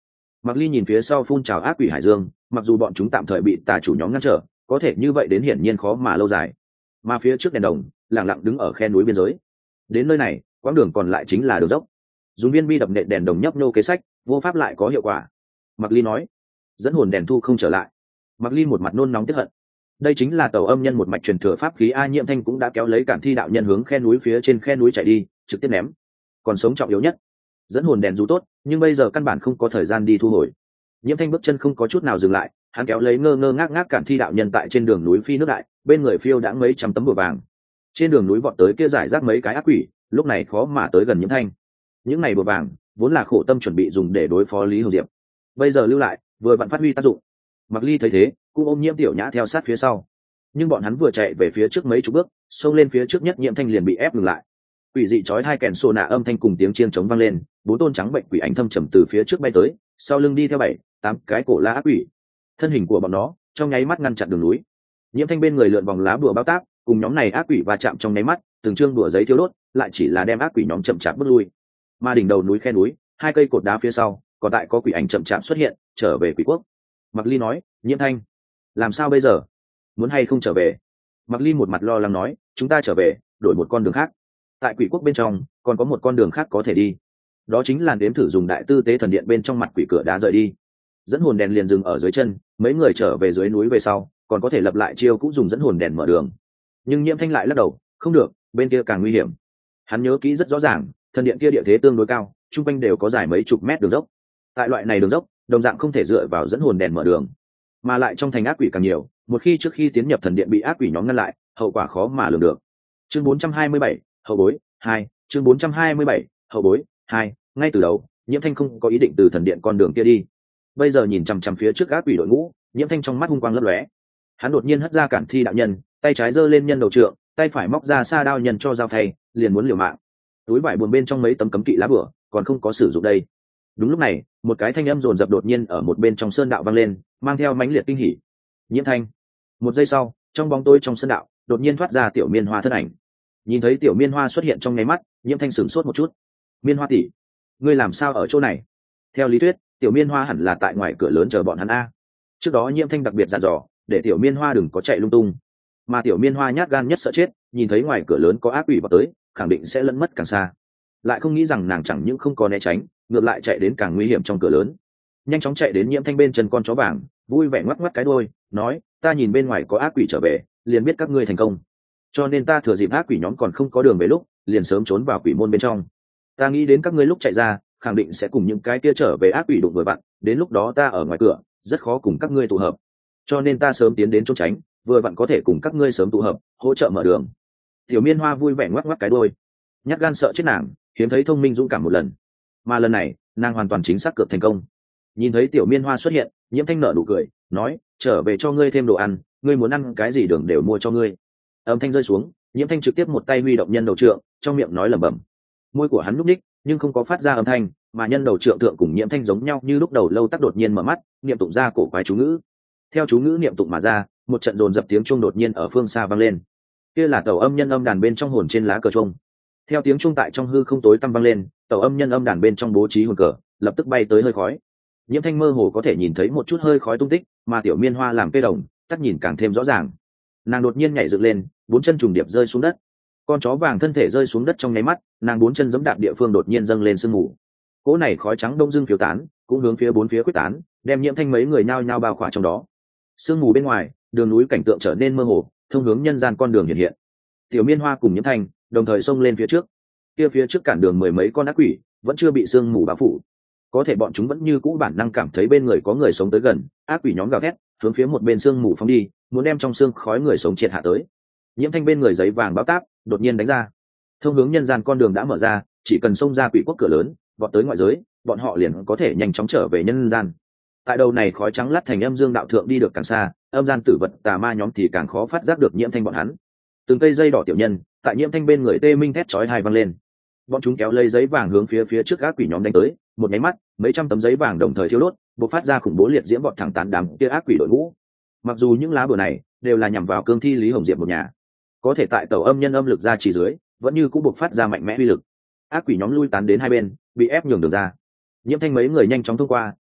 Mặc ly nhìn phía sau phun trào ác quỷ hải dương, mặc dù bọn chúng tạm thời bị tà chủ nhóm ngăn trở, có thể như vậy đến hiển nhiên khó mà lâu dài. Mà phía trước đèn đồng lặng lặng đứng ở khe núi biên giới. Đến nơi này, quãng đường còn lại chính là đường dốc. Dùng viên bi đập nện đèn đồng nhấp nhô kế sách, vô pháp lại có hiệu quả. Mặc ly nói, dẫn hồn đèn thu không trở lại. Mặc ly một mặt nôn nóng tiếc hận. Đây chính là tàu âm nhân một mạch truyền thừa pháp khí a. Nhiễm Thanh cũng đã kéo lấy Cản Thi đạo nhân hướng khe núi phía trên khe núi chạy đi, trực tiếp ném. Còn sống trọng yếu nhất. Dẫn hồn đèn dù tốt, nhưng bây giờ căn bản không có thời gian đi thu hồi. Nhiễm Thanh bước chân không có chút nào dừng lại, hắn kéo lấy ngơ ngơ ngác ngác Cản Thi đạo nhân tại trên đường núi phi nước đại, bên người phiêu đã mấy trăm tấm bùa vàng. Trên đường núi vọt tới kia giải rác mấy cái ác quỷ, lúc này khó mà tới gần Nhiễm Thanh. Những này bùa vàng vốn là khổ tâm chuẩn bị dùng để đối phó Lý Hồng Diệp, bây giờ lưu lại vừa vặn phát huy tác dụng. Mặc ly thấy thế cũng ôm Nhiễm Tiểu Nhã theo sát phía sau, nhưng bọn hắn vừa chạy về phía trước mấy chục bước, xông lên phía trước nhất Nhiễm Thanh liền bị ép ngừng lại. Quỷ dị chói hai kèn xô nạ âm thanh cùng tiếng chiêng trống vang lên, bốn tôn trắng bệnh quỷ ảnh thâm trầm từ phía trước bay tới, sau lưng đi theo 7-8 cái cổ la ác quỷ. Thân hình của bọn nó trong nháy mắt ngăn chặn đường núi. Nhiễm Thanh bên người lượn vòng lá bùa bao tác, cùng nhóm này ác quỷ va chạm trong nháy mắt, từng chương đùa giấy thiêu đốt, lại chỉ là đem ác quỷ nhóm chậm chạp bước lui. Mà đỉnh đầu núi khe núi, hai cây cột đá phía sau, còn tại có quỷ ảnh chậm chạp xuất hiện, trở về quỷ quốc. Mặc ly nói, Nhiễm Thanh, làm sao bây giờ, muốn hay không trở về? Mặc ly một mặt lo lắng nói, chúng ta trở về, đổi một con đường khác. Tại quỷ quốc bên trong còn có một con đường khác có thể đi, đó chính là đếm thử dùng đại tư tế thần điện bên trong mặt quỷ cửa đá rời đi. Dẫn hồn đèn liền dừng ở dưới chân, mấy người trở về dưới núi về sau còn có thể lập lại chiêu cũng dùng dẫn hồn đèn mở đường. Nhưng Nhiễm Thanh lại lắc đầu, không được, bên kia càng nguy hiểm. Hắn nhớ kỹ rất rõ ràng, thần điện kia địa thế tương đối cao, trung quanh đều có dài mấy chục mét đường dốc. Tại loại này đường dốc đồng dạng không thể dựa vào dẫn hồn đèn mở đường, mà lại trong thành ác quỷ càng nhiều, một khi trước khi tiến nhập thần điện bị ác quỷ nhóm ngăn lại, hậu quả khó mà lường được. Chương 427, hậu bối 2, chương 427, hậu bối 2. Ngay từ đầu Nhiễm Thanh không có ý định từ thần điện con đường kia đi, bây giờ nhìn chằm chằm phía trước ác quỷ đội ngũ, Nhiễm Thanh trong mắt hung quang lấp lóe. Hắn đột nhiên hất ra Cản Thi đạo nhân, tay trái giơ lên nhân đầu trượng, tay phải móc ra sa đao nhân cho giao thay, liền muốn liều mạng. Túi vải buồn bên trong mấy tấm cấm kỵ lá bửa còn không có sử dụng đây. Đúng lúc này một cái thanh âm rồn rập đột nhiên ở một bên trong sơn đạo vang lên, mang theo mãnh liệt kinh hỉ. Nhiễm Thanh. Một giây sau, trong bóng tối trong sơn đạo đột nhiên thoát ra Tiểu Miên Hoa thân ảnh. Nhìn thấy Tiểu Miên Hoa xuất hiện trong nháy mắt, Nhiễm Thanh sửng sốt một chút. Miên Hoa tỷ, ngươi làm sao ở chỗ này? Theo lý thuyết Tiểu Miên Hoa hẳn là tại ngoài cửa lớn chờ bọn hắn a. Trước đó Nhiễm Thanh đặc biệt dặn dò để Tiểu Miên Hoa đừng có chạy lung tung, mà Tiểu Miên Hoa nhát gan nhất sợ chết, nhìn thấy ngoài cửa lớn có ác quỷ vào tới khẳng định sẽ lẫn mất càng xa. Lại không nghĩ rằng nàng chẳng những không có né tránh, ngược lại chạy đến càng nguy hiểm trong cửa lớn. Nhanh chóng chạy đến Nhiễm Thanh bên chân con chó vàng, vui vẻ ngoắc ngoắc cái đuôi, nói, ta nhìn bên ngoài có ác quỷ trở về, liền biết các ngươi thành công, cho nên ta thừa dịp ác quỷ nhóm còn không có đường về lúc, liền sớm trốn vào quỷ môn bên trong. Ta nghĩ đến các ngươi lúc chạy ra khẳng định sẽ cùng những cái kia trở về ác quỷ đụng vừa vặn, đến lúc đó ta ở ngoài cửa rất khó cùng các ngươi tụ hợp, cho nên ta sớm tiến đến trốn tránh, vừa vặn có thể cùng các ngươi sớm tụ hợp, hỗ trợ mở đường. Tiểu Miên Hoa vui vẻ ngoắc ngoắc cái đuôi, nhát gan sợ chết nàng, hiếm thấy thông minh dũng cảm một lần, mà lần này nàng hoàn toàn chính xác cược thành công. Nhìn thấy Tiểu Miên Hoa xuất hiện, Nhiễm Thanh nở nụ cười, nói, trở về cho ngươi thêm đồ ăn, ngươi muốn ăn cái gì đường đều mua cho ngươi. Âm thanh rơi xuống, Nhiễm Thanh trực tiếp một tay huy động nhân đầu trượng, trong miệng nói lẩm bẩm. Môi của hắn nhúc ních nhưng không có phát ra âm thanh, mà nhân đầu trượng thượng cùng Nhiễm Thanh giống nhau như lúc đầu lâu tắc đột nhiên mở mắt, niệm tụng ra cổ quái chú ngữ. Theo chú ngữ niệm tụng mà ra, một trận dồn dập tiếng chuông đột nhiên ở phương xa vang lên. Kia là tàu âm nhân âm đàn bên trong hồn trên lá cờ chuông. Theo tiếng chuông tại trong hư không tối tăm vang lên, tàu âm nhân âm đàn bên trong bố trí hồn cờ lập tức bay tới hơi khói. Nhiễm Thanh mơ hồ có thể nhìn thấy một chút hơi khói tung tích, mà Tiểu Miên Hoa làm cây đồng tắt nhìn càng thêm rõ ràng. Nàng đột nhiên nhảy dựng lên, bốn chân trùng điệp rơi xuống đất. Con chó vàng thân thể rơi xuống đất trong nháy mắt, nàng bốn chân giẫm đạp địa phương đột nhiên dâng lên sương mù. Cỗ này khói trắng đông dưng phiêu tán, cũng hướng phía bốn phía quyết tán, đem Nhiễm Thanh mấy người nhao nhao bao khỏa trong đó. Sương mù bên ngoài, đường núi cảnh tượng trở nên mơ hồ, thông hướng nhân gian con đường hiện hiện. Tiểu Miên Hoa cùng Nhiễm Thanh đồng thời xông lên phía trước. Kia phía trước cản đường mười mấy con ác quỷ vẫn chưa bị sương mù bao phủ, có thể bọn chúng vẫn như cũ bản năng cảm thấy bên người có người sống tới gần, ác quỷ nhóm gào thét hướng phía một bên sương mù phóng đi, muốn đem trong sương khói người sống triệt hạ tới. Nhiễm Thanh bên người giấy vàng báo táp đột nhiên đánh ra, thông hướng nhân gian con đường đã mở ra, chỉ cần xông ra quỷ quốc cửa lớn, vọt tới ngoại giới, bọn họ liền có thể nhanh chóng trở về nhân gian. Tại đầu này khói trắng lắt thành âm dương đạo thượng đi được càng xa, âm gian tử vật tà ma nhóm thì càng khó phát giác được Nhiễm Thanh bọn hắn. Từng cây dây đỏ tiểu nhân tại Nhiễm Thanh bên người tê minh thét chói tai vang lên, bọn chúng kéo lấy giấy vàng hướng phía trước ác quỷ nhóm đánh tới. Một nháy mắt, mấy trăm tấm giấy vàng đồng thời thiêu đốt, bộc phát ra khủng bố liệt diễm vọt thẳng tán đám kia ác quỷ đội ngũ. Mặc dù những lá bùa này đều là nhằm vào cương thi Lý Hồng Diệp một nhà, có thể tại tàu âm nhân âm lực ra chỉ dưới, vẫn như cũng bộc phát ra mạnh mẽ uy lực. Ác quỷ nhóm lui tán đến hai bên, bị ép nhường đường ra. Nhiễm Thanh mấy người nhanh chóng thông qua,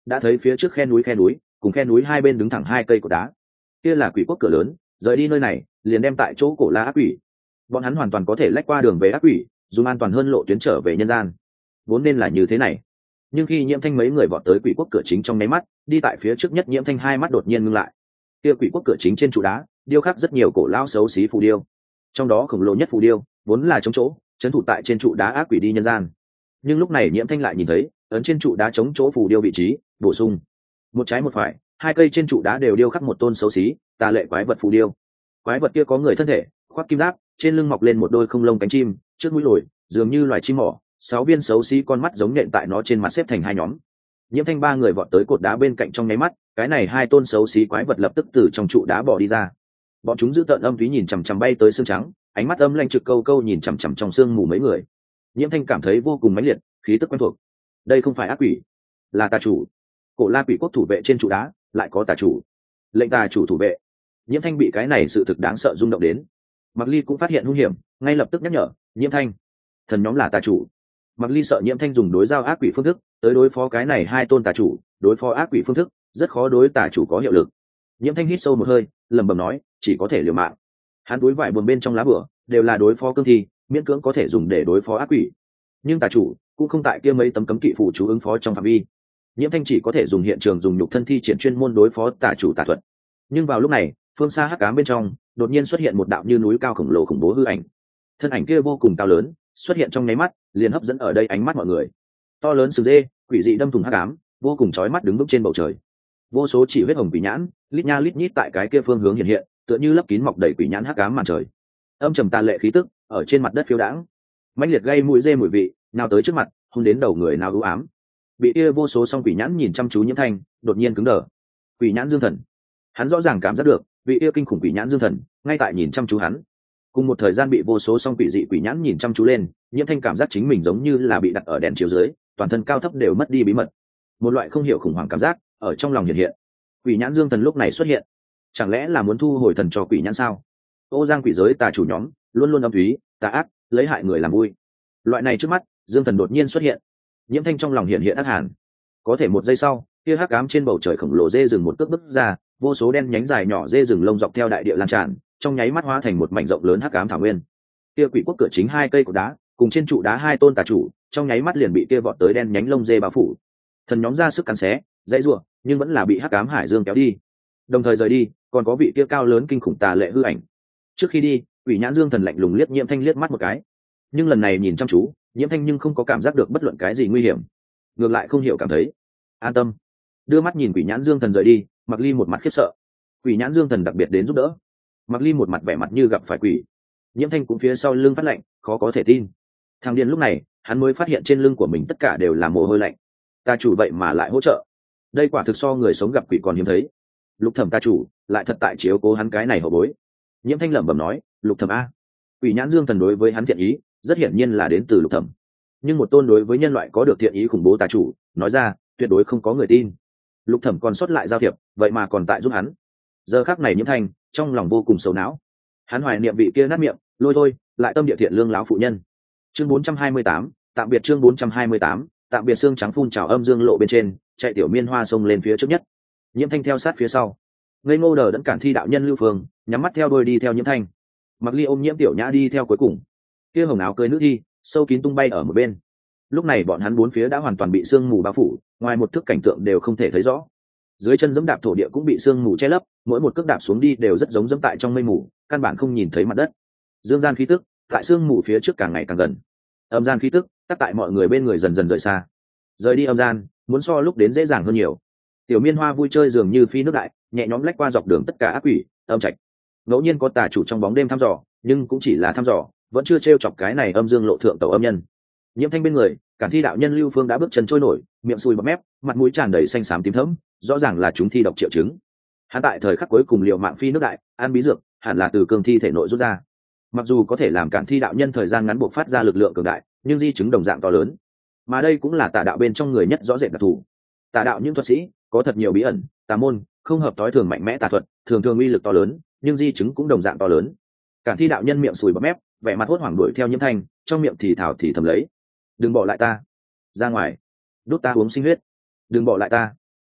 đã thấy phía trước khe núi cùng khe núi hai bên đứng thẳng hai cây cột đá. Kia là quỷ quốc cửa lớn, rời đi nơi này liền đem tại chỗ cổ la ác quỷ. Bọn hắn hoàn toàn có thể lách qua đường về ác quỷ, dùng an toàn hơn lộ tuyến trở về nhân gian, vốn nên là như thế này. Nhưng khi Nhiễm Thanh mấy người vọt tới quỷ quốc cửa chính trong nháy mắt, đi tại phía trước nhất Nhiễm Thanh hai mắt đột nhiên ngưng lại. Kia quỷ quốc cửa chính trên trụ đá điêu khắc rất nhiều cổ lão xấu xí phù điêu, trong đó khổng lồ nhất phù điêu vốn là chống chỗ trấn thủ tại trên trụ đá ác quỷ đi nhân gian. Nhưng lúc này Nhiễm Thanh lại nhìn thấy ấn trên trụ đá chống chỗ phù điêu vị trí bổ sung, một trái một phải hai cây trên trụ đá đều điêu khắc một tôn xấu xí tà lệ quái vật phù điêu. Quái vật kia có người thân thể, khoác kim giáp, trên lưng mọc lên một đôi không lông cánh chim, trước mũi lồi dường như loài chim mỏ, 6 viên xấu xí con mắt giống nhện tại nó trên mặt xếp thành hai nhóm. Nhiễm Thanh ba người vọt tới cột đá bên cạnh trong nháy mắt, cái này hai tôn xấu xí quái vật lập tức từ trong trụ đá bỏ đi ra. Bọn chúng giữ tợn âm thúy nhìn chằm chằm bay tới xương trắng, ánh mắt âm lanh trực câu câu nhìn chằm chằm trong xương mù mấy người. Nhiễm Thanh cảm thấy vô cùng mãnh liệt, khí tức quen thuộc. Đây không phải ác quỷ, là tà chủ. Cổ La quỷ quốc thủ vệ trên trụ đá lại có tà chủ. Lệnh tà chủ thủ vệ. Nhiễm Thanh bị cái này sự thực đáng sợ rung động đến. Mặc Ly cũng phát hiện hung hiểm, ngay lập tức nhắc nhở Nhiễm Thanh, thần nhóm là tà chủ. Mặc Ly sợ Nhiễm Thanh dùng đối giao ác quỷ phương thức tới đối phó cái này hai tôn tà chủ, đối phó ác quỷ phương thức rất khó đối tà chủ có hiệu lực. Nhiễm Thanh hít sâu một hơi, lẩm bẩm nói, chỉ có thể liều mạng. Hắn túi vải buồn bên trong lá bửa đều là đối phó cương thi, miễn cưỡng có thể dùng để đối phó ác quỷ. Nhưng tà chủ cũng không tại kia mấy tấm cấm kỵ phù chú ứng phó trong phạm vi. Nhiễm Thanh chỉ có thể dùng hiện trường dùng nhục thân thi triển chuyên môn đối phó tà chủ tà thuật. Nhưng vào lúc này, phương xa hắc ám bên trong đột nhiên xuất hiện một đạo như núi cao khổng lồ khủng bố hư ảnh. Thân ảnh kia vô cùng cao lớn, xuất hiện trong nháy mắt liền hấp dẫn ở đây ánh mắt mọi người. To lớn sừng dê, quỷ dị đâm thủng hắc ám, vô cùng chói mắt đứng vững trên bầu trời. Vô số chỉ huyết hồng quỷ nhãn lít nha lít nhít tại cái kia phương hướng hiện hiện, tựa như lấp kín mọc đầy quỷ nhãn hắc ám màn trời. Âm trầm tà lệ khí tức ở trên mặt đất phiêu đãng, mãnh liệt gây mũi dê mùi vị nào tới trước mặt, hôn đến đầu người nào u ám. Bị kia vô số song quỷ nhãn nhìn chăm chú Nhiễm Thanh đột nhiên cứng đờ. Quỷ nhãn dương thần, hắn rõ ràng cảm giác được vị yêu kinh khủng quỷ nhãn dương thần ngay tại nhìn chăm chú hắn. Cùng một thời gian bị vô số song quỷ dị quỷ nhãn nhìn chăm chú lên, Nhiễm Thanh cảm giác chính mình giống như là bị đặt ở đèn chiếu dưới, toàn thân cao thấp đều mất đi bí mật. Một loại không hiểu khủng hoảng cảm giác ở trong lòng hiện hiện. Quỷ nhãn dương thần lúc này xuất hiện, chẳng lẽ là muốn thu hồi thần cho quỷ nhãn sao? Ô Giang quỷ giới tà chủ nhóm luôn luôn âm thúy, tà ác, lấy hại người làm vui. Loại này trước mắt, dương thần đột nhiên xuất hiện, Nhiễm Thanh trong lòng hiện hiện ác hàn. Có thể một giây sau, kia hắc ám trên bầu trời khổng lồ dê rừng một cước bước ra, vô số đen nhánh dài nhỏ dê rừng lông dọc theo đại địa lan tràn, trong nháy mắt hóa thành một mảnh rộng lớn hắc ám thảo nguyên. Kia quỷ quốc cửa chính hai cây cột đá, cùng trên trụ đá hai tôn tà chủ, trong nháy mắt liền bị kia vọt tới đen nhánh lông dê bao phủ. Thần nhóm ra sức cắn xé, dãy rủa, nhưng vẫn là bị hắc ám hải dương kéo đi. Đồng thời rời đi, còn có vị kia cao lớn kinh khủng tà lệ hư ảnh. Trước khi đi, quỷ nhãn dương thần lạnh lùng liếc Nhiễm Thanh liếc mắt một cái. Nhưng lần này nhìn chăm chú, Nhiễm Thanh nhưng không có cảm giác được bất luận cái gì nguy hiểm, ngược lại không hiểu cảm thấy an tâm. Đưa mắt nhìn quỷ nhãn dương thần rời đi, Mặc Ly một mặt khiếp sợ. Quỷ nhãn dương thần đặc biệt đến giúp đỡ. Mặc Ly một mặt vẻ mặt như gặp phải quỷ. Nhiễm Thanh cũng phía sau lưng phát lạnh, khó có thể tin. Thằng điên lúc này, hắn mới phát hiện trên lưng của mình tất cả đều là mồ hôi lạnh. Ta chủ vậy mà lại hỗ trợ, đây quả thực so người sống gặp quỷ còn hiếm thấy. Lục Thẩm ta chủ lại thật tại chiếu cố hắn cái này hậu bối. Nhiễm Thanh lẩm bẩm nói, Lục Thẩm a. Quỷ nhãn dương thần đối với hắn thiện ý rất hiển nhiên là đến từ Lục Thẩm. Nhưng một tôn đối với nhân loại có được thiện ý khủng bố tà chủ nói ra tuyệt đối không có người tin. Lục Thẩm còn sót lại giao thiệp, vậy mà còn tại giúp hắn. Giờ khắc này Nhiễm Thanh trong lòng vô cùng sầu não. Hắn hoài niệm vị kia nát miệng lôi thôi lại tâm địa thiện lương láo phụ nhân. Chương 428, tạm biệt. Chương 428, tạm biệt. Xương trắng phun trào âm dương lộ bên trên, chạy tiểu miên hoa sông lên phía trước nhất. Nhiễm Thanh theo sát phía sau. Ngây ngô đờ đẫn cản thi đạo nhân Lưu Phương nhắm mắt theo đuôi đi theo Nhiễm Thanh. Mặc Ly ôm Nhiễm Tiểu Nhã đi theo cuối cùng. Kia hồng áo cưới nữ thi sâu kín tung bay ở một bên. Lúc này bọn hắn bốn phía đã hoàn toàn bị sương mù bao phủ, ngoài một thước cảnh tượng đều không thể thấy rõ. Dưới chân giẫm đạp thổ địa cũng bị sương mù che lấp, mỗi một cước đạp xuống đi đều rất giống giẫm tại trong mây mù, căn bản không nhìn thấy mặt đất. Dương gian khí tức tại sương mù phía trước càng ngày càng gần, âm gian khí tức tác tại mọi người bên người dần dần rời xa. Rời đi âm gian muốn so lúc đến dễ dàng hơn nhiều. Tiểu miên hoa vui chơi dường như phi nước đại, nhẹ nhõm lách qua dọc đường tất cả ác quỷ âm trạch. Ngẫu nhiên có tà chủ trong bóng đêm thăm dò, nhưng cũng chỉ là thăm dò, vẫn chưa trêu chọc cái này âm dương lộ thượng tàu âm nhân. Nhiễm Thanh bên người, Cản thi đạo nhân Lưu Phương đã bước chân trôi nổi, miệng sùi bọt mép, mặt mũi tràn đầy xanh xám tím thẫm, rõ ràng là chúng thi độc triệu chứng. Hắn tại thời khắc cuối cùng liều mạng phi nước đại, ăn bí dược, hẳn là từ cương thi thể nội rút ra. Mặc dù có thể làm Cản thi đạo nhân thời gian ngắn buộc phát ra lực lượng cường đại, nhưng di chứng đồng dạng to lớn. Mà đây cũng là tà đạo bên trong người nhất rõ rệt đặc thù. Tà đạo những thuật sĩ có thật nhiều bí ẩn, tà môn, không hợp tối thường mạnh mẽ tà thuật, thường thường uy lực to lớn, nhưng di chứng cũng đồng dạng to lớn. Cản thi đạo nhân miệng sùi bọt mép, vẻ mặt hốt hoảng đuổi theo Nhiễm Thanh, trong miệng thì thào thì thầm lấy: "Đừng bỏ lại ta, ra ngoài, đốt ta uống sinh huyết, đừng bỏ lại ta."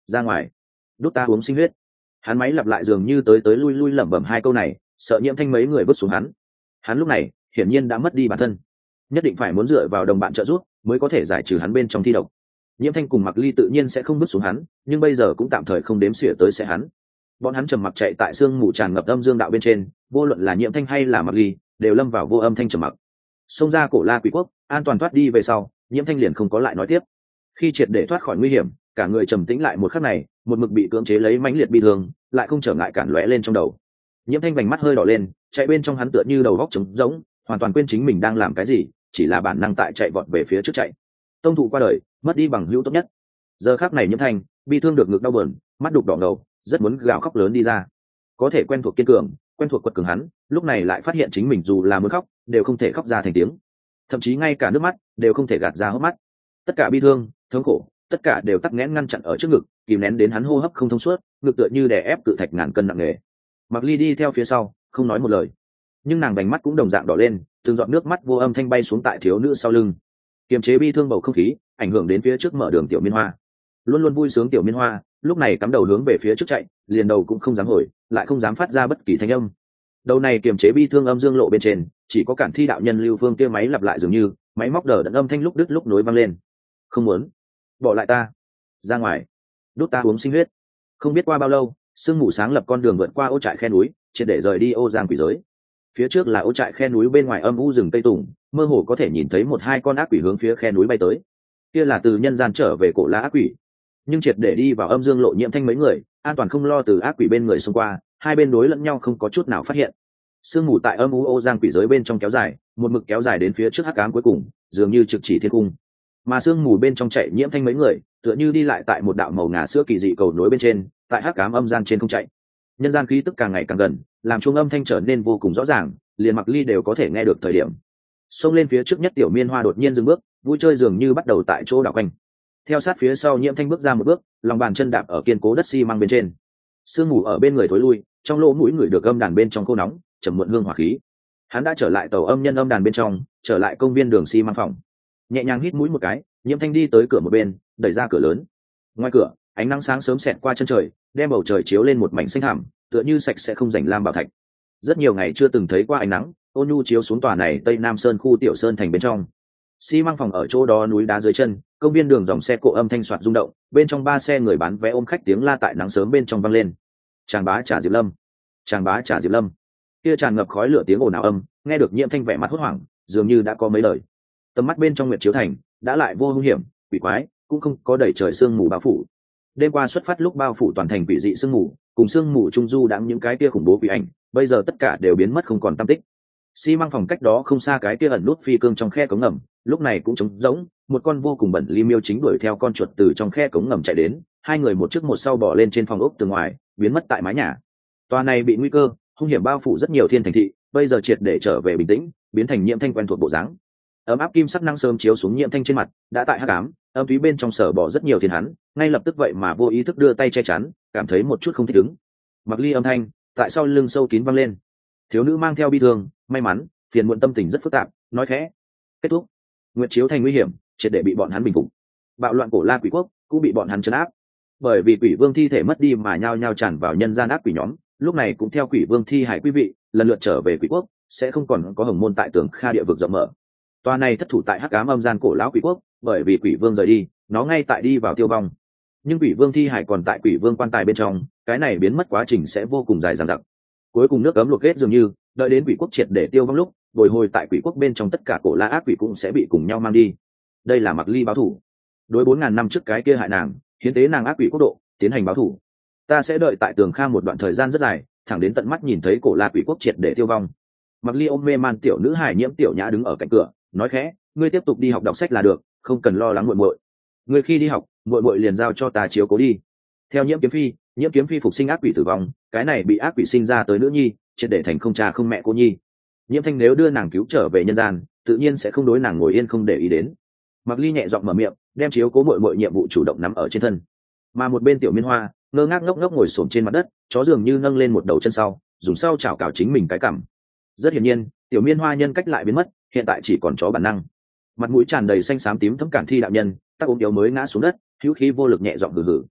ra ngoài, đút ta uống sinh huyết. Hắn máy lặp lại dường như tới tới lui lui lẩm bẩm hai câu này, sợ Nhiễm Thanh mấy người vứt xuống hắn. Hắn lúc này hiển nhiên đã mất đi bản thân, nhất định phải muốn dựa vào đồng bạn trợ giúp mới có thể giải trừ hắn bên trong thi độc. Nhiễm Thanh cùng Mặc Ly tự nhiên sẽ không vứt xuống hắn, nhưng bây giờ cũng tạm thời không đếm xỉa tới sẽ hắn. Bọn hắn trầm mặc chạy tại sương mù tràn ngập âm dương đạo bên trên, vô luận là Nhiễm Thanh hay là Mặc Ly đều lâm vào vô âm thanh trầm mặc. Xông ra cổ La Quỷ Quốc, an toàn thoát đi về sau, Nhiễm Thanh liền không có lại nói tiếp. Khi triệt để thoát khỏi nguy hiểm, cả người trầm tĩnh lại một khắc này, một mực bị cưỡng chế lấy mãnh liệt bi thương, lại không trở ngại cản lóe lên trong đầu. Nhiễm Thanh vành mắt hơi đỏ lên, chạy bên trong hắn tựa như đầu góc trống rỗng, hoàn toàn quên chính mình đang làm cái gì, chỉ là bản năng tại chạy vọt về phía trước chạy. Tông thủ qua đời, mất đi bằng hữu tốt nhất. Giờ khắc này Nhiễm Thanh bi thương được ngực đau buồn, mắt đục đỏ ngầu, rất muốn gào khóc lớn đi ra. Có thể quen thuộc kiên cường, quen thuộc quật cường hắn, lúc này lại phát hiện chính mình dù là muốn khóc, đều không thể khóc ra thành tiếng, thậm chí ngay cả nước mắt đều không thể gạt ra hốc mắt. Tất cả bi thương, thống khổ, tất cả đều tắc nghẽn ngăn chặn ở trước ngực, kìm nén đến hắn hô hấp không thông suốt, ngực tựa như đè ép cự thạch ngàn cân nặng nề. Mặc Ly đi theo phía sau, không nói một lời, nhưng nàng vành mắt cũng đồng dạng đỏ lên, từng giọt nước mắt vô âm thanh bay xuống tại thiếu nữ sau lưng, kiềm chế bi thương bầu không khí, ảnh hưởng đến phía trước mở đường Tiểu Miên Hoa. Luôn luôn vui sướng Tiểu Miên Hoa lúc này cắm đầu hướng về phía trước chạy, liền đầu cũng không dám hồi, lại không dám phát ra bất kỳ thanh âm. Đầu này kiềm chế bi thương âm dương lộ bên trên, chỉ có Cản Thi đạo nhân Lưu Phương kia máy lặp lại dường như máy móc đờ đẫn âm thanh lúc đứt lúc nối vang lên. Không muốn, bỏ lại ta, ra ngoài, đút ta uống sinh huyết. Không biết qua bao lâu, sương mù sáng lập con đường vượt qua ô trại khe núi, triệt để rời đi ô giang quỷ giới. Phía trước là ô trại khe núi, bên ngoài âm u rừng tây tùng, mơ hồ có thể nhìn thấy một hai con ác quỷ hướng phía khe núi bay tới. Kia là từ nhân gian trở về cổ La ác quỷ, nhưng triệt để đi vào âm dương lộ Nhiễm Thanh mấy người an toàn không lo từ ác quỷ bên người xông qua, hai bên đối lẫn nhau không có chút nào phát hiện. Sương mù tại âm u ô giang quỷ giới bên trong kéo dài, một mực kéo dài đến phía trước hắc ám cuối cùng, dường như trực chỉ thiên cung. Mà sương mù bên trong chạy Nhiễm Thanh mấy người tựa như đi lại tại một đạo màu ngà sữa kỳ dị cầu nối bên trên, tại hắc ám âm gian trên không chạy. Nhân gian khí tức càng ngày càng gần, làm chuông âm thanh trở nên vô cùng rõ ràng, liền Mặc Ly đều có thể nghe được thời điểm. Xông lên phía trước nhất Tiểu Miên Hoa đột nhiên dừng bước, vui chơi dường như bắt đầu tại chỗ đảo quanh. Theo sát phía sau Nhiễm Thanh bước ra một bước, lòng bàn chân đạp ở kiên cố đất xi măng bên trên. Sương mù ở bên người thối lui, trong lỗ mũi người được âm đàn bên trong khô nóng, trầm muộn hương hỏa khí. Hắn đã trở lại tàu âm nhân âm đàn bên trong, trở lại công viên đường xi măng phòng. Nhẹ nhàng hít mũi một cái, Nhiễm Thanh đi tới cửa một bên, đẩy ra cửa lớn. Ngoài cửa, ánh nắng sáng sớm xẹt qua chân trời, đem bầu trời chiếu lên một mảnh xanh thẳm, tựa như sạch sẽ không rảnh lam bảo thạch. Rất nhiều ngày chưa từng thấy qua ánh nắng, ôn nhu chiếu xuống tòa này Tây Nam Sơn khu tiểu sơn thành bên trong. Xi măng phòng ở chỗ đó, núi đá dưới chân, công viên đường dòng xe cộ âm thanh soạt rung động, bên trong ba xe người bán vé ôm khách tiếng la tại nắng sớm bên trong vang lên. Chàng bá trả Diệp Lâm, chàng bá trả Diệp Lâm. Kia tràn ngập khói lửa tiếng ồn ào âm, nghe được Nhiễm Thanh vẻ mặt hốt hoảng, dường như đã có mấy lời. Tầm mắt bên trong Nguyệt Chiếu Thành đã lại vô hung hiểm, quỷ quái cũng không có đẩy trời sương mù bao phủ. Đêm qua xuất phát lúc bao phủ toàn thành quỷ dị sương mù, cùng sương mù trung du đãng những cái kia khủng bố quỷ ảnh, bây giờ tất cả đều biến mất không còn tăm tích. Xi măng phòng cách đó không xa cái kia ẩn nút phi cương trong khe cống ngầm, lúc này cũng trống rỗng, một con vô cùng bẩn li miêu chính đuổi theo con chuột từ trong khe cống ngầm chạy đến, hai người một trước một sau bỏ lên trên phòng ốc từ ngoài, biến mất tại mái nhà. Tòa này bị nguy cơ, hung hiểm bao phủ rất nhiều thiên thành thị, bây giờ triệt để trở về bình tĩnh, biến thành Nhiễm Thanh quen thuộc bộ dáng. Ấm áp kim sắc năng sớm chiếu xuống Nhiễm Thanh trên mặt, đã tại hắc ám, âm túy bên trong sở bỏ rất nhiều thiên hắn, ngay lập tức vậy mà vô ý thức đưa tay che chắn, cảm thấy một chút không thích ứng. Mặc Ly âm thanh tại sau lưng sâu kín vang lên. Thiếu nữ mang theo bi thương, may mắn, phiền muộn tâm tình rất phức tạp, nói khẽ. Kết thúc. Nguyệt Chiếu Thành nguy hiểm, triệt để bị bọn hắn bình phục. Bạo loạn cổ La Quỷ Quốc cũng bị bọn hắn trấn áp. Bởi vì quỷ vương thi thể mất đi mà nhao nhao tràn vào nhân gian ác quỷ nhóm, lúc này cũng theo quỷ vương thi hải quý vị, lần lượt trở về quỷ quốc, sẽ không còn có hồng môn tại Tường Kha địa vực rộng mở. Tòa này thất thủ tại hắc ám âm gian cổ lão quỷ quốc, bởi vì quỷ vương rời đi, nó ngay tại đi vào tiêu vong. Nhưng quỷ vương thi hải còn tại quỷ vương quan tài bên trong, cái này biến mất quá trình sẽ vô cùng dài dằng dặc. Cuối cùng nước cấm luộc kết dường như, đợi đến quỷ quốc triệt để tiêu vong lúc, bồi hồi tại quỷ quốc bên trong tất cả cổ la ác quỷ cũng sẽ bị cùng nhau mang đi. Đây là Mặc Ly báo thủ. Đối 4000 năm trước cái kia hại nàng, hiến tế nàng ác quỷ quốc độ, tiến hành báo thủ. Ta sẽ đợi tại Tường Kha một đoạn thời gian rất dài, thẳng đến tận mắt nhìn thấy cổ la quỷ quốc triệt để tiêu vong. Mặc Ly ôm mê man tiểu nữ hài Nhiễm Tiểu Nhã đứng ở cạnh cửa, nói khẽ, ngươi tiếp tục đi học đọc sách là được, không cần lo lắng muội muội. Ngươi khi đi học, muội muội liền giao cho ta chiếu cố đi. Theo Nhiễm Kiếm Phi phục sinh ác quỷ tử vong, cái này bị ác quỷ sinh ra tới nữ nhi, triệt để thành không cha không mẹ cô nhi. Nhiễm Thanh nếu đưa nàng cứu trở về nhân gian, tự nhiên sẽ không đối nàng ngồi yên không để ý đến. Mặc Ly nhẹ giọng mở miệng, đem chiếu cố muội muội nhiệm vụ chủ động nắm ở trên thân. Mà một bên Tiểu Miên Hoa ngơ ngác ngốc ngốc ngồi xổm trên mặt đất, chó dường như nâng lên một đầu chân sau, dùng sau chảo cào chính mình cái cằm. Rất hiển nhiên, Tiểu Miên Hoa nhân cách lại biến mất, hiện tại chỉ còn chó bản năng. Mặt mũi tràn đầy xanh xám tím thấm Cản Thi đạo nhân, tác ốm yếu mới ngã xuống đất, hữu khí vô lực nhẹ giọng hừ hừ.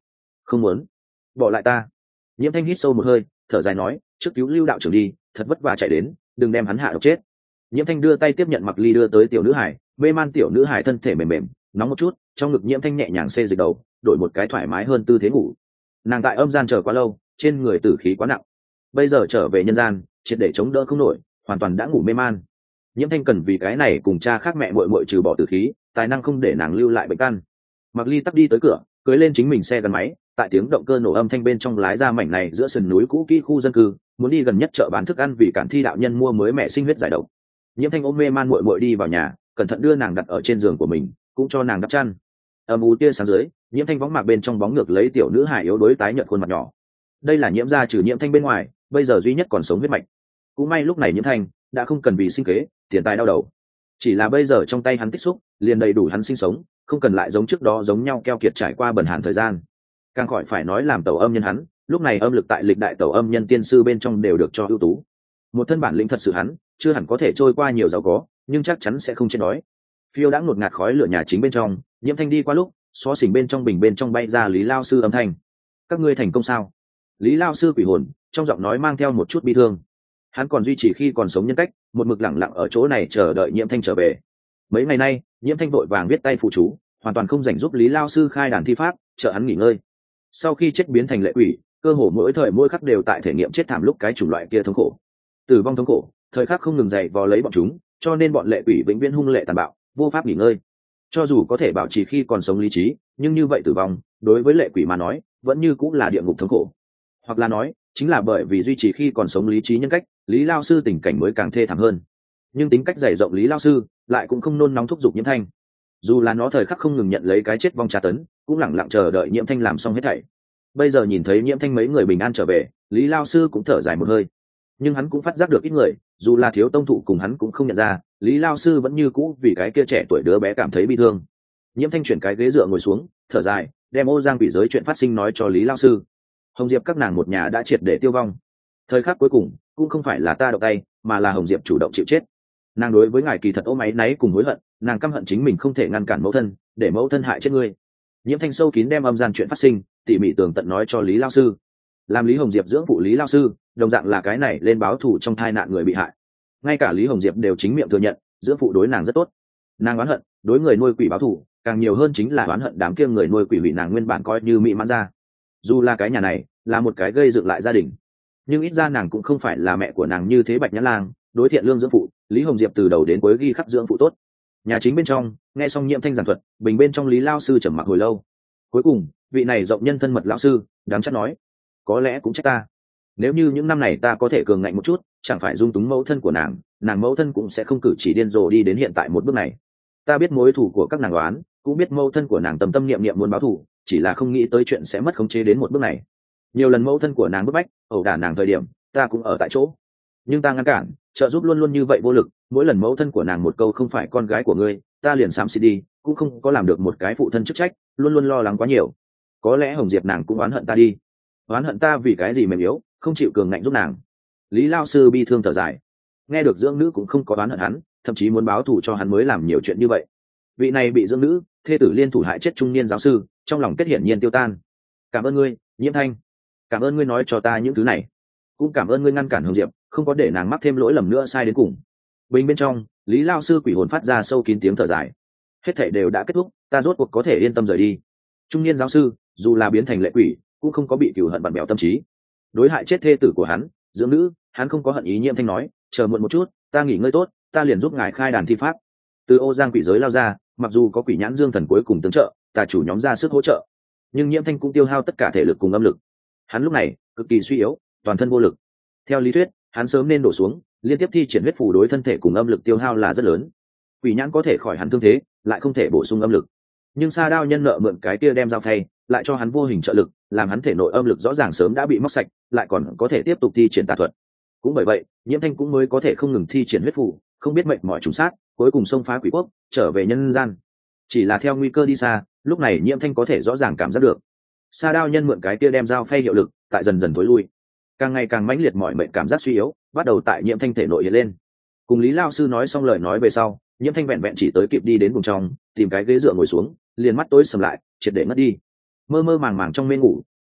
không muốn. Bỏ lại ta. Nhiễm Thanh hít sâu một hơi, thở dài nói, trước cứu Lưu đạo trưởng đi, thật vất vả chạy đến, đừng đem hắn hạ độc chết. Nhiễm Thanh đưa tay tiếp nhận Mặc Ly đưa tới tiểu nữ hải, mê man tiểu nữ hải thân thể mềm mềm nóng một chút, trong ngực Nhiễm Thanh nhẹ nhàng xê dịch đầu, đổi một cái thoải mái hơn tư thế ngủ. Nàng tại âm gian chờ quá lâu, trên người tử khí quá nặng, bây giờ trở về nhân gian, triệt để chống đỡ không nổi, hoàn toàn đã ngủ mê man. Nhiễm Thanh cần vì cái này cùng cha khác mẹ muội muội trừ bỏ tử khí, tài năng không để nàng lưu lại bệnh căn. Mặc Ly tắt đi tới cửa, cưỡi lên chính mình xe gắn máy, tại tiếng động cơ nổ âm thanh bên trong lái ra mảnh này giữa sườn núi cũ kỹ khu dân cư, muốn đi gần nhất chợ bán thức ăn vì Cản Thi đạo nhân mua mới mẹ sinh huyết giải độc. Nhiễm Thanh ôm mê man muội muội đi vào nhà, cẩn thận đưa nàng đặt ở trên giường của mình, cũng cho nàng đắp chăn. Âm u tia sáng dưới, Nhiễm Thanh võng mạc bên trong bóng ngược lấy tiểu nữ hài yếu đuối tái nhợt khuôn mặt nhỏ. Đây là Nhiễm gia trừ Nhiễm Thanh bên ngoài, bây giờ duy nhất còn sống huyết mạch. Cũng may lúc này Nhiễm Thanh đã không cần vì sinh kế, tiền tài đau đầu. Chỉ là bây giờ trong tay hắn tích xúc, liền đầy đủ hắn sinh sống, không cần lại giống trước đó giống nhau keo kiệt trải qua bần hàn thời gian. Càng khỏi phải nói làm tẩu âm nhân hắn, lúc này âm lực tại lịch đại tẩu âm nhân tiên sư bên trong đều được cho ưu tú. Một thân bản lĩnh thật sự hắn, chưa hẳn có thể trôi qua nhiều giàu có, nhưng chắc chắn sẽ không chết đói. Phiêu đã ngột ngạt khói lửa nhà chính bên trong, Nhiễm Thanh đi qua lúc, xó xỉnh bên trong bình bên trong bay ra Lý Lao sư âm thanh. Các ngươi thành công sao? Lý Lao sư quỷ hồn, trong giọng nói mang theo một chút bi thương. Hắn còn duy trì khi còn sống nhân cách, một mực lẳng lặng ở chỗ này chờ đợi Nhiễm Thanh trở về. Mấy ngày nay, Nhiễm Thanh vội vàng viết tay phụ chú, hoàn toàn không dành giúp Lý Lao sư khai đàn thi pháp, trợ hắn nghỉ ngơi. Sau khi chết biến thành lệ quỷ, cơ hồ mỗi thời mỗi khắc đều tại thể nghiệm chết thảm lúc cái chủng loại kia thống khổ. Tử vong thống khổ, thời khắc không ngừng dày vò lấy bọn chúng, cho nên bọn lệ quỷ vĩnh viễn hung lệ tàn bạo, vô pháp nghỉ ngơi. Cho dù có thể bảo trì khi còn sống lý trí, nhưng như vậy tử vong, đối với lệ quỷ mà nói, vẫn như cũng là địa ngục thống khổ. Hoặc là nói, chính là bởi vì duy trì khi còn sống lý trí nhân cách, Lý Lao sư tình cảnh mới càng thê thảm hơn. Nhưng tính cách dày rộng Lý Lao sư lại cũng không nôn nóng thúc giục Nhiễm Thanh. Dù là nó thời khắc không ngừng nhận lấy cái chết vong tra tấn, cũng lẳng lặng chờ đợi Nhiễm Thanh làm xong hết thảy. Bây giờ nhìn thấy Nhiễm Thanh mấy người bình an trở về, Lý Lao sư cũng thở dài một hơi. Nhưng hắn cũng phát giác được ít người, dù là thiếu tông thụ cùng hắn cũng không nhận ra, Lý Lao sư vẫn như cũ vì cái kia trẻ tuổi đứa bé cảm thấy bi thương. Nhiễm Thanh chuyển cái ghế dựa ngồi xuống, thở dài, đem Ô Giang quỷ giới chuyện phát sinh nói cho Lý Lao sư. Hồng Diệp các nàng một nhà đã triệt để tiêu vong. Thời khắc cuối cùng, cũng không phải là ta động tay, mà là Hồng Diệp chủ động chịu chết. Nàng đối với ngài kỳ thật ôm áy náy cùng hối hận, nàng căm hận chính mình không thể ngăn cản mẫu thân, để mẫu thân hại chết ngươi. Nhiễm Thanh sâu kín đem âm gian chuyện phát sinh tỉ mỉ tường tận nói cho Lý Lao sư. Làm Lý Hồng Diệp dưỡng phụ Lý Lao sư, đồng dạng là cái này lên báo thù trong tai nạn người bị hại. Ngay cả Lý Hồng Diệp đều chính miệng thừa nhận, dưỡng phụ đối nàng rất tốt. Nàng oán hận đối người nuôi quỷ báo thù, càng nhiều hơn chính là oán hận đám kia người nuôi quỷ bị nàng nguyên bản coi như mỹ mãn ra. Dù là cái nhà này là một cái gây dựng lại gia đình, nhưng ít ra nàng cũng không phải là mẹ của nàng như thế Bạch Nhã Lang, đối thiện lương dưỡng phụ. Lý Hồng Diệp từ đầu đến cuối ghi khắc dưỡng phụ tốt. Nhà chính bên trong, nghe xong Nhiễm Thanh giảng thuật, bình bên trong Lý Lao sư trầm mặc hồi lâu. Cuối cùng, vị này rộng nhân thân mật lão sư đáng chắc nói, có lẽ cũng trách ta. Nếu như những năm này ta có thể cường ngạnh một chút, chẳng phải dung túng mẫu thân của nàng, nàng mẫu thân cũng sẽ không cử chỉ điên rồ đi đến hiện tại một bước này. Ta biết mối thù của các nàng đoán, cũng biết mẫu thân của nàng tâm tâm niệm niệm muốn báo thù, chỉ là không nghĩ tới chuyện sẽ mất khống chế đến một bước này. Nhiều lần mẫu thân của nàng bức bách, ẩu đả nàng thời điểm, ta cũng ở tại chỗ, nhưng ta ngăn cản, trợ giúp luôn luôn như vậy vô lực. Mỗi lần mẫu thân của nàng một câu không phải con gái của ngươi, ta liền xám xịt đi, cũng không có làm được một cái phụ thân chức trách, luôn luôn lo lắng quá nhiều. Có lẽ Hồng Diệp nàng cũng oán hận ta đi, oán hận ta vì cái gì mềm yếu, không chịu cường ngạnh giúp nàng. Lý Lao sư bi thương thở dài, nghe được dưỡng nữ cũng không có oán hận hắn, thậm chí muốn báo thù cho hắn mới làm nhiều chuyện như vậy. Vị này bị dưỡng nữ thê tử liên thủ hại chết trung niên giáo sư, trong lòng kết hiển nhiên tiêu tan. Cảm ơn ngươi, Nhiễm Thanh, cảm ơn ngươi nói cho ta những thứ này, cũng cảm ơn ngươi ngăn cản Hồng Diệp, không có để nàng mắc thêm lỗi lầm nữa sai đến cùng. Bình bên trong, Lý Lao sư quỷ hồn phát ra sâu kín tiếng thở dài. Hết thảy đều đã kết thúc, ta rốt cuộc có thể yên tâm rời đi. Trung niên giáo sư, dù là biến thành lệ quỷ, cũng không có bị cừu hận bặm bèo tâm trí. Đối hại chết thê tử của hắn, dưỡng nữ, hắn không có hận ý. Nhiễm Thanh nói, chờ muộn một chút, ta nghỉ ngơi tốt, ta liền giúp ngài khai đàn thi pháp. Từ Ô Giang quỷ giới lao ra, mặc dù có quỷ nhãn dương thần cuối cùng tương trợ, tà chủ nhóm ra sức hỗ trợ, nhưng Nhiễm Thanh cũng tiêu hao tất cả thể lực cùng âm lực. Hắn lúc này cực kỳ suy yếu, toàn thân vô lực. Theo lý thuyết, hắn sớm nên đổ xuống, liên tiếp thi triển huyết phù đối thân thể cùng âm lực tiêu hao là rất lớn. Quỷ nhãn có thể khỏi hắn thương thế, lại không thể bổ sung âm lực. Nhưng Sa Đao nhân nợ mượn cái kia đem dao phay, lại cho hắn vô hình trợ lực, làm hắn thể nội âm lực rõ ràng sớm đã bị móc sạch, lại còn có thể tiếp tục thi triển tà thuật. Cũng bởi vậy, Nhiễm Thanh cũng mới có thể không ngừng thi triển huyết phù, không biết mệnh mỏi trùng sát, cuối cùng xông phá quỷ quốc, trở về nhân gian. Chỉ là theo nguy cơ đi xa, lúc này Nhiễm Thanh có thể rõ ràng cảm giác được, Sa Đao nhân mượn cái kia đem dao phay hiệu lực, tại dần dần tối lui. Càng ngày càng mãnh liệt mọi mệnh cảm giác suy yếu, bắt đầu tại Nhiễm Thanh thể nội hiện lên. Cùng Lý Lao sư nói xong lời nói về sau, Nhiễm Thanh vẹn vẹn chỉ tới kịp đi đến vùng trong, tìm cái ghế dựa ngồi xuống, liền mắt tối sầm lại, triệt để ngất đi. Mơ mơ màng màng trong mê ngủ,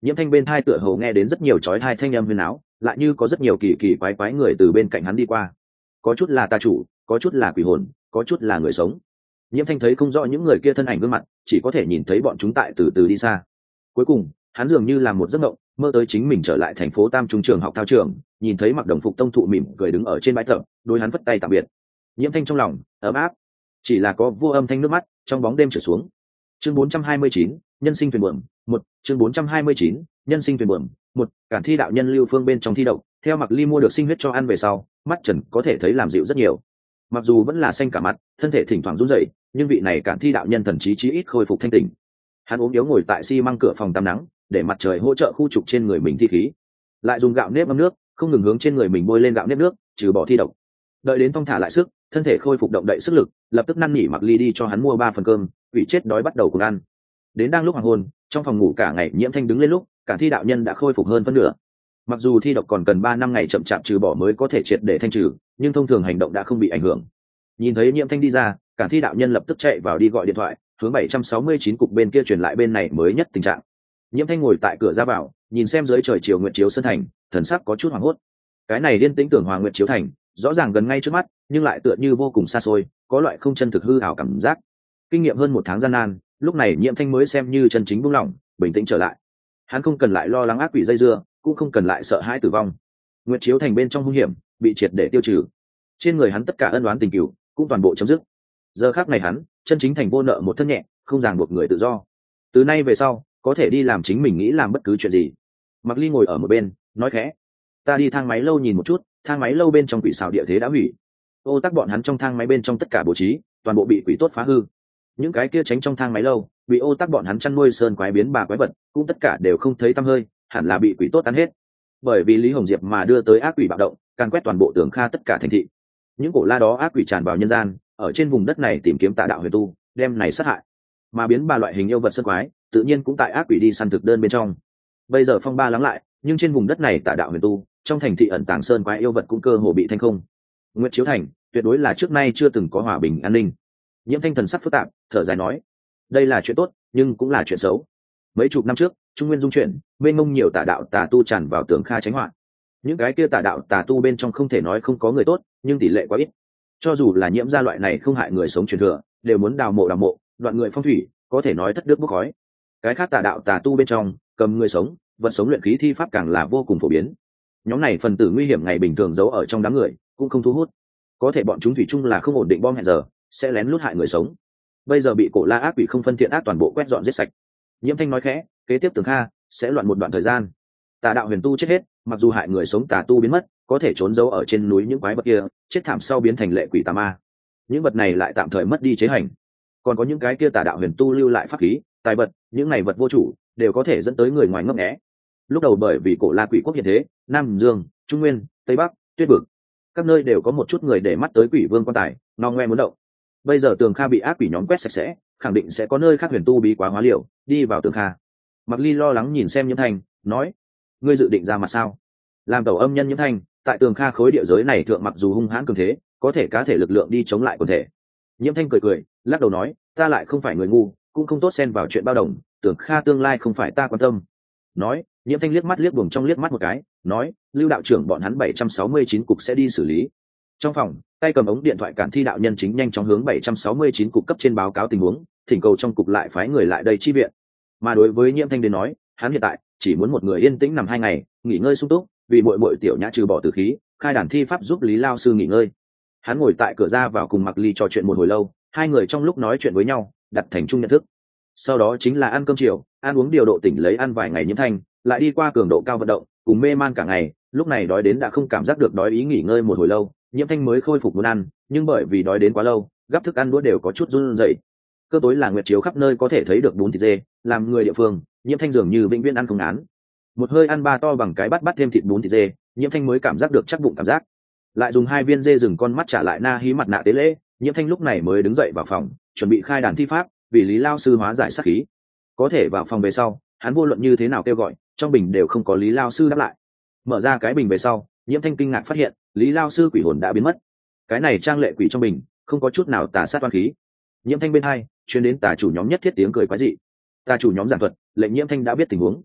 Nhiễm Thanh bên thai tựa hồ nghe đến rất nhiều chói tai thanh âm huyền áo, lại như có rất nhiều kỳ kỳ quái quái người từ bên cạnh hắn đi qua. Có chút là tà chủ, có chút là quỷ hồn, có chút là người sống. Nhiễm Thanh thấy không rõ những người kia thân ảnh gương mặt, chỉ có thể nhìn thấy bọn chúng tại từ từ đi xa. Cuối cùng, hắn dường như làm một giấc mộng, mơ tới chính mình trở lại thành phố Tam Trung trường học thao trường, nhìn thấy mặc đồng phục tông thụ mỉm cười đứng ở trên bãi tập, đối hắn vất tay tạm biệt. Nhiễm Thanh trong lòng ấm áp, chỉ là có vô âm thanh nước mắt trong bóng đêm trở xuống. Chương 429, nhân sinh thuyền buồm, 1, chương 429, nhân sinh thuyền buồm, 1, Cản Thi đạo nhân Lưu Phương bên trong thi độc, theo Mặc Ly mua được sinh huyết cho ăn về sau, mắt Trần có thể thấy làm dịu rất nhiều. Mặc dù vẫn là xanh cả mặt, thân thể thỉnh thoảng run rẩy, nhưng vị này Cản Thi đạo nhân thần trí chí ít khôi phục thanh tỉnh. Hắn ốm yếu ngồi tại xi măng cửa phòng tắm nắng, để mặt trời hỗ trợ khu trục trên người mình thi khí, lại dùng gạo nếp ngâm nước, không ngừng hướng trên người mình bôi lên gạo nếp nước, trừ bỏ thi độc. Đợi đến thong thả lại sức, thân thể khôi phục động đậy sức lực, lập tức năn nỉ Mặc Ly đi cho hắn mua 3 phần cơm, vị chết đói bắt đầu cùng ăn. Đến đang lúc hoàng hôn, trong phòng ngủ cả ngày Nhiễm Thanh đứng lên lúc, Cản Thi đạo nhân đã khôi phục hơn phân nửa. Mặc dù thi độc còn cần 3 năm ngày chậm chạp trừ bỏ mới có thể triệt để thanh trừ, nhưng thông thường hành động đã không bị ảnh hưởng. Nhìn thấy Nhiễm Thanh đi ra, Cản Thi đạo nhân lập tức chạy vào đi gọi điện thoại, hướng 769 cục bên kia truyền lại bên này mới nhất tình trạng. Nhiễm Thanh ngồi tại cửa ra vào, nhìn xem dưới trời chiều nguyệt chiếu sơn thành, thần sắc có chút hoảng hốt. Cái này điên tĩnh tưởng hòa nguyệt chiếu thành, rõ ràng gần ngay trước mắt, nhưng lại tựa như vô cùng xa xôi, có loại không chân thực hư ảo cảm giác. Kinh nghiệm hơn 1 tháng gian nan, lúc này Nhiễm Thanh mới xem như chân chính buông lỏng, bình tĩnh trở lại. Hắn không cần lại lo lắng ác quỷ dây dưa, cũng không cần lại sợ hãi tử vong. Nguyệt chiếu thành bên trong hung hiểm bị triệt để tiêu trừ, trên người hắn tất cả ân oán tình cửu cũng toàn bộ chấm dứt. Giờ khắc này hắn chân chính thành vô nợ một thân nhẹ, không ràng buộc người tự do. Từ nay về sau có thể đi làm chính mình nghĩ làm bất cứ chuyện gì. Mặc Ly ngồi ở một bên nói khẽ, ta đi thang máy lâu nhìn một chút, thang máy lâu bên trong quỷ xào địa thế đã hủy, ô tắc bọn hắn trong thang máy bên trong tất cả bố trí toàn bộ bị quỷ tốt phá hư. Những cái kia tránh trong thang máy lâu bị ô tắc bọn hắn chăn nuôi sơn quái biến bà quái vật cũng tất cả đều không thấy tăm hơi, hẳn là bị quỷ tốt ăn hết. Bởi vì Lý Hồng Diệp mà đưa tới ác quỷ bạo động, càn quét toàn bộ tường kha tất cả thành thị. Những cổ la đó ác quỷ tràn vào nhân gian, ở trên vùng đất này tìm kiếm tà đạo huyền tu, đem này sát hại. Mà biến bà loại hình yêu vật sơn quái, tự nhiên cũng tại ác quỷ đi săn thực đơn bên trong. Bây giờ phong ba lắng lại, nhưng trên vùng đất này tà đạo huyền tu, trong thành thị ẩn tàng sơn quái yêu vật cũng cơ hồ bị thanh không. Nguyệt chiếu thành tuyệt đối là trước nay chưa từng có hòa bình an ninh. Nhiễm Thanh thần sắc phức tạp, thở dài nói, đây là chuyện tốt, nhưng cũng là chuyện xấu. Mấy chục năm trước, Trung Nguyên dung chuyển, mênh mông nhiều tà đạo tà tu tràn vào tường kha tránh họa. Những cái kia tà đạo tà tu bên trong không thể nói không có người tốt, nhưng tỷ lệ quá ít. Cho dù là Nhiễm gia loại này không hại người sống truyền thừa, đều muốn đào mộ, đoạn người phong thủy, có thể nói thất đức bốc khói. Cái khác tà đạo tà tu bên trong, cầm người sống, vật sống luyện khí thi pháp càng là vô cùng phổ biến. Nhóm này phần tử nguy hiểm ngày bình thường giấu ở trong đám người, cũng không thu hút. Có thể bọn chúng thủy chung là không ổn định bom hẹn giờ, sẽ lén lút hại người sống. Bây giờ bị cổ la ác quỷ không phân thiện ác toàn bộ quét dọn giết sạch. Nhiễm Thanh nói khẽ, kế tiếp tường kha sẽ loạn một đoạn thời gian. Tà đạo huyền tu chết hết, mặc dù hại người sống tà tu biến mất, có thể trốn giấu ở trên núi những quái vật kia, chết thảm sau biến thành lệ quỷ tà ma. Những vật này lại tạm thời mất đi chế hành. Còn có những cái kia tà đạo huyền tu lưu lại pháp khí, tài vật, những này vật vô chủ, đều có thể dẫn tới người ngoài ngấp nghé. Lúc đầu bởi vì cổ la quỷ quốc hiện thế, Nam Dương, Trung Nguyên, Tây Bắc, Tuyết Vực, các nơi đều có một chút người để mắt tới quỷ vương quan tài, no ngoe muốn động. Bây giờ tường kha bị ác quỷ nhóm quét sạch sẽ, khẳng định sẽ có nơi khác huyền tu bí quá hóa liều đi vào tường kha. Mặc Ly lo lắng nhìn xem Nhiễm Thanh, nói, ngươi dự định ra mặt sao? Làm tẩu âm nhân Nhiễm Thanh, tại tường kha khối địa giới này thượng mặc dù hung hãn cường thế, có thể cá thể lực lượng đi chống lại quần thể. Nhiễm Thanh cười, lắc đầu nói, ta lại không phải người ngu, cũng không tốt xen vào chuyện bao đồng, tường kha tương lai không phải ta quan tâm. Nói, Nhiễm Thanh liếc mắt liếc buồng trong liếc mắt một cái, nói, Lưu đạo trưởng bọn hắn 769 cục sẽ đi xử lý. Trong phòng, tay cầm ống điện thoại Cản Thi đạo nhân chính nhanh chóng hướng 769 cục cấp trên báo cáo tình huống, thỉnh cầu trong cục lại phái người lại đây chi viện. Mà đối với Nhiễm Thanh đến nói, hắn hiện tại chỉ muốn một người yên tĩnh nằm 2 ngày, nghỉ ngơi sung túc, vì muội tiểu nhã trừ bỏ tử khí, khai đàn thi pháp giúp Lý lao sư nghỉ ngơi. Hắn ngồi tại cửa ra vào cùng Mặc Ly trò chuyện một hồi lâu, hai người trong lúc nói chuyện với nhau, đặt thành chung nhận thức. Sau đó chính là ăn cơm chiều, ăn uống điều độ tỉnh lấy ăn vài ngày Nhiễm Thanh, lại đi qua cường độ cao vận động, cùng mê man cả ngày, lúc này đói đến đã không cảm giác được đói, ý nghỉ ngơi một hồi lâu, Nhiễm Thanh mới khôi phục muốn ăn, nhưng bởi vì đói đến quá lâu, gắp thức ăn đũa đều có chút run rẩy. Cơ tối là nguyệt chiếu khắp nơi có thể thấy được bún thịt dê, làm người địa phương, Nhiễm Thanh dường như vĩnh viễn ăn không ngán. Một hơi ăn 3 to bằng cái bát thêm thịt bún thịt dê, Nhiễm Thanh mới cảm giác được chắc bụng cảm giác. Lại dùng 2 viên dê rừng con mắt trả lại na hí mặt nạ tế lễ, Nhiễm Thanh lúc này mới đứng dậy vào phòng, chuẩn bị khai đàn thi pháp, vì Lý lao sư hóa giải sát khí. Có thể vào phòng về sau, hắn vô luận như thế nào kêu gọi, trong bình đều không có Lý lao sư đáp lại. Mở ra cái bình về sau, Nhiễm Thanh kinh ngạc phát hiện, Lý lao sư quỷ hồn đã biến mất. Cái này trang lệ quỷ trong bình, không có chút nào tà sát oan khí. Nhiễm Thanh bên hai, truyền đến tà chủ nhóm nhất thiết tiếng cười quái dị. Tà chủ nhóm giảng thuật, lệnh Nhiễm Thanh đã biết tình huống.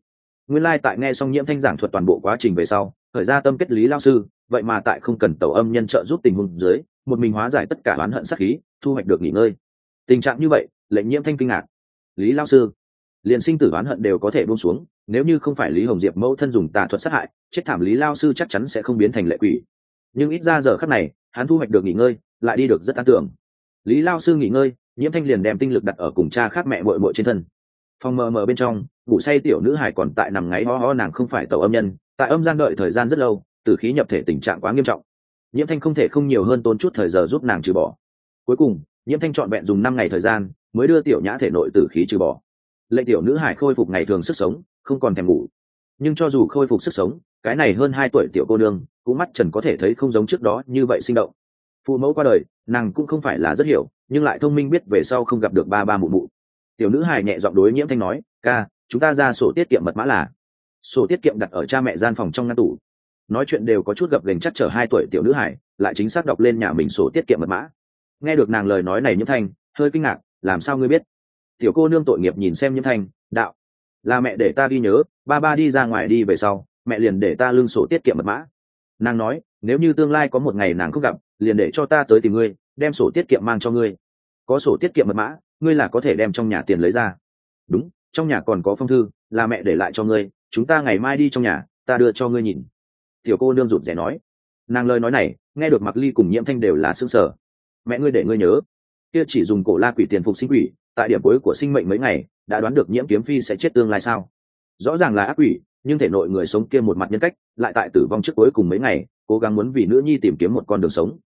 Nguyên lai tại nghe xong Nhiễm Thanh giảng thuật toàn bộ quá trình về sau, khởi ra tâm kết Lý lao sư, vậy mà tại không cần tẩu âm nhân trợ giúp tình huống dưới, một mình hóa giải tất cả oán hận sát khí, thu hoạch được nghỉ ngơi. Tình trạng như vậy, lệnh Nhiễm Thanh kinh ngạc. Lý lao sư, liền sinh tử oán hận đều có thể buông xuống, nếu như không phải Lý Hồng Diệp mẫu thân dùng tà thuật sát hại, chết thảm Lý lao sư chắc chắn sẽ không biến thành lệ quỷ. Nhưng ít ra giờ khắc này, hắn thu hoạch được nghỉ ngơi, lại đi được rất an tưởng. Lý lao sư nghỉ ngơi, Nhiễm Thanh liền đem tinh lực đặt ở cùng cha khác mẹ muội muội trên thân. Phòng mờ mờ bên trong, ngủ say tiểu nữ hải còn tại nằm ngáy ho ho, nàng không phải tẩu âm nhân, tại âm gian đợi thời gian rất lâu, tử khí nhập thể tình trạng quá nghiêm trọng. Nhiễm Thanh không thể không nhiều hơn tốn chút thời giờ giúp nàng trừ bỏ. Cuối cùng, Nhiễm Thanh trọn vẹn dùng 5 ngày thời gian mới đưa tiểu nhã thể nội tử khí trừ bỏ. Lệnh tiểu nữ hải khôi phục ngày thường sức sống, không còn thèm ngủ. Nhưng cho dù khôi phục sức sống, cái này hơn 2 tuổi tiểu cô nương cũng mắt trần có thể thấy không giống trước đó như vậy sinh động. Phụ mẫu qua đời, nàng cũng không phải là rất hiểu, nhưng lại thông minh biết về sau không gặp được ba ba mụ mụ. Tiểu nữ hài nhẹ giọng đối Nhiễm Thanh nói, ca, chúng ta ra sổ tiết kiệm mật mã là. Sổ tiết kiệm đặt ở cha mẹ gian phòng trong ngăn tủ. Nói chuyện đều có chút gập ghềnh chắc chở 2 tuổi tiểu nữ hài, lại chính xác đọc lên nhà mình sổ tiết kiệm mật mã. Nghe được nàng lời nói này, Nhiễm Thanh hơi kinh ngạc, làm sao ngươi biết? Tiểu cô nương tội nghiệp nhìn xem Nhiễm Thanh, đạo, là mẹ để ta ghi nhớ, ba ba đi ra ngoài đi về sau, mẹ liền để ta lưng sổ tiết kiệm mật mã. Nàng nói, nếu như tương lai có một ngày nàng không gặp, liền để cho ta tới tìm ngươi, đem sổ tiết kiệm mang cho ngươi. Có sổ tiết kiệm mật mã, ngươi là có thể đem trong nhà tiền lấy ra. Đúng, trong nhà còn có phong thư, là mẹ để lại cho ngươi, chúng ta ngày mai đi trong nhà, ta đưa cho ngươi nhìn. Tiểu cô nương rụt rè nói. Nàng lời nói này, nghe được Mặc Ly cùng Nhiễm Thanh đều là sững sờ. Mẹ ngươi để ngươi nhớ, kia chỉ dùng cổ la quỷ tiền phục sinh quỷ, tại điểm cuối của sinh mệnh mấy ngày, đã đoán được Nhiễm Kiếm Phi sẽ chết tương lai sao? Rõ ràng là ác quỷ, nhưng thể nội người sống kia một mặt nhân cách, lại tại tử vong trước cuối cùng mấy ngày, cố gắng muốn vì nữ nhi tìm kiếm một con đường sống.